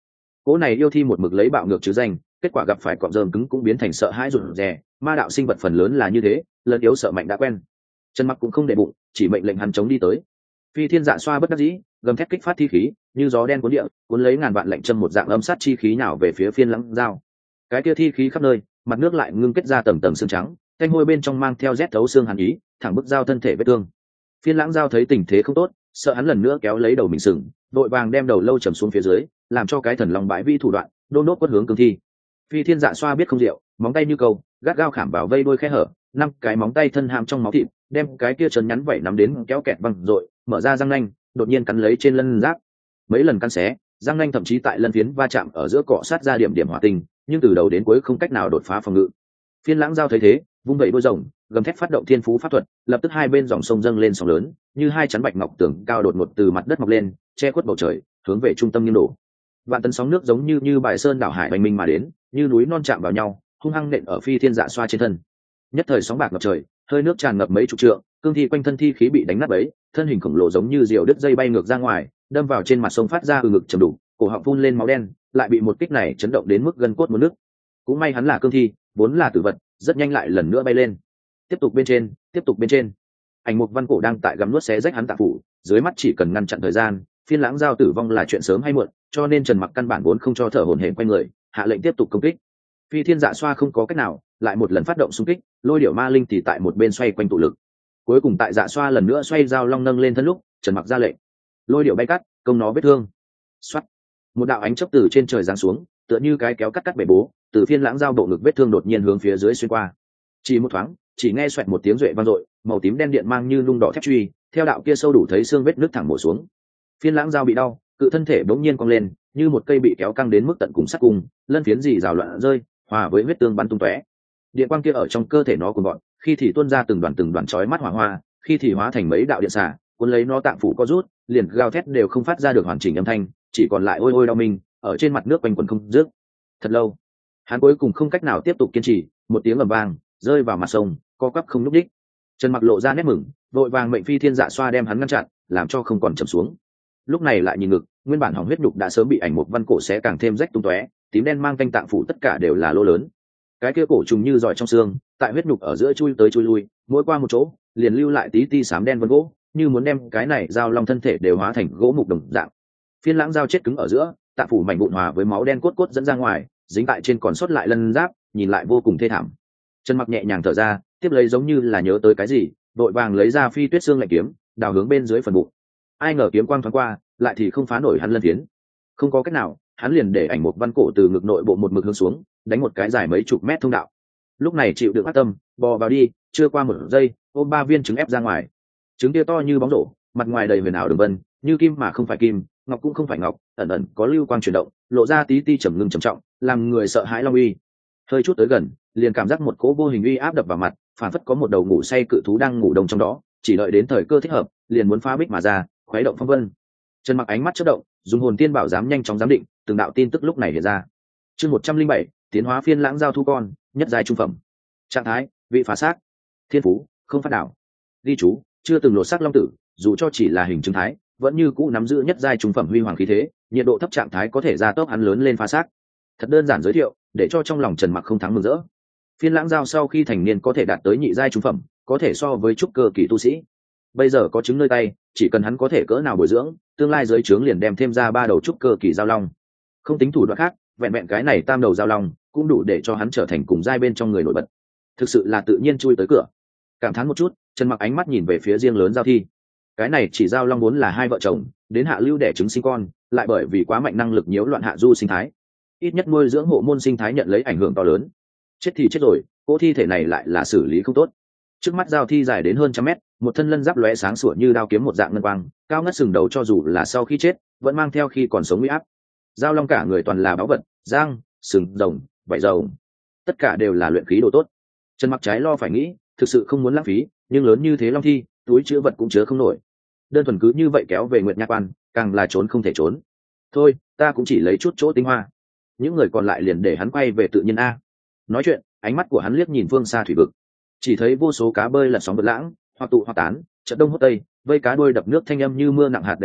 A: cỗ này yêu thi một mực lấy bạo ngược chứ danh, kết quả gặp phải cọp dơm cứng cũng biến thành sợ hãi rụt rè. Ma đạo sinh vật phần lớn là như thế, lớn yếu sợ mạnh đã quen. Trần Mặc cũng không để bụng, chỉ mệnh lệnh hắn chống đi tới. Phi thiên dạ xoa bất đắc dĩ, gầm thét kích phát thi khí, như gió đen cuốn địa, cuốn lấy ngàn vạn lạnh châm một dạng âm sát chi khí nào về phía phiên lãng dao. Cái kia thi khí khắp nơi, mặt nước lại ngưng kết ra tầng tầng xương trắng, canh hôi bên trong mang theo rét thấu xương hàn ý, thẳng bức dao thân thể vết thương. Phiên lãng dao thấy tình thế không tốt, sợ hắn lần nữa kéo lấy đầu mình sừng, đội vàng đem đầu lâu trầm xuống phía dưới, làm cho cái thần long bãi vi thủ đoạn đôn đốt quất hướng cương thi. Phi thiên dạ xoa biết không diệu, móng tay như câu gắt gao khảm vào vây đuôi khe hở, năm cái móng tay thân hàm trong máu thịt, đem cái kia chân nhắn vẩy nắm đến kéo kẹt văng rồi mở ra răng nanh, đột nhiên cắn lấy trên lân giáp. Mấy lần cắn xé, răng nanh thậm chí tại lân phiến va chạm ở giữa cọ sát ra điểm điểm hỏa tinh, nhưng từ đầu đến cuối không cách nào đột phá phòng ngự. Phiên lãng dao thấy thế, vung vẩy đôi rồng, gầm thét phát động thiên phú pháp thuật, lập tức hai bên dòng sông dâng lên sóng lớn, như hai chắn bạch ngọc tường cao đột ngột từ mặt đất mọc lên, che khuất bầu trời, hướng về trung tâm nghiêng đổ. Vạn tấn sóng nước giống như như bài sơn đảo hải hoành minh mà đến, như núi non chạm vào nhau, hung hăng nện ở phi thiên dạ xoa trên thân. Nhất thời sóng bạc ngập trời, hơi nước tràn ngập mấy chục trượng, cương thi quanh thân thi khí bị đánh nát bấy, thân hình khổng lồ giống như diều đứt dây bay ngược ra ngoài, đâm vào trên mặt sông phát ra từ ngực trầm đủ, cổ họng phun lên máu đen, lại bị một kích này chấn động đến mức gân cốt muốn nứt. Cũng may hắn là cương thi, vốn là tử vật, rất nhanh lại lần nữa bay lên. Tiếp tục bên trên, tiếp tục bên trên. Ảnh Mục Văn Cổ đang tại gặm nuốt xé rách hắn tạ phủ, dưới mắt chỉ cần ngăn chặn thời gian, phiên lãng giao tử vong là chuyện sớm hay muộn, cho nên Trần Mặc căn bản vốn không cho thở hổn hển quay người, hạ lệnh tiếp tục công kích. Phi thiên dạ xoa không có cách nào, lại một lần phát động xung kích, lôi điểu ma linh thì tại một bên xoay quanh tụ lực. Cuối cùng tại dạ xoa lần nữa xoay dao long nâng lên thân lúc, Trần Mặc ra lệnh, lôi điểu bay cắt, công nó vết thương. Xoát, một đạo ánh chớp từ trên trời giáng xuống, tựa như cái kéo cắt cắt bể bố, từ phiên lãng giao bộ ngực vết thương đột nhiên hướng phía dưới xuyên qua. Chỉ một thoáng, chỉ nghe xoẹt một tiếng duệ vang dội, màu tím đen điện mang như lung đỏ thép truy, theo đạo kia sâu đủ thấy xương vết nước thẳng bổ xuống. Phiên lãng giao bị đau, cự thân thể bỗng nhiên cong lên, như một cây bị kéo căng đến mức tận cùng sắt cung, lân phiến dì rào loạn rơi, hòa với huyết tương bắn tung tóe. Điện quang kia ở trong cơ thể nó cuồn gọn, khi thì tuôn ra từng đoàn từng đoàn chói mắt hỏa hoa, khi thì hóa thành mấy đạo điện xả, cuốn lấy nó tạng phủ co rút, liền gào thét đều không phát ra được hoàn chỉnh âm thanh, chỉ còn lại ôi ôi đau mình, ở trên mặt nước quanh quẩn không dứt. Thật lâu, hắn cuối cùng không cách nào tiếp tục kiên trì, một tiếng ầm vang, rơi vào mặt sông, co quắp không lúc đích. Trần Mặc lộ ra nét mừng, vội vàng mệnh phi thiên dạ xoa đem hắn ngăn chặn, làm cho không còn chầm xuống. Lúc này lại nhìn ngực, nguyên bản hỏng huyết nhục đã sớm bị Ảnh Mục Văn Cổ xé càng thêm rách tung tóe, tím đen mang canh tạng phủ tất cả đều là lỗ lớn. Cái kia cổ trùng như giỏi trong xương, tại huyết nhục ở giữa chui tới chui lui, mỗi qua một chỗ, liền lưu lại tí ti xám đen vân gỗ, như muốn đem cái này dao long thân thể đều hóa thành gỗ mục đồng dạng. Phiên lãng dao chết cứng ở giữa, tạng phủ mảnh vụn hòa với máu đen cốt cốt dẫn ra ngoài, dính tại trên còn sót lại lân giáp, nhìn lại vô cùng thê thảm. Trần Mặc nhẹ nhàng thở ra, tiếp lấy giống như là nhớ tới cái gì, đội vàng lấy ra phi tuyết xương lạnh kiếm, đào hướng bên dưới phần bụng. Ai ngờ kiếm quang thoáng qua, lại thì không phá nổi hắn lân phiến. Không có cách nào, hắn liền để Ảnh Mục Văn Cổ từ ngực nội bộ một mực hướng xuống, đánh một cái dài mấy chục mét thông đạo. Lúc này chịu đựng ác tâm, bò vào đi, chưa qua một giây, ôm ba viên trứng ép ra ngoài. Trứng kia to như bóng rổ, mặt ngoài đầy huyền ảo đường vân, như kim mà không phải kim, ngọc cũng không phải ngọc, ẩn ẩn có lưu quang chuyển động, lộ ra tí ti trầm ngưng trầm trọng, làm người sợ hãi long uy. Hơi chút tới gần, liền cảm giác một cỗ vô hình uy áp đập vào mặt, phản phất có một đầu ngủ say cự thú đang ngủ đông trong đó, chỉ đợi đến thời cơ thích hợp, liền muốn phá bích mà ra, khuấy động phong vân. Trần Mặc ánh mắt chớp động, dùng hồn tiên bảo giám nhanh chóng giám định, từng đạo tin tức lúc này hiện ra. Chương một trăm linh bảy, tiến hóa phiên lãng giao thu con, nhất giai trung phẩm. Trạng thái, vị phá xác. Thiên phú, không phát đảo. Ghi chú, chưa từng lột xác long tử, dù cho chỉ là hình chứng thái, vẫn như cũ nắm giữ nhất giai trung phẩm huy hoàng khí thế, nhiệt độ thấp trạng thái có thể gia tốc hắn lớn lên phá xác. Thật đơn giản giới thiệu, để cho trong lòng Trần Mặc không thắng mừng rỡ. Phiên lãng giao sau khi thành niên có thể đạt tới nhị giai trung phẩm, có thể so với trúc cơ kỳ tu sĩ. Bây giờ có trứng nơi tay, chỉ cần hắn có thể cỡ nào bồi dưỡng, tương lai giới trướng liền đem thêm ra ba đầu trúc cơ kỳ giao long. Không tính thủ đoạn khác, vẹn vẹn cái này tam đầu giao long cũng đủ để cho hắn trở thành cùng giai bên trong người nổi bật. Thực sự là tự nhiên chui tới cửa. Cảm thán một chút, Trần Mặc ánh mắt nhìn về phía riêng lớn giao thi. Cái này chỉ giao long vốn là hai vợ chồng, đến hạ lưu đẻ trứng sinh con, lại bởi vì quá mạnh năng lực nhiễu loạn hạ du sinh thái. Ít nhất nuôi dưỡng hộ môn sinh thái nhận lấy ảnh hưởng to lớn. Chết thì chết rồi, cỗ thi thể này lại là xử lý không tốt. Trước mắt giao thi dài đến hơn trăm mét, một thân lân giáp lóe sáng sủa như đao kiếm một dạng ngân quang, cao ngất sừng đầu cho dù là sau khi chết, vẫn mang theo khi còn sống uy áp. Giao long cả người toàn là báu vật, giang, sừng, rồng, vảy rồng, tất cả đều là luyện khí đồ tốt. Trần Mặc trái lo phải nghĩ, thực sự không muốn lãng phí, nhưng lớn như thế long thi, túi chứa vật cũng chứa không nổi. Đơn thuần cứ như vậy kéo về Nguyệt Nha Quan, càng là trốn không thể trốn. Thôi, ta cũng chỉ lấy chút chỗ tinh hoa, những người còn lại liền để hắn quay về tự nhiên a. Nói chuyện, ánh mắt của hắn liếc nhìn phương xa thủy vực, chỉ thấy vô số cá bơi lật sóng vượt lãng, hoặc tụ hoặc tán, chợt đông hốt tây, vây cá đuôi đập nước thanh âm như mưa nặng hạt đánh bổng,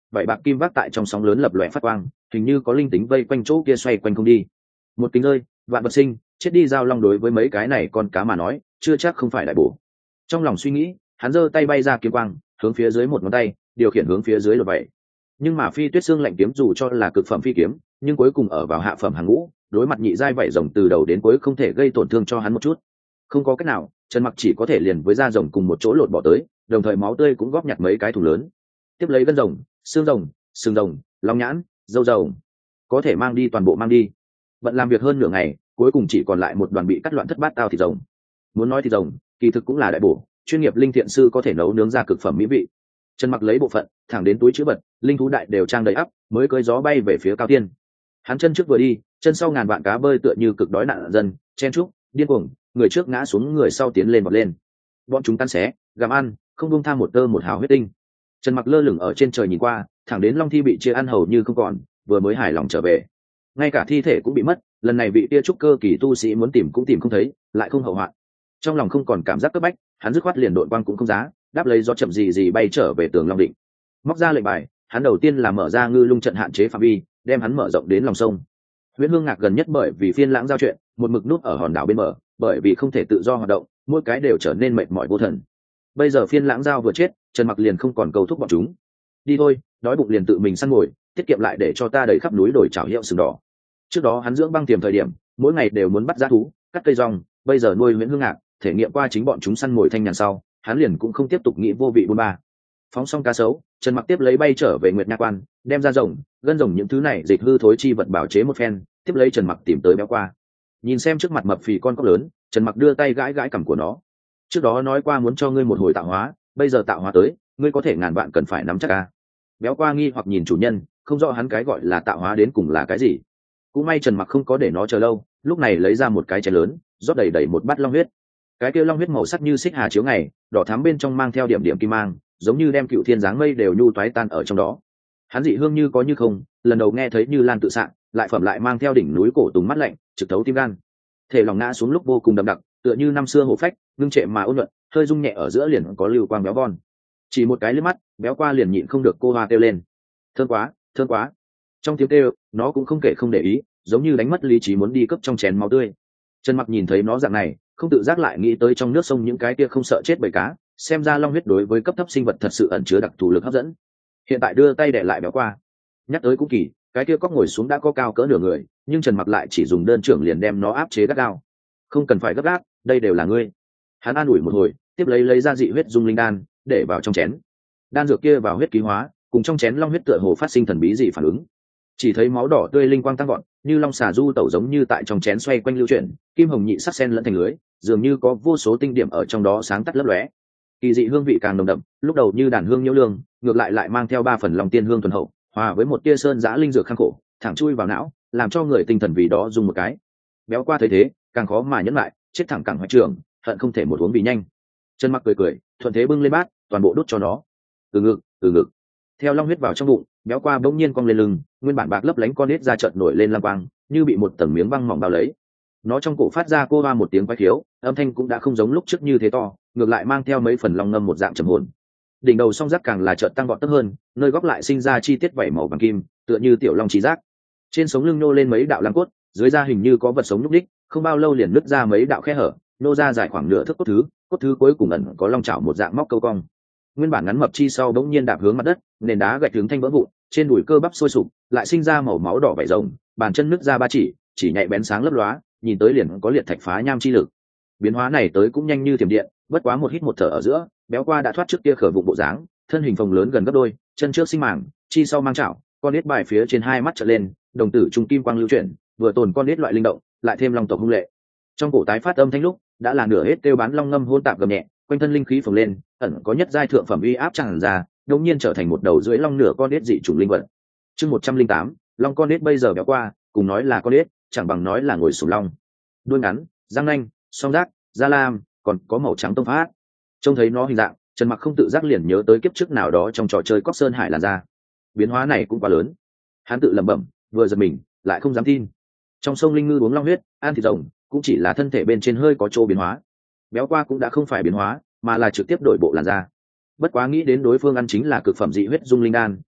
A: vậy bạc kim vác tại trong sóng lớn lập lòe phát quang, hình như có linh tính vây quanh chỗ kia xoay quanh không đi. Một kính ơi, vạn vật sinh, chết đi giao long đối với mấy cái này con cá mà nói chưa chắc không phải đại bổ. Trong lòng suy nghĩ, hắn giơ tay bay ra kiếm quang, hướng phía dưới một ngón tay điều khiển hướng phía dưới lột vậy. Nhưng mà phi tuyết xương lạnh kiếm dù cho là cực phẩm phi kiếm, nhưng cuối cùng ở vào hạ phẩm hàng ngũ, đối mặt nhị giai vảy rồng từ đầu đến cuối không thể gây tổn thương cho hắn một chút. Không có cách nào, Trần Mặc chỉ có thể liền với da rồng cùng một chỗ lột bỏ tới, đồng thời máu tươi cũng góp nhặt mấy cái thùng lớn. Tiếp lấy gân rồng, xương rồng, sừng rồng, long nhãn, râu rồng, có thể mang đi toàn bộ mang đi. Bận làm việc hơn nửa ngày, cuối cùng chỉ còn lại một đoàn bị cắt loạn thất bát tao thịt rồng. Muốn nói thịt rồng, kỳ thực cũng là đại bổ, chuyên nghiệp linh thiện sư có thể nấu nướng ra cực phẩm mỹ vị. Trần Mặc lấy bộ phận thẳng đến túi chứa vật, linh thú đại đều trang đầy ắp, mới cưỡi gió bay về phía cao tiên. Hắn chân trước vừa đi, chân sau ngàn vạn cá bơi tựa như cực đói nạn dân, chen trúc, điên cuồng, người trước ngã xuống người sau tiến lên vọt lên. Bọn chúng tan xé, gặm ăn, không buông tha một tơ một hào huyết tinh. Trần Mặc lơ lửng ở trên trời nhìn qua, thẳng đến long thi bị chia ăn hầu như không còn, vừa mới hài lòng trở về. Ngay cả thi thể cũng bị mất, lần này vị tia trúc cơ kỳ tu sĩ muốn tìm cũng tìm không thấy, lại không hậu hoạn. Trong lòng không còn cảm giác cấp bách, hắn dứt khoát liền đội quang cũng không giá, đáp lấy gió chậm gì gì bay trở về tường long định. Móc ra lệnh bài, hắn đầu tiên là mở ra ngư lung trận hạn chế phạm vi, đem hắn mở rộng đến lòng sông. Huyễn Hương Ngạc gần nhất bởi vì phiên lãng giao chuyện, một mực nút ở hòn đảo bên bờ, bởi vì không thể tự do hoạt động, mỗi cái đều trở nên mệt mỏi vô thần. Bây giờ phiên lãng giao vừa chết, Trần Mặc liền không còn cầu thúc bọn chúng. Đi thôi, đói bụng liền tự mình săn mồi, tiết kiệm lại để cho ta đầy khắp núi đổi chảo hiệu sừng đỏ. Trước đó hắn dưỡng băng tiềm thời điểm, mỗi ngày đều muốn bắt dã thú, cắt cây rong, bây giờ nuôi Huyễn Hương Ngạc, thể nghiệm qua chính bọn chúng săn mồi thanh nhàn sau, hắn liền cũng không tiếp tục nghĩ vô vị buôn ba. Phóng xong cá sấu, Trần Mặc tiếp lấy bay trở về Nguyệt Nha Quan, đem ra rồng, gân rồng những thứ này dịch hư thối chi vật bảo chế một phen, tiếp lấy Trần Mặc tìm tới béo qua. Nhìn xem trước mặt mập phì con cóc lớn, Trần Mặc đưa tay gãi gãi cằm của nó. Trước đó nói qua muốn cho ngươi một hồi tạo hóa, bây giờ tạo hóa tới, ngươi có thể ngàn vạn cần phải nắm chắc a. Béo qua nghi hoặc nhìn chủ nhân, không rõ hắn cái gọi là tạo hóa đến cùng là cái gì. Cũng may Trần Mặc không có để nó chờ lâu, lúc này lấy ra một cái chén lớn, rót đầy đầy một bát long huyết. Cái kia long huyết màu sắc như xích hà chiếu ngày, đỏ thắm bên trong mang theo điểm điểm kim mang, giống như đem cựu thiên dáng mây đều nhu toái tan ở trong đó. Hắn dị hương như có như không, lần đầu nghe thấy như lan tự sạng, lại phẩm lại mang theo đỉnh núi cổ tùng mắt lạnh, trực thấu tim gan. Thể lòng ngã xuống lúc vô cùng đậm đặc, tựa như năm xưa hổ phách, ngưng trệ mà ôn nhuận, hơi rung nhẹ ở giữa liền có lưu quang béo von. Chỉ một cái liếc mắt, béo qua liền nhịn không được cô hoa kêu lên. Thơm quá, thơm quá. Trong tiếng kêu, nó cũng không kể không để ý, giống như đánh mất lý trí muốn đi cướp trong chén máu tươi. Trần Mặc nhìn thấy nó dạng này, không tự giác lại nghĩ tới trong nước sông những cái kia không sợ chết bởi cá, xem ra long huyết đối với cấp thấp sinh vật thật sự ẩn chứa đặc thù lực hấp dẫn. Hiện tại đưa tay để lại béo qua. Nhắc tới cũng kỳ, cái kia cóc ngồi xuống đã có cao cỡ nửa người, nhưng Trần Mặc lại chỉ dùng đơn trưởng liền đem nó áp chế gắt gao. Không cần phải gấp gáp, đây đều là ngươi. Hắn an ủi một hồi, tiếp lấy lấy ra dị huyết dung linh đan, để vào trong chén. Đan dược kia vào huyết ký hóa, cùng trong chén long huyết tựa hồ phát sinh thần bí dị phản ứng. Chỉ thấy máu đỏ tươi linh quang tăng vọt, như long xà du tẩu giống như tại trong chén xoay quanh lưu chuyển, kim hồng nhị sắc sen lẫn thành lưới, dường như có vô số tinh điểm ở trong đó sáng tắt lấp lóe. Kỳ dị hương vị càng nồng đậm, lúc đầu như đàn hương nhiễu lương, ngược lại lại mang theo ba phần lòng tiên hương thuần hậu, hòa với một tia sơn giã linh dược khang khổ, thẳng chui vào não, làm cho người tinh thần vì đó dùng một cái. Béo qua thấy thế, càng khó mà nhẫn lại, chết thẳng cẳng hoại trưởng, hận không thể một uống vì nhanh. Trần Mặc cười cười, thuận thế bưng lên bát, toàn bộ đút cho nó. Từ ngực, từ ngực. Theo long huyết vào trong bụng, béo qua bỗng nhiên cong lên lưng, nguyên bản bạc lấp lánh con nết ra chợt nổi lên lam quang, như bị một tầng miếng băng mỏng bao lấy. Nó trong cổ phát ra cô hoa một tiếng quái khiếu, âm thanh cũng đã không giống lúc trước như thế to, ngược lại mang theo mấy phần long ngâm một dạng trầm hồn. Đỉnh đầu song giác càng là chợt tăng vọt tấp hơn, nơi góc lại sinh ra chi tiết vảy màu vàng kim, tựa như tiểu long trí giác. Trên sống lưng nô lên mấy đạo lăng cốt, dưới da hình như có vật sống nhúc đích, không bao lâu liền nứt ra mấy đạo khe hở, nô ra dài khoảng nửa thước cốt thứ, cốt thứ cuối cùng ẩn có long chảo một dạng móc câu cong. Nguyên bản ngắn mập chi sau bỗng nhiên đạp hướng mặt đất, nền đá gạch hướng thanh vỡ vụn, trên đùi cơ bắp sôi sục, lại sinh ra màu máu đỏ vảy rồng, bàn chân nứt ra ba chỉ, chỉ nhạy bén sáng lấp lóa, nhìn tới liền có liệt thạch phá nham chi lực. Biến hóa này tới cũng nhanh như thiểm điện, bất quá một hít một thở ở giữa, béo qua đã thoát trước kia khở vụ bộ dáng, thân hình phồng lớn gần gấp đôi, chân trước sinh màng, chi sau mang chảo, con nết bài phía trên hai mắt trợn lên, đồng tử trung kim quang lưu chuyển, vừa tồn con nết loại linh động, lại thêm long tộc hung lệ. Trong cổ tái phát âm thanh lúc, đã là nửa hết kêu bán long ngâm hôn tạp gầm nhẹ, quanh thân linh khí phồng lên, ẩn có nhất giai thượng phẩm uy áp tràn ra, đột nhiên trở thành một đầu dưới long nửa con nết dị chủng linh vật. Chương một trăm linh tám, long con nết bây giờ béo qua, cùng nói là con nết, chẳng bằng nói là ngồi sủng long. Đuôi ngắn, răng nanh, song giác, da lam, còn có màu trắng tông phát. Trông thấy nó hình dạng, Trần Mặc không tự giác liền nhớ tới kiếp trước nào đó trong trò chơi Cóc Sơn Hải làn da. Biến hóa này cũng quá lớn. Hắn tự lẩm bẩm, vừa giật mình, lại không dám tin. Trong sông linh ngư uống long huyết, ăn thịt rồng, cũng chỉ là thân thể bên trên hơi có chỗ biến hóa. Béo qua cũng đã không phải biến hóa, mà là trực tiếp đổi bộ làn da. Bất quá nghĩ đến đối phương ăn chính là cực phẩm dị huyết dung linh đan,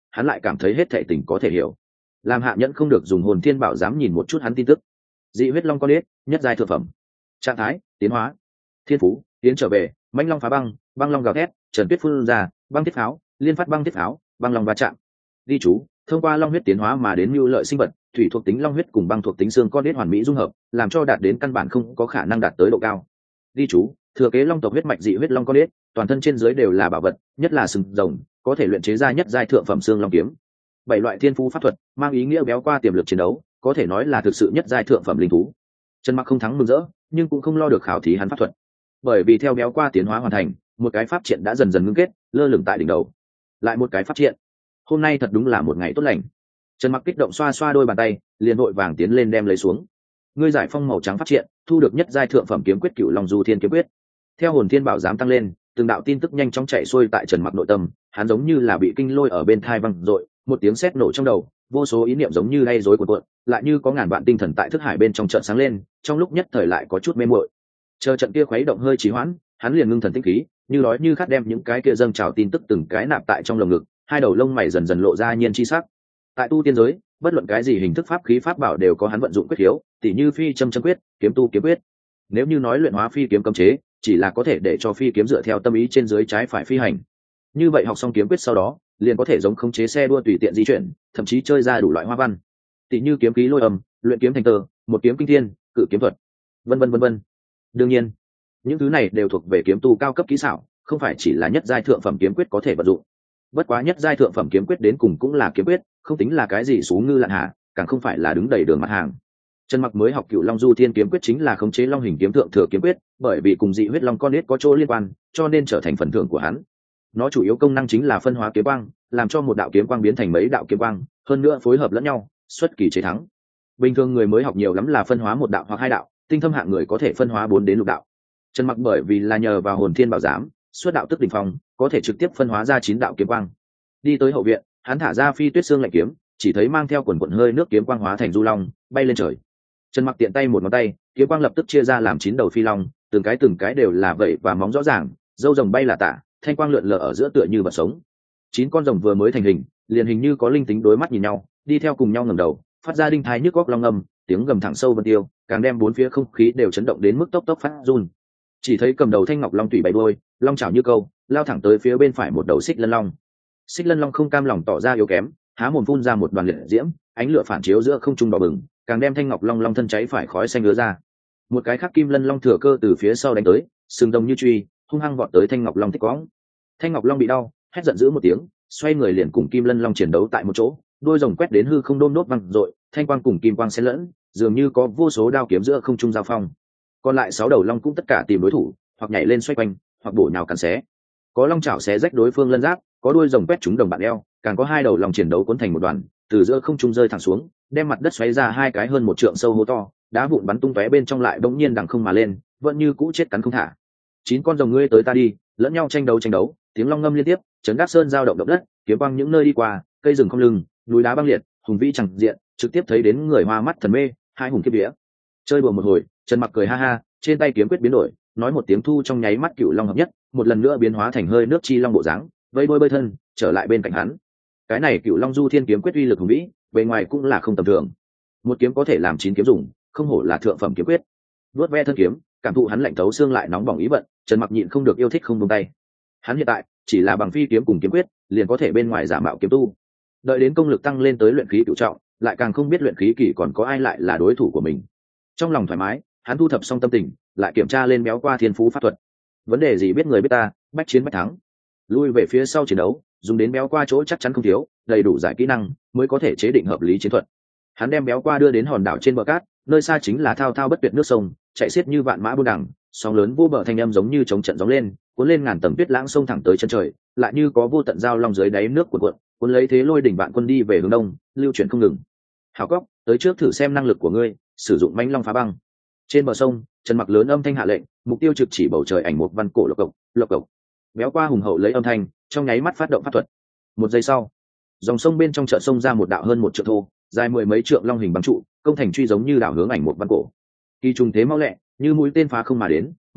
A: hắn lại cảm thấy hết thể tình có thể hiểu. Làm Hạ Nhẫn không được dùng hồn thiên bảo dám nhìn một chút hắn tin tức. Dị huyết long con đít, nhất giai thượng phẩm. Trạng thái tiến hóa. Thiên phú tiến trở về, mãnh long phá băng, băng long gào thét, trần tuyết phun ra, băng thiết pháo, liên phát băng thiết pháo, băng long va chạm. Ghi chú, thông qua long huyết tiến hóa mà đến mưu lợi sinh vật, thủy thuộc tính long huyết cùng băng thuộc tính xương con đít hoàn mỹ dung hợp, làm cho đạt đến căn bản không có khả năng đạt tới độ cao. Ghi chú, thừa kế long tộc huyết mạch dị huyết long con đít, toàn thân trên dưới đều là bảo vật, nhất là sừng rồng, có thể luyện chế ra nhất giai thượng phẩm xương long kiếm. Bảy loại thiên phú pháp thuật, mang ý nghĩa béo qua tiềm lực chiến đấu, có thể nói là thực sự nhất giai thượng phẩm linh thú. Trần Mặc không thắng mừng rỡ, nhưng cũng không lo được khảo thí hắn pháp thuật, bởi vì theo béo qua tiến hóa hoàn thành, một cái pháp triện đã dần dần ngưng kết, lơ lửng tại đỉnh đầu. Lại một cái pháp triện. Hôm nay thật đúng là một ngày tốt lành. Trần Mặc kích động xoa xoa đôi bàn tay, liền vội vàng tiến lên đem lấy xuống. Ngươi giải phong màu trắng pháp triện, thu được nhất giai thượng phẩm kiếm quyết Cửu Long Du Thiên kiếm quyết. Theo hồn thiên bảo giám tăng lên, từng đạo tin tức nhanh chóng chạy xuôi tại Trần Mặc nội tâm, hắn giống như là bị kinh lôi ở bên tai văng dội, một tiếng sét nổ trong đầu, vô số ý niệm giống như lay rối cuộn cuộn, lại như có ngàn vạn tinh thần tại thức hải bên trong chợt sáng lên, trong lúc nhất thời lại có chút mê muội. Chờ trận kia khuấy động hơi trì hoãn, hắn liền ngưng thần tĩnh khí, như nói như khát đem những cái kia dâng trào tin tức từng cái nạp tại trong lồng ngực, hai đầu lông mày dần dần lộ ra nhiên chi sắc. Tại tu tiên giới, bất luận cái gì hình thức pháp khí pháp bảo đều có hắn vận dụng quyết khiếu, tỉ như phi châm châm quyết, kiếm tu kiếm quyết. Nếu như nói luyện hóa phi kiếm cấm chế, chỉ là có thể để cho phi kiếm dựa theo tâm ý trên dưới trái phải phi hành. Như vậy học xong kiếm quyết sau đó, liền có thể giống khống chế xe đua tùy tiện di chuyển, thậm chí chơi ra đủ loại hoa văn, tỉ như kiếm khí lôi âm, luyện kiếm thành tơ, một kiếm kinh thiên, cự kiếm thuật, vân vân vân vân. Đương nhiên, những thứ này đều thuộc về kiếm tu cao cấp kỹ xảo, không phải chỉ là nhất giai thượng phẩm kiếm quyết có thể vận dụng. Bất quá nhất giai thượng phẩm kiếm quyết đến cùng cũng là kiếm quyết, không tính là cái gì sú ngư lạn hạ, càng không phải là đứng đầy đường mặt hàng. Trần Mặc mới học Cửu Long Du Thiên kiếm quyết chính là khống chế long hình kiếm thượng thừa kiếm quyết, bởi vì cùng dị huyết long con nết có chỗ liên quan, cho nên trở thành phần thưởng của hắn. Nó chủ yếu công năng chính là phân hóa kiếm quang, làm cho một đạo kiếm quang biến thành mấy đạo kiếm quang, hơn nữa phối hợp lẫn nhau, xuất kỳ chế thắng. Bình thường người mới học nhiều lắm là phân hóa một đạo hoặc hai đạo, tinh thâm hạng người có thể phân hóa bốn đến lục đạo. Trần Mặc bởi vì là nhờ vào hồn thiên bảo giám, xuất đạo tức đỉnh phong, có thể trực tiếp phân hóa ra chín đạo kiếm quang. Đi tới hậu viện, hắn thả ra phi tuyết xương lạnh kiếm, chỉ thấy mang theo quần quần hơi nước kiếm quang hóa thành du long, bay lên trời. Trần Mặc tiện tay một ngón tay, kiếm quang lập tức chia ra làm chín đầu phi long, từng cái từng cái đều là vậy và móng rõ ràng, râu rồng bay là tả, thanh quang lượn lờ ở giữa tựa như vật sống. Chín con rồng vừa mới thành hình, liền hình như có linh tính đối mắt nhìn nhau, đi theo cùng nhau ngẩng đầu, phát ra đinh thái nhức góc long âm, tiếng gầm thẳng sâu vân tiêu, càng đem bốn phía không khí đều chấn động đến mức tốc tốc phát run. Chỉ thấy cầm đầu thanh ngọc long tùy bảy đuôi, long chảo như câu, lao thẳng tới phía bên phải một đầu xích lân long. Xích lân long không cam lòng tỏ ra yếu kém, há mồm phun ra một đoàn liệt diễm, ánh lửa phản chiếu giữa không trung đỏ bừng, càng đem thanh ngọc long long thân cháy phải khói xanh ứa ra. Một cái khác kim lân long thừa cơ từ phía sau đánh tới, sừng rồng như truy, hung hăng vọt tới thanh ngọc long thích quõng. Thanh ngọc long bị đau, hét giận dữ một tiếng, xoay người liền cùng kim lân long chiến đấu tại một chỗ, đôi rồng quét đến hư không đôm nốt văng rội, thanh quang cùng kim quang xen lẫn, dường như có vô số đao kiếm giữa không trung giao phong. Còn lại sáu đầu long cũng tất cả tìm đối thủ, hoặc nhảy lên xoay quanh, hoặc bổ nhào cắn xé. Có long chảo xé rách đối phương lân giáp, có đuôi rồng quét trúng đồng bạn eo, càng có hai đầu long chiến đấu cuốn thành một đoàn, từ giữa không trung rơi thẳng xuống, đem mặt đất xoáy ra hai cái hơn một trượng sâu hố to, đá vụn bắn tung tóe bên trong lại bỗng nhiên đằng không mà lên, vẫn như cũ chết cắn không thả. Chín con rồng ngươi tới ta đi, lẫn nhau tranh đấu tranh đấu, tiếng long ngâm liên tiếp, chấn đáp sơn giao động động đất, kiếm quang những nơi đi qua, cây rừng không lưng, núi đá băng liệt, hùng vĩ chẳng diện, trực tiếp thấy đến người hoa mắt thần mê, hai hùng kiếp vía. Chơi đùa một hồi, Trần Mặc cười ha ha, trên tay kiếm quyết biến đổi, nói một tiếng thu trong nháy mắt cựu long hợp nhất, một lần nữa biến hóa thành hơi nước chi long bộ dáng, vây bơi bơi thân, trở lại bên cạnh hắn. Cái này cựu long du thiên kiếm quyết uy lực hùng vĩ, bề ngoài cũng là không tầm thường. Một kiếm có thể làm chín kiếm dùng, không hổ là thượng phẩm kiếm quyết. Vuốt ve thân kiếm, cảm thụ hắn lạnh thấu xương lại nóng bỏng ý vận, Trần Mặc nhịn không được yêu thích không buông tay. Hắn hiện tại chỉ là bằng phi kiếm cùng kiếm quyết, liền có thể bên ngoài giả mạo kiếm tu. Đợi đến công lực tăng lên tới luyện khí cửu trọng, lại càng không biết luyện khí kỳ còn có ai lại là đối thủ của mình. Trong lòng thoải mái, hắn thu thập xong tâm tình, lại kiểm tra lên béo qua thiên phú pháp thuật. Vấn đề gì biết người biết ta, bách chiến bách thắng. Lui về phía sau chiến đấu, dùng đến béo qua chỗ chắc chắn không thiếu, đầy đủ giải kỹ năng mới có thể chế định hợp lý chiến thuật. Hắn đem béo qua đưa đến hòn đảo trên bờ cát, nơi xa chính là thao thao bất tuyệt nước sông, chạy xiết như vạn mã buôn đằng, sóng lớn vô bờ thanh âm giống như chống trận gióng lên, cuốn lên ngàn tầng tuyết lãng sông thẳng tới chân trời, lại như có vô tận dao long dưới đáy nước cuộn cuộn, cuốn lấy thế lôi đỉnh vạn quân đi về hướng đông, lưu chuyển không ngừng. Hảo Cốc, tới trước thử xem năng lực của ngươi, sử dụng mãnh long phá băng. Trên bờ sông, Trần Mặc lớn âm thanh hạ lệnh, mục tiêu trực chỉ bầu trời ảnh một văn cổ lộc cộc, lộc cộc. Béo qua hùng hậu lấy âm thanh, trong nháy mắt phát động pháp thuật. Một giây sau, dòng sông bên trong chợ sông ra một đạo hơn một trượng thô, dài mười mấy trượng long hình băng trụ, công thành truy giống như đảo hướng ảnh một văn cổ. Kỳ trùng thế mau lẹ, như mũi tên phá không mà đến,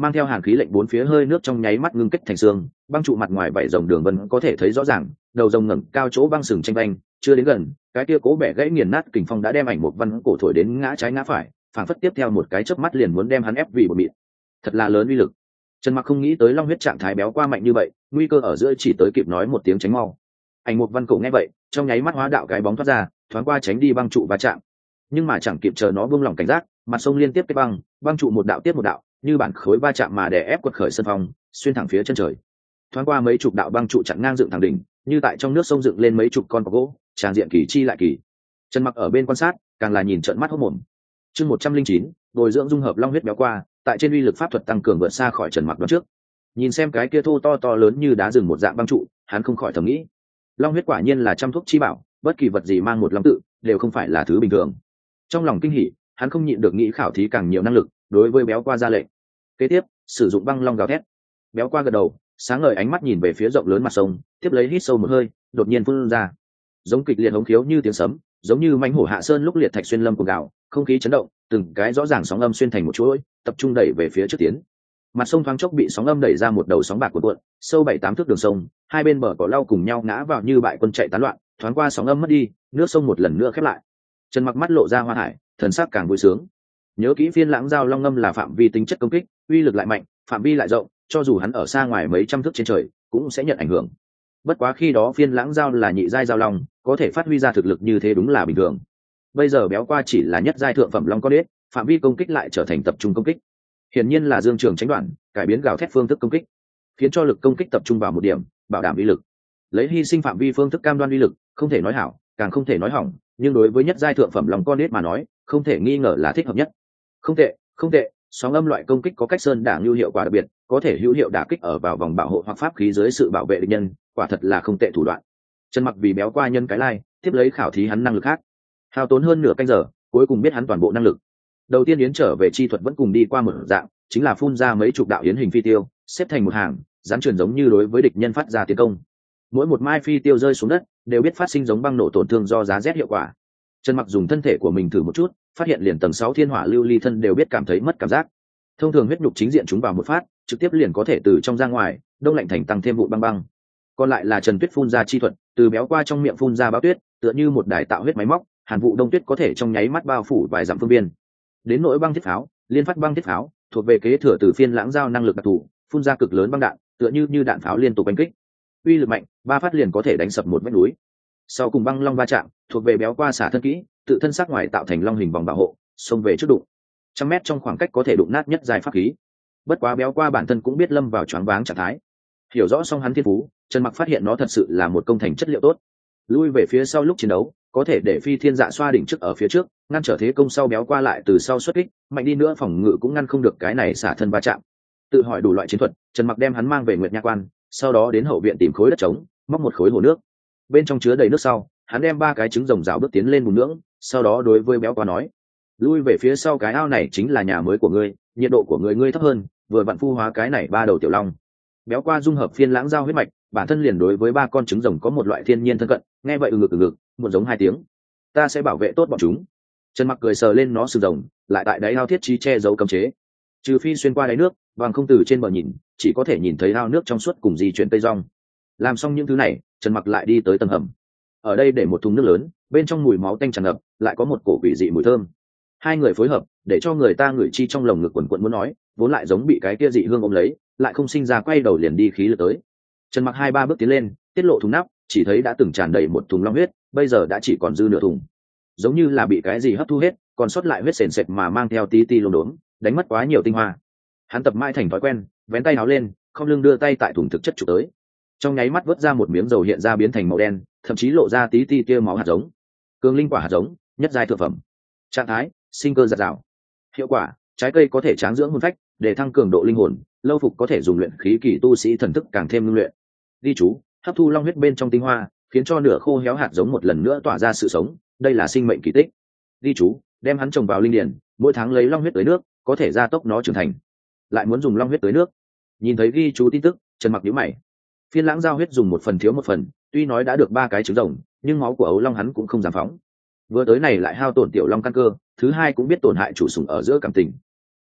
A: mang theo hàn khí lệnh bốn phía hơi nước trong nháy mắt ngưng kết thành xương, băng trụ mặt ngoài vảy rồng đường vân có thể thấy rõ ràng, đầu rồng ngẩng cao chỗ băng sừng tranh vanh, chưa đến gần, cái kia cố bẻ gãy nghiền nát kình phong đã đem ảnh một văn cổ thổi đến ngã trái ngã phải, phảng phất tiếp theo một cái chớp mắt liền muốn đem hắn ép vì một mịn. Thật là lớn uy lực. Trần Mặc không nghĩ tới long huyết trạng thái béo qua mạnh như vậy, nguy cơ ở giữa chỉ tới kịp nói một tiếng tránh mau. Ảnh một văn cổ nghe vậy, trong nháy mắt hóa đạo cái bóng thoát ra, thoáng qua tránh đi băng trụ va chạm. Nhưng mà chẳng kịp chờ nó buông lỏng cảnh giác, mặt sông liên tiếp cái băng, băng trụ một đạo tiếp một đạo, như bản khối va chạm mà đè ép quật khởi sân phong, xuyên thẳng phía chân trời. Thoáng qua mấy chục đạo băng trụ chặn ngang dựng thẳng đỉnh, như tại trong nước sông dựng lên mấy chục con cọc gỗ, tràng diện kỳ chi lại kỳ. Trần Mặc ở bên quan sát, càng là nhìn trợn mắt hốt mồm. Chương một trăm linh chín, bồi dưỡng dung hợp long huyết béo qua, tại trên uy lực pháp thuật tăng cường vượt xa khỏi Trần Mặc đoán trước. Nhìn xem cái kia thô to to lớn như đá rừng một dạng băng trụ, hắn không khỏi thầm nghĩ, long huyết quả nhiên là trăm thuốc chi bảo, bất kỳ vật gì mang một long tự, đều không phải là thứ bình thường. Trong lòng kinh hỉ, hắn không nhịn được nghĩ khảo thí càng nhiều năng lực, đối với béo qua ra lệnh. Kế tiếp, sử dụng băng long gào thét. Béo qua gật đầu, sáng ngời ánh mắt nhìn về phía rộng lớn mặt sông, tiếp lấy hít sâu một hơi, đột nhiên phun ra, giống kịch liệt hống khiếu như tiếng sấm, giống như mãnh hổ hạ sơn lúc liệt thạch xuyên lâm của gạo, không khí chấn động, từng cái rõ ràng sóng âm xuyên thành một chuỗi, tập trung đẩy về phía trước tiến. Mặt sông thoáng chốc bị sóng âm đẩy ra một đầu sóng bạc cuộn cuộn, sâu bảy tám thước đường sông, hai bên bờ cỏ lau cùng nhau ngã vào như bại quân chạy tán loạn, thoáng qua sóng âm mất đi, nước sông một lần nữa khép lại. Trần Mặc mắt lộ ra hoa hải, thần sắc càng vui sướng. Nhớ kỹ phiên lãng giao long ngâm là phạm vi tính chất công kích, uy lực lại mạnh, phạm vi lại rộng, cho dù hắn ở xa ngoài mấy trăm thước trên trời, cũng sẽ nhận ảnh hưởng. Bất quá khi đó phiên lãng giao là nhị giai giao long, có thể phát huy ra thực lực như thế đúng là bình thường. Bây giờ béo qua chỉ là nhất giai thượng phẩm long con đế, phạm vi công kích lại trở thành tập trung công kích. Hiển nhiên là Dương Trường tránh đoạn, cải biến gào thét phương thức công kích, khiến cho lực công kích tập trung vào một điểm, bảo đảm uy lực. Lấy hy sinh phạm vi phương thức cam đoan uy lực, không thể nói hảo, càng không thể nói hỏng, nhưng đối với nhất giai thượng phẩm long con đế mà nói, không thể nghi ngờ là thích hợp nhất. Không tệ, không tệ, sóng âm loại công kích có cách sơn đả lưu hiệu quả đặc biệt, có thể hữu hiệu đả kích ở vào vòng bảo hộ hoặc pháp khí dưới sự bảo vệ địch nhân, quả thật là không tệ thủ đoạn. Trần Mặc vì béo qua nhân cái lai, tiếp lấy khảo thí hắn năng lực khác. Hao tốn hơn nửa canh giờ, cuối cùng biết hắn toàn bộ năng lực. Đầu tiên yến trở về chi thuật vẫn cùng đi qua một dạng, chính là phun ra mấy chục đạo yến hình phi tiêu, xếp thành một hàng, dán truyền giống như đối với địch nhân phát ra tiến công. Mỗi một mai phi tiêu rơi xuống đất, đều biết phát sinh giống băng nổ tổn thương do giá rét hiệu quả. Trần Mặc dùng thân thể của mình thử một chút, phát hiện liền tầng sáu thiên hỏa lưu ly thân đều biết cảm thấy mất cảm giác. Thông thường huyết nhục chính diện chúng vào một phát, trực tiếp liền có thể từ trong ra ngoài, đông lạnh thành tăng thêm vụ băng băng. Còn lại là Trần Tuyết phun ra chi thuật, từ béo qua trong miệng phun ra báo tuyết, tựa như một đài tạo huyết máy móc, hàn vụ đông tuyết có thể trong nháy mắt bao phủ vài dặm phương biên. Đến nỗi băng thiết pháo, liên phát băng thiết pháo, thuộc về kế thừa từ phiên lãng giao năng lực đặc thù, phun ra cực lớn băng đạn, tựa như như đạn pháo liên tục đánh kích. Uy lực mạnh, ba phát liền có thể đánh sập một vách núi. Sau cùng băng long va chạm, thuộc về béo qua xả thân kỹ, tự thân sắc ngoài tạo thành long hình vòng bảo hộ, xông về trước đụng. Trăm mét trong khoảng cách có thể đụng nát nhất dài pháp khí. Bất quá béo qua bản thân cũng biết lâm vào choáng váng trạng thái. Hiểu rõ xong hắn thiên phú, Trần Mặc phát hiện nó thật sự là một công thành chất liệu tốt. Lui về phía sau lúc chiến đấu, có thể để phi thiên dạ xoa đỉnh trước ở phía trước, ngăn trở thế công sau béo qua lại từ sau xuất kích, mạnh đi nữa phòng ngự cũng ngăn không được cái này xả thân va chạm. Tự hỏi đủ loại chiến thuật, Trần Mặc đem hắn mang về Nguyệt Nha Quan, sau đó đến hậu viện tìm khối đất trống, móc một khối hồ nước, bên trong chứa đầy nước sau, hắn đem ba cái trứng rồng rào bước tiến lên bùn nướng, sau đó đối với béo qua nói, lui về phía sau cái ao này chính là nhà mới của ngươi, nhiệt độ của người ngươi thấp hơn, vừa vặn phu hóa cái này ba đầu tiểu long. Béo qua dung hợp phiên lãng giao huyết mạch, bản thân liền đối với ba con trứng rồng có một loại thiên nhiên thân cận, nghe vậy ừ ngực ừ ngực, một giống hai tiếng, ta sẽ bảo vệ tốt bọn chúng. Trần Mặc cười sờ lên nó sừng rồng, lại tại đáy ao thiết trí che giấu cấm chế, trừ phi xuyên qua đáy nước, bằng không từ trên bờ nhìn, chỉ có thể nhìn thấy ao nước trong suốt cùng di chuyển tây rong. Làm xong những thứ này, Trần Mặc lại đi tới tầng hầm. Ở đây để một thùng nước lớn, bên trong mùi máu tanh tràn ngập, lại có một cổ quỷ dị mùi thơm. Hai người phối hợp, để cho người ta ngửi chi trong lồng ngực quần quần muốn nói, vốn lại giống bị cái kia dị hương ôm lấy, lại không sinh ra quay đầu liền đi khí lực tới. Trần Mặc hai ba bước tiến lên, tiết lộ thùng nắp, chỉ thấy đã từng tràn đầy một thùng long huyết, bây giờ đã chỉ còn dư nửa thùng. Giống như là bị cái gì hấp thu hết, còn sót lại huyết sền sệt mà mang theo tí tí lốm đốm, đánh mất quá nhiều tinh hoa. Hắn tập mãi thành thói quen, vén tay áo lên, không lưng đưa tay tại thùng thực chất chụp tới. Trong nháy mắt vớt ra một miếng dầu hiện ra biến thành màu đen, thậm chí lộ ra tí tí tia máu hạt giống. Cường linh quả hạt giống, nhất giai thượng phẩm. Trạng thái, sinh cơ dạt dào. Hiệu quả, trái cây có thể tráng dưỡng hồn phách, để thăng cường độ linh hồn, lâu phục có thể dùng luyện khí kỳ tu sĩ thần thức càng thêm ngưng luyện. Ghi chú, hấp thu long huyết bên trong tinh hoa, khiến cho nửa khô héo hạt giống một lần nữa tỏa ra sự sống, đây là sinh mệnh kỳ tích. Ghi chú, đem hắn trồng vào linh điển, mỗi tháng lấy long huyết tới nước, có thể gia tốc nó trưởng thành. Lại muốn dùng long huyết tới nước. Nhìn thấy ghi chú tin tức, Trần Mặc nhíu mày. Phiên lãng giao huyết dùng một phần thiếu một phần, tuy nói đã được ba cái trứng rồng, nhưng máu của ấu long hắn cũng không dám phóng. Vừa tới này lại hao tổn tiểu long căn cơ, thứ hai cũng biết tổn hại chủ sủng ở giữa cảm tình.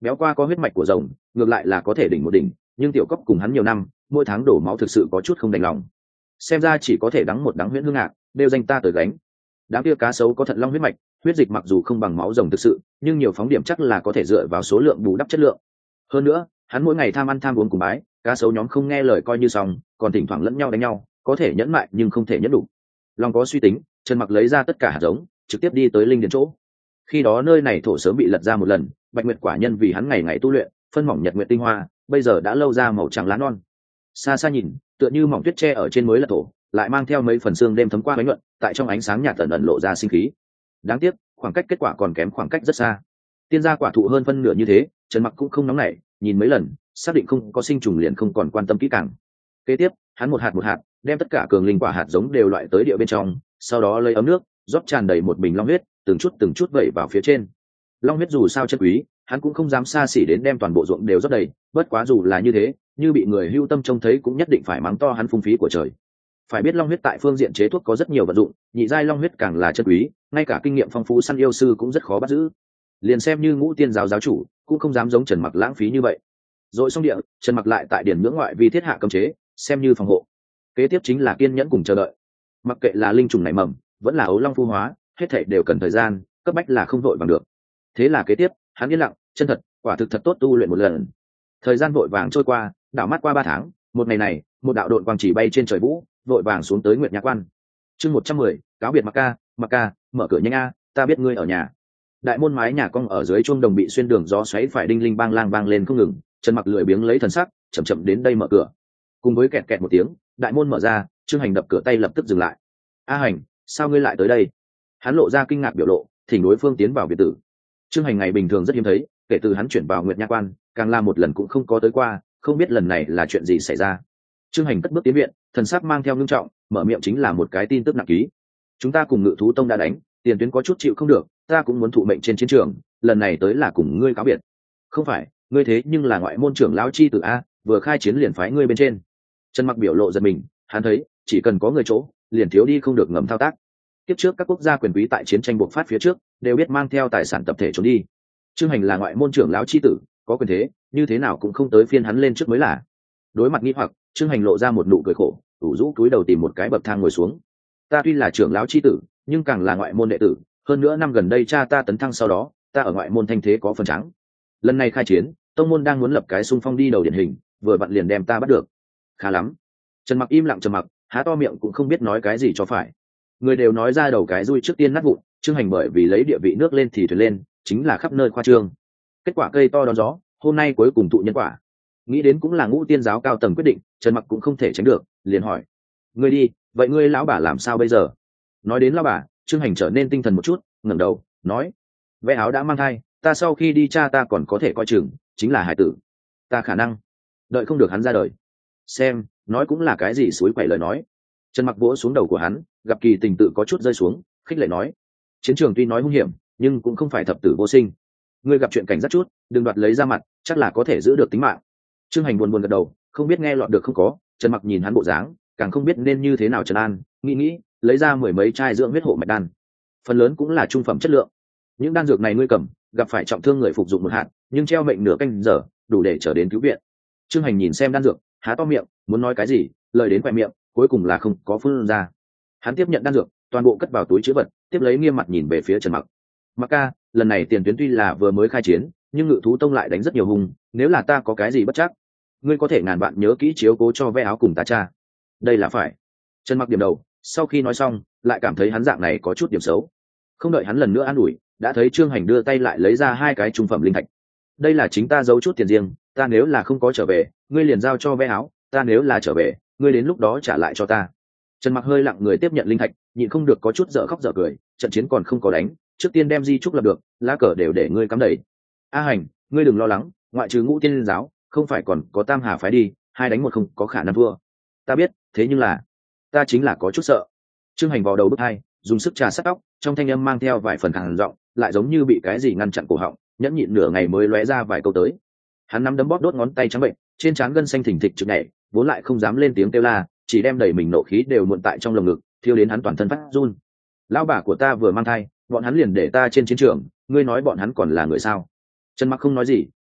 A: béo qua có huyết mạch của rồng ngược lại là có thể đỉnh một đỉnh, nhưng tiểu cốc cùng hắn nhiều năm mỗi tháng đổ máu thực sự có chút không đành lòng. Xem ra chỉ có thể đắng một đắng huyễn hương ngạc đều danh ta tới gánh. Đám kia cá sấu có thận long huyết mạch, huyết dịch mặc dù không bằng máu rồng thực sự, nhưng nhiều phóng điểm chắc là có thể dựa vào số lượng bù đắp chất lượng. Hơn nữa hắn mỗi ngày tham ăn tham uống cùng bái, cá sấu nhóm không nghe lời coi như xong, còn thỉnh thoảng lẫn nhau đánh nhau, có thể nhẫn mại nhưng không thể nhẫn đủ. Long có suy tính, Trần Mặc lấy ra tất cả hạt giống, trực tiếp đi tới linh điền chỗ. Khi đó nơi này thổ sớm bị lật ra một lần, bạch nguyệt quả nhân vì hắn ngày ngày tu luyện, phân mỏng nhật nguyệt tinh hoa, bây giờ đã lâu ra màu trắng lá non. Xa xa nhìn, tựa như mỏng tuyết tre ở trên mới là thổ, lại mang theo mấy phần xương đêm thấm qua bánh nhuận, tại trong ánh sáng nhạt tẩn ẩn lộ ra sinh khí. Đáng tiếc, khoảng cách kết quả còn kém khoảng cách rất xa. Tiên gia quả thụ hơn phân nửa như thế, Trần Mặc cũng không nóng nảy, nhìn mấy lần, xác định không có sinh trùng liền không còn quan tâm kỹ càng. Kế tiếp, hắn một hạt một hạt, đem tất cả cường linh quả hạt giống đều loại tới địa bên trong, sau đó lấy ấm nước, rót tràn đầy một bình long huyết, từng chút từng chút vẩy vào phía trên. Long huyết dù sao chân quý, hắn cũng không dám xa xỉ đến đem toàn bộ ruộng đều rót đầy, bất quá dù là như thế, như bị người hưu tâm trông thấy cũng nhất định phải mắng to hắn phung phí của trời. Phải biết long huyết tại phương diện chế thuốc có rất nhiều vật dụng, nhị giai long huyết càng là chân quý, ngay cả kinh nghiệm phong phú săn yêu sư cũng rất khó bắt giữ. Liền xem như ngũ tiên giáo giáo chủ, cũng không dám giống Trần Mặc lãng phí như vậy. Rồi xong địa, Trần Mặc lại tại điển nhưỡng ngoại vi thiết hạ cấm chế, xem như phòng hộ. Kế tiếp chính là kiên nhẫn cùng chờ đợi. Mặc kệ là linh trùng nảy mầm, vẫn là ấu long phu hóa, hết thảy đều cần thời gian, cấp bách là không vội bằng được. Thế là kế tiếp, hắn yên lặng, chân thật, quả thực thật tốt tu luyện một lần. Thời gian vội vàng trôi qua, đảo mắt qua ba tháng, một ngày này, một đạo độn quang chỉ bay trên trời vũ, vội vàng xuống tới Nguyệt Nhã Quan. Chương một trăm mười, cáo biệt Mặc ca, Mặc ca, mở cửa nhanh a, ta biết ngươi ở nhà. Đại môn mái nhà cong ở dưới chuông đồng bị xuyên đường gió xoáy phải đinh linh bang lang bang lên không ngừng, Trần Mặc lười biếng lấy thần sắc, chậm chậm đến đây mở cửa. Cùng với kẹt kẹt một tiếng, đại môn mở ra, Trương Hành đập cửa tay lập tức dừng lại. A Hành, sao ngươi lại tới đây? Hắn lộ ra kinh ngạc biểu lộ, thỉnh đối phương tiến vào biệt tử. Trương Hành ngày bình thường rất hiếm thấy, kể từ hắn chuyển vào Nguyệt Nha Quan, càng là một lần cũng không có tới qua, không biết lần này là chuyện gì xảy ra. Trương Hành cất bước tiến viện, thần sắc mang theo ngưng trọng, mở miệng chính là một cái tin tức nặng ký. Chúng ta cùng Ngự Thú Tông đã đánh, tiền tuyến có chút chịu không được, ta cũng muốn thụ mệnh trên chiến trường, lần này tới là cùng ngươi cáo biệt. Không phải, ngươi thế nhưng là ngoại môn trưởng lão chi tử a, vừa khai chiến liền phái ngươi bên trên. Trần Mặc biểu lộ giật mình, hắn thấy, chỉ cần có người chỗ, liền thiếu đi không được ngầm thao tác. Tiếp trước các quốc gia quyền quý tại chiến tranh bộc phát phía trước, đều biết mang theo tài sản tập thể trốn đi. Trương Hành là ngoại môn trưởng lão chi tử, có quyền thế, như thế nào cũng không tới phiên hắn lên trước mới là. Đối mặt nghi hoặc, Trương Hành lộ ra một nụ cười khổ, ủ rũ cúi đầu tìm một cái bậc thang ngồi xuống. Ta tuy là trưởng lão chi tử, nhưng càng là ngoại môn đệ tử, hơn nữa năm gần đây cha ta tấn thăng sau đó, ta ở ngoại môn thanh thế có phần trắng. Lần này khai chiến, tông môn đang muốn lập cái xung phong đi đầu điển hình, vừa vặn liền đem ta bắt được. Khá lắm. Trần Mặc im lặng trầm mặc, há to miệng cũng không biết nói cái gì cho phải. Người đều nói ra đầu cái dui trước tiên nát vụn, Trương Hành bởi vì lấy địa vị nước lên thì thuyền lên, chính là khắp nơi khoa trương. Kết quả cây to đón gió, hôm nay cuối cùng tụ nhân quả. Nghĩ đến cũng là ngũ tiên giáo cao tầng quyết định, Trần Mặc cũng không thể tránh được, liền hỏi: ngươi đi, vậy ngươi lão bà làm sao bây giờ? Nói đến lão bà, Trương Hành trở nên tinh thần một chút, ngẩng đầu nói: Ve áo đã mang thai, ta sau khi đi cha ta còn có thể coi chừng, chính là hải tử, ta khả năng đợi không được hắn ra đời. Xem, nói cũng là cái gì suối quậy lời nói. Trần Mặc vỗ xuống đầu của hắn, gặp kỳ tình tự có chút rơi xuống, khích lệ nói: chiến trường tuy nói hung hiểm, nhưng cũng không phải thập tử vô sinh. Ngươi gặp chuyện cảnh rất chút, đừng đoạt lấy ra mặt, chắc là có thể giữ được tính mạng. Trương Hành buồn buồn gật đầu, không biết nghe lọt được không có. Trần Mặc nhìn hắn bộ dáng, càng không biết nên như thế nào trấn an, nghĩ nghĩ, lấy ra mười mấy chai dưỡng huyết hộ mạch đan, phần lớn cũng là trung phẩm chất lượng. Những đan dược này ngươi cầm, gặp phải trọng thương người phục dụng một hạt, nhưng treo mệnh nửa canh giờ, đủ để trở đến cứu viện. Trương Hành nhìn xem đan dược, há to miệng, muốn nói cái gì, lời đến quẹt miệng, cuối cùng là không có phun ra. Hắn tiếp nhận đan dược, toàn bộ cất vào túi trữ vật, tiếp lấy nghiêm mặt nhìn về phía Trần Mặc. Mặc ca, lần này tiền tuyến tuy là vừa mới khai chiến, nhưng Ngự Thú Tông lại đánh rất nhiều hùng, nếu là ta có cái gì bất chắc, ngươi có thể ngàn vạn nhớ kỹ chiếu cố cho Ve áo cùng ta cha. Đây là phải. Trần Mặc điểm đầu, sau khi nói xong, lại cảm thấy hắn dạng này có chút điểm xấu. Không đợi hắn lần nữa an ủi, đã thấy Trương Hành đưa tay lại lấy ra hai cái trung phẩm linh thạch. Đây là chính ta giấu chút tiền riêng, ta nếu là không có trở về, ngươi liền giao cho Ve áo, ta nếu là trở về, ngươi đến lúc đó trả lại cho ta. Trần Mặc hơi lặng người tiếp nhận linh thạch, nhịn không được có chút dở khóc dở cười, trận chiến còn không có đánh, trước tiên đem di trúc lập được, lá cờ đều để ngươi cắm đầy. A Hành, ngươi đừng lo lắng, ngoại trừ ngũ tiên giáo, không phải còn có Tam Hà phái đi, hai đánh một không có khả năng thua. Ta biết, thế nhưng là, ta chính là có chút sợ. Trương Hành vào đầu bước hai, dùng sức trà sát tóc, trong thanh âm mang theo vài phần khàn giọng, lại giống như bị cái gì ngăn chặn cổ họng, nhẫn nhịn nửa ngày mới lóe ra vài câu tới. Hắn nắm đấm bóp đốt ngón tay trắng bệnh, trên trán gân xanh thình thịch trực nhảy, vốn lại không dám lên tiếng kêu la, chỉ đem đẩy mình nộ khí đều muộn tại trong lồng ngực, thiêu đến hắn toàn thân phát run. Lão bà của ta vừa mang thai, bọn hắn liền để ta trên chiến trường, ngươi nói bọn hắn còn là người sao? Trần Mặc không nói gì,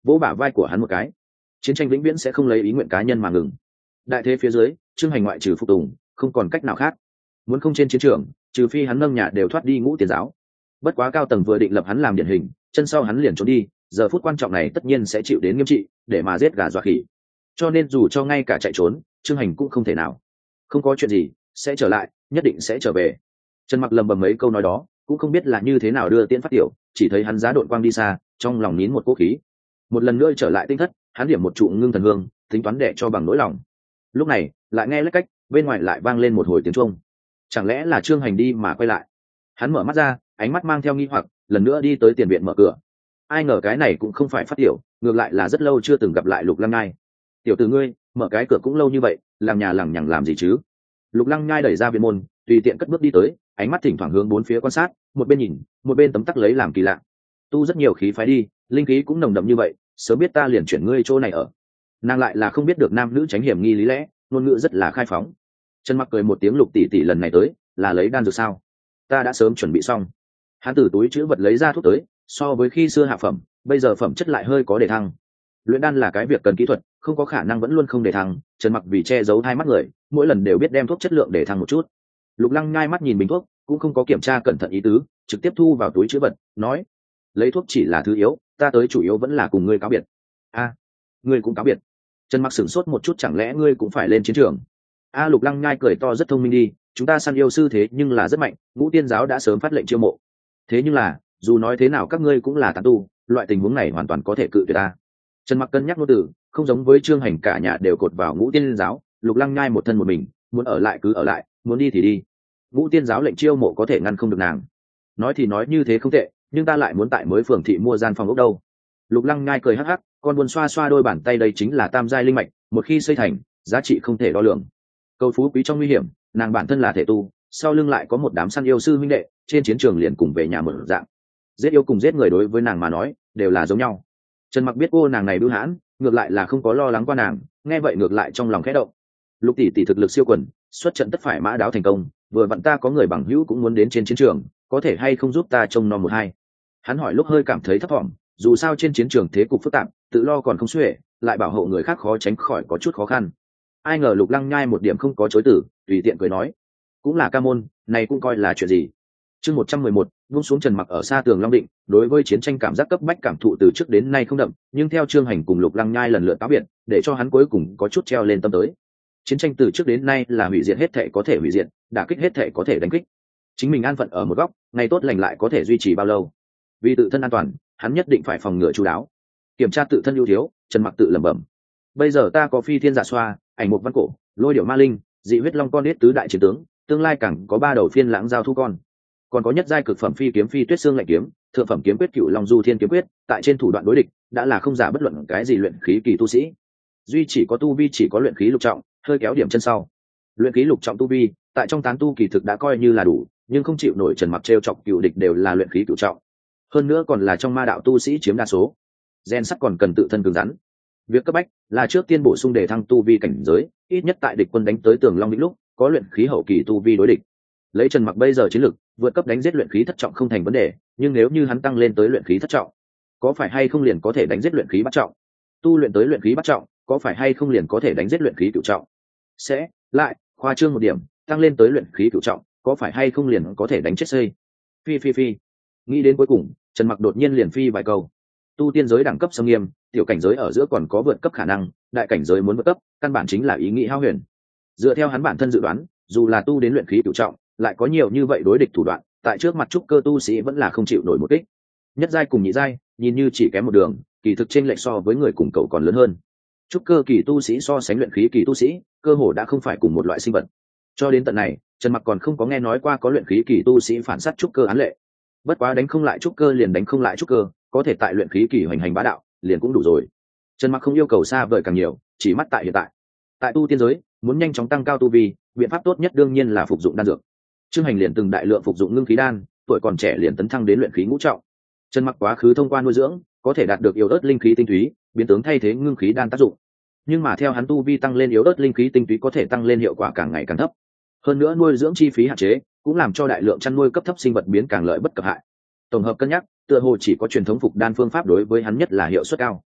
A: vỗ bả vai của hắn một cái. Chiến tranh vĩnh viễn sẽ không lấy ý nguyện cá nhân mà ngừng. Đại thế phía dưới, Trương Hành ngoại trừ phục tùng, không còn cách nào khác. Muốn không trên chiến trường, trừ phi hắn nâng nhà đều thoát đi Ngũ Tiên giáo. Bất quá cao tầng vừa định lập hắn làm điển hình, chân sau hắn liền trốn đi, giờ phút quan trọng này tất nhiên sẽ chịu đến nghiêm trị, để mà giết gà dọa khỉ. Cho nên dù cho ngay cả chạy trốn, Trương Hành cũng không thể nào. Không có chuyện gì, sẽ trở lại, nhất định sẽ trở về. Trần Mặc lầm bầm mấy câu nói đó, cũng không biết là như thế nào đưa tiễn phát tiểu, chỉ thấy hắn giá độn quang đi xa, trong lòng nín một cố khí. Một lần nữa trở lại tinh thất, hắn điểm một trụ ngưng thần hương, tính toán để cho bằng nỗi lòng. Lúc này, lại nghe lách cách, bên ngoài lại vang lên một hồi tiếng chuông. Chẳng lẽ là Trương Hành đi mà quay lại? Hắn mở mắt ra, ánh mắt mang theo nghi hoặc, lần nữa đi tới tiền viện mở cửa. Ai ngờ cái này cũng không phải phát tiểu, ngược lại là rất lâu chưa từng gặp lại Lục Lăng Ngai. Tiểu tử ngươi, mở cái cửa cũng lâu như vậy, làm nhà lằng nhằng làm gì chứ? Lục Lăng Ngai đẩy ra viện môn, tùy tiện cất bước đi tới, ánh mắt thỉnh thoảng hướng bốn phía quan sát, một bên nhìn, một bên tấm tắc lấy làm kỳ lạ. Tu rất nhiều khí phái đi, linh khí cũng nồng đậm như vậy, sớm biết ta liền chuyển ngươi chỗ này ở. Nàng lại là không biết được nam nữ tránh hiểm nghi lý lẽ, ngôn ngữ rất là khai phóng. Trần Mặc cười một tiếng, Lục tỷ tỷ lần này tới, là lấy đan dược sao? Ta đã sớm chuẩn bị xong. Hắn từ túi chữ vật lấy ra thuốc tới, so với khi xưa hạ phẩm, bây giờ phẩm chất lại hơi có đề thăng. Luyện đan là cái việc cần kỹ thuật, không có khả năng vẫn luôn không đề thăng. Trần Mặc vì che giấu hai mắt người, mỗi lần đều biết đem thuốc chất lượng để thăng một chút. Lục Lăng Ngai mắt nhìn bình thuốc, cũng không có kiểm tra cẩn thận ý tứ, trực tiếp thu vào túi chữ vật, nói: lấy thuốc chỉ là thứ yếu, ta tới chủ yếu vẫn là cùng ngươi cáo biệt. A, ngươi cũng cáo biệt? Trần Mặc sửng sốt một chút, chẳng lẽ ngươi cũng phải lên chiến trường? A, Lục Lăng Ngai cười to, rất thông minh đi, chúng ta săn yêu sư thế nhưng là rất mạnh, Ngũ Tiên giáo đã sớm phát lệnh chiêu mộ. Thế nhưng là, dù nói thế nào các ngươi cũng là tán tu, loại tình huống này hoàn toàn có thể cự tuyệt ta. Trần Mặc cân nhắc nô từ, không giống với Trương Hành cả nhà đều cột vào Ngũ Tiên giáo, Lục Lăng Ngai một thân một mình, muốn ở lại cứ ở lại, muốn đi thì đi. Ngũ Tiên giáo lệnh chiêu mộ có thể ngăn không được nàng. Nói thì nói như thế không tệ, nhưng ta lại muốn tại mới phường thị mua gian phòng ốc đâu. Lục Lăng Ngai cười hắc hắc, con buồn xoa xoa đôi bàn tay, đây chính là tam giai linh mạch, một khi xây thành, giá trị không thể đo lường. Cầu phú quý trong nguy hiểm, nàng bản thân là thể tu, sau lưng lại có một đám săn yêu sư huynh đệ, trên chiến trường liền cùng về nhà một dạng. Giết yêu cùng giết người đối với nàng mà nói, đều là giống nhau. Trần Mặc biết cô nàng này bưu hãn, ngược lại là không có lo lắng qua nàng, nghe vậy ngược lại trong lòng khẽ động. Lục tỷ tỷ thực lực siêu quần, xuất trận tất phải mã đáo thành công, vừa vặn ta có người bằng hữu cũng muốn đến trên chiến trường, có thể hay không giúp ta trông nom một hai? Hắn hỏi lúc hơi cảm thấy thấp thỏm, dù sao trên chiến trường thế cục phức tạp, tự lo còn không xuể, lại bảo hộ người khác khó tránh khỏi có chút khó khăn. Ai ngờ Lục Lăng Nhai một điểm không có chối từ, tùy tiện cười nói: cũng là ca môn, này cũng coi là chuyện gì. Chương một trăm mười một, buông xuống. Trần Mặc ở xa tường Long Định, đối với chiến tranh cảm giác cấp bách cảm thụ từ trước đến nay không đậm, nhưng theo Trương Hành cùng Lục Lăng Nhai lần lượt cáo biệt, để cho hắn cuối cùng có chút treo lên tâm tới. Chiến tranh từ trước đến nay là hủy diệt hết thể có thể hủy diệt, đả kích hết thể có thể đánh kích. Chính mình an phận ở một góc, ngày tốt lành lại có thể duy trì bao lâu? Vì tự thân an toàn, hắn nhất định phải phòng ngừa chu đáo. Kiểm tra tự thân ưu thiếu, Trần Mặc tự lẩm bẩm: bây giờ ta có phi thiên giả xoa, ảnh mục văn cổ, lôi điểu ma linh, dị huyết long con đết tứ đại chiến tướng, tương lai càng có ba đầu phiên lãng giao thu con, còn có nhất giai cực phẩm phi kiếm phi tuyết xương lạnh kiếm, thượng phẩm kiếm quyết cựu long du thiên kiếm quyết, tại trên thủ đoạn đối địch đã là không giả bất luận cái gì luyện khí kỳ tu sĩ. Duy chỉ có tu vi chỉ có luyện khí lục trọng, hơi kéo điểm chân sau. Luyện khí lục trọng tu vi, tại trong tán tu kỳ thực đã coi như là đủ, nhưng không chịu nổi Trần Mặc trêu chọc cựu địch đều là luyện khí cựu trọng, hơn nữa còn là trong ma đạo tu sĩ chiếm đa số. Gen sắt còn cần tự thân cứng rắn. Việc cấp bách là trước tiên bổ sung đề thăng tu vi cảnh giới, ít nhất tại địch quân đánh tới tường Long Đỉnh lúc có luyện khí hậu kỳ tu vi đối địch. Lấy Trần Mặc bây giờ chiến lực, vượt cấp đánh giết luyện khí thất trọng không thành vấn đề, nhưng nếu như hắn tăng lên tới luyện khí thất trọng, có phải hay không liền có thể đánh giết luyện khí bát trọng? Tu luyện tới luyện khí bát trọng, có phải hay không liền có thể đánh giết luyện khí cửu trọng? Sẽ lại khoa trương một điểm, tăng lên tới luyện khí cửu trọng, có phải hay không liền có thể đánh chết xây? Phi phi phi. Nghĩ đến cuối cùng, Trần Mặc đột nhiên liền phi vài câu. Tu tiên giới đẳng cấp sâm nghiêm, tiểu cảnh giới ở giữa còn có vượt cấp khả năng, đại cảnh giới muốn vượt cấp, căn bản chính là ý nghĩ hao huyền. Dựa theo hắn bản thân dự đoán, dù là tu đến luyện khí cửu trọng, lại có nhiều như vậy đối địch thủ đoạn, tại trước mặt trúc cơ tu sĩ vẫn là không chịu nổi một kích. Nhất giai cùng nhị giai, nhìn như chỉ kém một đường, kỳ thực chênh lệch so với người cùng cậu còn lớn hơn. Trúc cơ kỳ tu sĩ so sánh luyện khí kỳ tu sĩ, cơ hồ đã không phải cùng một loại sinh vật. Cho đến tận này, Trần Mặc còn không có nghe nói qua có luyện khí kỳ tu sĩ phản sát trúc cơ án lệ. Bất quá đánh không lại trúc cơ liền đánh không lại trúc cơ, có thể tại luyện khí kỳ hoành hành bá đạo, liền cũng đủ rồi. Trần Mặc không yêu cầu xa vời càng nhiều, chỉ mắt tại hiện tại. Tại tu tiên giới, muốn nhanh chóng tăng cao tu vi, biện pháp tốt nhất đương nhiên là phục dụng đan dược. Trương Hành liền từng đại lượng phục dụng ngưng khí đan, tuổi còn trẻ liền tấn thăng đến luyện khí ngũ trọng. Trần Mặc quá khứ thông qua nuôi dưỡng, có thể đạt được yếu ớt linh khí tinh túy, biến tướng thay thế ngưng khí đan tác dụng. Nhưng mà theo hắn tu vi tăng lên, yếu ớt linh khí tinh túy có thể tăng lên hiệu quả càng ngày càng thấp. Hơn nữa nuôi dưỡng chi phí hạn chế, cũng làm cho đại lượng chăn nuôi cấp thấp sinh vật biến càng lợi bất cập hại. Tổng hợp cân nhắc, tựa hồ chỉ có truyền thống phục đan phương pháp đối với hắn nhất là hiệu suất cao.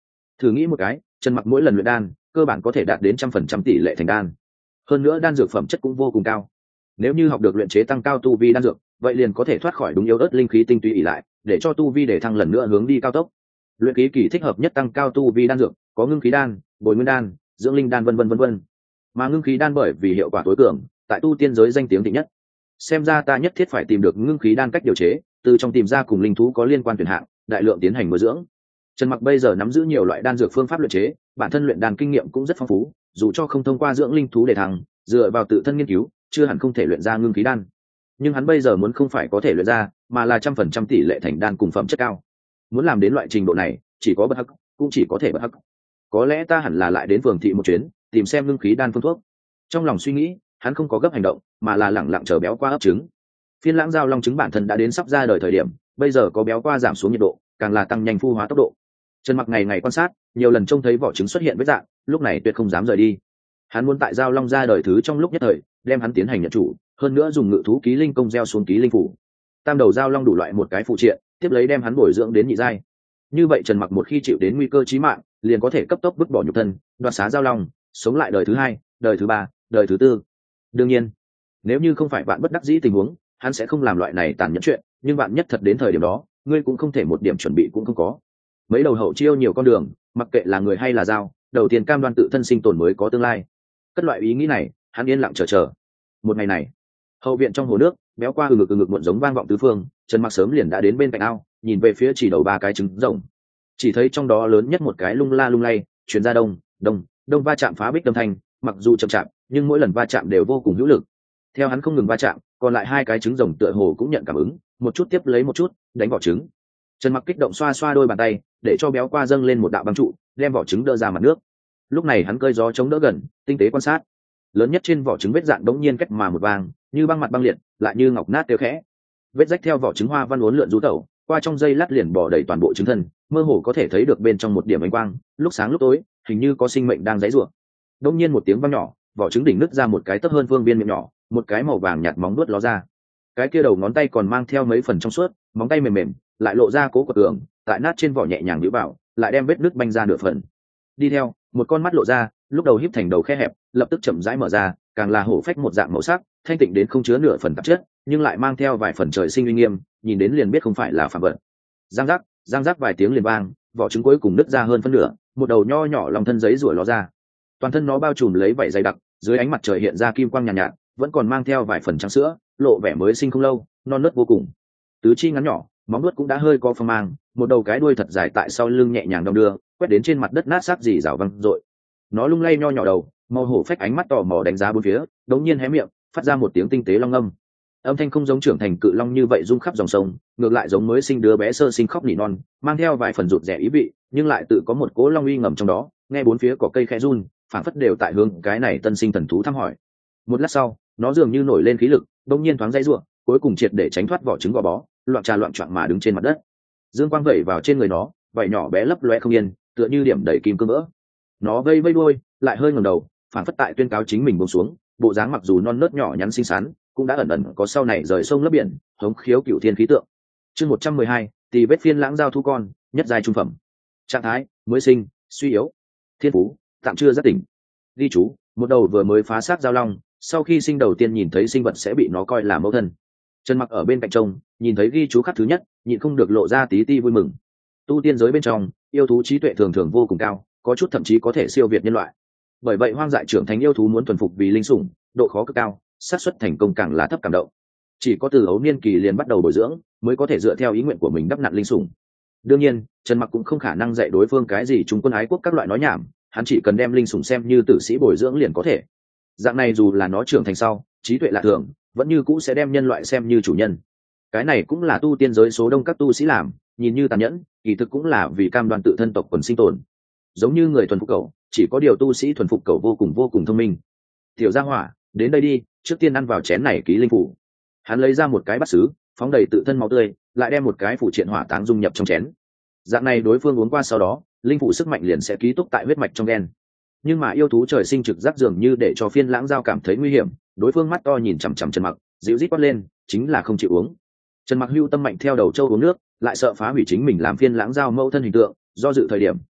A: Thử nghĩ một cái, Trần Mặc mỗi lần luyện đan cơ bản có thể đạt đến trăm phần trăm tỷ lệ thành đan, hơn nữa đan dược phẩm chất cũng vô cùng cao. Nếu như học được luyện chế tăng cao tu vi đan dược, vậy liền có thể thoát khỏi đúng yếu ớt linh khí tinh túy ỉ lại, để cho tu vi để thăng lần nữa hướng đi cao tốc. Luyện khí kỳ thích hợp nhất tăng cao tu vi đan dược có ngưng khí đan, bồi nguyên đan, dưỡng linh đan vân vân vân vân. Mà ngưng khí đan bởi vì hiệu quả tối cường, tại tu tiên giới danh tiếng thịnh nhất. Xem ra ta nhất thiết phải tìm được ngưng khí đan cách điều chế, từ trong tìm ra cùng linh thú có liên quan tuyển hạng, đại lượng tiến hành nuôi dưỡng. Trần Mặc bây giờ nắm giữ nhiều loại đan dược phương pháp luyện chế, bản thân luyện đan kinh nghiệm cũng rất phong phú, dù cho không thông qua dưỡng linh thú để thăng, dựa vào tự thân nghiên cứu, chưa hẳn không thể luyện ra ngưng khí đan. Nhưng hắn bây giờ muốn không phải có thể luyện ra, mà là trăm phần trăm tỷ lệ thành đan cùng phẩm chất cao. Muốn làm đến loại trình độ này, chỉ có bất hắc, cũng chỉ có thể bất hắc. Có lẽ ta hẳn là lại đến phường thị một chuyến, tìm xem ngưng khí đan phương thuốc. Trong lòng suy nghĩ, hắn không có gấp hành động, mà là lẳng lặng chờ béo qua ấp trứng. Phiên lãng giao long trứng bản thân đã đến sắp ra đời thời điểm, bây giờ có béo qua giảm xuống nhiệt độ, càng là tăng nhanh phu hóa tốc độ. Trần Mặc ngày ngày quan sát, nhiều lần trông thấy vỏ trứng xuất hiện vết dạng, lúc này tuyệt không dám rời đi. Hắn muốn tại giao long ra đời thứ trong lúc nhất thời, đem hắn tiến hành nhận chủ, hơn nữa dùng ngự thú ký linh công gieo xuống ký linh phủ. Tam đầu giao long đủ loại một cái phụ triện, tiếp lấy đem hắn bồi dưỡng đến nhị giai. Như vậy Trần Mặc một khi chịu đến nguy cơ chí mạng, liền có thể cấp tốc vứt bỏ nhục thân, đoạt xá giao long, sống lại đời thứ hai, đời thứ ba, đời thứ tư. Đương nhiên, nếu như không phải bạn bất đắc dĩ tình huống, hắn sẽ không làm loại này tàn nhẫn chuyện, nhưng bạn nhất thật đến thời điểm đó, ngươi cũng không thể một điểm chuẩn bị cũng không có. Mấy đầu hậu chiêu nhiều con đường, mặc kệ là người hay là dao, đầu tiên cam đoan tự thân sinh tồn mới có tương lai. Cất loại ý nghĩ này, hắn yên lặng chờ chờ. Một ngày này, hậu viện trong hồ nước, béo qua ừ ngực ừ ngực muộn giống vang vọng tứ phương, Trần Mặc sớm liền đã đến bên cạnh ao, nhìn về phía chỉ đầu ba cái trứng rồng. Chỉ thấy trong đó lớn nhất một cái lung la lung lay, chuyển ra đông, đông, đông va chạm phá bích âm thanh, mặc dù chậm chạp, nhưng mỗi lần va chạm đều vô cùng hữu lực. Theo hắn không ngừng va chạm, còn lại hai cái trứng rồng tựa hồ cũng nhận cảm ứng, một chút tiếp lấy một chút, đánh vỏ trứng. Trần Mặc kích động xoa xoa đôi bàn tay, để cho béo qua dâng lên một đạo băng trụ, đem vỏ trứng đỡ ra mặt nước. Lúc này hắn cơi gió chống đỡ gần, tinh tế quan sát. Lớn nhất trên vỏ trứng vết dạn đống nhiên cách mà một vàng, như băng mặt băng liệt, lại như ngọc nát tiêu khẽ. Vết rách theo vỏ trứng hoa văn uốn lượn rú tẩu, qua trong dây lát liền bò đầy toàn bộ trứng thân, mơ hồ có thể thấy được bên trong một điểm ánh quang, lúc sáng lúc tối, hình như có sinh mệnh đang giãy giụa. Đống nhiên một tiếng vang nhỏ, vỏ trứng đỉnh nứt ra một cái tấc hơn phương viên miệng nhỏ, một cái màu vàng nhạt móng vuốt ló ra. Cái kia đầu ngón tay còn mang theo mấy phần trong suốt, móng tay mềm mềm, lại lộ ra cố quật tường, tại nát trên vỏ nhẹ nhàng nhíu vào, lại đem vết nứt banh ra nửa phần. Đi theo, một con mắt lộ ra, lúc đầu híp thành đầu khe hẹp, lập tức chậm rãi mở ra, càng là hổ phách một dạng màu sắc, thanh tịnh đến không chứa nửa phần tạp chất, nhưng lại mang theo vài phần trời sinh uy nghiêm, nhìn đến liền biết không phải là phàm vật. Giang giác, giang giác vài tiếng liền vang, vỏ trứng cuối cùng nứt ra hơn phân nửa, một đầu nho nhỏ lòng thân giấy rủa ló ra. Toàn thân nó bao trùm lấy vảy dày đặc, dưới ánh mặt trời hiện ra kim quang nhàn nhạt, nhạt, vẫn còn mang theo vài phần trắng sữa, lộ vẻ mới sinh không lâu, non nớt vô cùng. Tứ chi ngắn nhỏ, móng nuốt cũng đã hơi có phong mang, một đầu cái đuôi thật dài tại sau lưng nhẹ nhàng đong đưa, quét đến trên mặt đất nát xác gì rào văng rội. Nó lung lay nho nhỏ đầu, màu hổ phách ánh mắt tò mò đánh giá bốn phía, đống nhiên hé miệng, phát ra một tiếng tinh tế long âm. Âm thanh không giống trưởng thành cự long như vậy rung khắp dòng sông, ngược lại giống mới sinh đứa bé sơ sinh khóc nỉ non, mang theo vài phần rụt rẻ ý vị, nhưng lại tự có một cỗ long uy ngầm trong đó, nghe bốn phía có cây khẽ run, phảng phất đều tại hướng cái này tân sinh thần thú thăm hỏi. Một lát sau, nó dường như nổi lên khí lực, đống nhiên thoáng dây rủa, cuối cùng triệt để tránh thoát vỏ trứng gò bó, loạn trà loạn choạng mà đứng trên mặt đất. Dương quang vẩy vào trên người nó, vảy nhỏ bé lấp loe không yên, tựa như điểm đẩy kim cương vỡ. Nó vây vây đuôi, lại hơi ngẩng đầu, phảng phất tại tuyên cáo chính mình buông xuống, bộ dáng mặc dù non nớt nhỏ nhắn xinh xắn, cũng đã ẩn ẩn có sau này rời sông lấp biển, hống khiếu cửu thiên khí tượng. Chương một trăm mười hai, tỳ vết phiên lãng giao thu con, nhất giai trung phẩm. Trạng thái: mới sinh, suy yếu. Thiên phú: tạm chưa giác tỉnh. Ghi chú: một đầu vừa mới phá xác giao long, sau khi sinh đầu tiên nhìn thấy sinh vật sẽ bị nó coi là mẫu thân. Trần Mặc ở bên cạnh trông, nhìn thấy ghi chú khắc thứ nhất, nhịn không được lộ ra tí ti vui mừng. Tu tiên giới bên trong, yêu thú trí tuệ thường thường vô cùng cao, có chút thậm chí có thể siêu việt nhân loại. Bởi vậy hoang dại trưởng thành yêu thú muốn thuần phục vì linh sủng, độ khó cực cao, xác suất thành công càng là thấp cảm động. Chỉ có từ ấu niên kỳ liền bắt đầu bồi dưỡng, mới có thể dựa theo ý nguyện của mình đắp nặn linh sủng. Đương nhiên, Trần Mặc cũng không khả năng dạy đối phương cái gì trung quân ái quốc các loại nói nhảm, hắn chỉ cần đem linh sủng xem như tử sĩ bồi dưỡng liền có thể. Dạng này dù là nó trưởng thành sau, trí tuệ lạ thường, vẫn như cũ sẽ đem nhân loại xem như chủ nhân. Cái này cũng là tu tiên giới số đông các tu sĩ làm, nhìn như tàn nhẫn, kỳ thực cũng là vì cam đoan tự thân tộc quần sinh tồn. Giống như người thuần phục cẩu, chỉ có điều tu sĩ thuần phục cẩu vô cùng vô cùng thông minh. Tiểu Gia Hỏa, đến đây đi, trước tiên ăn vào chén này ký linh phủ. Hắn lấy ra một cái bát sứ, phóng đầy tự thân máu tươi, lại đem một cái phủ triện hỏa táng dung nhập trong chén. Dạng này đối phương uống qua sau đó, linh phủ sức mạnh liền sẽ ký túc tại huyết mạch trong gen. Nhưng mà yêu thú trời sinh trực giác dường như để cho phiên lãng giao cảm thấy nguy hiểm, đối phương mắt to nhìn chằm chằm Trần Mặc, dịu rít quát lên, chính là không chịu uống. Trần Mặc hưu tâm mạnh theo đầu châu uống nước, lại sợ phá hủy chính mình làm phiên lãng giao mâu thân hình tượng, do dự thời điểm,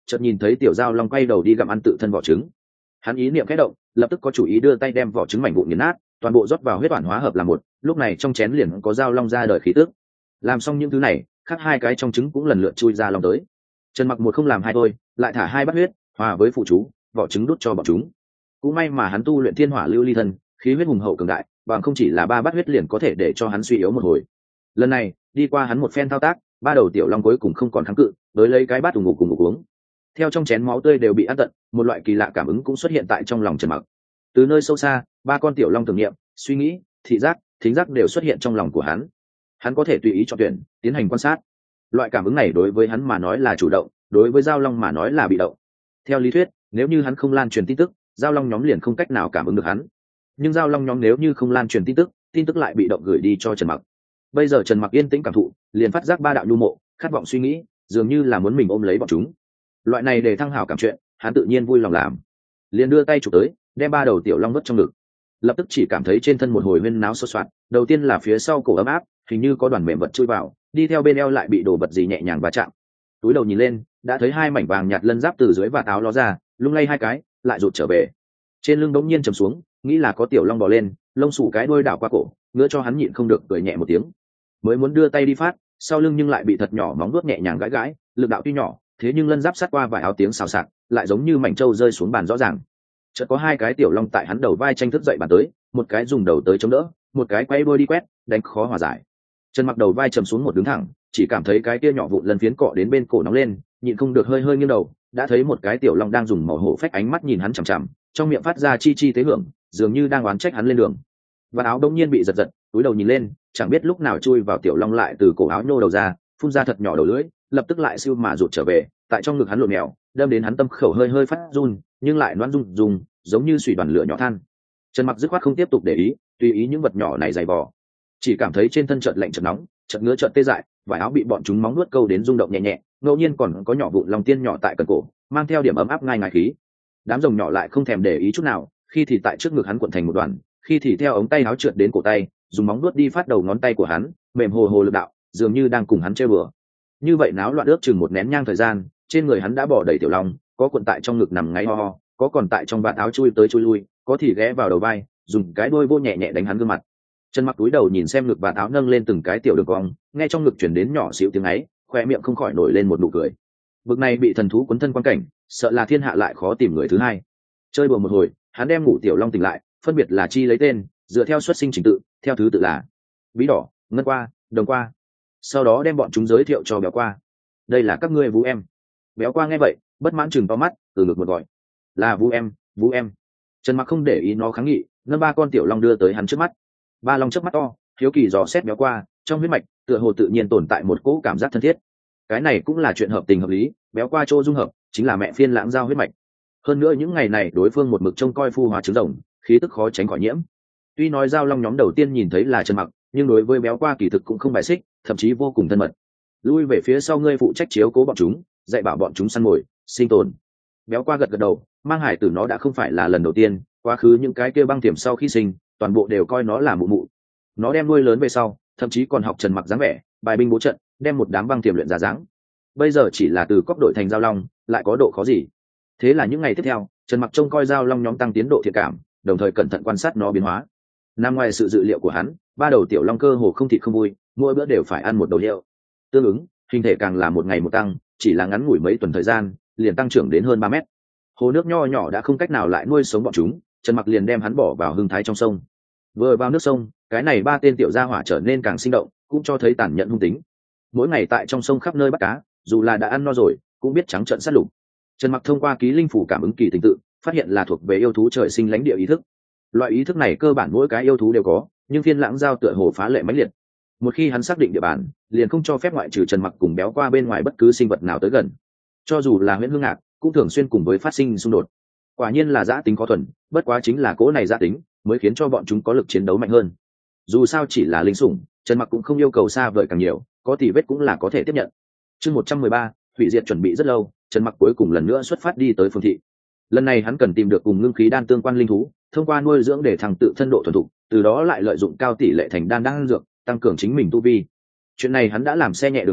A: chợt nhìn thấy tiểu giao long quay đầu đi gặm ăn tự thân vỏ trứng. Hắn ý niệm khẽ động, lập tức có chủ ý đưa tay đem vỏ trứng mảnh vụn nghiền nát, toàn bộ rót vào huyết toàn hóa hợp làm một. Lúc này trong chén liền có giao long ra đời khí tức. Làm xong những thứ này, khác hai cái trong trứng cũng lần lượt chui ra long tới. Trần Mặc một không làm hai thôi, lại thả hai bát huyết hòa với phụ chú, vỏ trứng đút cho bọn chúng. Cũng may mà hắn tu luyện thiên hỏa lưu ly thân, khí huyết hùng hậu cường đại, bằng không chỉ là ba bát huyết liền có thể để cho hắn suy yếu một hồi. Lần này đi qua hắn một phen thao tác, ba đầu tiểu long cuối cùng không còn kháng cự, với lấy cái bát cùng ngủ cùng ngủ uống. Theo trong chén máu tươi đều bị ăn tận, một loại kỳ lạ cảm ứng cũng xuất hiện tại trong lòng Trần Mặc. Từ nơi sâu xa, ba con tiểu long tưởng niệm, suy nghĩ, thị giác, thính giác đều xuất hiện trong lòng của hắn. Hắn có thể tùy ý chọn tuyển, tiến hành quan sát. Loại cảm ứng này đối với hắn mà nói là chủ động, đối với giao long mà nói là bị động. Theo lý thuyết, nếu như hắn không lan truyền tin tức, giao long nhóm liền không cách nào cảm ứng được hắn. Nhưng giao long nhóm nếu như không lan truyền tin tức, tin tức lại bị động gửi đi cho Trần Mặc. Bây giờ Trần Mặc yên tĩnh cảm thụ, liền phát giác ba đạo nhu mộ, khát vọng suy nghĩ, dường như là muốn mình ôm lấy bọn chúng. Loại này để thăng hảo cảm chuyện, hắn tự nhiên vui lòng làm. Liền đưa tay chụp tới, đem ba đầu tiểu long vứt trong ngực. Lập tức chỉ cảm thấy trên thân một hồi huyên náo xô xoạt, đầu tiên là phía sau cổ ấm áp, hình như có đoàn mềm vật chui vào, đi theo bên eo lại bị đồ vật gì nhẹ nhàng va chạm. Túi đầu nhìn lên, đã thấy hai mảnh vàng nhạt lân giáp từ dưới vạt áo ló ra, lung lay hai cái, lại rụt trở về. Trên lưng đống nhiên trầm xuống, nghĩ là có tiểu long bò lên, lông xù cái đuôi đảo qua cổ, ngứa cho hắn nhịn không được cười nhẹ một tiếng. Mới muốn đưa tay đi phát, sau lưng nhưng lại bị thật nhỏ móng vuốt nhẹ nhàng gãi gãi, lực đạo tuy nhỏ, thế nhưng lân giáp sát qua vài áo tiếng xào xạc, lại giống như mảnh trâu rơi xuống bàn rõ ràng. Chợt có hai cái tiểu long tại hắn đầu vai tranh thức dậy bàn tới, một cái dùng đầu tới chống đỡ, một cái quay đuôi đi quét, đánh khó hòa giải. Trần Mặc đầu vai trầm xuống một đứng thẳng, chỉ cảm thấy cái kia nhỏ vụn lần phiến cọ đến bên cổ nóng lên, nhịn không được hơi hơi nghiêng đầu, đã thấy một cái tiểu long đang dùng màu hổ phách ánh mắt nhìn hắn chằm chằm, trong miệng phát ra chi chi tế hưởng, dường như đang oán trách hắn lên đường. Và áo đông nhiên bị giật giật, túi đầu nhìn lên, chẳng biết lúc nào chui vào tiểu long lại từ cổ áo nhô đầu ra, phun ra thật nhỏ đầu lưỡi, lập tức lại siêu mà rụt trở về, tại trong ngực hắn lộn mèo, đâm đến hắn tâm khẩu hơi hơi phát run, nhưng lại loãng rung rung, giống như xùy đoàn lửa nhỏ than. Trần Mặc dứt khoát không tiếp tục để ý, tùy ý những vật nhỏ này dày vò, chỉ cảm thấy trên thân chợt lạnh chợt nóng, chợt ngứa chợt tê dại, vải áo bị bọn chúng móng nuốt câu đến rung động nhẹ nhẹ, ngẫu nhiên còn có nhỏ vụn long tiên nhỏ tại cần cổ, mang theo điểm ấm áp ngai ngái khí. Đám rồng nhỏ lại không thèm để ý chút nào, khi thì tại trước ngực hắn cuộn thành một đoàn, khi thì theo ống tay áo trượt đến cổ tay, dùng móng nuốt đi phát đầu ngón tay của hắn, mềm hồ hồ lực đạo, dường như đang cùng hắn chơi bừa. Như vậy náo loạn ước chừng một nén nhang thời gian, trên người hắn đã bỏ đầy tiểu long, có cuộn tại trong ngực nằm ngáy ho ho, có còn tại trong vạt áo chui tới chui lui, có thì ghé vào đầu vai, dùng cái đuôi vô nhẹ nhẹ đánh hắn gương mặt. Trần Mặc túi đầu nhìn xem ngực vạt áo nâng lên từng cái tiểu đường cong, nghe trong ngực chuyển đến nhỏ xíu tiếng ấy, khoe miệng không khỏi nổi lên một nụ cười. Vực này bị thần thú cuốn thân quan cảnh, sợ là thiên hạ lại khó tìm người thứ hai. Chơi đùa một hồi, hắn đem ngủ tiểu long tỉnh lại, phân biệt là chi lấy tên, dựa theo xuất sinh trình tự, theo thứ tự là bí đỏ, ngân qua, đồng qua. Sau đó đem bọn chúng giới thiệu cho béo qua. Đây là các ngươi vũ em. Béo qua nghe vậy, bất mãn chừng to mắt, từ ngực một gọi, là vũ em, vũ em. Trần Mặc không để ý nó kháng nghị, nâng ba con tiểu long đưa tới hắn trước mắt. Ba long trước mắt to, hiếu kỳ dò xét béo qua, trong huyết mạch tựa hồ tự nhiên tồn tại một cỗ cảm giác thân thiết. Cái này cũng là chuyện hợp tình hợp lý, béo qua chỗ dung hợp chính là mẹ phiên lãng giao huyết mạch. Hơn nữa những ngày này đối phương một mực trông coi phu hóa trứng rồng, khí tức khó tránh khỏi nhiễm. Tuy nói giao long nhóm đầu tiên nhìn thấy là Trần Mặc, nhưng đối với béo qua kỳ thực cũng không bài xích, thậm chí vô cùng thân mật. Lui về phía sau ngươi phụ trách chiếu cố bọn chúng, dạy bảo bọn chúng săn mồi, sinh tồn. Béo qua gật gật đầu, mang hải tử nó đã không phải là lần đầu tiên, quá khứ những cái kia băng tiềm sau khi sinh, toàn bộ đều coi nó là mụ mụ. Nó đem nuôi lớn về sau, thậm chí còn học Trần Mặc dáng vẻ, bài binh bố trận, đem một đám băng tiềm luyện ra dáng. Bây giờ chỉ là từ cốc đội thành giao long, lại có độ khó gì? Thế là những ngày tiếp theo, Trần Mặc trông coi giao long nhóm tăng tiến độ thiện cảm, đồng thời cẩn thận quan sát nó biến hóa. Nằm ngoài sự dự liệu của hắn, ba đầu tiểu long cơ hồ không thịt không vui, mỗi bữa đều phải ăn một đầu hiệu. Tương ứng, hình thể càng là một ngày một tăng, chỉ là ngắn ngủi mấy tuần thời gian, liền tăng trưởng đến hơn ba mét. Hồ nước nho nhỏ đã không cách nào lại nuôi sống bọn chúng, Trần Mặc liền đem hắn bỏ vào hưng thái trong sông. Vừa vào nước sông, cái này ba tên tiểu gia hỏa trở nên càng sinh động, cũng cho thấy tàn nhẫn hung tính. Mỗi ngày tại trong sông khắp nơi bắt cá, dù là đã ăn no rồi, cũng biết trắng trợn sát lục. Trần Mặc thông qua ký linh phủ cảm ứng kỳ tình tự, phát hiện là thuộc về yêu thú trời sinh lãnh địa ý thức. Loại ý thức này cơ bản mỗi cái yêu thú đều có, nhưng phiên lãng giao tựa hồ phá lệ mãnh liệt. Một khi hắn xác định địa bàn, liền không cho phép ngoại trừ Trần Mặc cùng béo qua bên ngoài bất cứ sinh vật nào tới gần. Cho dù là Huyễn Hương Ngạc, cũng thường xuyên cùng với phát sinh xung đột. Quả nhiên là dã tính có thuần, bất quá chính là cố này dã tính mới khiến cho bọn chúng có lực chiến đấu mạnh hơn. Dù sao chỉ là linh sủng, Trần Mặc cũng không yêu cầu xa vời càng nhiều, có tỉ vết cũng là có thể tiếp nhận. Chương một trăm mười ba, hủy diệt chuẩn bị rất lâu, Trần Mặc cuối cùng lần nữa xuất phát đi tới phương thị. Lần này hắn cần tìm được cùng ngưng khí đan tương quan linh thú, thông qua nuôi dưỡng để thằng tự thân độ thuần thục, từ đó lại lợi dụng cao tỷ lệ thành đan đan dược, tăng cường chính mình tu vi. Chuyện này hắn đã làm xe nhẹ đường quen,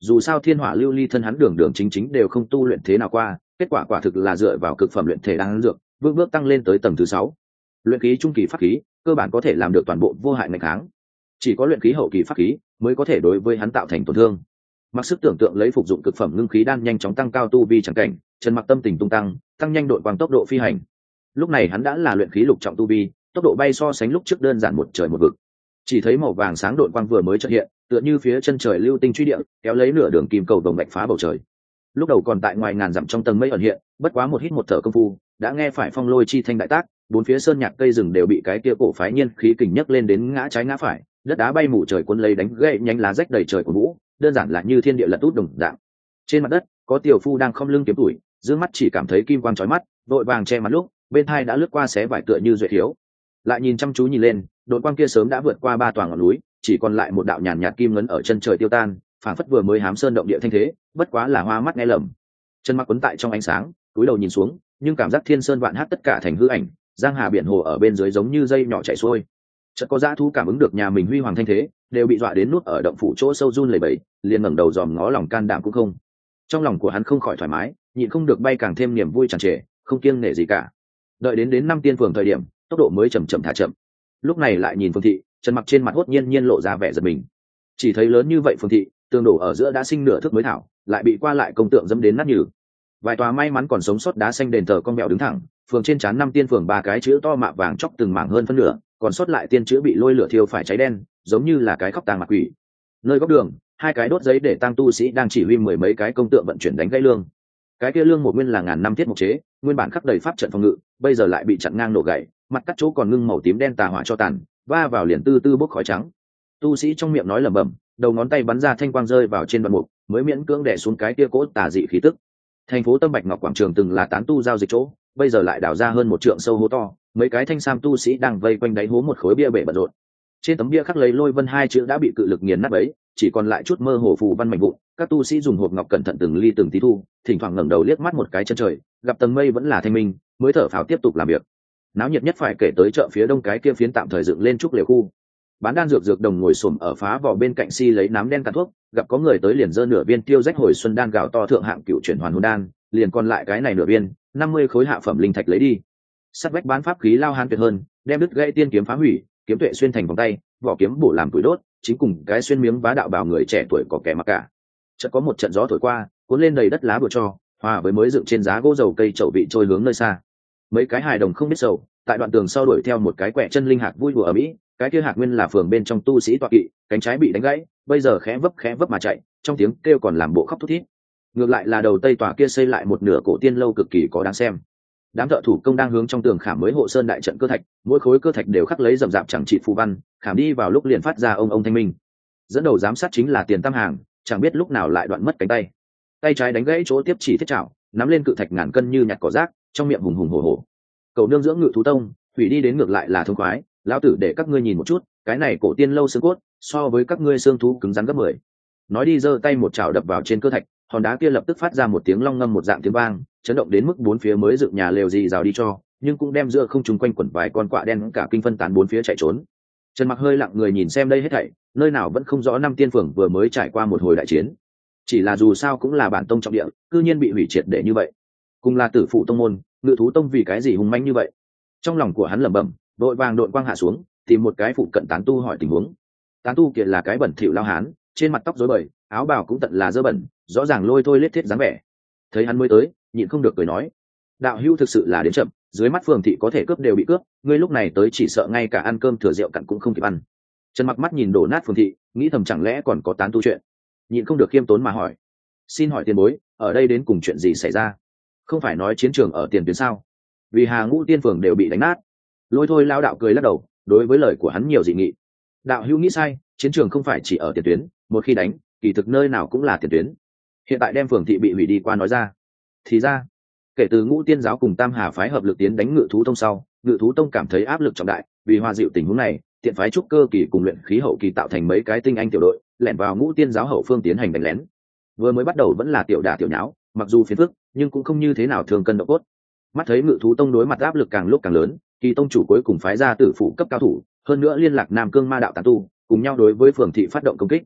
A: dù sao thiên hỏa lưu ly thân hắn đường đường chính chính đều không tu luyện thế nào qua, kết quả quả thực là dựa vào cực phẩm luyện thể đan dược bước bước tăng lên tới tầng thứ sáu. Luyện khí trung kỳ pháp khí cơ bản có thể làm được toàn bộ vô hại ngày kháng, chỉ có luyện khí hậu kỳ pháp khí mới có thể đối với hắn tạo thành tổn thương. Mặc sức tưởng tượng lấy phục dụng cực phẩm ngưng khí đan nhanh chóng tăng cao tu vi chẳng cảnh, Trần Mặc tâm tình tung tăng, tăng nhanh đội quang tốc độ phi hành. Lúc này hắn đã là luyện khí lục trọng tu vi, tốc độ bay so sánh lúc trước đơn giản một trời một vực. Chỉ thấy màu vàng sáng đội quang vừa mới chợt hiện, tựa như phía chân trời lưu tinh truy địa, kéo lấy nửa đường kim cầu đồng bạch phá bầu trời. Lúc đầu còn tại ngoài ngàn dặm trong tầng mây ẩn hiện, bất quá một hít một thở công phu, đã nghe phải phong lôi chi thanh đại tác, bốn phía sơn nhạc cây rừng đều bị cái kia cổ phái nhiên khí kình nhấc lên đến ngã trái ngã phải, đất đá bay mù trời cuốn lấy đánh gãy nhánh lá rách đầy trời của vũ, đơn giản là như thiên địa lật út đồng dạng. Trên mặt đất có tiểu phu đang khom lưng kiếm tuổi, dương mắt chỉ cảm thấy kim quang chói mắt, đội vàng che mặt lúc bên hai đã lướt qua xé vải tựa như duệ thiếu. Lại nhìn chăm chú nhìn lên, đội quang kia sớm đã vượt qua ba tòa ngọn núi, chỉ còn lại một đạo nhàn nhạt kim ngấn ở chân trời tiêu tan, phảng phất vừa mới hám sơn động địa thanh thế, bất quá là hoa mắt nghe lầm. Chân Mặc quấn tại trong ánh sáng, cúi đầu nhìn xuống, nhưng cảm giác thiên sơn vạn hát tất cả thành hư ảnh, giang hà biển hồ ở bên dưới giống như dây nhỏ chảy xuôi. Chợt có dã thú cảm ứng được nhà mình huy hoàng thanh thế, đều bị dọa đến nút ở động phủ chỗ sâu run lẩy bẩy, liền ngẩng đầu dòm ngó lòng can đảm cũng không. Trong lòng của hắn không khỏi thoải mái, nhịn không được bay càng thêm niềm vui tràn trề, không kiêng nể gì cả. Đợi đến đến năm tiên phường thời điểm, tốc độ mới chậm chậm thả chậm. Lúc này lại nhìn Phương thị, Trần Mặc trên mặt hốt nhiên nhiên lộ ra vẻ giật mình. Chỉ thấy lớn như vậy Phương thị, tường đổ ở giữa đã sinh nửa thước mới thảo, lại bị qua lại công tượng dẫm đến nát nhừ. Vài tòa may mắn còn sống sót đá xanh đền thờ con mèo đứng thẳng, phường trên trán năm tiên phường ba cái chữ to mạ vàng chóc từng mảng hơn phân nửa, còn sót lại tiên chữ bị lôi lửa thiêu phải cháy đen, giống như là cái khóc tang mặt quỷ. Nơi góc đường, hai cái đốt giấy để tang tu sĩ đang chỉ huy mười mấy cái công tượng vận chuyển đánh gãy lương. Cái kia lương một nguyên là ngàn năm thiết mục chế, nguyên bản khắc đầy pháp trận phòng ngự, bây giờ lại bị chặn ngang nổ gãy, mặt cắt chỗ còn ngưng màu tím đen tà hỏa cho tàn, va vào liền tư tư bốc khói trắng. Tu sĩ trong miệng nói lẩm bẩm, đầu ngón tay bắn ra thanh quang rơi vào trên đoạn mục, mới miễn cưỡng đè xuống cái kia cỗ tà dị khí tức. Thành phố Tâm Bạch Ngọc quảng trường từng là tán tu giao dịch chỗ, bây giờ lại đào ra hơn một trượng sâu hố to, mấy cái thanh sam tu sĩ đang vây quanh đáy hố một khối bia bể bận rộn. Trên tấm bia khắc lấy lôi vân hai chữ đã bị cự lực nghiền nát ấy, chỉ còn lại chút mơ hồ phù văn mảnh vụn. Các tu sĩ dùng hộp ngọc cẩn thận từng ly từng tí thu, thỉnh thoảng ngẩng đầu liếc mắt một cái chân trời, gặp tầng mây vẫn là thanh minh, mới thở phào tiếp tục làm việc. Náo nhiệt nhất phải kể tới chợ phía đông cái kia phiến tạm thời dựng lên trúc liều khu. Bán đan dược dược đồng ngồi xổm ở phá vỏ bên cạnh si lấy nám đen cắn thuốc, gặp có người tới liền dơ nửa viên tiêu rách hồi xuân đan gạo to thượng hạng cựu chuyển hoàn hồn đan, liền còn lại cái này nửa viên, năm mươi khối hạ phẩm linh thạch lấy đi. Sắt vách bán pháp khí lao hán tuyệt hơn, đem đứt gãy tiên kiếm phá hủy, kiếm tuệ xuyên thành vòng tay, vỏ kiếm bổ làm tuổi đốt, chính cùng cái xuyên miếng vá đạo bào người trẻ tuổi có kẻ mặc cả. Chợt có một trận gió thổi qua, cuốn lên đầy đất lá bùa cho, hòa với mới dựng trên giá gỗ dầu cây chậu bị trôi hướng nơi xa. Mấy cái hài đồng không biết sầu, tại đoạn tường sau đuổi theo một cái quẹ chân linh hạt vui đùa ở mỹ, cái kia hạt nguyên là phường bên trong tu sĩ tọa kỵ, cánh trái bị đánh gãy, bây giờ khẽ vấp khẽ vấp mà chạy, trong tiếng kêu còn làm bộ khóc thút thít. Ngược lại là đầu tây tòa kia xây lại một nửa cổ tiên lâu cực kỳ có đáng xem. Đám thợ thủ công đang hướng trong tường khảm mới hộ sơn đại trận cơ thạch, mỗi khối cơ thạch đều khắc lấy rậm rạp chẳng trị phù văn, khảm đi vào lúc liền phát ra ông ông thanh minh. Dẫn đầu giám sát chính là Tiền Tam Hàng, chẳng biết lúc nào lại đoạn mất cánh tay. Tay trái đánh gãy chỗ tiếp chỉ thiết chảo, nắm lên cự thạch ngàn cân như nhặt cỏ rác, trong miệng hùng hùng hổ hổ. Cầu nương dưỡng ngự thú tông, hủy đi đến ngược lại là thông khoái, lão tử để các ngươi nhìn một chút, cái này cổ tiên lâu xương cốt, so với các ngươi xương thú cứng rắn gấp mười. Nói đi giơ tay một chảo đập vào trên cơ thạch, hòn đá kia lập tức phát ra một tiếng long ngâm một dạng tiếng vang, chấn động đến mức bốn phía mới dựng nhà lều gì rào đi cho, nhưng cũng đem giữa không trung quanh quẩn vài con quạ đen cả kinh phân tán bốn phía chạy trốn. Trần Mặc hơi lặng người nhìn xem đây hết thảy, nơi nào vẫn không rõ năm tiên phường vừa mới trải qua một hồi đại chiến, chỉ là dù sao cũng là bản tông trọng địa, cư nhiên bị hủy triệt để như vậy. Cùng là tử phụ tông môn, ngự thú tông vì cái gì hung manh như vậy? Trong lòng của hắn lẩm bẩm, đội vàng đội quang hạ xuống, tìm một cái phụ cận tán tu hỏi tình huống. Tán tu kia là cái bẩn thỉu lao hán, trên mặt tóc rối bời, áo bào cũng tận là dơ bẩn, rõ ràng lôi thôi lết thiết dáng vẻ. Thấy hắn mới tới, nhịn không được cười nói, đạo hữu thực sự là đến chậm, dưới mắt phường thị có thể cướp đều bị cướp, ngươi lúc này tới chỉ sợ ngay cả ăn cơm thừa rượu cặn cũng không kịp ăn. Trần Mặc mắt nhìn đổ nát phường thị, nghĩ thầm chẳng lẽ còn có tán tu chuyện, nhịn không được khiêm tốn mà hỏi, xin hỏi tiền bối, ở đây đến cùng chuyện gì xảy ra? Không phải nói chiến trường ở tiền tuyến sao? Vì Hà Ngũ tiên phường đều bị đánh nát. Lôi thôi lao đạo cười lắc đầu, đối với lời của hắn nhiều dị nghị. Đạo hữu nghĩ sai, chiến trường không phải chỉ ở tiền tuyến, một khi đánh, kỳ thực nơi nào cũng là tiền tuyến. Hiện tại đem phường thị bị hủy đi qua nói ra, thì ra kể từ Ngũ tiên giáo cùng Tam Hà phái hợp lực tiến đánh Ngự thú tông sau, Ngự thú tông cảm thấy áp lực trọng đại, vì hòa dịu tình huống này, tiện phái trúc cơ kỳ cùng luyện khí hậu kỳ tạo thành mấy cái tinh anh tiểu đội, lẻn vào Ngũ tiên giáo hậu phương tiến hành đánh lén. Vừa mới bắt đầu vẫn là tiểu đả tiểu nháo, mặc dù phiền phức, nhưng cũng không như thế nào thường cân độ cốt. Mắt thấy Ngự thú tông đối mặt áp lực càng lúc càng lớn, Kỳ tông chủ cuối cùng phái ra tử phụ cấp cao thủ, hơn nữa liên lạc Nam Cương ma đạo tán tu, cùng nhau đối với phường thị phát động công kích.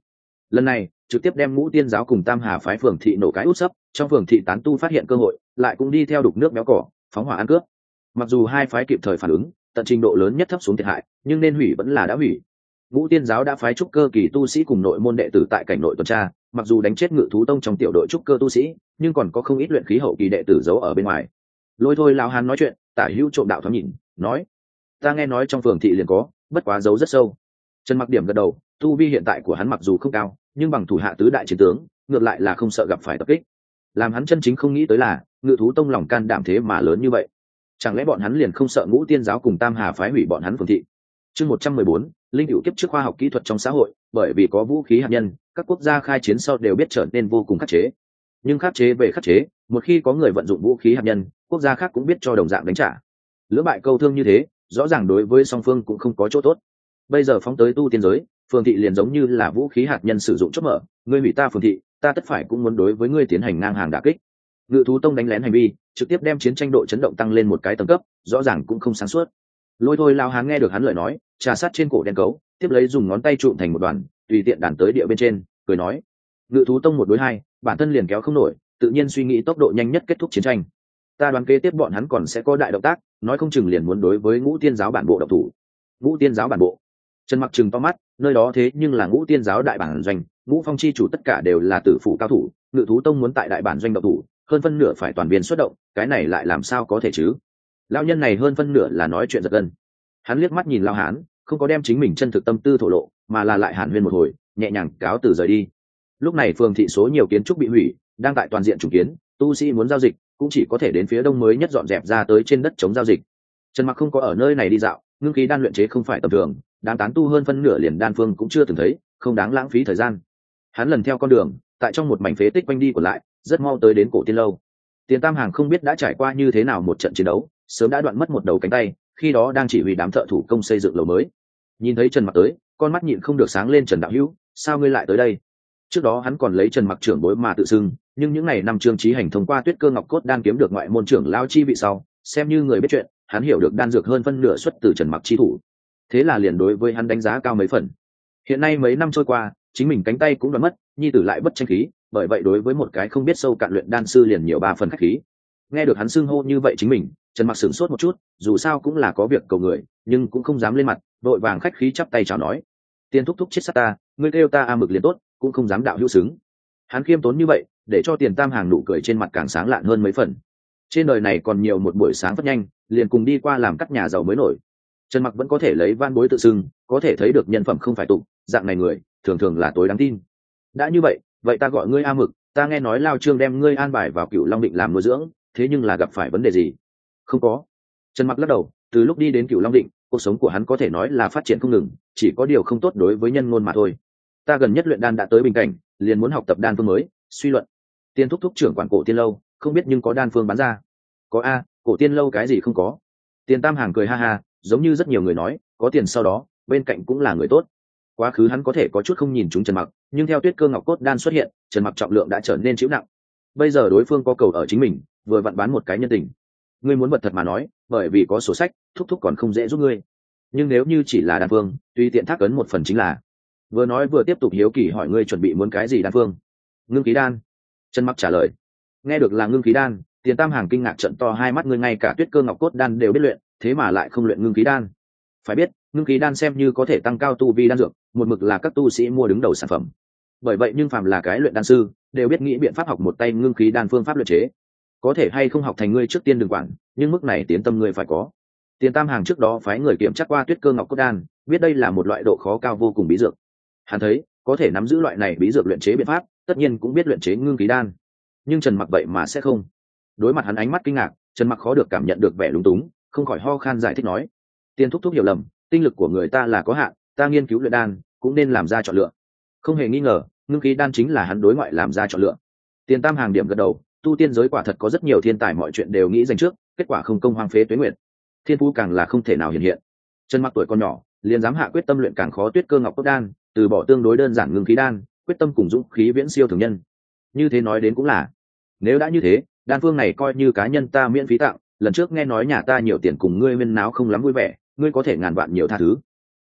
A: lần này trực tiếp đem ngũ tiên giáo cùng tam hà phái phường thị nổ cái út sấp, trong phường thị tán tu phát hiện cơ hội lại cũng đi theo đục nước béo cỏ phóng hỏa ăn cướp. Mặc dù hai phái kịp thời phản ứng, tận trình độ lớn nhất thấp xuống thiệt hại, nhưng nên hủy vẫn là đã hủy. Ngũ tiên giáo đã phái trúc cơ kỳ tu sĩ cùng nội môn đệ tử tại cảnh nội tuần tra, mặc dù đánh chết Ngự thú tông trong tiểu đội trúc cơ tu sĩ, nhưng còn có không ít luyện khí hậu kỳ đệ tử giấu ở bên ngoài. Lôi thôi lão hán nói chuyện, Tả Hữu trộm đạo thoáng nhìn, nói: ta nghe nói trong phường thị liền có, bất quá giấu rất sâu. Trần Mặc điểm gật đầu, tu vi hiện tại của hắn mặc dù không cao, nhưng bằng thủ hạ tứ đại chiến tướng, ngược lại là không sợ gặp phải tập kích. Làm hắn chân chính không nghĩ tới là Ngự thú tông lòng can đảm thế mà lớn như vậy. Chẳng lẽ bọn hắn liền không sợ Ngũ tiên giáo cùng Tam Hà phái hủy bọn hắn phường thị? Chương một trăm mười bốn, linh hữu kiếp trước khoa học kỹ thuật trong xã hội, bởi vì có vũ khí hạt nhân, các quốc gia khai chiến sau đều biết trở nên vô cùng khắc chế. Nhưng khắc chế về khắc chế, một khi có người vận dụng vũ khí hạt nhân, quốc gia khác cũng biết cho đồng dạng đánh trả. Lưỡng bại câu thương như thế, rõ ràng đối với song phương cũng không có chỗ tốt. Bây giờ phóng tới tu tiên giới, phường thị liền giống như là vũ khí hạt nhân sử dụng chốt mở, ngươi hủy ta phường thị, ta tất phải cũng muốn đối với ngươi tiến hành ngang hàng đả kích. Ngự thú tông đánh lén hành vi, trực tiếp đem chiến tranh độ chấn động tăng lên một cái tầng cấp, rõ ràng cũng không sáng suốt. Lôi thôi lao hán nghe được hắn lời nói, trà sát trên cổ đen cấu, tiếp lấy dùng ngón tay trụm thành một đoàn, tùy tiện đàn tới địa bên trên, cười nói: Ngự thú tông một đối hai, bản thân liền kéo không nổi, tự nhiên suy nghĩ tốc độ nhanh nhất kết thúc chiến tranh. Ta đoán kế tiếp bọn hắn còn sẽ có đại động tác, nói không chừng liền muốn đối với Ngũ tiên giáo bản bộ động thủ. Ngũ tiên giáo bản bộ? Trần Mặc trừng to mắt, nơi đó thế nhưng là Ngũ tiên giáo đại bản doanh, Ngũ phong chi chủ tất cả đều là tử phụ cao thủ, Ngự thú tông muốn tại đại bản doanh động thủ, hơn phân nửa phải toàn viên xuất động, cái này lại làm sao có thể chứ? Lão nhân này hơn phân nửa là nói chuyện giật gân. Hắn liếc mắt nhìn Lão hán, không có đem chính mình chân thực tâm tư thổ lộ, mà là lại hàn huyên một hồi, nhẹ nhàng cáo từ rời đi. Lúc này phường thị số nhiều kiến trúc bị hủy, đang tại toàn diện trùng kiến, tu sĩ muốn giao dịch cũng chỉ có thể đến phía đông mới nhất dọn dẹp ra tới trên đất chống giao dịch. Trần Mặc không có ở nơi này đi dạo, ngưng khí đan luyện chế không phải tầm thường, đám tán tu hơn phân nửa liền đan phương cũng chưa từng thấy, không đáng lãng phí thời gian. Hắn lần theo con đường, tại trong một mảnh phế tích quanh đi của lại, rất mau tới đến cổ tiên lâu. Tiền Tam Hàng không biết đã trải qua như thế nào một trận chiến đấu, sớm đã đoạn mất một đầu cánh tay, khi đó đang chỉ huy đám thợ thủ công xây dựng lầu mới. Nhìn thấy Trần Mặc tới, con mắt nhịn không được sáng lên. Trần đạo hữu, sao ngươi lại tới đây? Trước đó hắn còn lấy Trần Mặc trưởng bối mà tự xưng, nhưng những ngày năm Trương Chí Hành thông qua Tuyết Cơ Ngọc Cốt đan kiếm được ngoại môn trưởng lao chi vị sau, xem như người biết chuyện, hắn hiểu được đan dược hơn phân nửa xuất từ Trần Mặc chi thủ. Thế là liền đối với hắn đánh giá cao mấy phần. Hiện nay mấy năm trôi qua, chính mình cánh tay cũng đoạn mất, nhi tử lại bất tranh khí, bởi vậy đối với một cái không biết sâu cạn luyện đan sư liền nhiều ba phần khách khí. Nghe được hắn xưng hô như vậy chính mình, Trần Mặc sửng sốt một chút, dù sao cũng là có việc cầu người, nhưng cũng không dám lên mặt, vội vàng khách khí chắp tay chào nói: Tiền thúc thúc chết sát ta, ngươi kêu ta a mực liền tốt, cũng không dám đạo hữu xứng. Hắn khiêm tốn như vậy, để cho Tiền Tam Hàng nụ cười trên mặt càng sáng lạn hơn mấy phần. Trên đời này còn nhiều một buổi sáng rất nhanh, liền cùng đi qua làm cắt nhà giàu mới nổi. Trần Mặc vẫn có thể lấy van bối tự xưng, có thể thấy được nhân phẩm không phải tụng, dạng này người thường thường là tối đáng tin. Đã như vậy, vậy ta gọi ngươi a mực, ta nghe nói Lao Trương đem ngươi an bài vào Cửu Long Định làm nuôi dưỡng, thế nhưng là gặp phải vấn đề gì? Không có. Trần Mặc lắc đầu, từ lúc đi đến Cửu Long Định, cuộc sống của hắn có thể nói là phát triển không ngừng, chỉ có điều không tốt đối với nhân ngôn mà thôi. Ta gần nhất luyện đan đã tới bình cảnh, liền muốn học tập đan phương mới, suy luận. Tiên thúc thúc trưởng quản cổ tiên lâu, không biết nhưng có đan phương bán ra? Có a, cổ tiên lâu cái gì không có? Tiền Tam Hàng cười ha ha, giống như rất nhiều người nói, có tiền sau đó, bên cạnh cũng là người tốt. Quá khứ hắn có thể có chút không nhìn chúng Trần Mặc, nhưng theo Tuyết Cơ Ngọc Cốt đan xuất hiện, Trần Mặc trọng lượng đã trở nên chịu nặng. Bây giờ đối phương có cầu ở chính mình, vừa vặn bán một cái nhân tình. Ngươi muốn vật thật mà nói, bởi vì có sổ sách, thúc thúc còn không dễ giúp ngươi. Nhưng nếu như chỉ là đan phương, tùy tiện thác ấn một phần chính là. Vừa nói vừa tiếp tục hiếu kỳ hỏi ngươi chuẩn bị muốn cái gì đan phương? Ngưng khí đan. Trần Mặc trả lời. Nghe được là ngưng khí đan, Tiền Tam Hàng kinh ngạc trợn to hai mắt, ngươi ngay cả Tuyết Cơ Ngọc Cốt đan đều biết luyện, thế mà lại không luyện ngưng khí đan. Phải biết, ngưng khí đan xem như có thể tăng cao tu vi đan dược, một mực là các tu sĩ mua đứng đầu sản phẩm. Bởi vậy nhưng phàm là cái luyện đan sư, đều biết nghĩ biện pháp học một tay ngưng khí đan phương pháp luyện chế. Có thể hay không học thành ngươi trước tiên đừng quản, nhưng mức này tiến tâm ngươi phải có. Tiền Tam Hàng trước đó phái người kiểm tra qua Tuyết Cơ Ngọc Cốt đan, biết đây là một loại độ khó cao vô cùng bí dược. Hắn thấy, có thể nắm giữ loại này bí dược luyện chế biện pháp, tất nhiên cũng biết luyện chế ngưng khí đan. Nhưng Trần Mặc vậy mà sẽ không. Đối mặt hắn ánh mắt kinh ngạc, Trần Mặc khó được cảm nhận được vẻ lúng túng, không khỏi ho khan giải thích nói: Tiền thúc thúc hiểu lầm, tinh lực của người ta là có hạn, ta nghiên cứu luyện đan cũng nên làm ra chọn lựa. Không hề nghi ngờ, ngưng khí đan chính là hắn đối ngoại làm ra chọn lựa. Tiền Tam Hàng điểm gật đầu, tu tiên giới quả thật có rất nhiều thiên tài, mọi chuyện đều nghĩ dành trước, kết quả không công hoang phế tuế nguyệt. Thiên phú càng là không thể nào hiện hiện. Trần Mặc tuổi còn nhỏ, liền dám hạ quyết tâm luyện càng khó Tuyết Cơ Ngọc Cốt đan, từ bỏ tương đối đơn giản ngưng khí đan, quyết tâm cùng dũng khí viễn siêu thường nhân. Như thế nói đến cũng là, nếu đã như thế, đan phương này coi như cá nhân ta miễn phí tặng, lần trước nghe nói nhà ta nhiều tiền cùng ngươi huyên náo không lắm vui vẻ, ngươi có thể ngàn vạn nhiều tha thứ.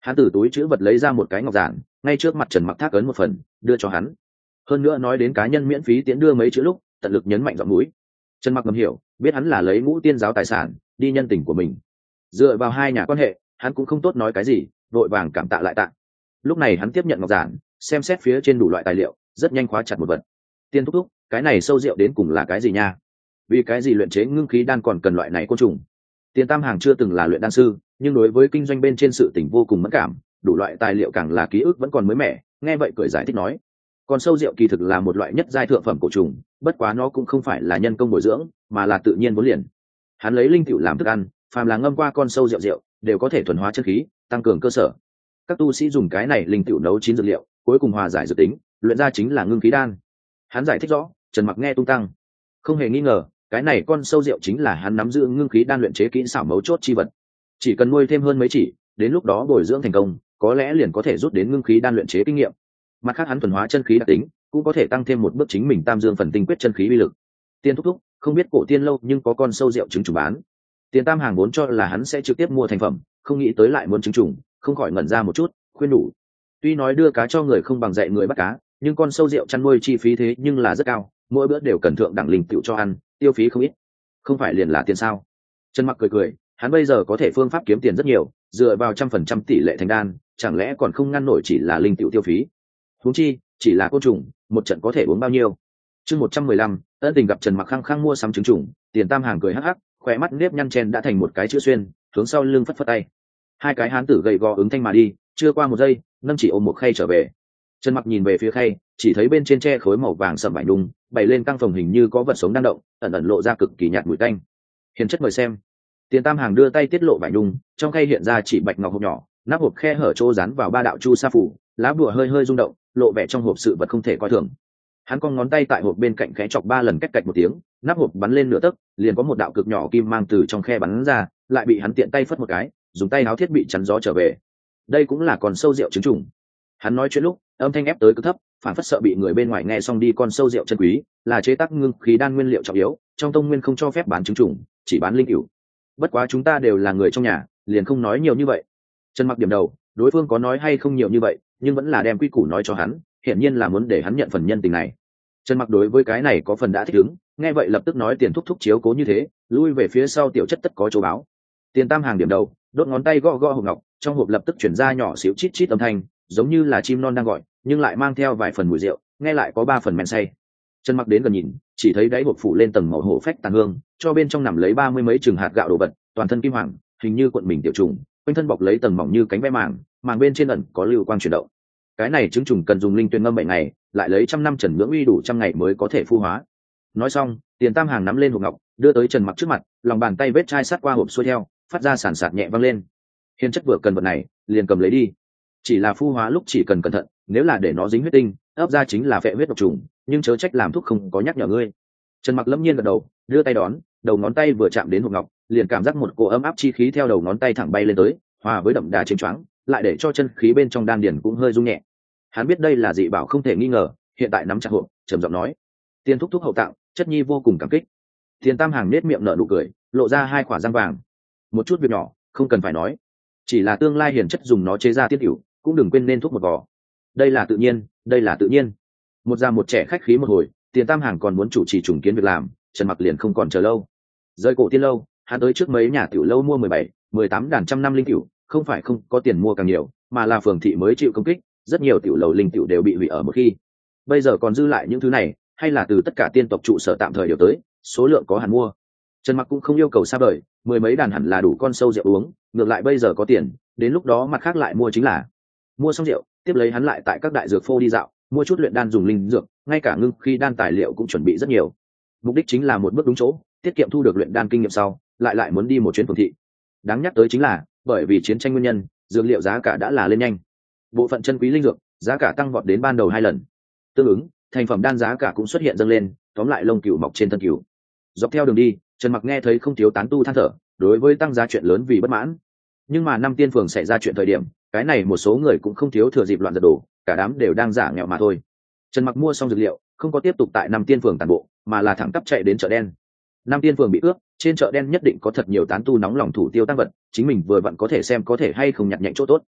A: Hắn từ túi chữ vật lấy ra một cái ngọc giản, ngay trước mặt Trần Mặc thác ấn một phần đưa cho hắn. Hơn nữa nói đến cá nhân miễn phí tiễn đưa mấy chữ lúc tận lực nhấn mạnh giọng mũi. Trần Mặc ngầm hiểu, biết hắn là lấy ngũ tiên giáo tài sản đi nhân tình của mình. Dựa vào hai nhà quan hệ, hắn cũng không tốt nói cái gì, vội vàng cảm tạ lại tạ. Lúc này hắn tiếp nhận ngọc giản, xem xét phía trên đủ loại tài liệu, rất nhanh khóa chặt một vật. Tiên thúc thúc, cái này sâu rượu đến cùng là cái gì nha? Vì cái gì luyện chế ngưng khí đan còn cần loại này côn trùng? Tiền Tam Hàng chưa từng là luyện đan sư, nhưng đối với kinh doanh bên trên sự tình vô cùng mẫn cảm, đủ loại tài liệu càng là ký ức vẫn còn mới mẻ, nghe vậy cười giải thích nói: còn sâu rượu kỳ thực là một loại nhất giai thượng phẩm cổ trùng, bất quá nó cũng không phải là nhân công bồi dưỡng, mà là tự nhiên vốn liền. Hắn lấy linh tiểu làm thức ăn, phàm là ngâm qua con sâu rượu rượu đều có thể thuần hóa chân khí, tăng cường cơ sở. Các tu sĩ dùng cái này linh tiểu nấu chín dược liệu, cuối cùng hòa giải dược tính, luyện ra chính là ngưng khí đan. Hắn giải thích rõ, Trần Mặc nghe tung tăng, không hề nghi ngờ, cái này con sâu rượu chính là hắn nắm giữ ngưng khí đan luyện chế kỹ xảo mấu chốt chi vật. Chỉ cần nuôi thêm hơn mấy chỉ, đến lúc đó bồi dưỡng thành công, có lẽ liền có thể rút đến ngưng khí đan luyện chế kinh nghiệm. Mặt khác hắn thuần hóa chân khí đặc tính, cũng có thể tăng thêm một bước chính mình tam dương phần tinh quyết chân khí uy lực. Tiên thúc thúc, không biết cổ tiên lâu nhưng có con sâu rượu trứng trùng bán. Tiền Tam Hàng vốn cho là hắn sẽ trực tiếp mua thành phẩm, không nghĩ tới lại muốn trứng trùng, không khỏi ngẩn ra một chút, khuyên đủ. Tuy nói đưa cá cho người không bằng dạy người bắt cá, nhưng con sâu rượu chăn nuôi chi phí thế nhưng là rất cao, mỗi bữa đều cần thượng đẳng linh tiểu cho ăn, tiêu phí không ít. Không phải liền là tiền sao? Trần Mặc cười cười, hắn bây giờ có thể phương pháp kiếm tiền rất nhiều, dựa vào trăm phần trăm tỷ lệ thành đan, chẳng lẽ còn không ngăn nổi chỉ là linh tiểu tiêu phí? Huống chi, chỉ là côn trùng, một trận có thể uống bao nhiêu? Chương một trăm mười lăm, ân tình gặp Trần Mặc khăng khăng mua sắm trứng trùng, Tiền Tam Hàng cười hắc hắc, khóe mắt nếp nhăn chen đã thành một cái chữ xuyên, hướng sau lưng phất phất tay. Hai cái hán tử gầy gò ứng thanh mà đi, chưa qua một giây, nâng chỉ ôm một khay trở về. Trần Mặc nhìn về phía khay, chỉ thấy bên trên tre khối màu vàng sẫm vải đung, bày lên căng phòng hình như có vật sống đang động, ẩn ẩn lộ ra cực kỳ nhạt mùi tanh. Hiền chất mời xem. Tiền Tam Hàng đưa tay tiết lộ vải đung, trong khay hiện ra chỉ bạch ngọc hộp nhỏ, nắp hộp khe hở chỗ dán vào ba đạo chu sa phủ, lá bùa hơi hơi rung động, lộ vẻ trong hộp sự vật không thể coi thường. Hắn cong ngón tay tại hộp bên cạnh khẽ chọc ba lần cách cạch một tiếng, nắp hộp bắn lên nửa tấc, liền có một đạo cực nhỏ kim mang từ trong khe bắn ra, lại bị hắn tiện tay phất một cái, dùng tay áo thiết bị chắn gió trở về. Đây cũng là con sâu rượu trứng trùng. Hắn nói chuyện lúc, âm thanh ép tới cực thấp, phản phất sợ bị người bên ngoài nghe xong đi. Con sâu rượu chân quý, là chế tác ngưng khí đan nguyên liệu trọng yếu, trong tông nguyên không cho phép bán trứng trùng, chỉ bán linh cửu. Bất quá chúng ta đều là người trong nhà, liền không nói nhiều như vậy. Trần Mặc điểm đầu, đối phương có nói hay không nhiều như vậy, nhưng vẫn là đem quy củ nói cho hắn, hiển nhiên là muốn để hắn nhận phần nhân tình này. Trần Mặc đối với cái này có phần đã thích ứng, nghe vậy lập tức nói: tiền thúc thúc chiếu cố như thế, lui về phía sau tiểu chất tất có chỗ báo. Tiền Tam Hàng điểm đầu, đốt ngón tay gõ gõ hộp ngọc, trong hộp lập tức chuyển ra nhỏ xíu chít chít âm thanh, giống như là chim non đang gọi, nhưng lại mang theo vài phần mùi rượu, nghe lại có ba phần men say. Trần Mặc đến gần nhìn, chỉ thấy đáy hộp phủ lên tầng màu hổ phách tàn hương, cho bên trong nằm lấy ba mươi mấy chừng hạt gạo đồ vật, toàn thân kim hoàng, hình như cuộn mình tiểu trùng, quanh thân bọc lấy tầng mỏng như cánh ve màng, màng bên trên ẩn có lưu quang chuyển động. Cái này trứng trùng cần dùng linh tuyền ngâm bảy ngày, lại lấy trăm năm trần nhưỡng uy đủ trăm ngày mới có thể phu hóa. Nói xong, Tiền Tam Hàng nắm lên hộp ngọc, đưa tới Trần Mặc trước mặt, lòng bàn tay vết chai sát qua hộp xuôi theo, phát ra sàn sạt nhẹ vang lên. Hiền chất vừa cần vật này, liền cầm lấy đi. Chỉ là phu hóa lúc chỉ cần cẩn thận, nếu là để nó dính huyết tinh, ấp ra chính là phệ huyết độc trùng, nhưng chớ trách làm thuốc không có nhắc nhở ngươi. Trần Mặc lâm nhiên gật đầu, đưa tay đón, đầu ngón tay vừa chạm đến hộp ngọc, liền cảm giác một cỗ ấm áp chi khí theo đầu ngón tay thẳng bay lên tới, hòa với đậm đà trên choáng, lại để cho chân khí bên trong đan điền cũng hơi rung nhẹ. Hắn biết đây là dị bảo không thể nghi ngờ, hiện tại nắm chặt hộp, trầm giọng nói: tiền thúc thúc hậu tặng, chất nhi vô cùng cảm kích. Tiền Tam Hàng nết miệng nở nụ cười, lộ ra hai quả răng vàng. Một chút việc nhỏ, không cần phải nói, chỉ là tương lai hiền chất dùng nó chế ra tiết tiểu, cũng đừng quên nên thuốc một vò. Đây là tự nhiên, đây là tự nhiên. Một già một trẻ khách khí một hồi, Tiền Tam Hàng còn muốn chủ trì trùng kiến việc làm, Trần Mặc liền không còn chờ lâu. Rời cổ tiên lâu, hắn tới trước mấy nhà tiểu lâu mua mười bảy, mười tám đàn trăm năm linh tiểu, không phải không có tiền mua càng nhiều, mà là phường thị mới chịu công kích, rất nhiều tiểu lầu linh tiểu đều bị hủy ở một khi. Bây giờ còn dư lại những thứ này, hay là từ tất cả tiên tộc trụ sở tạm thời điều tới, số lượng có hẳn mua. Trần Mặc cũng không yêu cầu xa vời, mười mấy đàn hẳn là đủ con sâu rượu uống, ngược lại bây giờ có tiền, đến lúc đó mặt khác lại mua chính là. Mua xong rượu, tiếp lấy hắn lại tại các đại dược phô đi dạo, mua chút luyện đan dùng linh dược, ngay cả ngưng khi đan tài liệu cũng chuẩn bị rất nhiều. Mục đích chính là một bước đúng chỗ, tiết kiệm thu được luyện đan kinh nghiệm sau, lại lại muốn đi một chuyến phường thị. Đáng nhắc tới chính là, bởi vì chiến tranh nguyên nhân, dược liệu giá cả đã là lên nhanh. Bộ phận chân quý linh dược, giá cả tăng vọt đến ban đầu hai lần. Tương ứng, thành phẩm đan giá cả cũng xuất hiện dâng lên, tóm lại lông cừu mọc trên thân cừu. Dọc theo đường đi, Trần Mặc nghe thấy không thiếu tán tu than thở, đối với tăng giá chuyện lớn vì bất mãn. Nhưng mà năm tiên phường xảy ra chuyện thời điểm, cái này một số người cũng không thiếu thừa dịp loạn giật đồ, cả đám đều đang giả nghèo mà thôi. Trần Mặc mua xong dược liệu, không có tiếp tục tại năm tiên phường tàn bộ, mà là thẳng tắp chạy đến chợ đen. Năm tiên phường bị cướp, trên chợ đen nhất định có thật nhiều tán tu nóng lòng thủ tiêu tăng vật, chính mình vừa vặn có thể xem có thể hay không nhặt nhạnh chỗ tốt.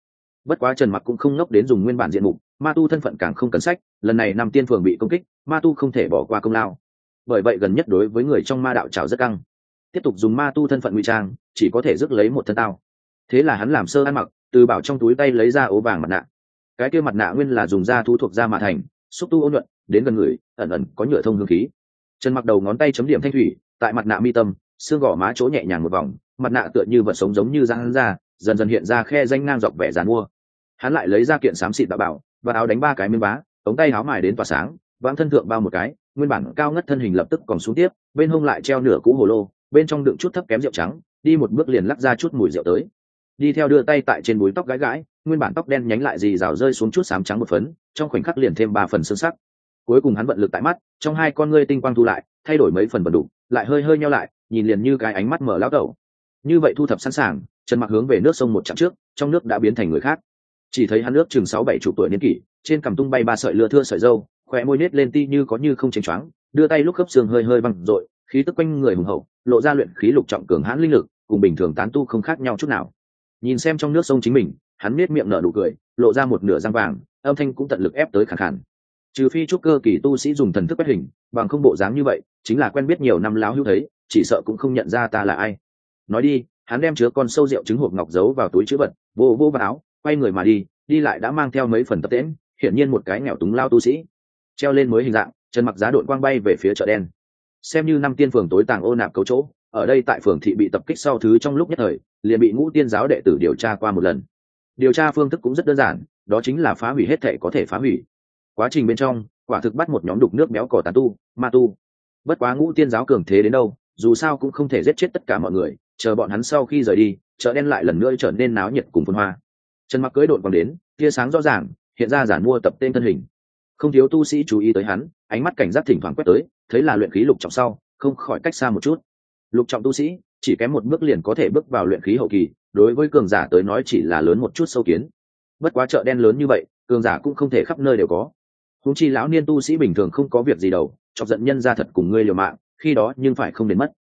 A: Bất quá Trần Mặc cũng không ngốc đến dùng nguyên bản diện mục, ma tu thân phận càng không cần sách, lần này năm tiên phường bị công kích, ma tu không thể bỏ qua công lao. Bởi vậy gần nhất đối với người trong ma đạo trào rất căng. Tiếp tục dùng ma tu thân phận ngụy trang, chỉ có thể rước lấy một thân tao. Thế là hắn làm sơ ăn mặc, từ bảo trong túi tay lấy ra ố vàng mặt nạ. Cái kia mặt nạ nguyên là dùng da thú thuộc da mà thành, xúc tu ôn nhuận, đến gần người, ẩn ẩn có nhựa thông hương khí. Trần Mặc đầu ngón tay chấm điểm thanh thủy, tại mặt nạ mi tâm, xương gò má chỗ nhẹ nhàng một vòng, mặt nạ tựa như vật sống giống như răng ra, dần dần hiện ra khe danh ngang dọc vẻ dàn mua. Hắn lại lấy ra kiện xám xịt đạo bảo, và áo đánh ba cái miếng vá, ống tay áo mài đến tỏa sáng, vãng thân thượng bao một cái, nguyên bản cao ngất thân hình lập tức còn xuống tiếp, bên hông lại treo nửa cũ hồ lô, bên trong đựng chút thấp kém rượu trắng, đi một bước liền lắc ra chút mùi rượu tới. Đi theo đưa tay tại trên búi tóc gãi gãi, nguyên bản tóc đen nhánh lại gì rào rơi xuống chút xám trắng một phấn, trong khoảnh khắc liền thêm ba phần sơn sắc. Cuối cùng hắn vận lực tại mắt, trong hai con ngươi tinh quang thu lại, thay đổi mấy phần vận đủ, lại hơi hơi nheo lại, nhìn liền như cái ánh mắt mở lão tẩu. Như vậy thu thập sẵn sàng, Trần Mặc hướng về nước sông một chặng trước, trong nước đã biến thành người khác. Chỉ thấy hắn nước chừng sáu bảy chục tuổi niên kỷ, trên cằm tung bay ba sợi lưa thưa sợi râu, khóe môi nết lên ti như có như không chênh choáng, đưa tay lúc khớp xương hơi hơi văng rội, khí tức quanh người hùng hậu, lộ ra luyện khí lục trọng cường hãn linh lực, cùng bình thường tán tu không khác nhau chút nào. Nhìn xem trong nước sông chính mình, hắn nết miệng nở nụ cười, lộ ra một nửa răng vàng, âm thanh cũng tận lực ép tới khàn khàn. Trừ phi trúc cơ kỳ tu sĩ dùng thần thức quét hình, bằng không bộ dáng như vậy, chính là quen biết nhiều năm láo hữu thấy, chỉ sợ cũng không nhận ra ta là ai. Nói đi, hắn đem chứa con sâu rượu trứng hộp ngọc giấu vào túi trữ vật, vô vô vào áo, quay người mà đi, đi lại đã mang theo mấy phần tập tễnh, hiển nhiên một cái nghèo túng lao tu sĩ. Treo lên mới hình dạng, Trần Mặc giá đội quang bay về phía chợ đen. Xem như năm tiên phường tối tàng ô nạp cấu chỗ, ở đây tại phường thị bị tập kích sau thứ trong lúc nhất thời, liền bị ngũ tiên giáo đệ tử điều tra qua một lần. Điều tra phương thức cũng rất đơn giản, đó chính là phá hủy hết thảy có thể phá hủy. Quá trình bên trong, quả thực bắt một nhóm đục nước béo cỏ tán tu, ma tu. Bất quá ngũ tiên giáo cường thế đến đâu, dù sao cũng không thể giết chết tất cả mọi người, chờ bọn hắn sau khi rời đi, chợ đen lại lần nữa trở nên náo nhiệt cùng phồn hoa. Trần Mặc cưỡi độn còn đến, tia sáng rõ ràng, hiện ra giản mua tập tên thân hình. Không thiếu tu sĩ chú ý tới hắn, ánh mắt cảnh giác thỉnh thoảng quét tới, thấy là luyện khí lục trọng sau, không khỏi cách xa một chút. Lục trọng tu sĩ, chỉ kém một bước liền có thể bước vào luyện khí hậu kỳ, đối với cường giả tới nói chỉ là lớn một chút sâu kiến. Bất quá chợ đen lớn như vậy, cường giả cũng không thể khắp nơi đều có. Huống chi lão niên tu sĩ bình thường không có việc gì đâu, chọc giận nhân ra thật cùng ngươi liều mạng, khi đó nhưng phải không đến mất.